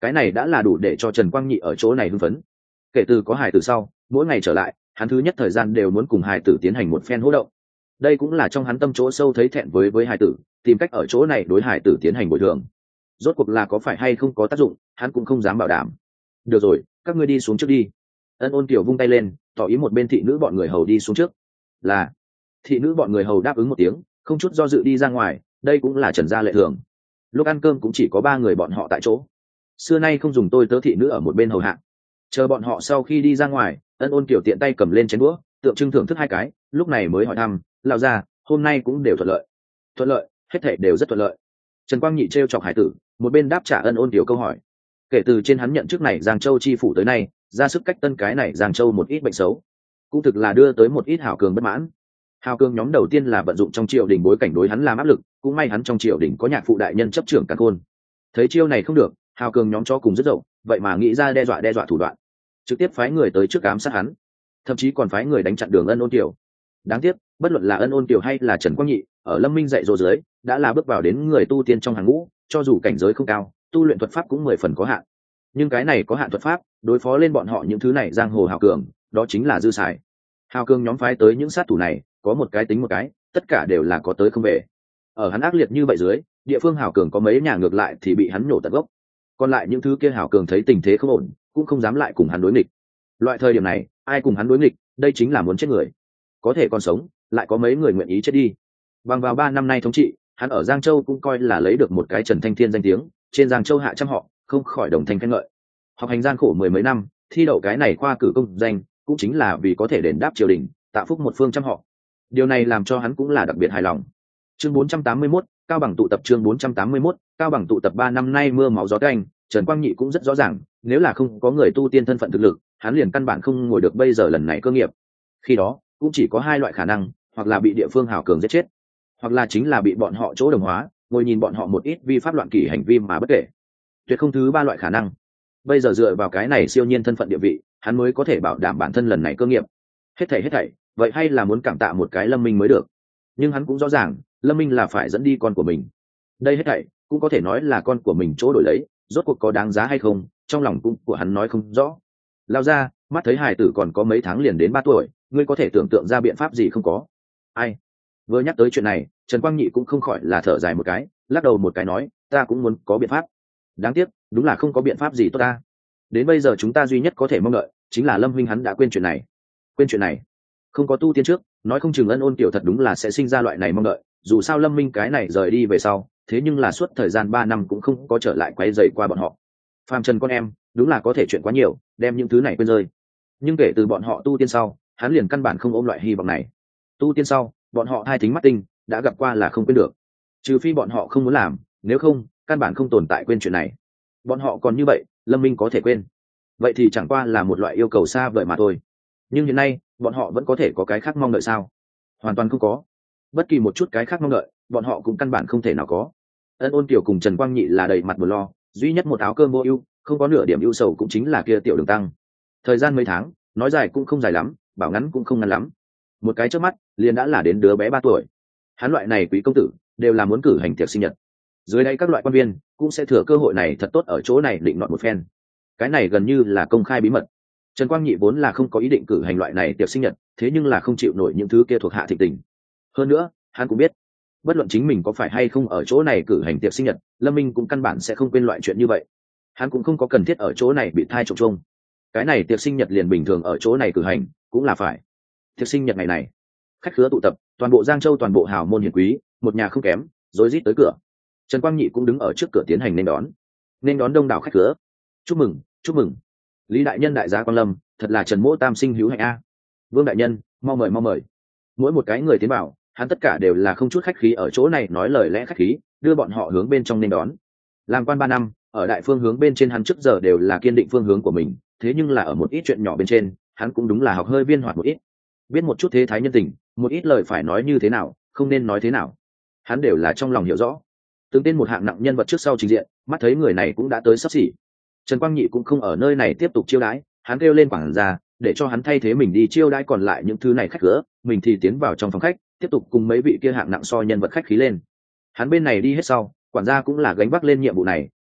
cái này đã là đủ để cho Trần Quang Nhị ở chỗ này hưng phấn. Kể từ có hài tử sau, mỗi ngày trở lại, hắn thứ nhất thời gian đều muốn cùng hài tử tiến hành một phen hỗ động. Đây cũng là trong hắn tâm chỗ sâu thấy thẹn với với hài tử, tìm cách ở chỗ này đối hài tử tiến hành bồi thường. Rốt cuộc là có phải hay không có tác dụng, hắn cũng không dám bảo đảm. Được rồi, các ngươi đi xuống trước đi. Ân Ôn Kiều vung tay lên, tỏ ý một bên thị nữ bọn người hầu đi xuống trước. Là thị nữ bọn người hầu đáp ứng một tiếng, không chút do dự đi ra ngoài. Đây cũng là Trần gia lệ thường. Lúc ăn cơm cũng chỉ có ba người bọn họ tại chỗ, xưa nay không dùng tôi tớ thị nữ ở một bên hầu hạ. Chờ bọn họ sau khi đi ra ngoài, Ân Ôn Kiều tiện tay cầm lên chén đũa, tượng trưng thưởng thức hai cái, lúc này mới hỏi thăm, lão gia, hôm nay cũng đều thuận lợi. Thuận lợi, hết thảy đều rất thuận lợi. Trần Quang Nhị trêu chọc hải tử, một bên đáp trả Ân Ôn Kiều câu hỏi. Kể từ trên hắn nhận chức này Giang Châu chi phủ tới nay, ra sức cách tân cái này Giang Châu một ít bệnh xấu, cũng thực là đưa tới một ít hào cường bất mãn. Hào cường nhóm đầu tiên là vận dụng trong triều đình bối cảnh đối hắn làm áp lực, cũng may hắn trong triều đình có nhạc phụ đại nhân chấp trưởng cả khôn. Thấy chiêu này không được, hào cường nhóm cho cùng rất dậu, vậy mà nghĩ ra đe dọa đe dọa thủ đoạn, trực tiếp phái người tới trước ám sát hắn, thậm chí còn phái người đánh chặn đường Ân Ôn Kiều. Đáng tiếc, bất luận là Ân Ôn Kiều hay là Trần Quang Nhị, ở Lâm Minh dạy dỗ dưới, đã là bước vào đến người tu tiên trong hàng ngũ, cho dù cảnh giới không cao, tu luyện thuật pháp cũng mười phần có hạn. Nhưng cái này có hạn thuật pháp, đối phó lên bọn họ những thứ này giang hồ hào cường, đó chính là dư xài. Hào cường nhóm phái tới những sát thủ này, có một cái tính một cái, tất cả đều là có tới không về. Ở hắn ác liệt như vậy dưới, địa phương hào cường có mấy nhà ngược lại thì bị hắn nổ tận gốc. Còn lại những thứ kia hào cường thấy tình thế không ổn, cũng không dám lại cùng hắn đối nghịch. Loại thời điểm này, ai cùng hắn đối nghịch, đây chính là muốn chết người. Có thể còn sống, lại có mấy người nguyện ý chết đi. Bằng vào ba năm nay thống trị, hắn ở Giang Châu cũng coi là lấy được một cái Trần Thanh Thiên danh tiếng, trên Giang Châu hạ trăm họ, không khỏi đồng thanh khen ngợi. Học hành gian khổ mười mấy năm, thi đậu cái này khoa cử công danh, cũng chính là vì có thể đền đáp triều đình, tạ phúc một phương trăm họ. Điều này làm cho hắn cũng là đặc biệt hài lòng. Chương bốn trăm tám mươi mốt, Cao Bằng tụ tập chương bốn trăm tám mươi mốt, Cao Bằng tụ tập ba năm nay mưa máu gió tanh, Trần Quang Nhị cũng rất rõ ràng, nếu là không có người tu tiên thân phận thực lực, hắn liền căn bản không ngồi được bây giờ lần này cơ nghiệp. Khi đó, cũng chỉ có hai loại khả năng, hoặc là bị địa phương hào cường giết chết, hoặc là chính là bị bọn họ chỗ đồng hóa, ngồi nhìn bọn họ một ít vi pháp loạn kỷ hành vi mà bất kể. Tuyệt không thứ ba loại khả năng. Bây giờ dựa vào cái này siêu nhiên thân phận địa vị, hắn mới có thể bảo đảm bản thân lần này cơ nghiệp. Hết thảy hết thảy, vậy hay là muốn cảm tạ một cái Lâm Minh mới được. Nhưng hắn cũng rõ ràng, Lâm Minh là phải dẫn đi con của mình. Đây hết thảy cũng có thể nói là con của mình chỗ đổi lấy, rốt cuộc có đáng giá hay không, trong lòng cũng của hắn nói không rõ. Lao ra, mắt thấy hài tử còn có mấy tháng liền đến ba tuổi, ngươi có thể tưởng tượng ra biện pháp gì không có? Ai? Vừa nhắc tới chuyện này, Trần Quang Nhị cũng không khỏi là thở dài một cái, lắc đầu một cái nói, ta cũng muốn có biện pháp. Đáng tiếc, đúng là không có biện pháp gì tốt ta. Đến bây giờ chúng ta duy nhất có thể mong đợi, chính là Lâm huynh hắn đã quên chuyện này. Quên chuyện này? Không có tu tiên trước, nói không chừng Ân Ôn Kiều thật đúng là sẽ sinh ra loại này mong đợi, dù sao Lâm Minh cái này rời đi về sau, thế nhưng là suốt thời gian ba năm cũng không có trở lại quấy rầy qua bọn họ. Phàm trần con em, đúng là có thể chuyện quá nhiều, đem những thứ này quên rơi. Nhưng kể từ bọn họ tu tiên sau, hắn liền căn bản không ôm loại hy vọng này. Tu tiên sau, bọn họ hai thính mắt tinh, đã gặp qua là không quên được. Trừ phi bọn họ không muốn làm, nếu không, căn bản không tồn tại quên chuyện này. Bọn họ còn như vậy, Lâm Minh có thể quên. Vậy thì chẳng qua là một loại yêu cầu xa vời mà thôi. Nhưng hiện nay, bọn họ vẫn có thể có cái khác mong đợi sao? Hoàn toàn không có. Bất kỳ một chút cái khác mong đợi, bọn họ cũng căn bản không thể nào có. Ân Ôn Kiều cùng Trần Quang Nhị là đầy mặt buồn lo, duy nhất một áo cơm vô ưu, không có nửa điểm ưu sầu cũng chính là kia tiểu Đường Tăng. Thời gian mấy tháng, nói dài cũng không dài lắm, bảo ngắn cũng không ngắn lắm. Một cái chớp mắt, liền đã là đến đứa bé ba tuổi. Hắn loại này quý công tử, đều là muốn cử hành tiệc sinh nhật. Dưới đây các loại quan viên cũng sẽ thừa cơ hội này thật tốt ở chỗ này định nọt một phen. Cái này gần như là công khai bí mật. Trần Quang Nhị vốn là không có ý định cử hành loại này tiệc sinh nhật, thế nhưng là không chịu nổi những thứ kia thuộc hạ thịnh tình. Hơn nữa, hắn cũng biết, bất luận chính mình có phải hay không ở chỗ này cử hành tiệc sinh nhật, Lâm Minh cũng căn bản sẽ không quên loại chuyện như vậy. Hắn cũng không có cần thiết ở chỗ này bị thai trộm chung. Cái này tiệc sinh nhật liền bình thường ở chỗ này cử hành, cũng là phải. Tiệc sinh nhật ngày này, khách khứa tụ tập, toàn bộ Giang Châu toàn bộ hào môn hiển quý, một nhà không kém, rối rít tới cửa. Trần Quang Nhị cũng đứng ở trước cửa tiến hành nên đón, nên đón đông đảo khách khứa. Chúc mừng, chúc mừng. Lý đại nhân đại gia Quan Lâm, thật là Trần Mỗ Tam sinh hữu hạnh a. Vương đại nhân, mau mời mau mời. Mỗi một cái người tiến vào, hắn tất cả đều là không chút khách khí ở chỗ này nói lời lẽ khách khí, đưa bọn họ hướng bên trong nên đón. Làm quan ba năm, ở đại phương hướng bên trên hắn trước giờ đều là kiên định phương hướng của mình, thế nhưng là ở một ít chuyện nhỏ bên trên, hắn cũng đúng là học hơi viên hoạt một ít, biết một chút thế thái nhân tình, một ít lời phải nói như thế nào, không nên nói thế nào, hắn đều là trong lòng hiểu rõ. Từng tên một hạng nặng nhân vật trước sau trình diện, mắt thấy người này cũng đã tới sắp xỉ. Trần Quang Nhị cũng không ở nơi này tiếp tục chiêu đãi, hắn kêu lên quản gia, để cho hắn thay thế mình đi chiêu đãi còn lại những thứ này khách cửa, mình thì tiến vào trong phòng khách, tiếp tục cùng mấy vị kia hạng nặng so nhân vật khách khí lên. Hắn bên này đi hết sau, quản gia cũng là gánh vác lên nhiệm vụ này,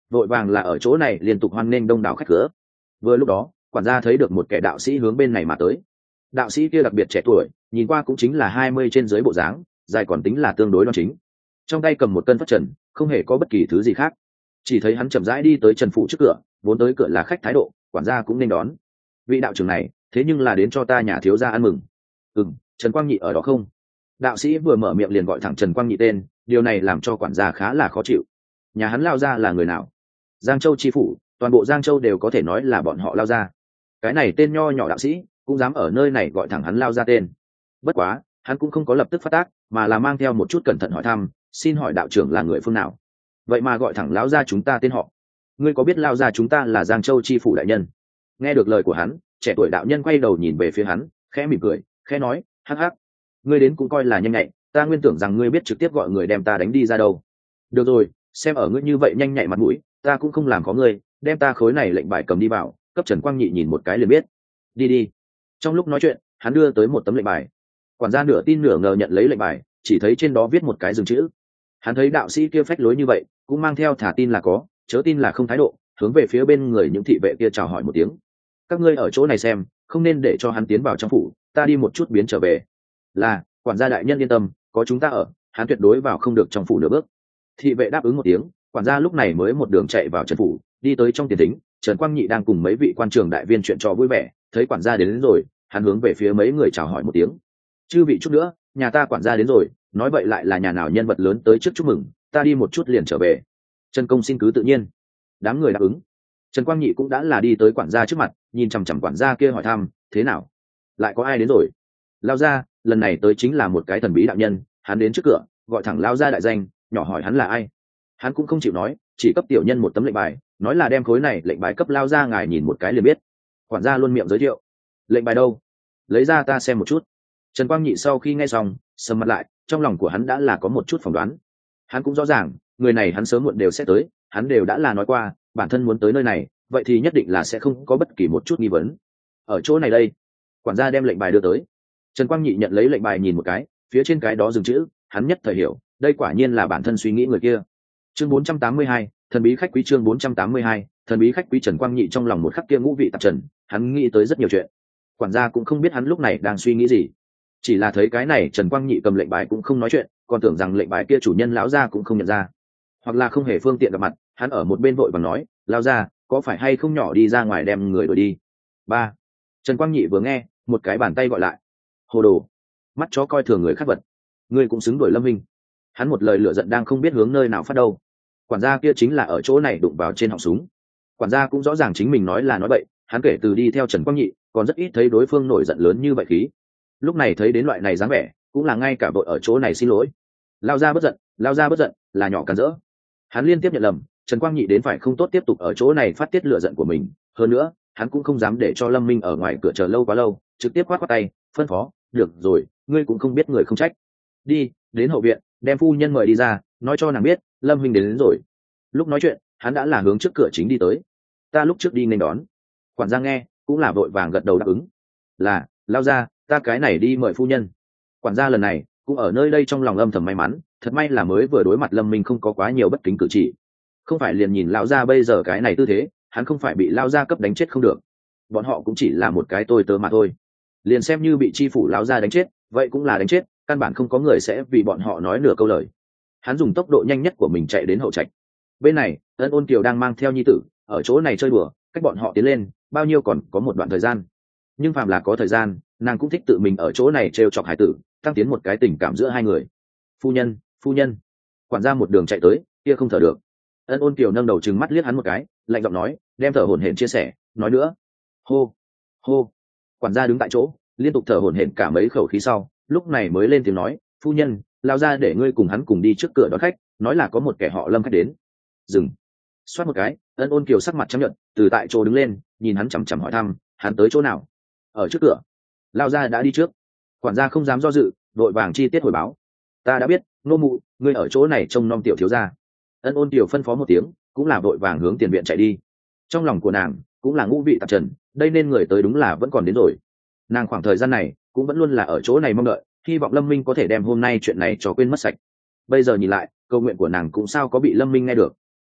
vội vàng là ở chỗ này liên tục hoan nghênh đông đảo khách cửa. Vừa lúc đó quản gia thấy được một kẻ đạo sĩ hướng bên này mà tới. Đạo sĩ kia đặc biệt trẻ tuổi, nhìn qua cũng chính là hai mươi trên dưới bộ dáng, dài còn tính là tương đối đoan chính, trong tay cầm một cân phất trần, không hề có bất kỳ thứ gì khác. Chỉ thấy hắn chậm rãi đi tới trần phủ trước cửa, vốn tới cửa là khách thái độ, quản gia cũng nên đón. Vị đạo trưởng này thế nhưng là đến cho ta nhà thiếu gia ăn mừng. Ừm, Trần Quang Nhị ở đó không? Đạo sĩ vừa mở miệng liền gọi thẳng Trần Quang Nhị tên, điều này làm cho quản gia khá là khó chịu. Nhà hắn lao ra là người nào? Giang Châu chi phủ, toàn bộ Giang Châu đều có thể nói là bọn họ lao ra. Cái này tên nho nhỏ đạo sĩ cũng dám ở nơi này gọi thẳng hắn lao ra tên. Bất quá hắn cũng không có lập tức phát tác, mà là mang theo một chút cẩn thận hỏi thăm, xin hỏi đạo trưởng là người phương nào? Vậy mà gọi thẳng lão gia chúng ta tên họ. Ngươi có biết lao gia chúng ta là Giang Châu chi phủ đại nhân? Nghe được lời của hắn, trẻ tuổi đạo nhân quay đầu nhìn về phía hắn, khẽ mỉm cười, khẽ nói, hắc hắc, ngươi đến cũng coi là nhanh nhạy, ta nguyên tưởng rằng ngươi biết trực tiếp gọi người đem ta đánh đi ra đâu. Được rồi, xem ở ngươi như vậy nhanh nhạy mặt mũi, ta cũng không làm khó ngươi, đem ta khối này lệnh bài cầm đi vào, cấp Trần Quang Nhị nhìn một cái liền biết. Đi đi. Trong lúc nói chuyện, hắn đưa tới một tấm lệnh bài. Quản gia nửa tin nửa ngờ nhận lấy lệnh bài, chỉ thấy trên đó viết một cái dừng chữ. Hắn thấy đạo sĩ kia phách lối như vậy, cũng mang theo thả tin là có, chớ tin là không thái độ, hướng về phía bên người những thị vệ kia chào hỏi một tiếng. Các ngươi ở chỗ này xem, không nên để cho hắn tiến vào trong phủ, ta đi một chút biến trở về. Là, quản gia đại nhân yên tâm, có chúng ta ở, hắn tuyệt đối vào không được trong phủ nửa bước. Thị vệ đáp ứng một tiếng, quản gia lúc này mới một đường chạy vào trần phủ, đi tới trong tiền thính. Trần Quang Nhị đang cùng mấy vị quan trường đại viên chuyện trò vui vẻ, thấy quản gia đến, đến rồi, hắn hướng về phía mấy người chào hỏi một tiếng. Chư vị chút nữa, nhà ta quản gia đến rồi, nói vậy lại là nhà nào nhân vật lớn tới trước chúc mừng, ta đi một chút liền trở về. Trần công xin cứ tự nhiên. Đám người đáp ứng. Trần Quang Nhị cũng đã là đi tới quản gia trước mặt, nhìn chằm chằm quản gia kia hỏi thăm, thế nào, lại có ai đến rồi? Lao gia, lần này tới chính là một cái thần bí đạo nhân, hắn đến trước cửa, gọi thẳng lao gia đại danh, nhỏ hỏi hắn là ai. Hắn cũng không chịu nói, chỉ cấp tiểu nhân một tấm lệnh bài, nói là đem khối này lệnh bài cấp lao gia ngài nhìn một cái liền biết. Quản gia luôn miệng giới thiệu. Lệnh bài đâu? Lấy ra ta xem một chút. Trần Quang Nhị sau khi nghe xong, sầm mặt lại, trong lòng của hắn đã là có một chút phỏng đoán. Hắn cũng rõ ràng, người này hắn sớm muộn đều sẽ tới, hắn đều đã là nói qua, bản thân muốn tới nơi này, vậy thì nhất định là sẽ không có bất kỳ một chút nghi vấn. Ở chỗ này đây. Quản gia đem lệnh bài đưa tới. Trần Quang Nhị nhận lấy lệnh bài nhìn một cái, phía trên cái đó dừng chữ, hắn nhất thời hiểu, đây quả nhiên là bản thân suy nghĩ người kia. Chương bốn trăm tám mươi hai, thần bí khách quý. Chương bốn trăm tám mươi hai, thần bí khách quý. Trần Quang Nhị trong lòng một khắc kia ngũ vị tạp trần, hắn nghĩ tới rất nhiều chuyện. Quản gia cũng không biết hắn lúc này đang suy nghĩ gì, chỉ là thấy cái này Trần Quang Nhị cầm lệnh bài cũng không nói chuyện, còn tưởng rằng lệnh bài kia chủ nhân lão gia cũng không nhận ra, hoặc là không hề phương tiện gặp mặt. Hắn ở một bên vội vàng nói, lão gia, có phải hay không nhỏ đi ra ngoài đem người đuổi đi? Ba. Trần Quang Nhị vừa nghe, một cái bàn tay gọi lại, hồ đồ, mắt chó coi thường người khác vật, ngươi cũng xứng đuổi Lâm Minh. Hắn một lời lửa giận đang không biết hướng nơi nào phát đâu. Quản gia kia chính là ở chỗ này đụng vào trên họng súng. Quản gia cũng rõ ràng chính mình nói là nói bậy, hắn kể từ đi theo Trần Quang Nhị, còn rất ít thấy đối phương nổi giận lớn như vậy khí. Lúc này thấy đến loại này dáng vẻ, cũng là ngay cả vội ở chỗ này xin lỗi. Lao ra bất giận, lao ra bất giận, là nhỏ càn rỡ. Hắn liên tiếp nhận lầm, Trần Quang Nhị đến phải không tốt tiếp tục ở chỗ này phát tiết lửa giận của mình. Hơn nữa, hắn cũng không dám để cho Lâm Minh ở ngoài cửa chờ lâu quá lâu, trực tiếp quát quát tay, phân phó, được rồi, ngươi cũng không biết người không trách. Đi, đến hậu viện, đem phu nhân mời đi ra, nói cho nàng biết, Lâm Minh đến, đến rồi. Lúc nói chuyện, hắn đã là hướng trước cửa chính đi tới. Ta lúc trước đi nên đón. Quản gia nghe, cũng là vội vàng gật đầu đáp ứng. Là, lao ra, ta cái này đi mời phu nhân. Quản gia lần này cũng ở nơi đây trong lòng âm thầm may mắn, thật may là mới vừa đối mặt Lâm Minh không có quá nhiều bất kính cử chỉ, không phải liền nhìn lão gia bây giờ cái này tư thế, hắn không phải bị lão gia cấp đánh chết không được. Bọn họ cũng chỉ là một cái tôi tớ mà thôi, liền xem như bị chi phủ lão gia đánh chết, vậy cũng là đánh chết, căn bản không có người sẽ vì bọn họ nói nửa câu lời. Hắn dùng tốc độ nhanh nhất của mình chạy đến hậu trạch. Bên này Ân Ôn Kiều đang mang theo nhi tử ở chỗ này chơi đùa, cách bọn họ tiến lên bao nhiêu còn có một đoạn thời gian, nhưng phàm là có thời gian, nàng cũng thích tự mình ở chỗ này trêu chọc hải tử, tăng tiến một cái tình cảm giữa hai người. Phu nhân, phu nhân. Quản gia một đường chạy tới, kia không thở được. Ân Ôn Kiều nâng đầu trừng mắt liếc hắn một cái, lạnh giọng nói, đem thở hổn hển chia sẻ, nói nữa. Hô, hô. Quản gia đứng tại chỗ, liên tục thở hổn hển cả mấy khẩu khí sau, lúc này mới lên tiếng nói, phu nhân, lao ra để ngươi cùng hắn cùng đi trước cửa đón khách, nói là có một kẻ họ Lâm khách đến. Dừng. Xoát một cái, Ân Ôn Kiều sắc mặt trắng nhợt, từ tại chỗ đứng lên, nhìn hắn chằm chằm hỏi thăm, hắn tới chỗ nào? Ở trước cửa. Lao gia đã đi trước. Quản gia không dám do dự, đội vàng chi tiết hồi báo. Ta đã biết, nô mụ, ngươi ở chỗ này trông nom tiểu thiếu gia. Ân Ôn Kiều phân phó một tiếng, cũng là đội vàng hướng tiền viện chạy đi. Trong lòng của nàng cũng là ngũ vị tạp trần, đây nên người tới đúng là vẫn còn đến rồi. Nàng khoảng thời gian này cũng vẫn luôn là ở chỗ này mong đợi, hy vọng Lâm Minh có thể đem hôm nay chuyện này cho quên mất sạch. Bây giờ nhìn lại, câu nguyện của nàng cũng sao có bị Lâm Minh nghe được.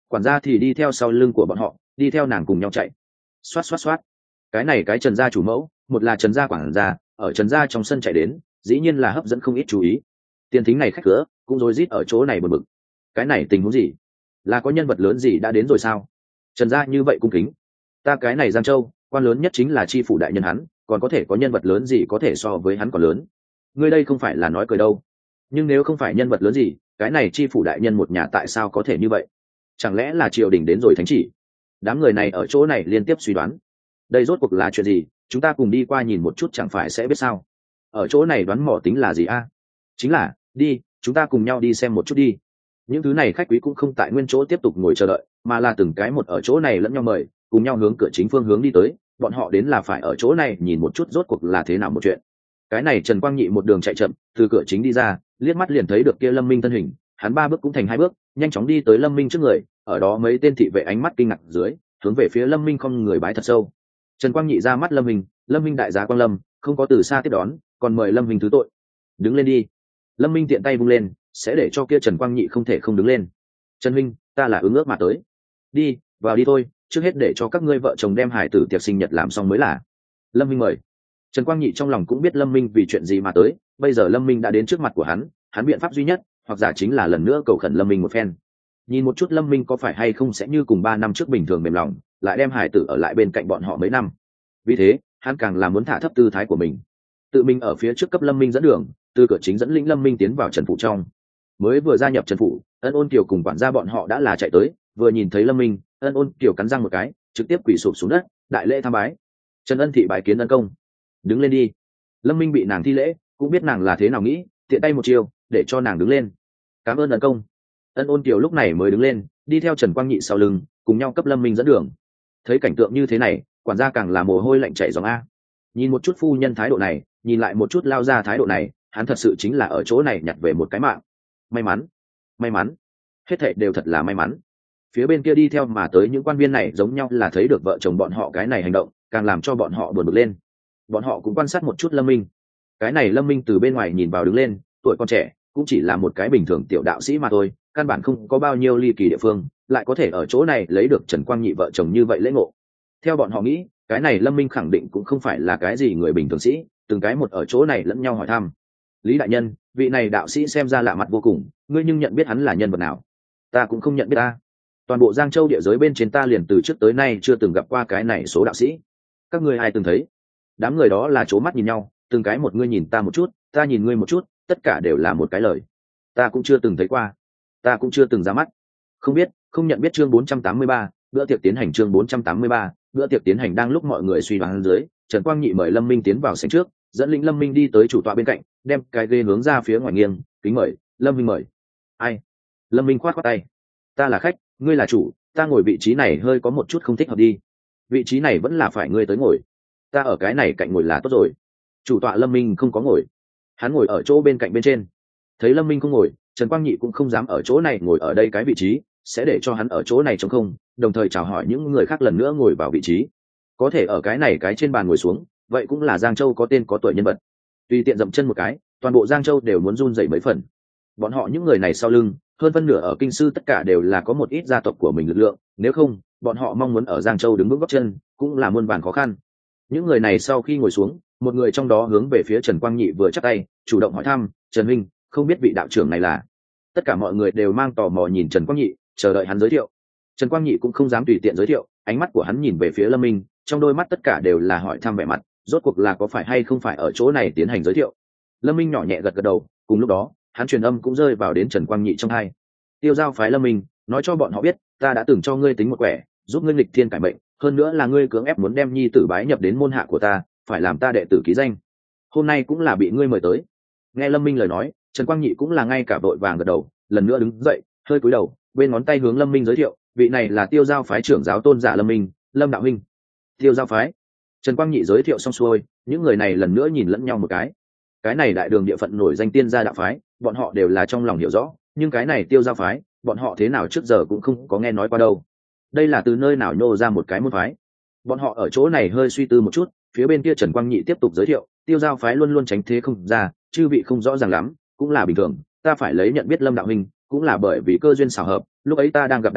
quản gia thì đi theo sau lưng của bọn họ, đi theo nàng cùng nhau chạy. Xoát xoát xoát, cái này cái Trần gia chủ mẫu, một là Trần gia quản gia, ở Trần gia trong sân chạy đến, dĩ nhiên là hấp dẫn không ít chú ý. Tiền thính này khách cửa cũng rối rít ở chỗ này buồn bực. Cái này tình huống gì? Là có nhân vật lớn gì đã đến rồi sao? Trần gia như vậy cung kính. Ta cái này Giang Châu, quan lớn nhất chính là chi phủ đại nhân hắn, còn có thể có nhân vật lớn gì có thể so với hắn còn lớn? Ngươi đây không phải là nói cười đâu. Nhưng nếu không phải nhân vật lớn gì, cái này chi phủ đại nhân một nhà tại sao có thể như vậy? Chẳng lẽ là triều đình đến rồi thánh chỉ? Đám người này ở chỗ này liên tiếp suy đoán. Đây rốt cuộc là chuyện gì? Chúng ta cùng đi qua nhìn một chút chẳng phải sẽ biết sao? Ở chỗ này đoán mò tính là gì a? Chính là, đi, chúng ta cùng nhau đi xem một chút đi. Những thứ này khách quý cũng không tại nguyên chỗ tiếp tục ngồi chờ đợi, mà là từng cái một ở chỗ này lẫn nhau mời, cùng nhau hướng cửa chính phương hướng đi tới. Bọn họ đến là phải ở chỗ này nhìn một chút rốt cuộc là thế nào một chuyện. Cái này Trần Quang Nhị một đường chạy chậm, từ cửa chính đi ra, liếc mắt liền thấy được kia Lâm Minh thân hình, hắn ba bước cũng thành hai bước, nhanh chóng đi tới Lâm Minh trước người, ở đó mấy tên thị vệ ánh mắt kinh ngạc dưới, hướng về phía Lâm Minh không người bái thật sâu. Trần Quang Nhị ra mắt Lâm Minh, Lâm Minh đại giá Quang Lâm, không có từ xa tiếp đón, còn mời Lâm Minh thứ tội. Đứng lên đi. Lâm Minh tiện tay vung lên, sẽ để cho kia Trần Quang Nhị không thể không đứng lên. Trần Minh, ta là ứng ước mà tới. Đi, vào đi thôi, trước hết để cho các ngươi vợ chồng đem hải tử tiệc sinh nhật làm xong mới là. Lâm Minh mời. Trần Quang Nhị trong lòng cũng biết Lâm Minh vì chuyện gì mà tới, bây giờ Lâm Minh đã đến trước mặt của hắn, hắn biện pháp duy nhất, hoặc giả chính là lần nữa cầu khẩn Lâm Minh một phen. Nhìn một chút Lâm Minh có phải hay không sẽ như cùng ba năm trước bình thường mềm lòng, lại đem hải tử ở lại bên cạnh bọn họ mấy năm. Vì thế, hắn càng là muốn thả thấp tư thái của mình. Tự mình ở phía trước cấp Lâm Minh dẫn đường, từ cửa chính dẫn lĩnh Lâm Minh tiến vào Trần phủ trong. Mới vừa gia nhập Trần phủ, Ân Ôn Kiều cùng quản gia bọn họ đã là chạy tới, vừa nhìn thấy Lâm Minh, Ân Ôn Kiều cắn răng một cái, trực tiếp quỳ sụp xuống đất, đại lễ tham bái. Trần Ân thị bái kiến ân công. Đứng lên đi. Lâm Minh bị nàng thi lễ, cũng biết nàng là thế nào nghĩ, tiện tay một chiều, để cho nàng đứng lên. Cảm ơn ân công. Ân Ôn Kiều lúc này mới đứng lên, đi theo Trần Quang Nhị sau lưng, cùng nhau cấp Lâm Minh dẫn đường. Thấy cảnh tượng như thế này, quản gia càng là mồ hôi lạnh chảy ròng a. Nhìn một chút phu nhân thái độ này, nhìn lại một chút lao ra thái độ này, hắn thật sự chính là ở chỗ này nhặt về một cái mạng. May mắn, may mắn, hết thảy đều thật là may mắn. Phía bên kia đi theo mà tới những quan viên này giống nhau là thấy được vợ chồng bọn họ cái này hành động, càng làm cho bọn họ buồn bực lên. Bọn họ cũng quan sát một chút Lâm Minh. Cái này Lâm Minh từ bên ngoài nhìn vào đứng lên, tuổi còn trẻ, cũng chỉ là một cái bình thường tiểu đạo sĩ mà thôi, căn bản không có bao nhiêu ly kỳ địa phương, lại có thể ở chỗ này lấy được Trần Quang Nhị vợ chồng như vậy lễ ngộ. Theo bọn họ nghĩ, cái này Lâm Minh khẳng định cũng không phải là cái gì người bình thường sĩ, từng cái một ở chỗ này lẫn nhau hỏi thăm. Lý đại nhân, vị này đạo sĩ xem ra lạ mặt vô cùng, ngươi nhưng nhận biết hắn là nhân vật nào? Ta cũng không nhận biết ta. Toàn bộ Giang Châu địa giới bên trên ta liền từ trước tới nay chưa từng gặp qua cái này số đạo sĩ. Các ngươi ai từng thấy? Đám người đó là c mắt nhìn nhau, từng cái một ngươi nhìn ta một chút, ta nhìn ngươi một chút, tất cả đều là một cái lời. Ta cũng chưa từng thấy qua, ta cũng chưa từng ra mắt. Không biết, không nhận biết. Chương bốn trăm tám mươi ba, bữa tiệc tiến hành. Chương bốn trăm tám mươi ba, bữa tiệc tiến hành. Đang lúc mọi người suy đoán dưới, Trần Quang Nhị mời Lâm Minh tiến vào sảnh trước, dẫn lĩnh Lâm Minh đi tới chủ tọa bên cạnh, đem cái ghế hướng ra phía ngoài nghiêng, kính mời. Lâm Minh mời. Ai? Lâm Minh khoát khoát tay. Ta là khách, ngươi là chủ, ta ngồi vị trí này hơi có một chút không thích hợp đi. Vị trí này vẫn là phải ngươi tới ngồi. Ta ở cái này cạnh ngồi là tốt rồi. Chủ tọa Lâm Minh không có ngồi, hắn ngồi ở chỗ bên cạnh bên trên. Thấy Lâm Minh không ngồi, Trần Quang Nhị cũng không dám ở chỗ này ngồi ở đây cái vị trí, sẽ để cho hắn ở chỗ này trống không, đồng thời chào hỏi những người khác lần nữa ngồi vào vị trí. Có thể ở cái này cái trên bàn ngồi xuống, vậy cũng là Giang Châu có tên có tuổi nhân vật. Tùy tiện dậm chân một cái, toàn bộ Giang Châu đều muốn run rẩy mấy phần. Bọn họ những người này sau lưng, hơn phân nửa ở kinh sư tất cả đều là có một ít gia tộc của mình lực lượng, nếu không, bọn họ mong muốn ở Giang Châu đứng vững gót chân, cũng là muôn vàn khó khăn. Những người này sau khi ngồi xuống, một người trong đó hướng về phía Trần Quang Nhị vừa chắp tay, chủ động hỏi thăm, Trần Minh, không biết vị đạo trưởng này là? Tất cả mọi người đều mang tò mò nhìn Trần Quang Nhị, chờ đợi hắn giới thiệu. Trần Quang Nhị cũng không dám tùy tiện giới thiệu, ánh mắt của hắn nhìn về phía Lâm Minh, trong đôi mắt tất cả đều là hỏi thăm vẻ mặt, rốt cuộc là có phải hay không phải ở chỗ này tiến hành giới thiệu. Lâm Minh nhỏ nhẹ gật gật đầu, cùng lúc đó, hắn truyền âm cũng rơi vào đến Trần Quang Nhị trong tai. Tiêu giao phái Lâm Minh, nói cho bọn họ biết, ta đã từng cho ngươi tính một quẻ, giúp ngươi nghịch thiên cải mệnh, hơn nữa là ngươi cưỡng ép muốn đem nhi tử bái nhập đến môn hạ của ta, phải làm ta đệ tử ký danh. Hôm nay cũng là bị ngươi mời tới. Nghe Lâm Minh lời nói, Trần Quang Nhị cũng là ngay cả vội vàng gật đầu, lần nữa đứng dậy, hơi cúi đầu, bên ngón tay hướng Lâm Minh giới thiệu, vị này là Tiêu giao phái trưởng giáo tôn giả Lâm Minh, Lâm đạo huynh. Tiêu giao phái. Trần Quang Nhị giới thiệu xong xuôi, những người này lần nữa nhìn lẫn nhau một cái. Cái này đại đường địa phận nổi danh tiên gia đạo phái, bọn họ đều là trong lòng hiểu rõ, nhưng cái này Tiêu giao phái, bọn họ thế nào trước giờ cũng không có nghe nói qua đâu. Đây là từ nơi nào nhô ra một cái môn phái? Bọn họ ở chỗ này hơi suy tư một chút, phía bên kia Trần Quang Nhị tiếp tục giới thiệu, Tiêu giao phái luôn luôn tránh thế không ra, chư vị không rõ ràng lắm, cũng là bình thường, ta phải lấy nhận biết Lâm đạo huynh, cũng là bởi vì cơ duyên xảo hợp, lúc ấy ta đang gặp đại nạn,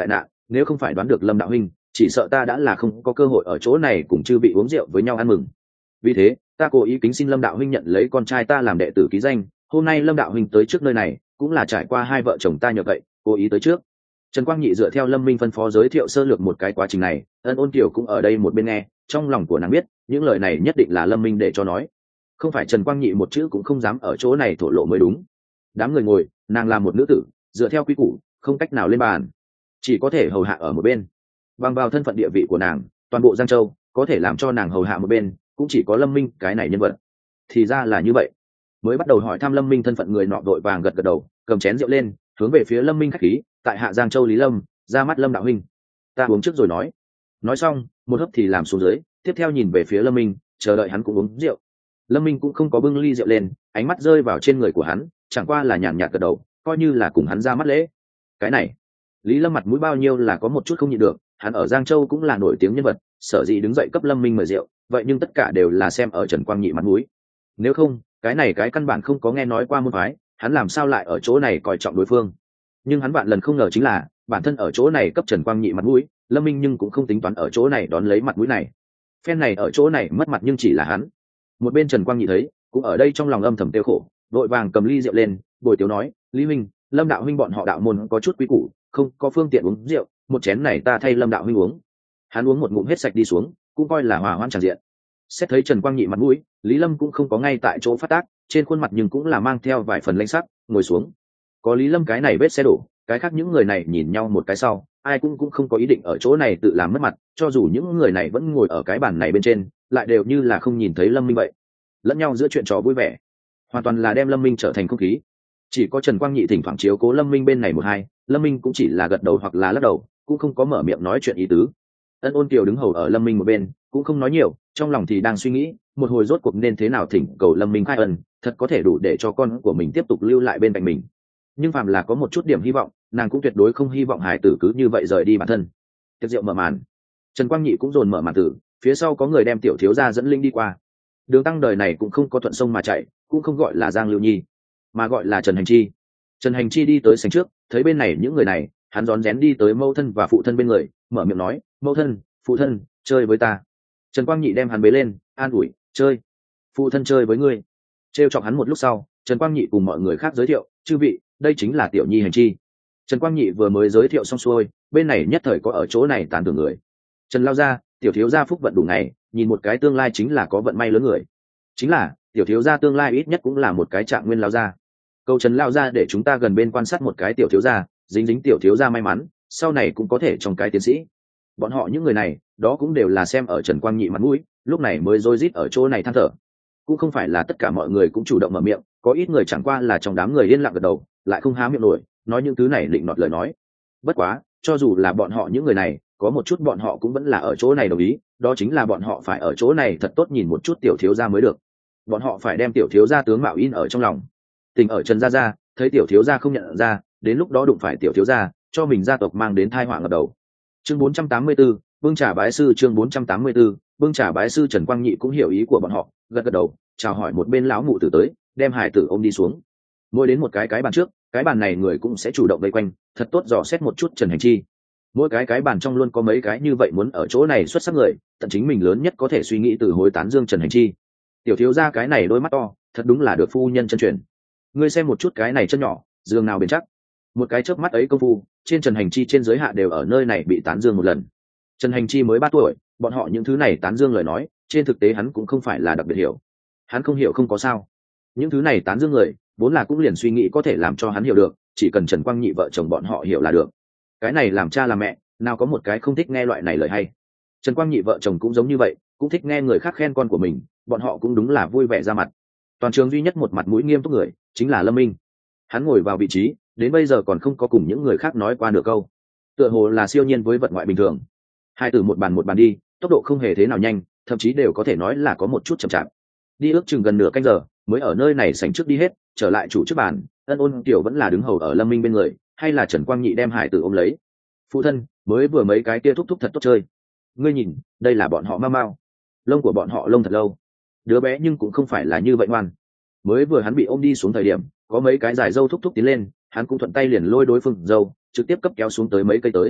nếu không phải đoán được Lâm đạo huynh, chỉ sợ ta đã là không có cơ hội ở chỗ này cùng chư vị uống rượu với nhau ăn mừng. Vì thế ta cố ý kính xin Lâm đạo huynh nhận lấy con trai ta làm đệ tử ký danh. Hôm nay Lâm đạo huynh tới trước nơi này cũng là trải qua hai vợ chồng ta nhờ vậy cố ý tới trước. Trần Quang Nhị dựa theo Lâm Minh phân phó giới thiệu sơ lược một cái quá trình này, Ân Ôn Kiều cũng ở đây một bên nghe, trong lòng của nàng biết những lời này nhất định là Lâm Minh để cho nói, không phải Trần Quang Nhị một chữ cũng không dám ở chỗ này thổ lộ mới đúng. Đám người ngồi, nàng là một nữ tử, dựa theo quy củ không cách nào lên bàn, chỉ có thể hầu hạ ở một bên. Bằng vào thân phận địa vị của nàng, toàn bộ Giang Châu có thể làm cho nàng hầu hạ một bên cũng chỉ có Lâm Minh cái này nhân vật. Thì ra là như vậy. Mới bắt đầu hỏi thăm Lâm Minh thân phận, người nọ vội vàng gật gật đầu, cầm chén rượu lên hướng về phía Lâm Minh khách khí, tại hạ Giang Châu Lý Lâm, ra mắt Lâm đạo huynh, ta uống trước rồi nói. Nói xong một hớp thì làm xuống dưới, tiếp theo nhìn về phía Lâm Minh, chờ đợi hắn cũng uống rượu. Lâm Minh cũng không có bưng ly rượu lên, ánh mắt rơi vào trên người của hắn, chẳng qua là nhàn nhạt gật đầu, coi như là cùng hắn ra mắt lễ. Cái này Lý Lâm mặt mũi bao nhiêu là có một chút không nhịn được, hắn ở Giang Châu cũng là nổi tiếng nhân vật, sở dĩ đứng dậy cấp Lâm Minh mời rượu, vậy nhưng tất cả đều là xem ở Trần Quang Nhị mặt mũi. Nếu không, cái này cái căn bản không có nghe nói qua môn phái, hắn làm sao lại ở chỗ này coi trọng đối phương. Nhưng hắn vạn lần không ngờ chính là bản thân ở chỗ này cấp Trần Quang Nhị mặt mũi, Lâm Minh nhưng cũng không tính toán ở chỗ này đón lấy mặt mũi này. Phen này ở chỗ này mất mặt nhưng chỉ là hắn. Một bên Trần Quang Nhị thấy cũng ở đây trong lòng âm thầm tiêu khổ, đội vàng cầm ly rượu lên, bồi tiếu nói, Lý huynh, Lâm đạo huynh bọn họ đạo môn có chút quý củ, không có phương tiện uống rượu, một chén này ta thay Lâm đạo huynh uống. Hắn uống một ngụm hết sạch đi xuống, cũng coi là hòa hoãn tràn diện. Xét thấy Trần Quang Nhị mặt mũi, Lý Lâm cũng không có ngay tại chỗ phát tác, trên khuôn mặt nhưng cũng là mang theo vài phần lãnh sắc, ngồi xuống. Có Lý Lâm cái này vết xe đổ, cái khác những người này nhìn nhau một cái sau, ai cũng cũng không có ý định ở chỗ này tự làm mất mặt, cho dù những người này vẫn ngồi ở cái bàn này bên trên, lại đều như là không nhìn thấy Lâm Minh vậy, lẫn nhau giữa chuyện trò vui vẻ, hoàn toàn là đem Lâm Minh trở thành không khí. Chỉ có Trần Quang Nhị thỉnh thoảng chiếu cố Lâm Minh bên này một hai, Lâm Minh cũng chỉ là gật đầu hoặc là lắc đầu, cũng không có mở miệng nói chuyện ý tứ. Ân Ôn Kiều đứng hầu ở Lâm Minh một bên, cũng không nói nhiều, trong lòng thì đang suy nghĩ, một hồi rốt cuộc nên thế nào thỉnh cầu Lâm Minh khai ân, thật có thể đủ để cho con của mình tiếp tục lưu lại bên cạnh mình. Nhưng phàm là có một chút điểm hy vọng, nàng cũng tuyệt đối không hy vọng hải tử cứ như vậy rời đi bản thân. Tiệc rượu mở màn, Trần Quang Nhị cũng dồn mở màn tử, phía sau có người đem tiểu thiếu gia dẫn linh đi qua. Đường Tăng đời này cũng không có thuận sông mà chạy, cũng không gọi là Giang Lưu Nhi, mà gọi là Trần Hành Chi. Trần Hành Chi đi tới sảnh trước, thấy bên này những người này, hắn rón rén đi tới mẫu thân và phụ thân bên người, mở miệng nói, mẫu thân, phụ thân, chơi với ta. Trần Quang Nhị đem hắn bế lên, an ủi, chơi, phụ thân chơi với ngươi. Trêu chọc hắn một lúc sau, Trần Quang Nhị cùng mọi người khác giới thiệu, chư vị, đây chính là tiểu nhi Hành Chi. Trần Quang Nhị vừa mới giới thiệu xong xuôi, bên này nhất thời có ở chỗ này tán tưởng người. Trần lao gia, tiểu thiếu gia phúc vận đủ ngày, nhìn một cái tương lai chính là có vận may lớn người. Chính là tiểu thiếu gia tương lai ít nhất cũng là một cái trạng nguyên lao gia. Câu Trần lao gia để chúng ta gần bên quan sát một cái tiểu thiếu gia, dính dính tiểu thiếu gia may mắn, sau này cũng có thể trong cái tiến sĩ. Bọn họ những người này, đó cũng đều là xem ở Trần Quang Nhị mặt mũi, lúc này mới rối rít ở chỗ này than thở. Cũng không phải là tất cả mọi người cũng chủ động mở miệng, có ít người chẳng qua là trong đám người yên lặng gật đầu, lại không há miệng nổi, nói những thứ này định nọt lời nói. Bất quá, cho dù là bọn họ những người này, có một chút bọn họ cũng vẫn là ở chỗ này đồng ý, đó chính là bọn họ phải ở chỗ này thật tốt nhìn một chút tiểu thiếu gia mới được. Bọn họ phải đem tiểu thiếu gia tướng mạo in ở trong lòng. Tình ở Trần gia gia, thấy tiểu thiếu gia không nhận ra, đến lúc đó đụng phải tiểu thiếu gia, cho mình gia tộc mang đến tai họa ngập đầu. Chương bốn trăm tám mươi tư, Bưng Trà Bái Sư. Chương bốn trăm tám mươi tư, Bưng Trà Bái Sư. Trần Quang Nhị cũng hiểu ý của bọn họ, gật gật đầu, chào hỏi một bên lão mụ tử tới, đem hải tử ôm đi xuống. Mỗi đến một cái cái bàn trước, cái bàn này người cũng sẽ chủ động vây quanh, thật tốt dò xét một chút Trần Hành Chi. Mỗi cái cái bàn trong luôn có mấy cái như vậy muốn ở chỗ này xuất sắc người, tận chính mình lớn nhất có thể suy nghĩ từ hối tán dương Trần Hành Chi. Tiểu thiếu gia cái này đôi mắt to, thật đúng là được phu nhân chân truyền. Ngươi xem một chút cái này chân nhỏ, giường nào bền chắc. Một cái chớp mắt ấy công phu, trên Trần Hành Chi trên giới hạ đều ở nơi này bị tán dương một lần. Trần Hành Chi mới ba tuổi, bọn họ những thứ này tán dương lời nói, trên thực tế hắn cũng không phải là đặc biệt hiểu. Hắn không hiểu không có sao. Những thứ này tán dương người, vốn là cũng liền suy nghĩ có thể làm cho hắn hiểu được, chỉ cần Trần Quang Nhị vợ chồng bọn họ hiểu là được. Cái này làm cha làm mẹ, nào có một cái không thích nghe loại này lời hay. Trần Quang Nhị vợ chồng cũng giống như vậy, cũng thích nghe người khác khen con của mình, bọn họ cũng đúng là vui vẻ ra mặt. Toàn trường duy nhất một mặt mũi nghiêm túc người, chính là Lâm Minh. Hắn ngồi vào vị trí, đến bây giờ còn không có cùng những người khác nói qua nửa câu. Tựa hồ là siêu nhiên với vận ngoại bình thường. Hai từ một bàn một bàn đi, tốc độ không hề thế nào nhanh, thậm chí đều có thể nói là có một chút chậm chạp. Đi ước chừng gần nửa canh giờ, mới ở nơi này sảnh trước đi hết, trở lại chủ trước bàn, Ân Ôn Kiều vẫn là đứng hầu ở Lâm Minh bên người, hay là Trần Quang Nhị đem hải tử ôm lấy. Phụ thân, mới vừa mấy cái kia thúc thúc thật tốt chơi. Ngươi nhìn, đây là bọn họ mau mau, lông của bọn họ lông thật lâu. Đứa bé nhưng cũng không phải là như vậy ngoan. Mới vừa hắn bị ôm đi xuống thời điểm, có mấy cái dài dâu thúc thúc tiến lên, hắn cũng thuận tay liền lôi đối phương dâu, trực tiếp cấp kéo xuống tới mấy cây tới.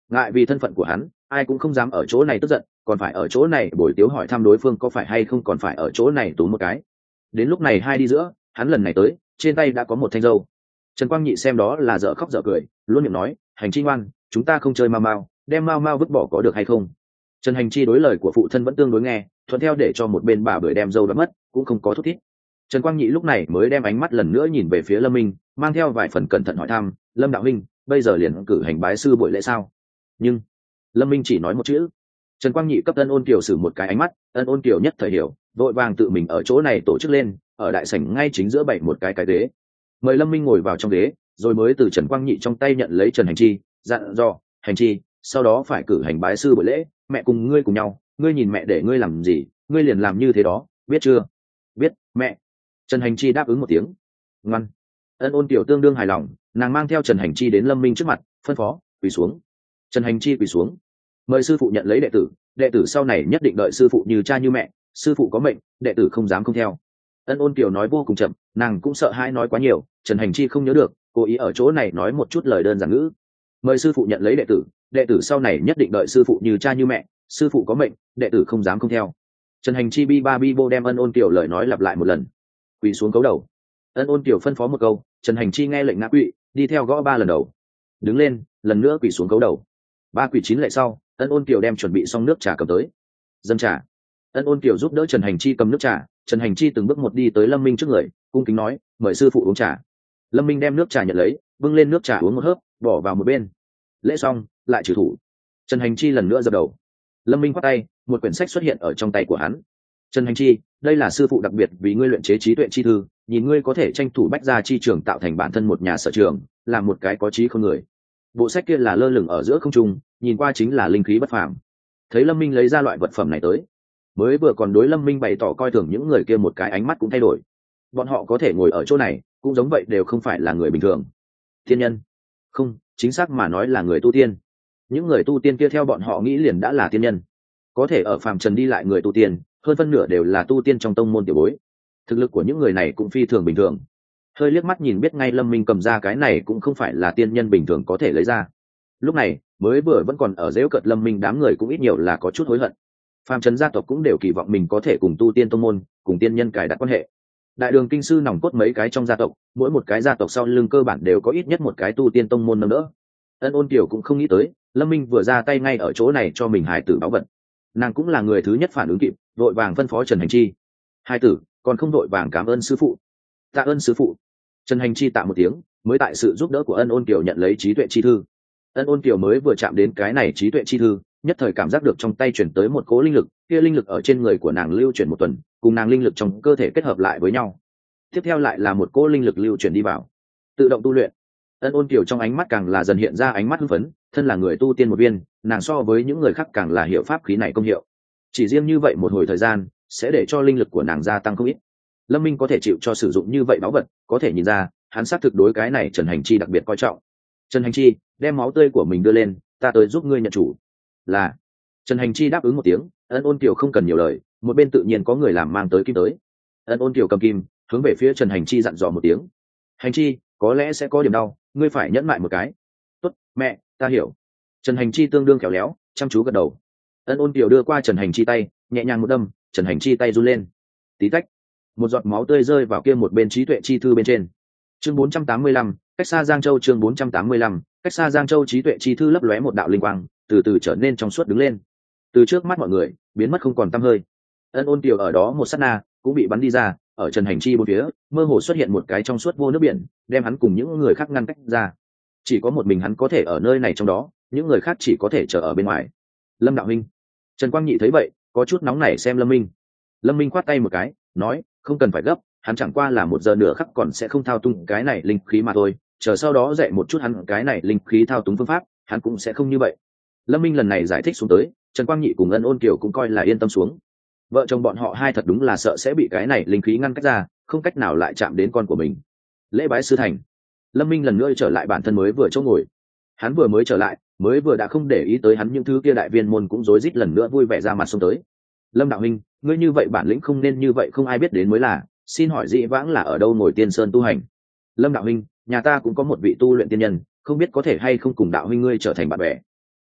ngại vì thân phận của hắn, ai cũng không dám ở chỗ này tức giận, còn phải ở chỗ này bồi tiếu hỏi thăm đối phương có phải hay không còn phải ở chỗ này tú một cái. Đến lúc này hai đi giữa, hắn lần này tới trên tay đã có một thanh dâu. Trần Quang Nhị xem đó là dở khóc dở cười, luôn miệng nói, hành chi ngoan, chúng ta không chơi mau mau, đem mau mau vứt bỏ có được hay không? Trần Hành Chi đối lời của phụ thân vẫn tương đối nghe, thuận theo để cho một bên bà bưởi đem dâu đã mất, cũng không có thúc thiết. Trần Quang Nhị lúc này mới đem ánh mắt lần nữa nhìn về phía Lâm Minh, mang theo vài phần cẩn thận hỏi thăm, Lâm đạo huynh, bây giờ liền cử hành bái sư buổi lễ sao? Nhưng Lâm Minh chỉ nói một chữ. Trần Quang Nhị cấp Ân Ôn Kiều sử một cái ánh mắt, Ân Ôn Kiều nhất thời hiểu, vội vàng tự mình ở chỗ này tổ chức lên, ở đại sảnh ngay chính giữa bảy một cái cái ghế. Mời Lâm Minh ngồi vào trong ghế, rồi mới từ Trần Quang Nhị trong tay nhận lấy Trần Hành Chi, dặn dò, Hành Chi, sau đó phải cử hành bái sư buổi lễ, mẹ cùng ngươi cùng nhau, ngươi nhìn mẹ để ngươi làm gì, ngươi liền làm như thế đó, biết chưa? Biết, mẹ. Trần Hành Chi đáp ứng một tiếng. Ngoan. Ân Ôn Kiều tương đương hài lòng, nàng mang theo Trần Hành Chi đến Lâm Minh trước mặt, phân phó, quỳ xuống. Trần Hành Chi quỳ xuống. Mời sư phụ nhận lấy đệ tử, đệ tử sau này nhất định đợi sư phụ như cha như mẹ, sư phụ có mệnh, đệ tử không dám không theo. Ân Ôn Kiều nói vô cùng chậm, nàng cũng sợ hãi nói quá nhiều, Trần Hành Chi không nhớ được, cố ý ở chỗ này nói một chút lời đơn giản ngữ. Mời sư phụ nhận lấy đệ tử, đệ tử sau này nhất định đợi sư phụ như cha như mẹ, sư phụ có mệnh, đệ tử không dám không theo. Trần Hành Chi bi ba bi bô đem Ân Ôn Kiều lời nói lặp lại một lần. Quỳ xuống cấu đầu. Ân Ôn Kiều phân phó một câu, Trần Hành Chi nghe lệnh ngã quỵ, đi theo gõ ba lần đầu. Đứng lên, lần nữa quỳ xuống cấu đầu. Ba quỳ chín lệ sau, Ân Ôn Kiều đem chuẩn bị xong nước trà cầm tới. Dâng trà. Ân Ôn Kiều giúp đỡ Trần Hành Chi cầm nước trà, Trần Hành Chi từng bước một đi tới Lâm Minh trước người, cung kính nói, mời sư phụ uống trà. Lâm Minh đem nước trà nhận lấy, bưng lên nước trà uống một hớp, bỏ vào một bên. Lễ xong, lại trừ thủ. Trần Hành Chi lần nữa dập đầu. Lâm Minh khoát tay, một quyển sách xuất hiện ở trong tay của hắn. Trần Hành Chi, đây là sư phụ đặc biệt vì ngươi luyện chế trí tuệ chi thư, nhìn ngươi có thể tranh thủ bách gia chi trường tạo thành bản thân một nhà sở trường, làm một cái có trí không người. Bộ sách kia là lơ lửng ở giữa không trung, nhìn qua chính là linh khí bất phàm. Thấy Lâm Minh lấy ra loại vật phẩm này tới, mới vừa còn đối Lâm Minh bày tỏ coi thường những người kia một cái ánh mắt cũng thay đổi. Bọn họ có thể ngồi ở chỗ này, cũng giống vậy đều không phải là người bình thường. Thiên nhân, không, chính xác mà nói là người tu tiên. Những người tu tiên kia theo bọn họ nghĩ liền đã là tiên nhân. Có thể ở phàm trần đi lại người tu tiên, hơn phân nửa đều là tu tiên trong tông môn tiểu bối. Thực lực của những người này cũng phi thường bình thường. Hơi liếc mắt nhìn biết ngay Lâm Minh cầm ra cái này cũng không phải là tiên nhân bình thường có thể lấy ra. Lúc này mới vừa vẫn còn ở dễu cợt Lâm Minh, đám người cũng ít nhiều là có chút hối hận. Phàm trần gia tộc cũng đều kỳ vọng mình có thể cùng tu tiên tông môn, cùng tiên nhân cài đặt quan hệ. Đại đường kinh sư nòng cốt mấy cái trong gia tộc, mỗi một cái gia tộc sau lưng cơ bản đều có ít nhất một cái tu tiên tông môn nâng đỡ. Ân Ôn Kiều cũng không nghĩ tới, Lâm Minh vừa ra tay ngay ở chỗ này cho mình hài tử báo vật. Nàng cũng là người thứ nhất phản ứng kịp, vội vàng phân phó Trần Hành Chi. Hai tử, còn không vội vàng cảm ơn sư phụ. Tạ ơn sư phụ. Trần Hành Chi tạ một tiếng, mới tại sự giúp đỡ của Ân Ôn Kiều nhận lấy trí tuệ chi thư. Ân Ôn Kiều mới vừa chạm đến cái này trí tuệ chi thư, nhất thời cảm giác được trong tay chuyển tới một cỗ linh lực, kia linh lực ở trên người của nàng lưu chuyển một tuần, cùng nàng linh lực trong cơ thể kết hợp lại với nhau. Tiếp theo lại là một cỗ linh lực lưu chuyển đi vào, tự động tu luyện. Ân Ôn Kiều trong ánh mắt càng là dần hiện ra ánh mắt hưng phấn, thân là người tu tiên một viên, nàng so với những người khác càng là hiểu pháp khí này công hiệu. Chỉ riêng như vậy một hồi thời gian, sẽ để cho linh lực của nàng gia tăng không ít. Lâm Minh có thể chịu cho sử dụng như vậy báu vật, có thể nhìn ra, hắn xác thực đối cái này Trần Hành Chi đặc biệt coi trọng. Trần Hành Chi, đem máu tươi của mình đưa lên, ta tới giúp ngươi nhận chủ. Là. Trần Hành Chi đáp ứng một tiếng. Ân Ôn Kiều không cần nhiều lời, một bên tự nhiên có người làm mang tới kim tới. Ân Ôn Kiều cầm kim, hướng về phía Trần Hành Chi dặn dò một tiếng. Hành Chi, có lẽ sẽ có điểm đau, ngươi phải nhẫn lại một cái. Tốt, mẹ, ta hiểu. Trần Hành Chi tương đương khéo léo, chăm chú gật đầu. Ân Ôn Kiều đưa qua Trần Hành Chi tay, nhẹ nhàng một đâm, Trần Hành Chi tay run lên. Tí tách, một giọt máu tươi rơi vào kia một bên trí tuệ chi thư bên trên. Chương bốn trăm tám mươi lăm, cách xa Giang Châu. Chương bốn trăm tám mươi lăm, cách xa Giang Châu. Trí tuệ chi thư lấp lóe một đạo linh quang, từ từ trở nên trong suốt đứng lên, từ trước mắt mọi người biến mất không còn tăm hơi. Ân Ôn Kiều ở đó một sát na cũng bị bắn đi ra, ở Trần Hành Chi bốn phía mơ hồ xuất hiện một cái trong suốt vô nước biển, đem hắn cùng những người khác ngăn cách ra. Chỉ có một mình hắn có thể ở nơi này trong đó, những người khác chỉ có thể chờ ở bên ngoài. Lâm đạo huynh. Trần Quang Nhị thấy vậy, có chút nóng nảy xem Lâm Minh. Lâm Minh khoát tay một cái, nói, không cần phải gấp, hắn chẳng qua là một giờ nửa khắc còn sẽ không thao túng cái này linh khí mà thôi, chờ sau đó dạy một chút hắn cái này linh khí thao túng phương pháp, hắn cũng sẽ không như vậy. Lâm Minh lần này giải thích xuống tới, Trần Quang Nhị cùng Ân Ôn Kiều cũng coi là yên tâm xuống. Vợ chồng bọn họ hai thật đúng là sợ sẽ bị cái này linh khí ngăn cách ra, không cách nào lại chạm đến con của mình. Lễ bái sư thành. Lâm Minh lần nữa trở lại bản thân mới vừa chỗ ngồi. Hắn vừa mới trở lại, mới vừa đã không để ý tới hắn, những thứ kia đại viên môn cũng rối rít lần nữa vui vẻ ra mặt xông tới. Lâm đạo huynh, ngươi như vậy bản lĩnh không nên như vậy, không ai biết đến mới là, xin hỏi dĩ vãng là ở đâu ngồi tiên sơn tu hành? Lâm đạo huynh, nhà ta cũng có một vị tu luyện tiên nhân, không biết có thể hay không cùng đạo huynh ngươi trở thành bạn bè.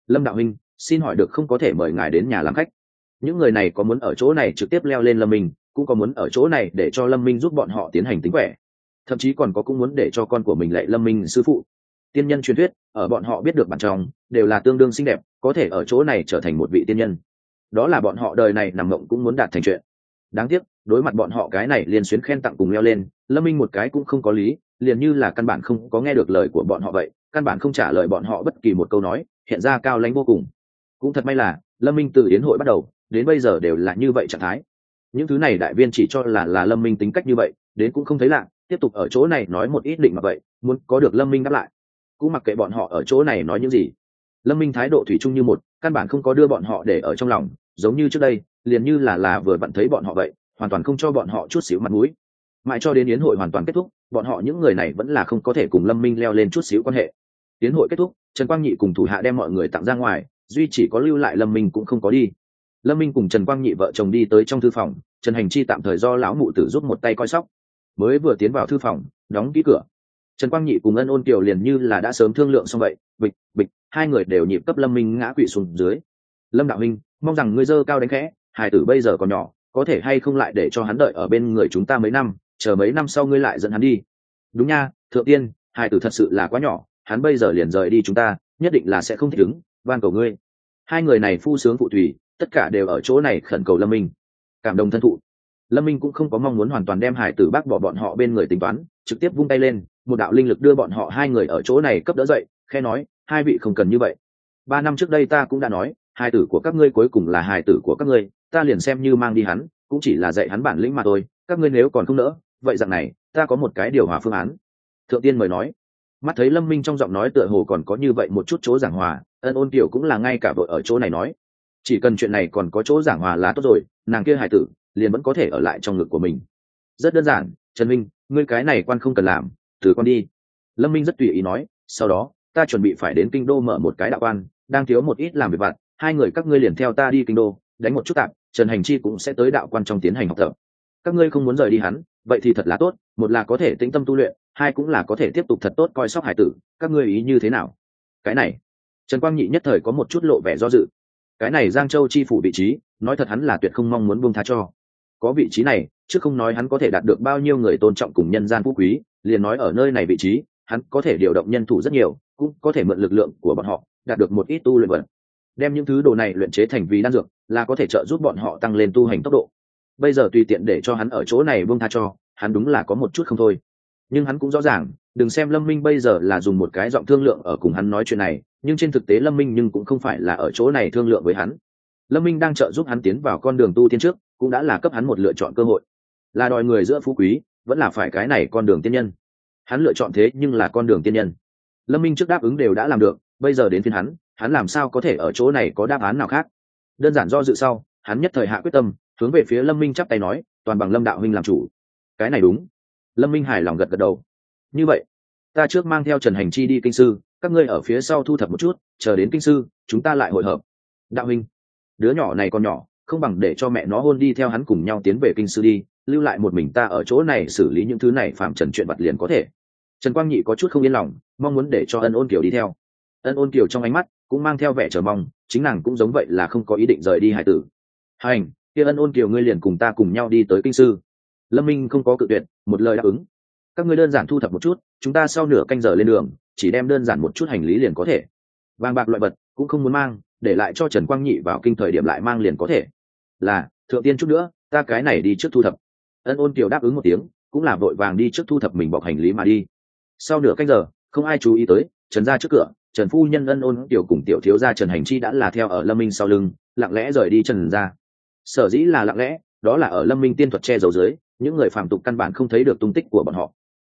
Lâm đạo huynh, xin hỏi được không có thể mời ngài đến nhà làm khách? Những người này có muốn ở chỗ này trực tiếp leo lên Lâm Minh, cũng có muốn ở chỗ này để cho Lâm Minh giúp bọn họ tiến hành tính quẻ, thậm chí còn có cũng muốn để cho con của mình lạy Lâm Minh sư phụ. Tiên nhân truyền thuyết ở bọn họ biết được bản trong đều là tương đương xinh đẹp, có thể ở chỗ này trở thành một vị tiên nhân, đó là bọn họ đời này nằm mộng cũng muốn đạt thành chuyện. Đáng tiếc đối mặt bọn họ cái này liền xuyến khen tặng cùng leo lên, Lâm Minh một cái cũng không có lý, liền như là căn bản không có nghe được lời của bọn họ vậy, căn bản không trả lời bọn họ bất kỳ một câu nói, hiện ra cao lãnh vô cùng. Cũng thật may là Lâm Minh từ yến hội bắt đầu đến bây giờ đều là như vậy trạng thái. Những thứ này đại viên chỉ cho là là Lâm Minh tính cách như vậy, đến cũng không thấy lạ, tiếp tục ở chỗ này nói một ít định mà vậy, muốn có được Lâm Minh đáp lại. Cũng mặc kệ bọn họ ở chỗ này nói những gì, Lâm Minh thái độ thủy chung như một, căn bản không có đưa bọn họ để ở trong lòng, giống như trước đây, liền như là là vừa vặn thấy bọn họ vậy, hoàn toàn không cho bọn họ chút xíu mặt mũi. Mãi cho đến yến hội hoàn toàn kết thúc, bọn họ những người này vẫn là không có thể cùng Lâm Minh leo lên chút xíu quan hệ. Yến hội kết thúc, Trần Quang Nhị cùng thủ hạ đem mọi người tặng ra ngoài, duy chỉ có lưu lại Lâm Minh cũng không có đi. Lâm Minh cùng Trần Quang Nhị vợ chồng đi tới trong thư phòng, Trần Hành Chi tạm thời do lão mụ tử giúp một tay coi sóc. Mới vừa tiến vào thư phòng, đóng kỹ cửa, Trần Quang Nhị cùng Ân Ôn Kiều liền như là đã sớm thương lượng xong vậy, bịch bịch, hai người đều nhịp cấp Lâm Minh ngã quỵ xuống dưới. Lâm đạo huynh, mong rằng ngươi dơ cao đánh khẽ, hài tử bây giờ còn nhỏ, có thể hay không lại để cho hắn đợi ở bên người chúng ta mấy năm, chờ mấy năm sau ngươi lại dẫn hắn đi. Đúng nha, thượng tiên, hài tử thật sự là quá nhỏ, hắn bây giờ liền rời đi chúng ta, nhất định là sẽ không thích ứng, van cầu ngươi. Hai người này phu sướng phụ thủy, tất cả đều ở chỗ này khẩn cầu Lâm Minh. Cảm động thân thụ. Lâm Minh cũng không có mong muốn hoàn toàn đem hài tử bác bỏ bọn họ bên người tính toán, trực tiếp vung tay lên, một đạo linh lực đưa bọn họ hai người ở chỗ này cấp đỡ dậy, khe nói, hai vị không cần như vậy. Ba năm trước đây ta cũng đã nói, hài tử của các ngươi cuối cùng là hài tử của các ngươi, ta liền xem như mang đi hắn, cũng chỉ là dạy hắn bản lĩnh mà thôi, các ngươi nếu còn không nỡ, vậy dạng này, ta có một cái điều hòa phương án. Thượng tiên mời nói. Mắt thấy Lâm Minh trong giọng nói tựa hồ còn có như vậy một chút chỗ giảng hòa, Ân Ôn Kiều cũng là ngay cả vội ở chỗ này nói, chỉ cần chuyện này còn có chỗ giảng hòa là tốt rồi, nàng kia hài tử liền vẫn có thể ở lại trong ngực của mình. Rất đơn giản, Trần Minh, ngươi cái này quan không cần làm, từ con đi. Lâm Minh rất tùy ý nói, sau đó ta chuẩn bị phải đến kinh đô mở một cái đạo quan, đang thiếu một ít làm việc vặt, hai người các ngươi liền theo ta đi kinh đô, đánh một chút tạm, Trần Hành Chi cũng sẽ tới đạo quan trong tiến hành học tập. Các ngươi không muốn rời đi hắn, vậy thì thật là tốt, một là có thể tĩnh tâm tu luyện, hai cũng là có thể tiếp tục thật tốt coi sóc hải tử, các ngươi ý như thế nào? Cái này, Trần Quang Nhị nhất thời có một chút lộ vẻ do dự. Cái này Giang Châu chi phủ vị trí, nói thật hắn là tuyệt không mong muốn buông tha cho. Có vị trí này, chứ không nói hắn có thể đạt được bao nhiêu người tôn trọng cùng nhân gian phú quý, liền nói ở nơi này vị trí, hắn có thể điều động nhân thủ rất nhiều, cũng có thể mượn lực lượng của bọn họ, đạt được một ít tu luyện vật. Đem những thứ đồ này luyện chế thành vì đan dược, là có thể trợ giúp bọn họ tăng lên tu hành tốc độ. Bây giờ tùy tiện để cho hắn ở chỗ này buông tha cho, hắn đúng là có một chút không thôi. Nhưng hắn cũng rõ ràng, đừng xem Lâm Minh bây giờ là dùng một cái giọng thương lượng ở cùng hắn nói chuyện này, nhưng trên thực tế Lâm Minh nhưng cũng không phải là ở chỗ này thương lượng với hắn. Lâm Minh đang trợ giúp hắn tiến vào con đường tu tiên trước, cũng đã là cấp hắn một lựa chọn cơ hội, là đòi người giữa phú quý, vẫn là phải cái này con đường tiên nhân. Hắn lựa chọn thế nhưng là con đường tiên nhân. Lâm Minh trước đáp ứng đều đã làm được, bây giờ đến phiên hắn, hắn làm sao có thể ở chỗ này có đáp án nào khác? Đơn giản do dự sau, hắn nhất thời hạ quyết tâm, hướng về phía Lâm Minh chắp tay nói, toàn bằng Lâm đạo huynh làm chủ. Cái này đúng. Lâm Minh hài lòng gật gật đầu. Như vậy, ta trước mang theo Trần Hành Chi đi kinh sư, các ngươi ở phía sau thu thập một chút, chờ đến kinh sư, chúng ta lại hội hợp. Đạo huynh, đứa nhỏ này còn nhỏ, không bằng để cho mẹ nó hôn đi theo hắn cùng nhau tiến về kinh sư đi, lưu lại một mình ta ở chỗ này xử lý những thứ này phạm trần chuyện vặt liền có thể. Trần Quang Nhị có chút không yên lòng, mong muốn để cho Ân Ôn Kiều đi theo. Ân Ôn Kiều trong ánh mắt cũng mang theo vẻ chờ mong, chính nàng cũng giống vậy là không có ý định rời đi hải tử. Hành, kia Ân Ôn Kiều ngươi liền cùng ta cùng nhau đi tới kinh sư. Lâm Minh không có cự tuyệt, một lời đáp ứng. Các ngươi đơn giản thu thập một chút, chúng ta sau nửa canh giờ lên đường, chỉ đem đơn giản một chút hành lý liền có thể. Vàng bạc loại vật cũng không muốn mang, để lại cho Trần Quang Nhị vào kinh thời điểm lại mang liền có thể. Là, thượng tiên chút nữa, ta cái này đi trước thu thập. Ân Ôn Kiều đáp ứng một tiếng, cũng là vội vàng đi trước thu thập mình bọc hành lý mà đi. Sau nửa canh giờ, không ai chú ý tới, Trần ra trước cửa, Trần phu nhân Ân Ôn Kiều cùng tiểu thiếu gia Trần Hành Chi đã là theo ở Lâm Minh sau lưng, lặng lẽ rời đi Trần ra. Sở dĩ là lặng lẽ, đó là ở Lâm Minh tiên thuật che giấu dưới, những người phàm tục căn bản không thấy được tung tích của bọn họ.